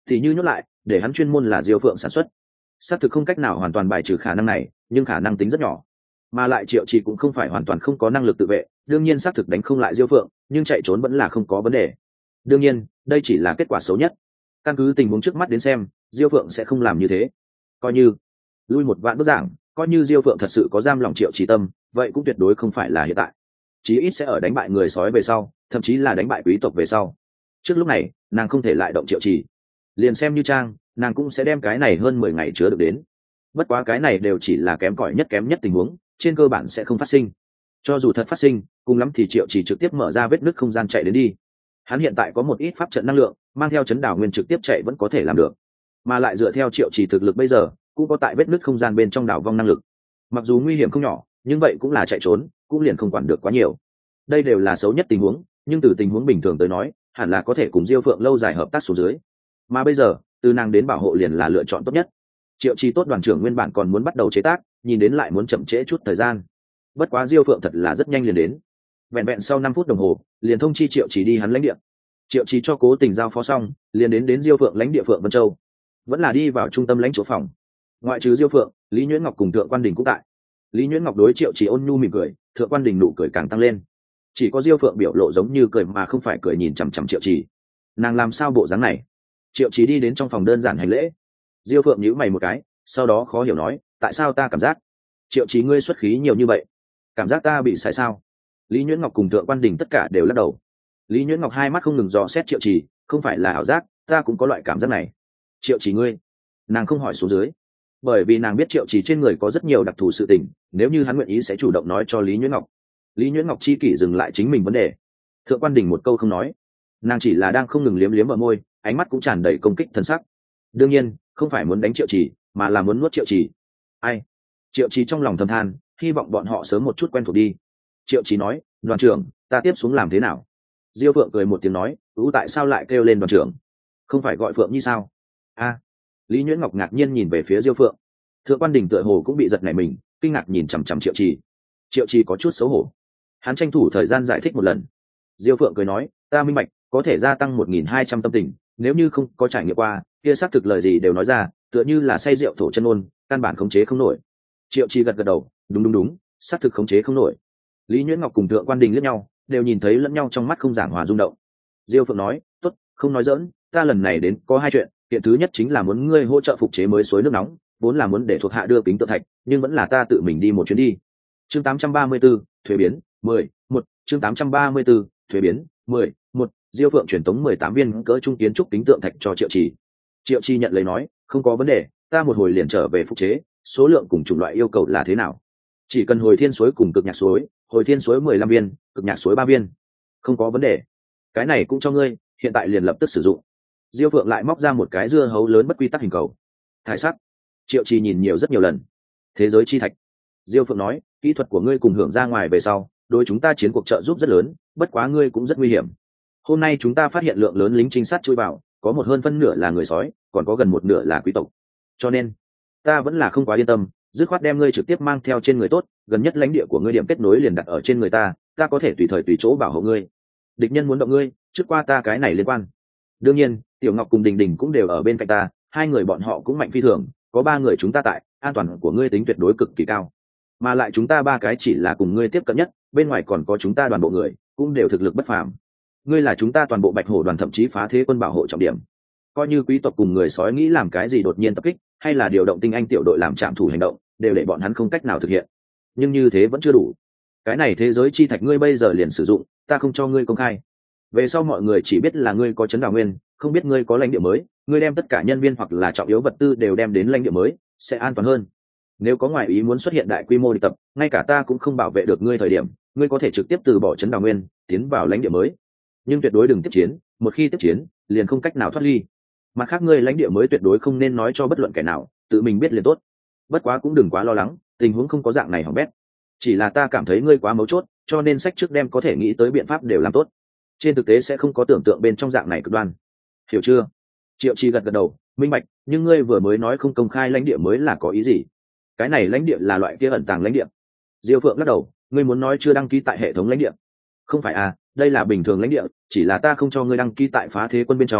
thì như nhốt lại để hắn chuyên môn là Diêu Phượng sản xuất. Xác thực không cách nào hoàn toàn bài trừ khả năng này, nhưng khả năng tính rất nhỏ. Mà lại Triệu Trì cũng không phải hoàn toàn không có năng lực tự vệ, đương nhiên xác thực đánh không lại Diêu Phượng, nhưng chạy trốn vẫn là không có vấn đề. Đương nhiên đây chỉ là kết quả xấu nhất, căn cứ tình huống trước mắt đến xem Diêu Phượng sẽ không làm như thế. Coi như lui một vạn bước giảng, coi như Diêu Phượng thật sự có giam lòng Triệu Trì tâm, vậy cũng tuyệt đối không phải là hiện tại, chí ít sẽ ở đánh bại người sói về sau, thậm chí là đánh bại quý tộc về sau. Trước lúc này nàng không thể lại động Triệu Trì, liền xem như trang nàng cũng sẽ đem cái này hơn 10 ngày chứa được đến. Bất quá cái này đều chỉ là kém nhất tình huống, trên cơ bản sẽ không phát sinh. Cho dù thật phát sinh, cùng lắm thì Triệu Trì trực tiếp mở ra vết nứt không gian chạy đến đi. Hắn hiện tại có một ít pháp trận năng lượng, mang theo chấn đảo nguyên trực tiếp chạy vẫn có thể làm được. Mà lại dựa theo Triệu Trì thực lực bây giờ, cũng có tại vết nứt không gian bên trong đảo vong năng lực. Mặc dù nguy hiểm không nhỏ, nhưng vậy cũng là chạy trốn, cũng liền không quản được quá nhiều. Đây đều là xấu nhất tình huống, nhưng từ tình huống bình thường tới nói, hẳn là có thể cùng Diêu Phượng lâu dài hợp tác xuống dưới. Mà bây giờ, từ nàng đến bảo hộ liền là lựa chọn tốt nhất. Triệu Trì tốt đoàn trưởng nguyên bản còn muốn bắt đầu chế tác, nhìn đến lại muốn chậm trễ chút thời gian. Bất quá Diêu Phượng thật là rất nhanh liền đến. Vẹn sau 5 phút đồng hồ, liền thông chi Triệu Trì đi hắn lãnh địa. Triệu Trì cho Cố Tình giao phó xong, liền đến Diêu Phượng lãnh địa Phượng Vân Châu. Vẫn là đi vào trung tâm lãnh chỗ phòng. Ngoại trừ Diêu Phượng, Lý Nhuyễn Ngọc cùng Thượng Quan Đình cũng tại. Lý Nhuyễn Ngọc đối Triệu Trì ôn nhu mỉm cười, Thượng Quan Đình nụ cười càng tăng lên. Chỉ có Diêu Phượng biểu lộ giống như cười mà không phải cười, nhìn chằm chằm Triệu Trì. Nàng làm sao bộ dáng này? Triệu Trì đi đến trong phòng đơn giản hành lễ. Diêu Phượng nhíu mày một cái, sau đó khó hiểu nói, tại sao ta cảm giác Triệu Trì ngươi xuất khí nhiều như vậy? Cảm giác ta bị sai sao? Lý Nhuyễn Ngọc cùng Thượng Quan Đình tất cả đều lắc đầu. Lý Nhuyễn Ngọc hai mắt không ngừng dò xét Triệu Trì, không phải là ảo giác, ta cũng có loại cảm giác này. Triệu Trì ngươi? Nàng không hỏi xuống dưới, bởi vì nàng biết Triệu Trì trên người có rất nhiều đặc thù sự tình, nếu như hắn nguyện ý sẽ chủ động nói cho Lý Nhuyễn Ngọc. Lý Nhuyễn Ngọc chi kỷ dừng lại chính mình vấn đề. Thượng Quan Đình một câu không nói, nàng chỉ là đang không ngừng liếm liếm ở môi, ánh mắt cũng tràn đầy công kích thân sắc. Đương nhiên không phải muốn đánh Triệu Trì, mà là muốn nuốt Triệu Trì. Ai? Triệu Trì trong lòng thầm than, hy vọng bọn họ sớm một chút quen thuộc đi. Triệu Trì nói, đoàn trưởng, ta tiếp xuống làm thế nào? Diêu Phượng cười một tiếng nói, tại sao lại kêu lên đoàn trưởng? Không phải gọi Phượng như sao? A. Lý Nhuyễn Ngọc ngạc nhiên nhìn về phía Diêu Phượng. Thượng Quan Đình tựa hồ cũng bị giật nảy mình, kinh ngạc nhìn chằm chằm Triệu Trì. Triệu Trì có chút xấu hổ, hắn tranh thủ thời gian giải thích một lần. Diêu Phượng cười nói, ta minh bạch, có thể gia tăng 1.200 tâm tình, nếu như không có trải nghiệm qua, kia xác thực lời gì đều nói ra, tựa như là say rượu thổ chân ôn, căn bản khống chế không nổi. Triệu Trì gật đầu, đúng, xác thực khống chế không nổi. Lý Nhuyễn Ngọc cùng Thượng Quan Đình liếc nhau, đều nhìn thấy lẫn nhau trong mắt không giảng hòa rung động. Diêu Phượng nói, tốt, không nói giỡn, ta lần này đến có 2 chuyện, chuyện thứ nhất chính là muốn ngươi hỗ trợ phục chế mới suối nước nóng, vốn là muốn để thuộc hạ đưa kính tượng thạch, nhưng vẫn là ta tự mình đi một chuyến đi. Chương 834, thuế biến, 1, chương 834, thuế biến, 1, Diêu Phượng truyền tống 18 viên cỡ trung kiến trúc kính tượng thạch cho Triệu Trì. Triệu Trì nhận lấy nói, không có vấn đề, ta một hồi liền trở về phục chế, số lượng cùng chủng loại yêu cầu là thế nào? Chỉ cần hồi thiên suối cùng cực nhạc suối, hồi thiên suối 15 viên, cực nhạc suối 3 viên. Không có vấn đề. Cái này cũng cho ngươi, hiện tại liền lập tức sử dụng. Diêu Phượng lại móc ra một cái dưa hấu lớn bất quy tắc hình cầu. Thải sắc. Triệu Trì nhìn rất nhiều lần. Thế giới chi thạch. Diêu Phượng nói, kỹ thuật của ngươi cùng hưởng ra ngoài về sau, đối chúng ta chiến cuộc trợ giúp rất lớn, bất quá ngươi cũng rất nguy hiểm. Hôm nay chúng ta phát hiện lượng lớn lính trinh sát chui vào, có một hơn phân nửa là người sói, còn có gần một nửa là quý tộc. Cho nên, ta vẫn là không quá yên tâm, dứt khoát đem ngươi trực tiếp mang theo trên người tốt, gần nhất lãnh địa của ngươi điểm kết nối liền đặt ở trên người ta, ta có thể tùy thời tùy chỗ bảo hộ ngươi. Địch nhân muốn động ngươi, trước qua ta cái này liên quan. Đương nhiên, Tiểu Ngọc cùng Đình Đình cũng đều ở bên cạnh ta, 2 người bọn họ cũng mạnh phi thường, có 3 người chúng ta tại, an toàn của ngươi tính tuyệt đối cực kỳ cao. Mà lại chúng ta 3 cái chỉ là cùng ngươi tiếp cận nhất, bên ngoài còn có chúng ta đoàn bộ người, cũng đều thực lực bất phàm. Ngươi là chúng ta toàn bộ Bạch Hổ đoàn thậm chí phá thế quân bảo hộ trọng điểm. Coi như quý tộc cùng người sói nghĩ làm cái gì đột nhiên tập kích, hay là điều động tinh anh tiểu đội làm trạm thủ hành động, đều để bọn hắn không cách nào thực hiện. Nhưng như thế vẫn chưa đủ. Cái này thế giới chi thạch ngươi bây giờ liền sử dụng, ta không cho ngươi công khai. Về sau mọi người chỉ biết là ngươi có trấn đào nguyên, không biết ngươi có lãnh địa mới, ngươi đem tất cả nhân viên hoặc là trọng yếu vật tư đều đem đến lãnh địa mới, sẽ an toàn hơn. Nếu có ngoại ý muốn xuất hiện đại quy mô địch tập, ngay cả ta cũng không bảo vệ được ngươi thời điểm, ngươi có thể trực tiếp từ bỏ trấn đào nguyên, tiến vào lãnh địa mới. Nhưng tuyệt đối đừng tiếp chiến, một khi tiếp chiến, liền không cách nào thoát ly. Mặt khác ngươi lãnh địa mới tuyệt đối không nên nói cho bất luận kẻ nào, tự mình biết liền tốt. Bất quá cũng đừng quá lo lắng, tình huống không có dạng này hỏng bét. Chỉ là ta cảm thấy ngươi quá mấu chốt, cho nên sách trước đem có thể nghĩ tới biện pháp đều làm tốt. Trên thực tế sẽ không có tưởng tượng bên trong dạng này cực đoan. Hiểu chưa? Triệu Trì gật đầu, minh bạch, nhưng ngươi vừa mới nói không công khai lãnh địa mới là có ý gì? Cái này lãnh địa là loại kia ẩn tàng lãnh địa. Diêu Phượng lắc đầu, ngươi muốn nói chưa đăng ký tại hệ thống lãnh địa? Không phải à, đây là bình thường lãnh địa, chỉ là ta không cho ngươi đăng ký tại phá thế quân bên trong,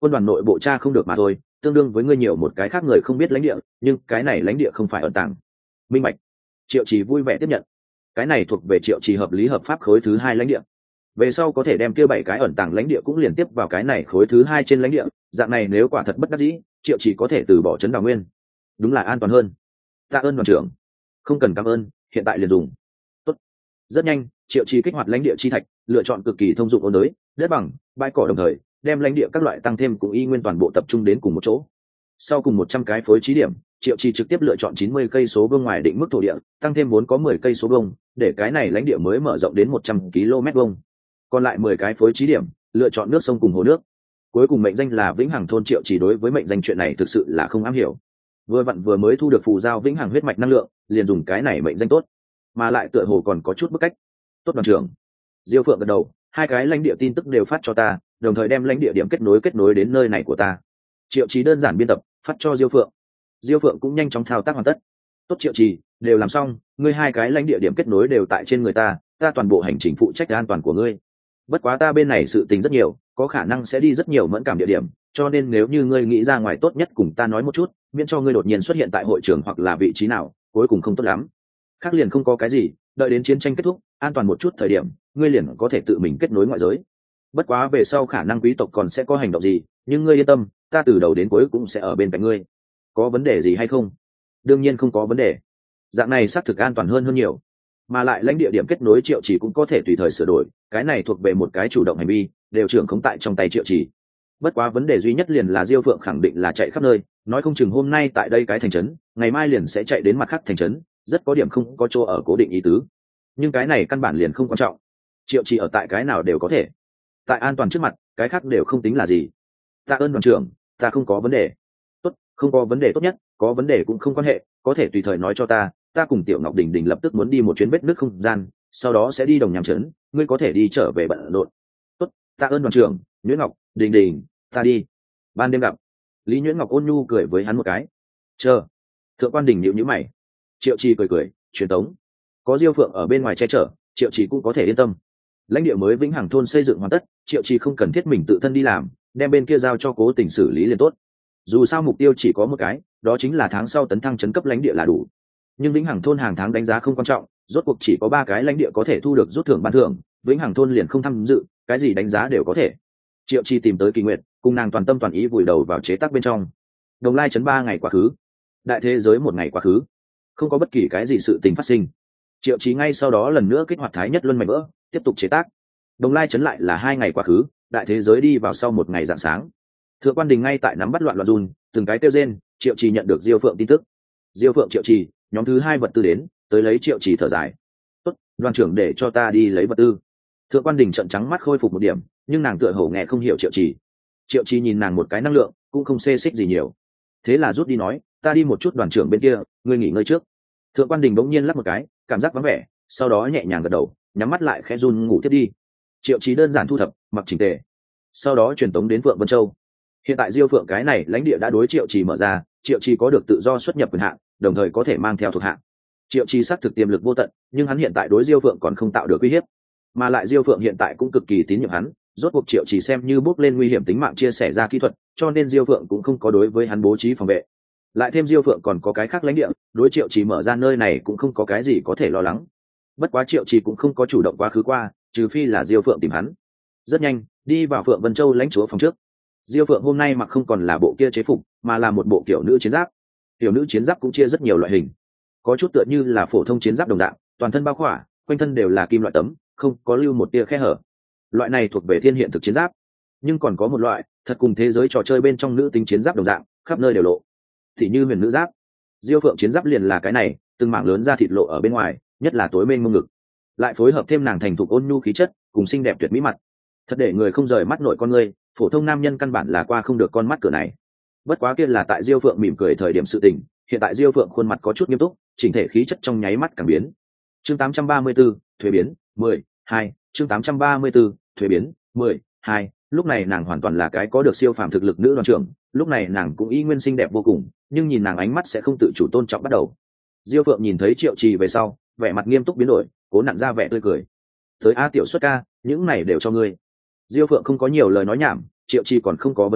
quân đoàn nội bộ cha không được mà thôi, tương đương với ngươi nhiều một cái khác người không biết lãnh địa, nhưng cái này lãnh địa không phải ẩn tàng. Minh bạch. Triệu Trì vui vẻ tiếp nhận. Cái này thuộc về Triệu Trì hợp lý hợp pháp khối thứ 2 lãnh địa. Về sau có thể đem kia 7 cái ẩn tàng lãnh địa cũng liên tiếp vào cái này khối thứ 2 trên lãnh địa, dạng này nếu quả thật bất đắc dĩ, Triệu Trì có thể từ bỏ trấn Đào Nguyên. Đúng là an toàn hơn. Tạ ơn đoàn trưởng. Không cần cảm ơn, hiện tại liền dùng. Tốt. Rất nhanh, Triệu Trì kích hoạt lãnh địa chi thạch, lựa chọn cực kỳ thông dụng ôn đới, đất bằng, bãi cỏ đồng thời, đem lãnh địa các loại tăng thêm cùng y nguyên toàn bộ tập trung đến cùng một chỗ. Sau cùng 100 cái phối trí điểm, Triệu Trì trực tiếp lựa chọn 90 cây số vuông ngoài định mức thổ địa, tăng thêm vốn có 10 cây số vuông, để cái này lãnh địa mới mở rộng đến 100 km vuông. Còn lại 10 cái phối trí điểm, lựa chọn nước sông cùng hồ nước. Cuối cùng mệnh danh là Vĩnh Hằng thôn. Triệu Trì đối với mệnh danh chuyện này thực sự là không am hiểu. Vừa mới thu được phù giao Vĩnh Hằng huyết mạch năng lượng, liền dùng cái này mệnh danh tốt, mà lại tựa hồ còn có chút bức cách. Tốt đoàn trưởng. Diêu Phượng gật đầu, 2 cái lãnh địa tin tức đều phát cho ta, đồng thời đem lãnh địa điểm kết nối đến nơi này của ta. Triệu Trì đơn giản biên tập, phát cho Diêu Phượng. Diêu Phượng cũng nhanh chóng thao tác hoàn tất. Tốt Triệu Trì, đều làm xong, ngươi 2 cái lãnh địa điểm kết nối đều tại trên người ta toàn bộ hành trình phụ trách an toàn của ngươi. Bất quá ta bên này sự tình rất nhiều, có khả năng sẽ đi rất nhiều mẫn cảm địa điểm, cho nên nếu như ngươi nghĩ ra ngoài tốt nhất cùng ta nói một chút, miễn cho ngươi đột nhiên xuất hiện tại hội trường hoặc là vị trí nào, cuối cùng không tốt lắm. Khác liền không có cái gì, đợi đến chiến tranh kết thúc, an toàn một chút thời điểm, ngươi liền có thể tự mình kết nối ngoại giới. Bất quá về sau khả năng quý tộc còn sẽ có hành động gì, nhưng ngươi yên tâm, ta từ đầu đến cuối cũng sẽ ở bên cạnh ngươi. Có vấn đề gì hay không? Đương nhiên không có vấn đề. Dạng này xác thực an toàn hơn nhiều, mà lại lãnh địa điểm kết nối Triệu Trì cũng có thể tùy thời sửa đổi, cái này thuộc về một cái chủ động hành vi, đều trưởng khống tại trong tay Triệu Trì. Bất quá vấn đề duy nhất liền là Diêu Phượng khẳng định là chạy khắp nơi, nói không chừng hôm nay tại đây cái thành trấn, ngày mai liền sẽ chạy đến mặt khác thành trấn, rất có điểm không có chỗ ở cố định ý tứ. Nhưng cái này căn bản liền không quan trọng. Triệu Trì ở tại cái nào đều có thể. Tại an toàn trước mặt, cái khác đều không tính là gì. Tạ ơn đoàn trưởng, ta không có vấn đề. Tốt, không có vấn đề tốt nhất, có vấn đề cũng không quan hệ, có thể tùy thời nói cho ta cùng Tiểu Ngọc Đình lập tức muốn đi một chuyến vết nước không gian, sau đó sẽ đi Đồng Nham trấn, ngươi có thể đi trở về bận rộn. Tốt, tạ ơn đoàn trưởng. Nhuyễn Ngọc, Đình, ta đi. Ban đêm gặp. Lý Nhuyễn Ngọc ôn nhu cười với hắn một cái. Chờ. Thượng quan Đình nhíu nhíu mày. Triệu Trì cười, truyền tống. Có Diêu Phượng ở bên ngoài che chở, Triệu Trì cũng có thể yên tâm. Lãnh địa mới Vĩnh Hằng thôn xây dựng hoàn tất, Triệu Trì không cần thiết mình tự thân đi làm, đem bên kia giao cho Cố Tình xử lý liền tốt. Dù sao mục tiêu chỉ có một cái, đó chính là tháng sau tấn thăng trấn cấp lãnh địa là đủ. Nhưng Vĩnh Hằng thôn hàng tháng đánh giá không quan trọng, rốt cuộc chỉ có 3 cái lãnh địa có thể thu được rút thưởng ban thưởng, Vĩnh Hằng thôn liền không tham dự, cái gì đánh giá đều có thể. Triệu Trì tìm tới Kỳ Nguyệt, cùng nàng toàn tâm toàn ý vùi đầu vào chế tác bên trong. Đồng Lai trấn 3 ngày quá khứ, đại thế giới 1 ngày quá khứ, không có bất kỳ cái gì sự tình phát sinh. Triệu Trì ngay sau đó lần nữa kích hoạt Thái Nhất Luân mảnh vỡ, tiếp tục chế tác. Đồng Lai trấn lại là 2 ngày quá khứ, đại thế giới đi vào sau 1 ngày rạng sáng. Thượng quan Đình ngay tại nắm bắt loạn run, từng cái kêu rên. Triệu Trì nhận được Diêu Phượng tin tức. Diêu Phượng Triệu Trì, nhóm thứ 2 vật tư đến, tới lấy. Triệu Trì thở dài. Tốt, đoàn trưởng để cho ta đi lấy vật tư. Thượng quan Đình trợn trắng mắt khôi phục một điểm, nhưng nàng tựa hồ nghe không hiểu Triệu Trì. Triệu Trì nhìn nàng một cái năng lượng, cũng không xê xích gì nhiều. Thế là rút đi nói, ta đi một chút đoàn trưởng bên kia, ngươi nghỉ ngơi trước. Thượng quan Đình bỗng nhiên lắc một cái, cảm giác vắng vẻ, sau đó nhẹ nhàng gật đầu, nhắm mắt lại khẽ run ngủ tiếp đi. Triệu Trì đơn giản thu thập, mặc chỉnh tề, sau đó truyền tống đến Phượng Vân Châu. Hiện tại Diêu Phượng cái này lãnh địa đã đối Triệu Trì mở ra, Triệu Trì có được tự do xuất nhập quyền hạn, đồng thời có thể mang theo thuộc hạ. Triệu Trì xác thực tiềm lực vô tận, nhưng hắn hiện tại đối Diêu Phượng còn không tạo được uy hiếp, mà lại Diêu Phượng hiện tại cũng cực kỳ tín nhiệm hắn, rốt cuộc Triệu Trì xem như bước lên nguy hiểm tính mạng chia sẻ ra kỹ thuật, cho nên Diêu Phượng cũng không có đối với hắn bố trí phòng vệ. Lại thêm Diêu Phượng còn có cái khác lãnh địa, đối Triệu Trì mở ra nơi này cũng không có cái gì có thể lo lắng. Bất quá Triệu Trì cũng không có chủ động quá khứ qua, trừ phi là Diêu Phượng tìm hắn. Rất nhanh, đi vào Phượng Vân Châu lãnh chúa phòng trước. Diêu Phượng hôm nay mặc không còn là bộ kia chế phục, mà là một bộ kiểu nữ chiến giáp. Kiểu nữ chiến giáp cũng chia rất nhiều loại hình, có chút tựa như là phổ thông chiến giáp đồng dạng, toàn thân bao khỏa, quanh thân đều là kim loại tấm, không có lưu một tia khe hở. Loại này thuộc về thiên hiện thực chiến giáp. Nhưng còn có một loại, thật cùng thế giới trò chơi bên trong nữ tính chiến giáp đồng dạng, khắp nơi đều lộ. Thì như huyền nữ giáp. Diêu Phượng chiến giáp liền là cái này, từng mảng lớn da thịt lộ ở bên ngoài, nhất là tối mênh mông ngực. Lại phối hợp thêm nàng thành thục ôn nhu khí chất, cùng xinh đẹp tuyệt mỹ mặt, thật để người không rời mắt nội con người, phổ thông nam nhân căn bản là qua không được con mắt cửa này. Bất quá kia là tại Diêu Phượng mỉm cười thời điểm sự tình, hiện tại Diêu Phượng khuôn mặt có chút nghiêm túc, chỉnh thể khí chất trong nháy mắt càng biến. Chương 834, thuế biến 12, chương 834, thuế biến 12, lúc này nàng hoàn toàn là cái có được siêu phàm thực lực nữ đoàn trưởng, lúc này nàng cũng y nguyên xinh đẹp vô cùng, nhưng nhìn nàng ánh mắt sẽ không tự chủ tôn trọng bắt đầu. Diêu Phượng nhìn thấy Triệu Trì về sau, vẻ mặt nghiêm túc biến đổi, cố nặn ra vẻ tươi cười. Tới A tiểu xuất ca, những này đều cho ngươi. Diêu Phượng không có nhiều lời nói nhảm, Triệu Trì còn không có vân an,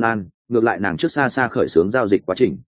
ngược lại nàng trước xa xa khởi xướng giao dịch quá trình.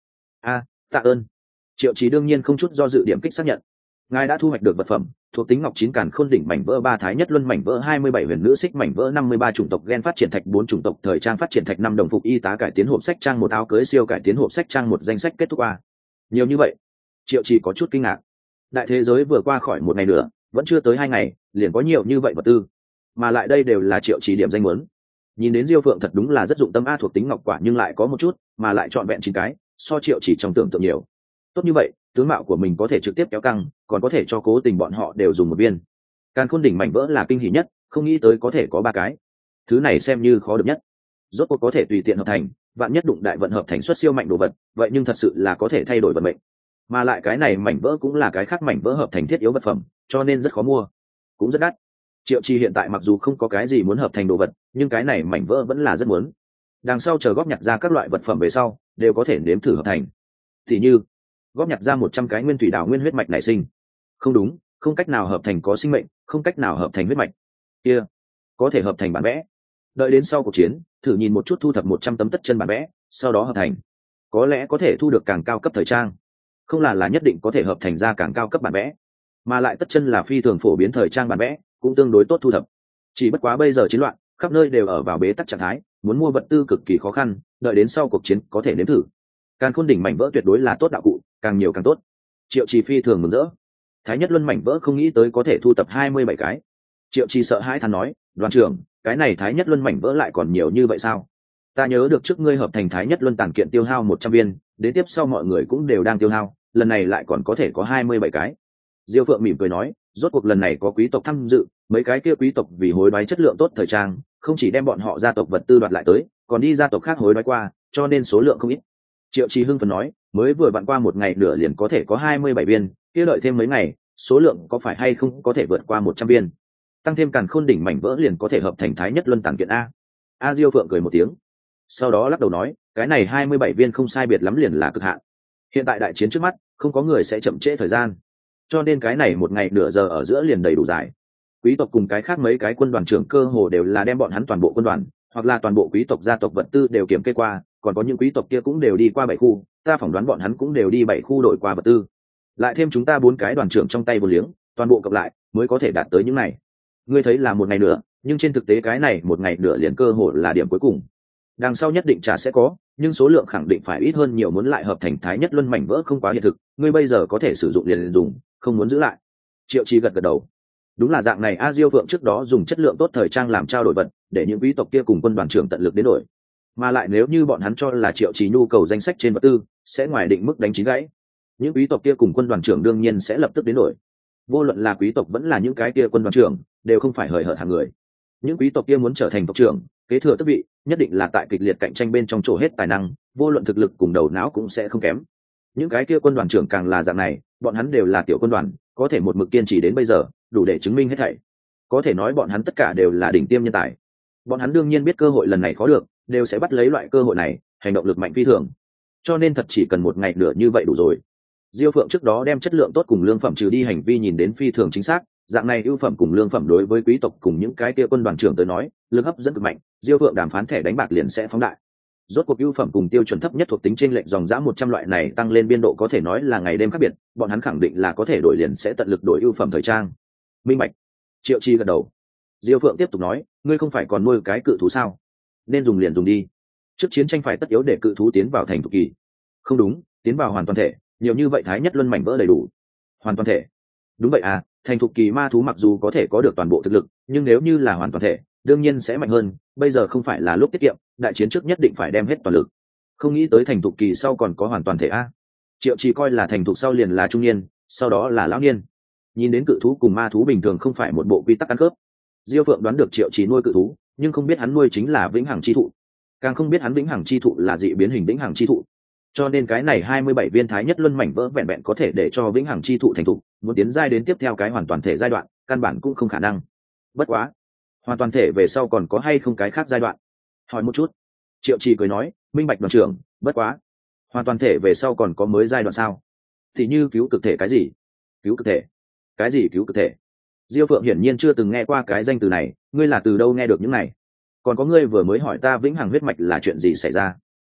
Tạ ơn. Triệu Chí đương nhiên không chút do dự điểm kích xác nhận. Ngài đã thu hoạch được vật phẩm thuộc tính ngọc 9 càn khôn đỉnh mảnh vỡ 3 thái nhất luân mảnh vỡ 27 huyền nữ xích mảnh vỡ 53 chủng tộc gen phát triển thạch 4 chủng tộc thời trang phát triển thạch 5 đồng phục y tá cải tiến hộp sách trang một áo cưới siêu cải tiến hộp sách trang một danh sách kết thúc a. Nhiều như vậy. Triệu Chí có chút kinh ngạc. Đại thế giới vừa qua khỏi một ngày nữa, vẫn chưa tới 2 ngày, liền có nhiều như vậy vật tư. Mà lại đây đều là Triệu Chí điểm danh muốn. Nhìn đến Diêu Phượng thật đúng là rất dụng tâm a, thuộc tính ngọc quả nhưng lại có một chút, mà lại chọn vẹn 9 cái, so Triệu Chí trong tưởng tượng nhiều. Tốt như vậy, tướng mạo của mình có thể trực tiếp kéo căng, còn có thể cho Cố Tình bọn họ đều dùng một viên. Càn khôn đỉnh mảnh vỡ là kinh hỉ nhất, không nghĩ tới có thể có 3 cái. Thứ này xem như khó được nhất. Rốt cuộc có thể tùy tiện hợp thành, vạn nhất đụng đại vận hợp thành xuất siêu mạnh đồ vật, vậy nhưng thật sự là có thể thay đổi vận mệnh. Mà lại cái này mảnh vỡ cũng là cái khác mảnh vỡ hợp thành thiết yếu vật phẩm, cho nên rất khó mua, cũng rất đắt. Triệu Chi hiện tại mặc dù không có cái gì muốn hợp thành đồ vật, nhưng cái này mảnh vỡ vẫn là rất muốn. Đằng sau chờ góp nhặt ra các loại vật phẩm về sau, đều có thể nếm thử hợp thành. Thì như góp nhặt ra 100 cái nguyên thủy đảo nguyên huyết mạch nảy sinh. Không đúng, không cách nào hợp thành có sinh mệnh, không cách nào hợp thành huyết mạch. Kia, có thể hợp thành bản vẽ. Đợi đến sau cuộc chiến, thử nhìn một chút thu thập 100 tấm tất chân bản vẽ, sau đó hợp thành. Có lẽ có thể thu được càng cao cấp thời trang. Không là nhất định có thể hợp thành ra càng cao cấp bản vẽ, mà lại tất chân là phi thường phổ biến thời trang bản vẽ, cũng tương đối tốt thu thập. Chỉ bất quá bây giờ chiến loạn, khắp nơi đều ở vào bế tắc trạng thái, muốn mua vật tư cực kỳ khó khăn, đợi đến sau cuộc chiến có thể nếm thử. Càn khôn đỉnh mảnh vỡ tuyệt đối là tốt đạo cụ, càng nhiều càng tốt. Triệu Trì phi thường mừng rỡ. Thái nhất luân mảnh vỡ không nghĩ tới có thể thu tập 27 cái. Triệu Trì sợ hãi thán nói, đoàn trưởng, cái này thái nhất luân mảnh vỡ lại còn nhiều như vậy sao? Ta nhớ được trước ngươi hợp thành thái nhất luân tàn kiện tiêu hao 100 viên, đến tiếp sau mọi người cũng đều đang tiêu hao, lần này lại còn có thể có 27 cái. Diêu Phượng mỉm cười nói, rốt cuộc lần này có quý tộc tham dự, mấy cái kia quý tộc vì hối đoái chất lượng tốt thời trang, không chỉ đem bọn họ gia tộc vật tư đoạt lại tới, còn đi gia tộc khác hối đoái qua, cho nên số lượng không ít. Triệu Trì hưng phấn nói, mới vừa vặn qua một ngày nửa liền có thể có 27 viên, kia đợi thêm mấy ngày, số lượng có phải hay không có thể vượt qua 100 viên. Tăng thêm càn khôn đỉnh mảnh vỡ liền có thể hợp thành thái nhất luân tàn kiện a. Diêu Phượng cười một tiếng, sau đó lắc đầu nói, cái này 27 viên không sai biệt lắm liền là cực hạn. Hiện tại đại chiến trước mắt, không có người sẽ chậm trễ thời gian, cho nên cái này một ngày nửa giờ ở giữa liền đầy đủ dài. Quý tộc cùng cái khác mấy cái quân đoàn trưởng cơ hồ đều là đem bọn hắn toàn bộ quân đoàn, hoặc là toàn bộ quý tộc gia tộc vật tư đều kiểm kê qua, còn có những quý tộc kia cũng đều đi qua 7 khu, ta phỏng đoán bọn hắn cũng đều đi 7 khu đổi qua vật tư. Lại thêm chúng ta 4 cái đoàn trưởng trong tay vô liếng, toàn bộ cộng lại mới có thể đạt tới những này. Ngươi thấy là một ngày nữa, nhưng trên thực tế cái này một ngày nửa liền cơ hồ là điểm cuối cùng. Đằng sau nhất định trả sẽ có, nhưng số lượng khẳng định phải ít hơn nhiều, muốn lại hợp thành thái nhất luân mảnh vỡ không quá hiện thực, ngươi bây giờ có thể sử dụng liền dùng, không muốn giữ lại. Triệu Chi gật gật đầu. Đúng là dạng này, Diêu Phượng trước đó dùng chất lượng tốt thời trang làm trao đổi vật, để những quý tộc kia cùng quân đoàn trưởng tận lực đến đổi. Mà lại nếu như bọn hắn cho là Triệu Chi nhu cầu danh sách trên vật tư, sẽ ngoài định mức đánh chín gãy. Những quý tộc kia cùng quân đoàn trưởng đương nhiên sẽ lập tức đến đổi. Vô luận là quý tộc vẫn là những cái kia quân đoàn trưởng, đều không phải hời hợt hàng người. Những quý tộc kia muốn trở thành tộc trưởng, kế thừa tước vị, nhất định là tại kịch liệt cạnh tranh bên trong trổ hết tài năng, vô luận thực lực cùng đầu não cũng sẽ không kém. Những cái kia quân đoàn trưởng càng là dạng này, bọn hắn đều là tiểu quân đoàn, có thể một mực kiên trì đến bây giờ, đủ để chứng minh hết thảy. Có thể nói bọn hắn tất cả đều là đỉnh tiêm nhân tài. Bọn hắn đương nhiên biết cơ hội lần này khó được, đều sẽ bắt lấy loại cơ hội này, hành động lực mạnh phi thường. Cho nên thật chỉ cần một ngày nửa như vậy đủ rồi. Diêu Phượng trước đó đem chất lượng tốt cùng lương phẩm trừ đi hành vi nhìn đến phi thường chính xác, dạng này ưu phẩm cùng lương phẩm đối với quý tộc cùng những cái kia quân đoàn trưởng tới nói, lực hấp dẫn cực mạnh, Diêu Phượng đàm phán thẻ đánh bạc liền sẽ phóng đại. Rốt cuộc ưu phẩm cùng tiêu chuẩn thấp nhất thuộc tính trên lệnh dòng dã 100 loại này tăng lên biên độ có thể nói là ngày đêm khác biệt, bọn hắn khẳng định là có thể đổi liền sẽ tận lực đổi ưu phẩm thời trang. Minh bạch. Triệu Chi gật đầu. Diêu Phượng tiếp tục nói, ngươi không phải còn nuôi cái cự thú sao? Nên dùng liền dùng đi. Trước chiến tranh phải tất yếu để cự thú tiến vào thành thục kỳ. Không đúng, tiến vào hoàn toàn thể, nhiều như vậy thái nhất luân mảnh vỡ đầy đủ. Hoàn toàn thể. Đúng vậy thành thục kỳ ma thú mặc dù có thể có được toàn bộ thực lực, nhưng nếu như là hoàn toàn thể, đương nhiên sẽ mạnh hơn, bây giờ không phải là lúc tiết kiệm, đại chiến trước nhất định phải đem hết toàn lực. Không nghĩ tới thành thục kỳ sau còn có hoàn toàn thể Triệu Chỉ coi là thành thục sau liền là trung niên, sau đó là lão niên. Nhìn đến cự thú cùng ma thú bình thường không phải một bộ quy tắc ăn khớp. Diêu Phượng đoán được Triệu Chỉ nuôi cự thú, nhưng không biết hắn nuôi chính là vĩnh hằng chi thụ, càng không biết hắn vĩnh hằng chi thụ là dị biến hình vĩnh hằng chi thụ. Cho nên cái này 27 viên thái nhất luân mảnh vỡ vẹn vẹn có thể để cho vĩnh hằng chi thụ thành thục, muốn tiến giai đến tiếp theo cái hoàn toàn thể giai đoạn, căn bản cũng không khả năng. Bất quá, hoàn toàn thể về sau còn có hay không cái khác giai đoạn? Hỏi một chút. Triệu Trì cười nói, minh bạch đoàn trưởng, bất quá, hoàn toàn thể về sau còn có mới giai đoạn sao? Thì như cứu cực thể cái gì? Cứu cực thể? Cái gì cứu cực thể? Diêu Phượng hiển nhiên chưa từng nghe qua cái danh từ này, ngươi là từ đâu nghe được những này? Còn có ngươi vừa mới hỏi ta vĩnh hằng huyết mạch là chuyện gì xảy ra?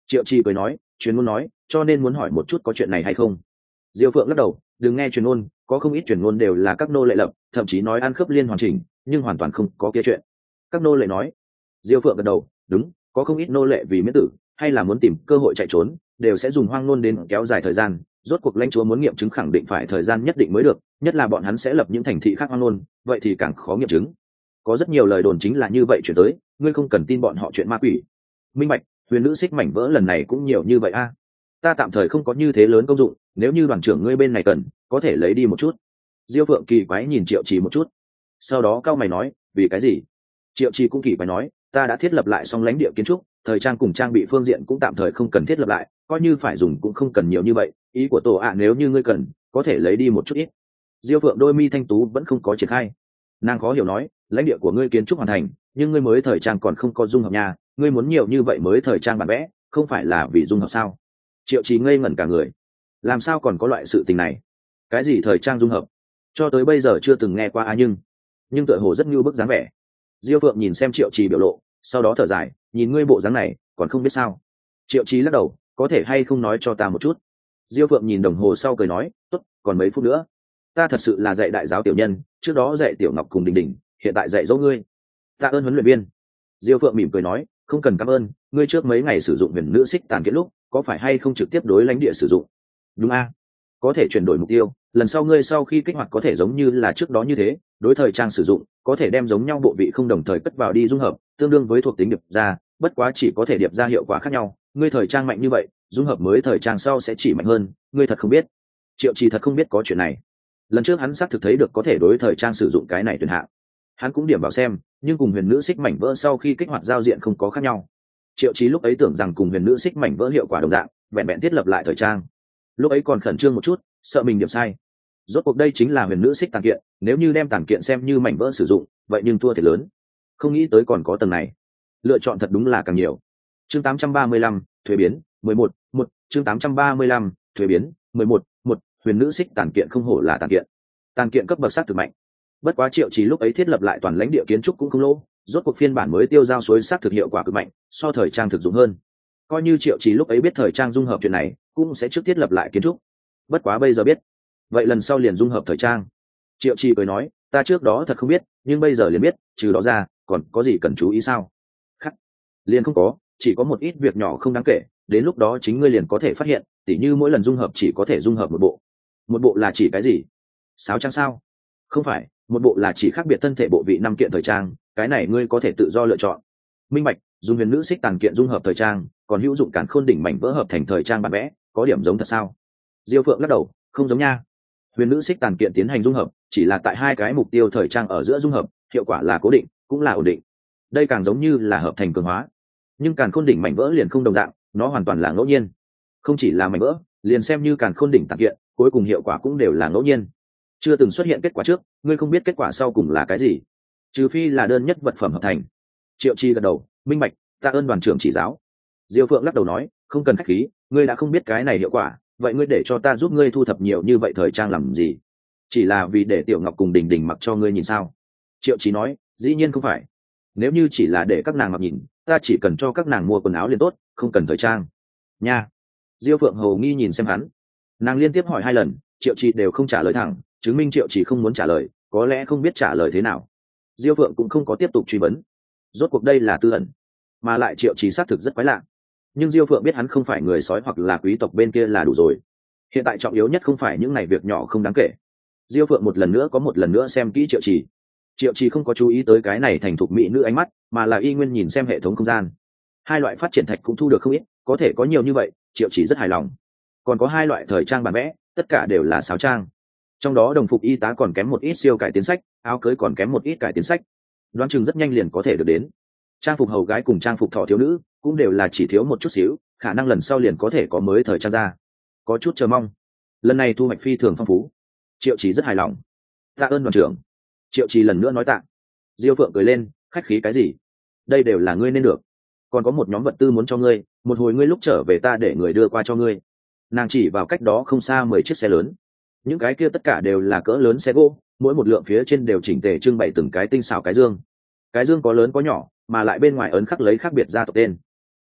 Triệu Trì cười nói, truyền ngôn nói, cho nên muốn hỏi một chút có chuyện này hay không. Diêu Phượng lắc đầu, đừng nghe truyền ngôn, có không ít truyền ngôn đều là các nô lệ lập, thậm chí nói ăn khớp liên hoàn chỉnh, nhưng hoàn toàn không có kia chuyện. Các nô lệ nói. Diêu Phượng gật đầu, đúng, có không ít nô lệ vì miễn tử hay là muốn tìm cơ hội chạy trốn, đều sẽ dùng hoang ngôn đến kéo dài thời gian. Rốt cuộc lãnh chúa muốn nghiệm chứng khẳng định phải thời gian nhất định mới được, nhất là bọn hắn sẽ lập những thành thị khác hoang ngôn, vậy thì càng khó nghiệm chứng. Có rất nhiều lời đồn chính là như vậy chuyển tới, ngươi không cần tin bọn họ chuyện ma quỷ. Minh bạch, huyền nữ xích mảnh vỡ lần này cũng nhiều như vậy a. Ta tạm thời không có như thế lớn công dụng, nếu như đoàn trưởng ngươi bên này cần, có thể lấy đi một chút. Diêu Phượng kỳ quái nhìn Triệu Trì một chút, sau đó cao mày nói, vì cái gì? Triệu Trì cũng kỳ quái nói, ta đã thiết lập lại xong lãnh địa kiến trúc, thời trang cùng trang bị phương diện cũng tạm thời không cần thiết lập lại, coi như phải dùng cũng không cần nhiều như vậy, ý của tổ ạ nếu như ngươi cần, có thể lấy đi một chút ít. Diêu Phượng đôi mi thanh tú vẫn không có triển khai, nàng khó hiểu nói, lãnh địa của ngươi kiến trúc hoàn thành, nhưng ngươi mới thời trang còn không có dung hợp nhà, ngươi muốn nhiều như vậy mới thời trang bản vẽ, không phải là vì dung hợp sao? Triệu Trì ngây ngẩn cả người, làm sao còn có loại sự tình này? Cái gì thời trang dung hợp? Cho tới bây giờ chưa từng nghe qua nhưng tựa hồ rất như bức dáng vẻ. Diêu Phượng nhìn xem Triệu Trì biểu lộ, sau đó thở dài, nhìn ngươi bộ dáng này, còn không biết sao? Triệu Trì lắc đầu, có thể hay không nói cho ta một chút? Diêu Phượng nhìn đồng hồ sau cười nói, tốt, còn mấy phút nữa. Ta thật sự là dạy đại giáo tiểu nhân, trước đó dạy tiểu ngọc cùng đình đình, hiện tại dạy dỗ ngươi. Tạ ơn huấn luyện viên. Diêu Phượng mỉm cười nói, không cần cảm ơn, ngươi trước mấy ngày sử dụng huyền nữ xích tàn kiện lúc, có phải hay không trực tiếp đối lãnh địa sử dụng? Đúng a, có thể chuyển đổi mục tiêu, lần sau ngươi sau khi kích hoạt có thể giống như là trước đó như thế, đối thời trang sử dụng, có thể đem giống nhau bộ vị không đồng thời cất vào đi dung hợp, tương đương với thuộc tính điệp ra, bất quá chỉ có thể điệp ra hiệu quả khác nhau, ngươi thời trang mạnh như vậy, dung hợp mới thời trang sau sẽ chỉ mạnh hơn, ngươi thật không biết. Triệu Trì thật không biết có chuyện này. Lần trước hắn xác thực thấy được có thể đối thời trang sử dụng cái này tuyển hạng, hắn cũng điểm vào xem, nhưng cùng huyền nữ xích mảnh vỡ sau khi kích hoạt giao diện không có khác nhau. Triệu Chí lúc ấy tưởng rằng cùng huyền nữ xích mảnh vỡ hiệu quả đồng dạng, vẹn vẹn thiết lập lại thời trang. Lúc ấy còn khẩn trương một chút, sợ mình điểm sai. Rốt cuộc đây chính là huyền nữ xích tàn kiện, nếu như đem tàn kiện xem như mảnh vỡ sử dụng, vậy nhưng thua thiệt lớn. Không nghĩ tới còn có tầng này. Lựa chọn thật đúng là càng nhiều. Chương 835, thuế biến, 11, 1, chương 835, thuế biến, 11, 1, huyền nữ xích tàn kiện không hổ là tàn kiện. Tàn kiện cấp bậc sát thực mạnh. Bất quá Triệu Chí lúc ấy thiết lập lại toàn lãnh địa kiến trúc cũng không lỗ, rốt cuộc phiên bản mới tiêu giao suối sát thực hiệu quả cực mạnh, so thời trang thực dụng hơn. Coi như Triệu Chí lúc ấy biết thời trang dung hợp chuyện này, cũng sẽ trước thiết lập lại kiến trúc. Bất quá bây giờ biết, vậy lần sau liền dung hợp thời trang. Triệu Chí cười nói, ta trước đó thật không biết, nhưng bây giờ liền biết, trừ đó ra, còn có gì cần chú ý sao? Khắc, liền không có, chỉ có một ít việc nhỏ không đáng kể, đến lúc đó chính ngươi liền có thể phát hiện, tỉ như mỗi lần dung hợp chỉ có thể dung hợp một bộ. Một bộ là chỉ cái gì? Sáo trang sao? Không phải, một bộ là chỉ khác biệt thân thể bộ vị 5 kiện thời trang, cái này ngươi có thể tự do lựa chọn. Minh bạch, dùng huyền nữ xích tàn kiện dung hợp thời trang, còn hữu dụng cản khôn đỉnh mảnh vỡ hợp thành thời trang bản vẽ, có điểm giống thật sao? Diêu Phượng lắc đầu, không giống nha. Huyền nữ xích tàn kiện tiến hành dung hợp, chỉ là tại hai cái mục tiêu thời trang ở giữa dung hợp, hiệu quả là cố định, cũng là ổn định. Đây càng giống như là hợp thành cường hóa. Nhưng càn khôn đỉnh mảnh vỡ liền không đồng dạng, nó hoàn toàn là ngẫu nhiên. Không chỉ là mảnh vỡ, liền xem như càn khôn đỉnh tàn kiện, cuối cùng hiệu quả cũng đều là ngẫu nhiên. Chưa từng xuất hiện kết quả trước, ngươi không biết kết quả sau cùng là cái gì, trừ phi là đơn nhất vật phẩm hợp thành. Triệu Chi gật đầu, minh bạch, tạ ơn đoàn trưởng chỉ giáo. Diêu Phượng lắc đầu nói, không cần khách khí, ngươi đã không biết cái này hiệu quả, vậy ngươi để cho ta giúp ngươi thu thập nhiều như vậy thời trang làm gì? Chỉ là vì để Tiểu Ngọc cùng Đình Đình mặc cho ngươi nhìn sao? Triệu Chi nói, dĩ nhiên không phải. Nếu như chỉ là để các nàng mặc nhìn, ta chỉ cần cho các nàng mua quần áo liền tốt, không cần thời trang. Nha. Diêu Phượng hầu nghi nhìn xem hắn, nàng liên tiếp hỏi 2 lần, Triệu Chi đều không trả lời thẳng, chứng minh Triệu Chỉ không muốn trả lời, có lẽ không biết trả lời thế nào. Diêu Phượng cũng không có tiếp tục truy vấn, rốt cuộc đây là tư ẩn, mà lại Triệu Chỉ xác thực rất quái lạ. Nhưng Diêu Phượng biết hắn không phải người sói hoặc là quý tộc bên kia là đủ rồi. Hiện tại trọng yếu nhất không phải những này việc nhỏ không đáng kể. Diêu Phượng một lần nữa xem kỹ Triệu Chỉ. Triệu Chỉ không có chú ý tới cái này thành thục mỹ nữ ánh mắt, mà là y nguyên nhìn xem hệ thống không gian. 2 loại phát triển thạch cũng thu được không ít, có thể có nhiều như vậy, Triệu Chỉ rất hài lòng. Còn có 2 loại thời trang bản vẽ, tất cả đều là sáo trang. Trong đó đồng phục y tá còn kém một ít siêu cải tiến sách, áo cưới còn kém một ít cải tiến sách, đoán chừng rất nhanh liền có thể được đến. Trang phục hầu gái cùng trang phục thọ thiếu nữ cũng đều là chỉ thiếu một chút xíu, khả năng lần sau liền có thể có mới thời trang ra. Có chút chờ mong, lần này thu hoạch phi thường phong phú. Triệu Chí rất hài lòng, tạ ơn đoàn trưởng. Triệu Chí lần nữa nói tạ. Diêu Phượng cười lên, khách khí cái gì, đây đều là ngươi nên được. Còn có một nhóm vật tư muốn cho ngươi, một hồi ngươi lúc trở về ta để người đưa qua cho ngươi. Nàng chỉ vào cách đó không xa 10 chiếc xe lớn, những cái kia tất cả đều là cỡ lớn xe gỗ, mỗi một lượng phía trên đều chỉnh tề trưng bày từng cái tinh xảo cái dương. Cái dương có lớn có nhỏ, mà lại bên ngoài ấn khắc lấy khác biệt gia tộc tên.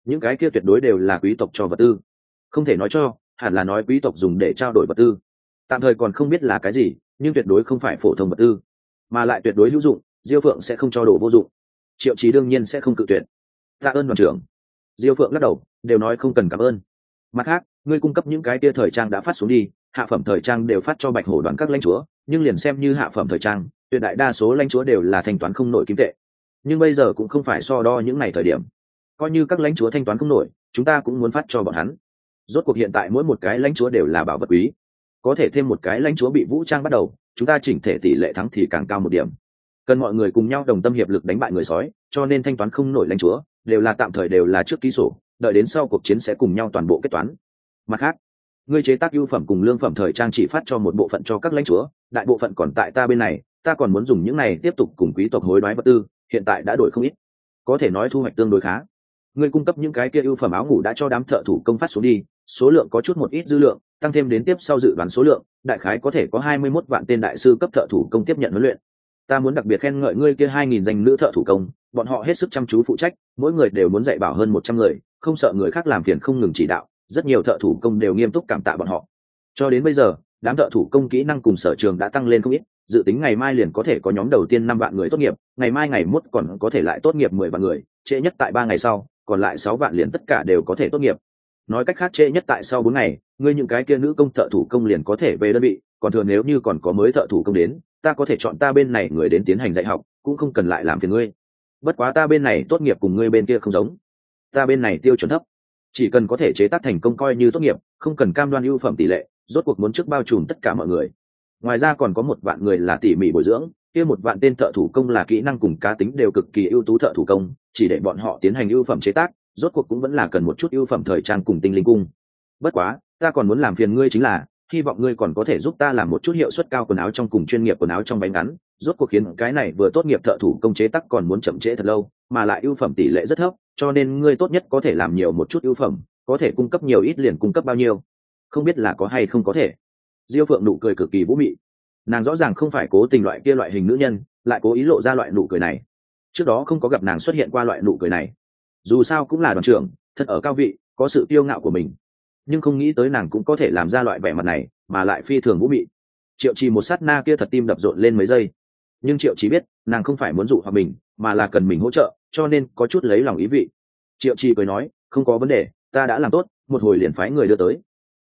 những cái kia tuyệt đối đều là quý tộc cho vật tư, không thể nói cho, hẳn là nói quý tộc dùng để trao đổi vật tư. Tạm thời còn không biết là cái gì, nhưng tuyệt đối không phải phổ thông vật tư, mà lại tuyệt đối hữu dụng. Diêu Phượng sẽ không cho đồ vô dụng. Triệu Chí đương nhiên sẽ không cự tuyệt. Tạ ơn đoàn trưởng. Diêu Phượng lắc đầu, đều nói không cần cảm ơn. Mặt khác, ngươi cung cấp những cái kia thời trang đã phát xuống đi, hạ phẩm thời trang đều phát cho Bạch Hổ đoàn các lãnh chúa, nhưng liền xem như hạ phẩm thời trang, tuyệt đại đa số lãnh chúa đều là thanh toán không nổi kim tệ. Nhưng bây giờ cũng không phải so đo những ngày thời điểm, coi như các lãnh chúa thanh toán không nổi, chúng ta cũng muốn phát cho bọn hắn. Rốt cuộc hiện tại mỗi một cái lãnh chúa đều là bảo vật quý, có thể thêm một cái lãnh chúa bị vũ trang bắt đầu, chúng ta chỉnh thể tỷ lệ thắng thì càng cao một điểm. Cần mọi người cùng nhau đồng tâm hiệp lực đánh bại người sói, cho nên thanh toán không nổi lãnh chúa đều là tạm thời, đều là trước ký sổ, đợi đến sau cuộc chiến sẽ cùng nhau toàn bộ kết toán. Mặt khác, ngươi chế tác ưu phẩm cùng lương phẩm thời trang chỉ phát cho một bộ phận cho các lãnh chúa, đại bộ phận còn tại ta bên này, ta còn muốn dùng những này tiếp tục cùng quý tộc hối đoái vật tư, hiện tại đã đổi không ít, có thể nói thu hoạch tương đối khá. Ngươi cung cấp những cái kia ưu phẩm áo ngủ đã cho đám thợ thủ công phát xuống đi, số lượng có chút một ít dư lượng, tăng thêm đến tiếp sau dự đoán số lượng, đại khái có thể có 21 vạn tên đại sư cấp thợ thủ công tiếp nhận huấn luyện. Ta muốn đặc biệt khen ngợi ngươi kia 2000 danh nữ thợ thủ công, bọn họ hết sức chăm chú phụ trách, mỗi người đều muốn dạy bảo hơn 100 người, không sợ người khác làm phiền không ngừng chỉ đạo, rất nhiều thợ thủ công đều nghiêm túc cảm tạ bọn họ. Cho đến bây giờ, đám thợ thủ công kỹ năng cùng sở trường đã tăng lên không ít, dự tính ngày mai liền có thể có nhóm đầu tiên 5 vạn người tốt nghiệp, ngày mai ngày mốt còn có thể lại tốt nghiệp 10 vạn người, trễ nhất tại 3 ngày sau, còn lại 6 vạn liền tất cả đều có thể tốt nghiệp. Nói cách khác, trễ nhất tại sau 4 ngày, ngươi những cái kia nữ công thợ thủ công liền có thể về đơn vị, còn thường nếu như còn có mới thợ thủ công đến, ta có thể chọn ta bên này người đến tiến hành dạy học, cũng không cần lại làm phiền ngươi. Bất quá ta bên này tốt nghiệp cùng ngươi bên kia không giống, ta bên này tiêu chuẩn thấp, chỉ cần có thể chế tác thành công coi như tốt nghiệp, không cần cam đoan ưu phẩm tỷ lệ, rốt cuộc muốn trước bao trùm tất cả mọi người. Ngoài ra còn có 1 vạn người là tỉ mỉ bồi dưỡng, kia 1 vạn tên thợ thủ công là kỹ năng cùng cá tính đều cực kỳ ưu tú thợ thủ công, chỉ để bọn họ tiến hành ưu phẩm chế tác, rốt cuộc cũng vẫn là cần một chút ưu phẩm thời trang cùng tinh linh cung. Bất quá, ta còn muốn làm phiền ngươi chính là, hy vọng ngươi còn có thể giúp ta làm một chút hiệu suất cao quần áo trong cùng chuyên nghiệp quần áo trong váy ngắn, rốt cuộc khiến cái này vừa tốt nghiệp thợ thủ công chế tác còn muốn chậm trễ thật lâu, mà lại ưu phẩm tỷ lệ rất thấp, cho nên ngươi tốt nhất có thể làm nhiều một chút ưu phẩm, có thể cung cấp nhiều ít liền cung cấp bao nhiêu. Không biết là có hay không có thể. Diêu Phượng nụ cười cực kỳ vũ mị, nàng rõ ràng không phải cố tình loại kia loại hình nữ nhân, lại cố ý lộ ra loại nụ cười này. Trước đó không có gặp nàng xuất hiện qua loại nụ cười này. Dù sao cũng là đoàn trưởng, thật ở cao vị, có sự kiêu ngạo của mình, nhưng không nghĩ tới nàng cũng có thể làm ra loại vẻ mặt này, mà lại phi thường vũ mị. Triệu Trì một sát na kia thật tim đập rộn lên mấy giây, nhưng Triệu Trì biết nàng không phải muốn dụ hoặc mình, mà là cần mình hỗ trợ, cho nên có chút lấy lòng ý vị. Triệu Trì cười nói, không có vấn đề, ta đã làm tốt, một hồi liền phái người đưa tới.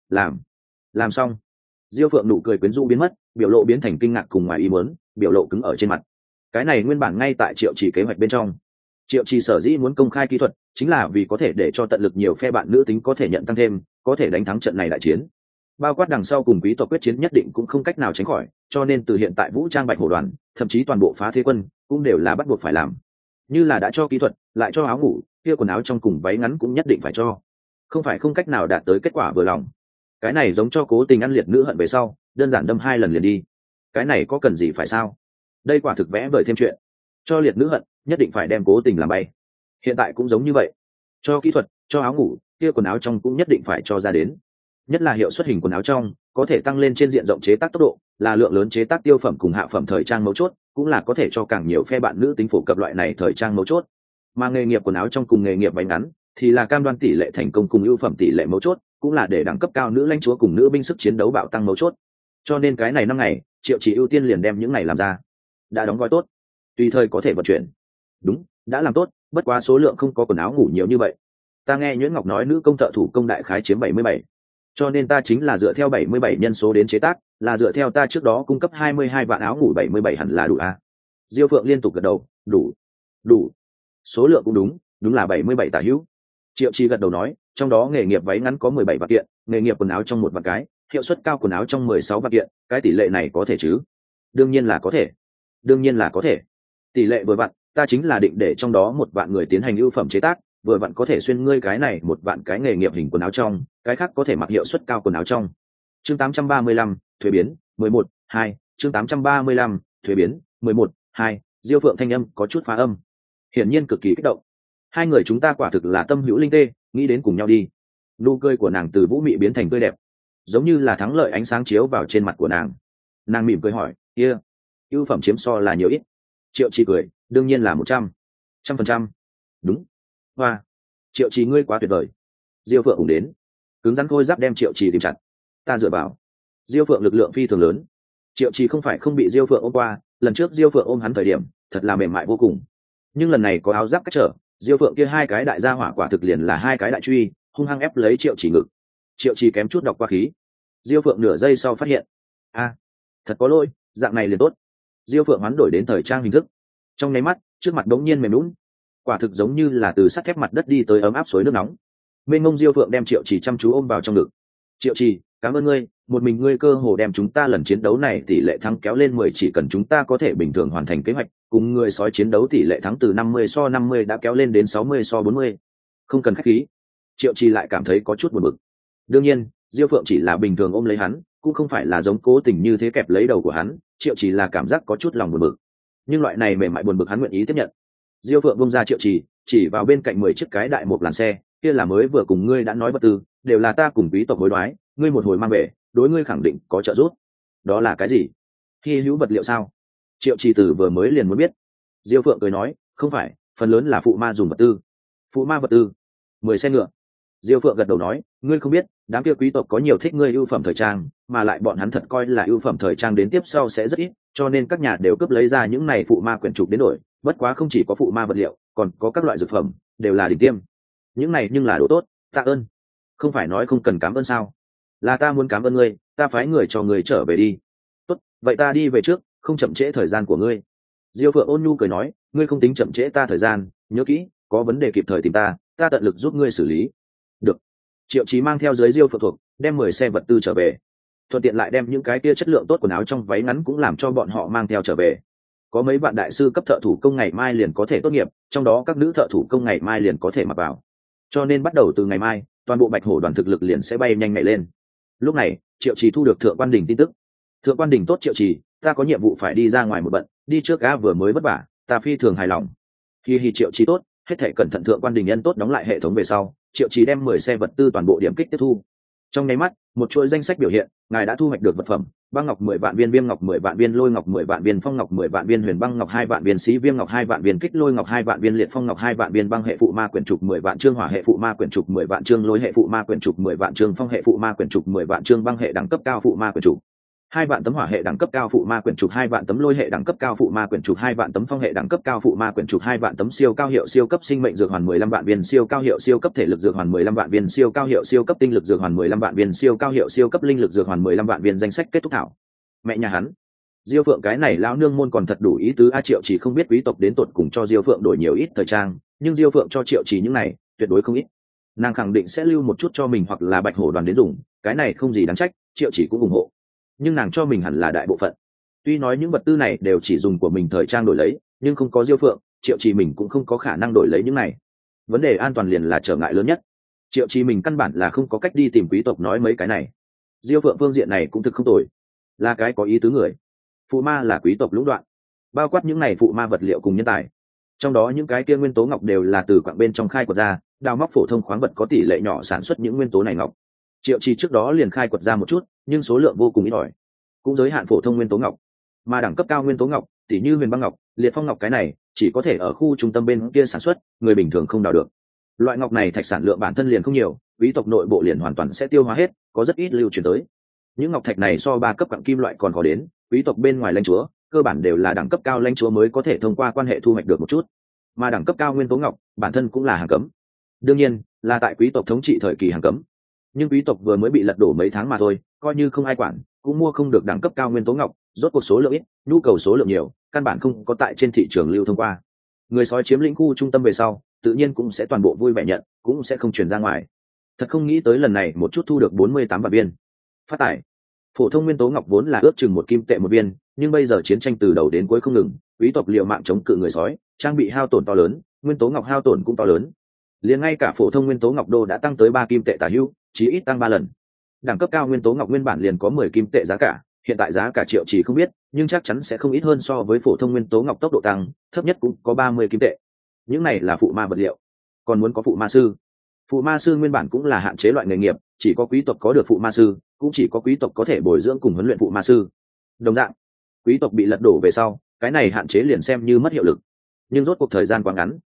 Làm xong. Diêu Phượng nụ cười quyến rũ biến mất, biểu lộ biến thành kinh ngạc cùng ngoài ý muốn, biểu lộ cứng ở trên mặt. Cái này nguyên bản ngay tại Triệu Trì kế hoạch bên trong. Triệu Trì sở dĩ muốn công khai kỹ thuật, chính là vì có thể để cho tận lực nhiều phe bạn nữ tính có thể nhận tăng thêm, có thể đánh thắng trận này đại chiến. Bao quát đằng sau cùng quý tộc quyết chiến nhất định cũng không cách nào tránh khỏi, cho nên từ hiện tại vũ trang Bạch Hổ đoàn, thậm chí toàn bộ phá thế quân, cũng đều là bắt buộc phải làm. Như là đã cho kỹ thuật, lại cho áo ngủ, kia quần áo trong cùng váy ngắn cũng nhất định phải cho. Không phải không cách nào đạt tới kết quả vừa lòng. Cái này giống cho cố tình ăn liệt nữ hận về sau, đơn giản đâm 2 lần liền đi. Cái này có cần gì phải sao? Đây quả thực vẽ vời thêm chuyện. Cho liệt nữ hận, nhất định phải đem cố tình làm bay. Hiện tại cũng giống như vậy. Cho kỹ thuật, cho áo ngủ, kia quần áo trong cũng nhất định phải cho ra đến. Nhất là hiệu suất hình quần áo trong, có thể tăng lên trên diện rộng chế tác tốc độ, là lượng lớn chế tác tiêu phẩm cùng hạ phẩm thời trang mấu chốt, cũng là có thể cho càng nhiều phe bạn nữ tính phổ cập loại này thời trang mấu chốt. Mà nghề nghiệp quần áo trong cùng nghề nghiệp váy ngắn, thì là cam đoan tỷ lệ thành công cùng ưu phẩm tỷ lệ mấu chốt, cũng là để đẳng cấp cao nữ lãnh chúa cùng nữ binh sức chiến đấu bạo tăng mấu chốt. Cho nên cái này 5 ngày, Triệu Chỉ ưu tiên liền đem những này làm ra. Đã đóng gói tốt, tùy thời có thể vận chuyển. Đúng, đã làm tốt, bất quá số lượng không có quần áo ngủ nhiều như vậy. Ta nghe Nhuyễn Ngọc nói nữ công thợ thủ công đại khái chiếm 77, cho nên ta chính là dựa theo 77 nhân số đến chế tác, là dựa theo ta trước đó cung cấp 22 vạn áo ngủ 77 hẳn là đủ à? Diêu Phượng liên tục gật đầu, đủ. Số lượng cũng đúng, đúng là 77 tả hữu. Triệu Chi gật đầu nói, trong đó nghề nghiệp váy ngắn có 17 vạn kiện, nghề nghiệp quần áo trong 1 vạn cái, hiệu suất cao quần áo trong 16 vạn kiện, cái tỷ lệ này có thể chứ? Đương nhiên là có thể. Tỷ lệ vừa vặn, ta chính là định để trong đó 1 vạn người tiến hành ưu phẩm chế tác, vừa vặn có thể xuyên ngươi cái này 1 vạn cái nghề nghiệp hình quần áo trong, cái khác có thể mặc hiệu suất cao quần áo trong. Chương 835, thuế biến, 11/2, chương 835, thuế biến, 11/2, Diêu Phượng thanh âm có chút phá âm. Hiển nhiên cực kỳ kích động. Hai người chúng ta quả thực là tâm hữu linh tê, nghĩ đến cùng nhau đi. Nụ cười của nàng từ vũ mị biến thành tươi đẹp, giống như là thắng lợi ánh sáng chiếu vào trên mặt của nàng. Nàng mỉm cười hỏi, kia, ưu phẩm chiếm so là nhiều ít? Triệu Chi cười, đương nhiên là 100%. Đúng. Hoa. Triệu Trì ngươi quá tuyệt vời. Diêu Phượng cùng đến, cứng rắn khôi giáp đem Triệu Trì tìm chặt. Ta dựa vào. Diêu Phượng lực lượng phi thường lớn. Triệu Trì không phải không bị Diêu Phượng ôm qua, lần trước Diêu Phượng ôm hắn thời điểm thật là mềm mại vô cùng, nhưng lần này có áo giáp cách trở, Diêu Phượng kia hai cái đại gia hỏa quả thực liền là hai cái đại truy, hung hăng ép lấy Triệu Trì ngực. Triệu Trì kém chút đọc qua khí. Diêu Phượng nửa giây sau phát hiện, thật có lỗi, dạng này liền tốt. Diêu Phượng hoán đổi đến thời trang hình thức, trong nháy mắt trước mặt đống nhiên mềm lún, quả thực giống như là từ sắt thép mặt đất đi tới ấm áp suối nước nóng. Mênh mông Diêu Phượng đem Triệu Trì chăm chú ôm vào trong ngực. Triệu Trì, cảm ơn ngươi, một mình ngươi cơ hồ đem chúng ta lần chiến đấu này tỷ lệ thắng kéo lên 10, chỉ cần chúng ta có thể bình thường hoàn thành kế hoạch, cùng người sói chiến đấu tỷ lệ thắng từ 50-50 đã kéo lên đến 60-40. Không cần khách khí. Triệu Trì lại cảm thấy có chút buồn bực. Đương nhiên, Diêu Phượng chỉ là bình thường ôm lấy hắn, cũng không phải là giống cố tình như thế kẹp lấy đầu của hắn, Triệu Trì là cảm giác có chút lòng buồn bực. Nhưng loại này mềm mại buồn bực hắn nguyện ý tiếp nhận. Diêu Phượng bông ra Triệu Trì, chỉ vào bên cạnh 10 chiếc cái đại một làn xe, kia là mới vừa cùng ngươi đã nói vật tư, đều là ta cùng quý tộc hối đoái, ngươi một hồi mang về, đối ngươi khẳng định có trợ giúp. Đó là cái gì? Hy hữu vật liệu sao? Triệu Trì Tử vừa mới liền muốn biết. Diêu Phượng cười nói, không phải, phần lớn là phụ ma dùng vật tư. Phụ ma vật tư? 10 xe ngựa. Diêu Phượng gật đầu nói, ngươi không biết, đám kia quý tộc có nhiều thích ngươi ưu phẩm thời trang, mà lại bọn hắn thật coi là ưu phẩm thời trang đến tiếp sau sẽ rất ít, cho nên các nhà đều cướp lấy ra những này phụ ma quyển trục đến đổi. Bất quá không chỉ có phụ ma vật liệu, còn có các loại dược phẩm, đều là đỉnh tiêm. Những này nhưng là đồ tốt, tạ ơn. Không phải nói không cần cảm ơn sao? Là ta muốn cảm ơn ngươi, ta phái người cho ngươi trở về đi. Tốt, vậy ta đi về trước, không chậm trễ thời gian của ngươi. Diêu Phượng ôn nhu cười nói, ngươi không tính chậm trễ ta thời gian, nhớ kỹ, có vấn đề kịp thời tìm ta, ta tận lực giúp ngươi xử lý. Được. Triệu Chí mang theo dưới Diêu Phượng thuộc, đem 10 xe vật tư trở về, thuận tiện lại đem những cái kia chất lượng tốt quần áo trong váy ngắn cũng làm cho bọn họ mang theo trở về. Có mấy bạn đại sư cấp thợ thủ công ngày mai liền có thể tốt nghiệp, trong đó các nữ thợ thủ công ngày mai liền có thể mặc vào, cho nên bắt đầu từ ngày mai, toàn bộ Bạch Hổ đoàn thực lực liền sẽ bay nhanh nhảy lên. Lúc này, Triệu Trì thu được Thượng Quan Đình tin tức. Thượng Quan Đình tốt Triệu Trì, ta có nhiệm vụ phải đi ra ngoài một bận, đi trước gã vừa mới vất vả, ta phi thường hài lòng. Hi Triệu Trì tốt, hết thảy cẩn thận. Thượng Quan Đình nhân tốt đóng lại hệ thống về sau, Triệu Trì đem 10 xe vật tư toàn bộ điểm kích tiếp thu. Trong nháy mắt, một chuỗi danh sách biểu hiện, ngài đã thu hoạch được vật phẩm: băng ngọc 10 vạn viên, viêm ngọc 10 vạn viên, lôi ngọc 10 vạn viên, phong ngọc 10 vạn viên, huyền băng ngọc 2 vạn viên, xí viêm ngọc 2 vạn viên, kích lôi ngọc 2 vạn viên, liệt phong ngọc 2 vạn viên, băng hệ phụ ma quyển trục 10 vạn chương, hỏa hệ phụ ma quyển trục 10 vạn chương, lôi hệ phụ ma quyển trục 10 vạn chương, phong hệ phụ ma quyển trục 10 vạn chương, băng hệ đẳng cấp cao phụ ma quyển trục 2 vạn tấm, hỏa hệ đẳng cấp cao phụ ma quyển trục 2 vạn tấm, lôi hệ đẳng cấp cao phụ ma quyển trục 2 vạn tấm, phong hệ đẳng cấp cao phụ ma quyển trục 2 vạn tấm, siêu cao hiệu siêu cấp sinh mệnh dược hoàn 15 vạn viên, siêu cao hiệu siêu cấp thể lực dược hoàn 15 vạn viên, siêu cao hiệu siêu cấp tinh lực dược hoàn 15 vạn viên, siêu cao hiệu siêu cấp linh lực dược hoàn 15 vạn viên. Danh sách kết thúc thảo. Mẹ nhà hắn, Diêu Phượng cái này lão nương môn còn thật đủ ý tứ a. Triệu Chỉ không biết quý tộc đến tột cùng cho Diêu Phượng đổi nhiều ít thời trang, nhưng Diêu Phượng cho Triệu Chỉ những này tuyệt đối không ít. Nàng khẳng định sẽ lưu một chút cho mình hoặc là Bạch Hổ đoàn đến dùng, cái này không gì đáng trách, Triệu Chỉ cũng ủng hộ. Nhưng nàng cho mình hẳn là đại bộ phận. Tuy nói những vật tư này đều chỉ dùng của mình thời trang đổi lấy, nhưng không có Diêu Phượng, Triệu Chỉ mình cũng không có khả năng đổi lấy những này. Vấn đề an toàn liền là trở ngại lớn nhất. Triệu Chỉ mình căn bản là không có cách đi tìm quý tộc nói mấy cái này. Diêu Phượng phương diện này cũng thực không tồi, là cái có ý tứ người. Phụ ma là quý tộc lũng đoạn, bao quát những này phụ ma vật liệu cùng nhân tài. Trong đó những cái kia nguyên tố ngọc đều là từ quặng bên trong khai quật ra, đào móc phổ thông khoáng vật có tỷ lệ nhỏ sản xuất những nguyên tố này ngọc. Triệu Chỉ trước đó liền khai quật ra một chút, nhưng số lượng vô cùng ít ỏi, cũng giới hạn phổ thông nguyên tố ngọc. Mà đẳng cấp cao nguyên tố ngọc, tỷ như huyền băng ngọc, liệt phong ngọc, cái này chỉ có thể ở khu trung tâm bên kia sản xuất, người bình thường không đào được. Loại ngọc này thạch sản lượng bản thân liền không nhiều, quý tộc nội bộ liền hoàn toàn sẽ tiêu hóa hết, có rất ít lưu truyền tới. Những ngọc thạch này so 3 cấp quặng kim loại còn khó đến, quý tộc bên ngoài lãnh chúa cơ bản đều là đẳng cấp cao lãnh chúa mới có thể thông qua quan hệ thu hoạch được một chút, mà đẳng cấp cao nguyên tố ngọc bản thân cũng là hàng cấm. Đương nhiên là tại quý tộc thống trị thời kỳ hàng cấm, nhưng quý tộc vừa mới bị lật đổ mấy tháng mà thôi, coi như không ai quản cũng mua không được đẳng cấp cao nguyên tố ngọc, rốt cuộc số lượng ít, nhu cầu số lượng nhiều, căn bản không có tại trên thị trường lưu thông qua. Người sói chiếm lĩnh khu trung tâm về sau, tự nhiên cũng sẽ toàn bộ vui vẻ nhận, cũng sẽ không truyền ra ngoài. Thật không nghĩ tới lần này một chút thu được 48 vạn viên. Phát tải. Phổ thông nguyên tố ngọc vốn là ước chừng 1 kim tệ một viên, nhưng bây giờ chiến tranh từ đầu đến cuối không ngừng, quý tộc liều mạng chống cự người sói, trang bị hao tổn to lớn, nguyên tố ngọc hao tổn cũng to lớn. Liền ngay cả phổ thông nguyên tố ngọc đô đã tăng tới 3 kim tệ tả hữu, chí ít tăng 3 lần. Đẳng cấp cao nguyên tố ngọc nguyên bản liền có 10 kim tệ giá cả, hiện tại giá cả Triệu Chỉ không biết, nhưng chắc chắn sẽ không ít hơn so với phổ thông nguyên tố ngọc tốc độ tăng, thấp nhất cũng có 30 kim tệ. Những này là phụ ma vật liệu, còn muốn có phụ ma sư. Phụ ma sư nguyên bản cũng là hạn chế loại nghề nghiệp, chỉ có quý tộc có được phụ ma sư, cũng chỉ có quý tộc có thể bồi dưỡng cùng huấn luyện phụ ma sư. Đồng dạng, quý tộc bị lật đổ về sau, cái này hạn chế liền xem như mất hiệu lực. Nhưng rốt cuộc thời gian quá ngắn,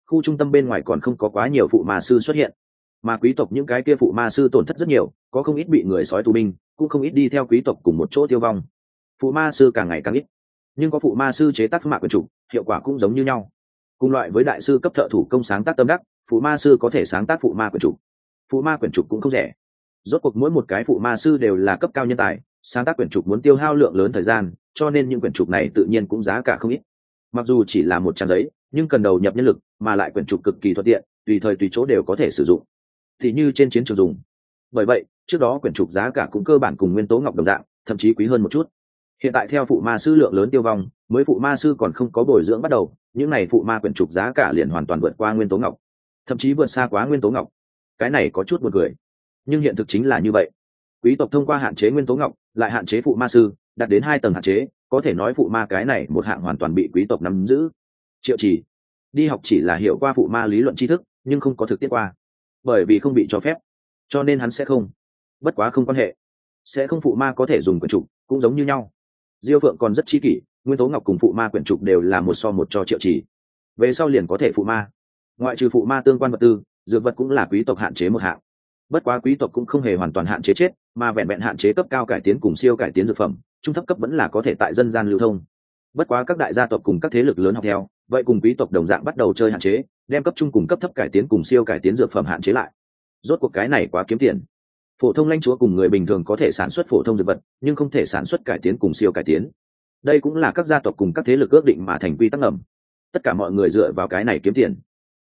khu trung tâm bên ngoài còn không có quá nhiều phụ ma sư xuất hiện, mà quý tộc những cái kia phụ ma sư tổn thất rất nhiều, có không ít bị người sói tù binh, cũng không ít đi theo quý tộc cùng một chỗ tiêu vong. Phụ ma sư càng ngày càng ít, nhưng có phụ ma sư chế tác mạc quyển trục, hiệu quả cũng giống như nhau. Cùng loại với đại sư cấp thợ thủ công sáng tác tâm đắc, phụ ma sư có thể sáng tác phụ ma quyển trục. Phụ ma quyển trục cũng không rẻ, rốt cuộc mỗi một cái phụ ma sư đều là cấp cao nhân tài, sáng tác quyển trục muốn tiêu hao lượng lớn thời gian, cho nên những quyển trục này tự nhiên cũng giá cả không ít. Mặc dù chỉ là một trang giấy, nhưng cần đầu nhập nhân lực, mà lại quyển trục cực kỳ thuận tiện, tùy thời tùy chỗ đều có thể sử dụng, thì như trên chiến trường dùng. Bởi vậy trước đó quyển trục giá cả cũng cơ bản cùng nguyên tố ngọc đồng dạng, thậm chí quý hơn một chút. Hiện tại theo phụ ma sư lượng lớn tiêu vong, mới phụ ma sư còn không có bồi dưỡng bắt đầu, những này phụ ma quyển trục giá cả liền hoàn toàn vượt qua nguyên tố ngọc, thậm chí vượt xa quá nguyên tố ngọc. Cái này có chút buồn cười, nhưng hiện thực chính là như vậy. Quý tộc thông qua hạn chế nguyên tố ngọc, lại hạn chế phụ ma sư, đạt đến 2 tầng hạn chế, có thể nói phụ ma cái này một hạng hoàn toàn bị quý tộc nắm giữ. Triệu Chỉ đi học chỉ là hiểu qua phụ ma lý luận tri thức, nhưng không có thực tiễn qua, bởi vì không bị cho phép, cho nên hắn sẽ không. Bất quá không quan hệ, sẽ không phụ ma có thể dùng quyển trục, cũng giống như nhau. Diêu Phượng còn rất chi kỷ, nguyên tố ngọc cùng phụ ma quyển trục đều là 1:1 cho Triệu Chỉ. Về sau liền có thể phụ ma. Ngoại trừ phụ ma tương quan vật tư, dược vật cũng là quý tộc hạn chế một hạng. Bất quá quý tộc cũng không hề hoàn toàn hạn chế chết, mà vẹn vẹn hạn chế cấp cao cải tiến cùng siêu cải tiến dược phẩm, trung thấp cấp vẫn là có thể tại dân gian lưu thông. Bất quá các đại gia tộc cùng các thế lực lớn học theo, vậy cùng quý tộc đồng dạng bắt đầu chơi hạn chế, đem cấp trung cùng cấp thấp cải tiến cùng siêu cải tiến dược phẩm hạn chế lại. Rốt cuộc cái này quá kiếm tiền. Phổ thông lãnh chúa cùng người bình thường có thể sản xuất phổ thông dược vật, nhưng không thể sản xuất cải tiến cùng siêu cải tiến. Đây cũng là các gia tộc cùng các thế lực ước định mà thành quy tắc ngầm. Tất cả mọi người dựa vào cái này kiếm tiền.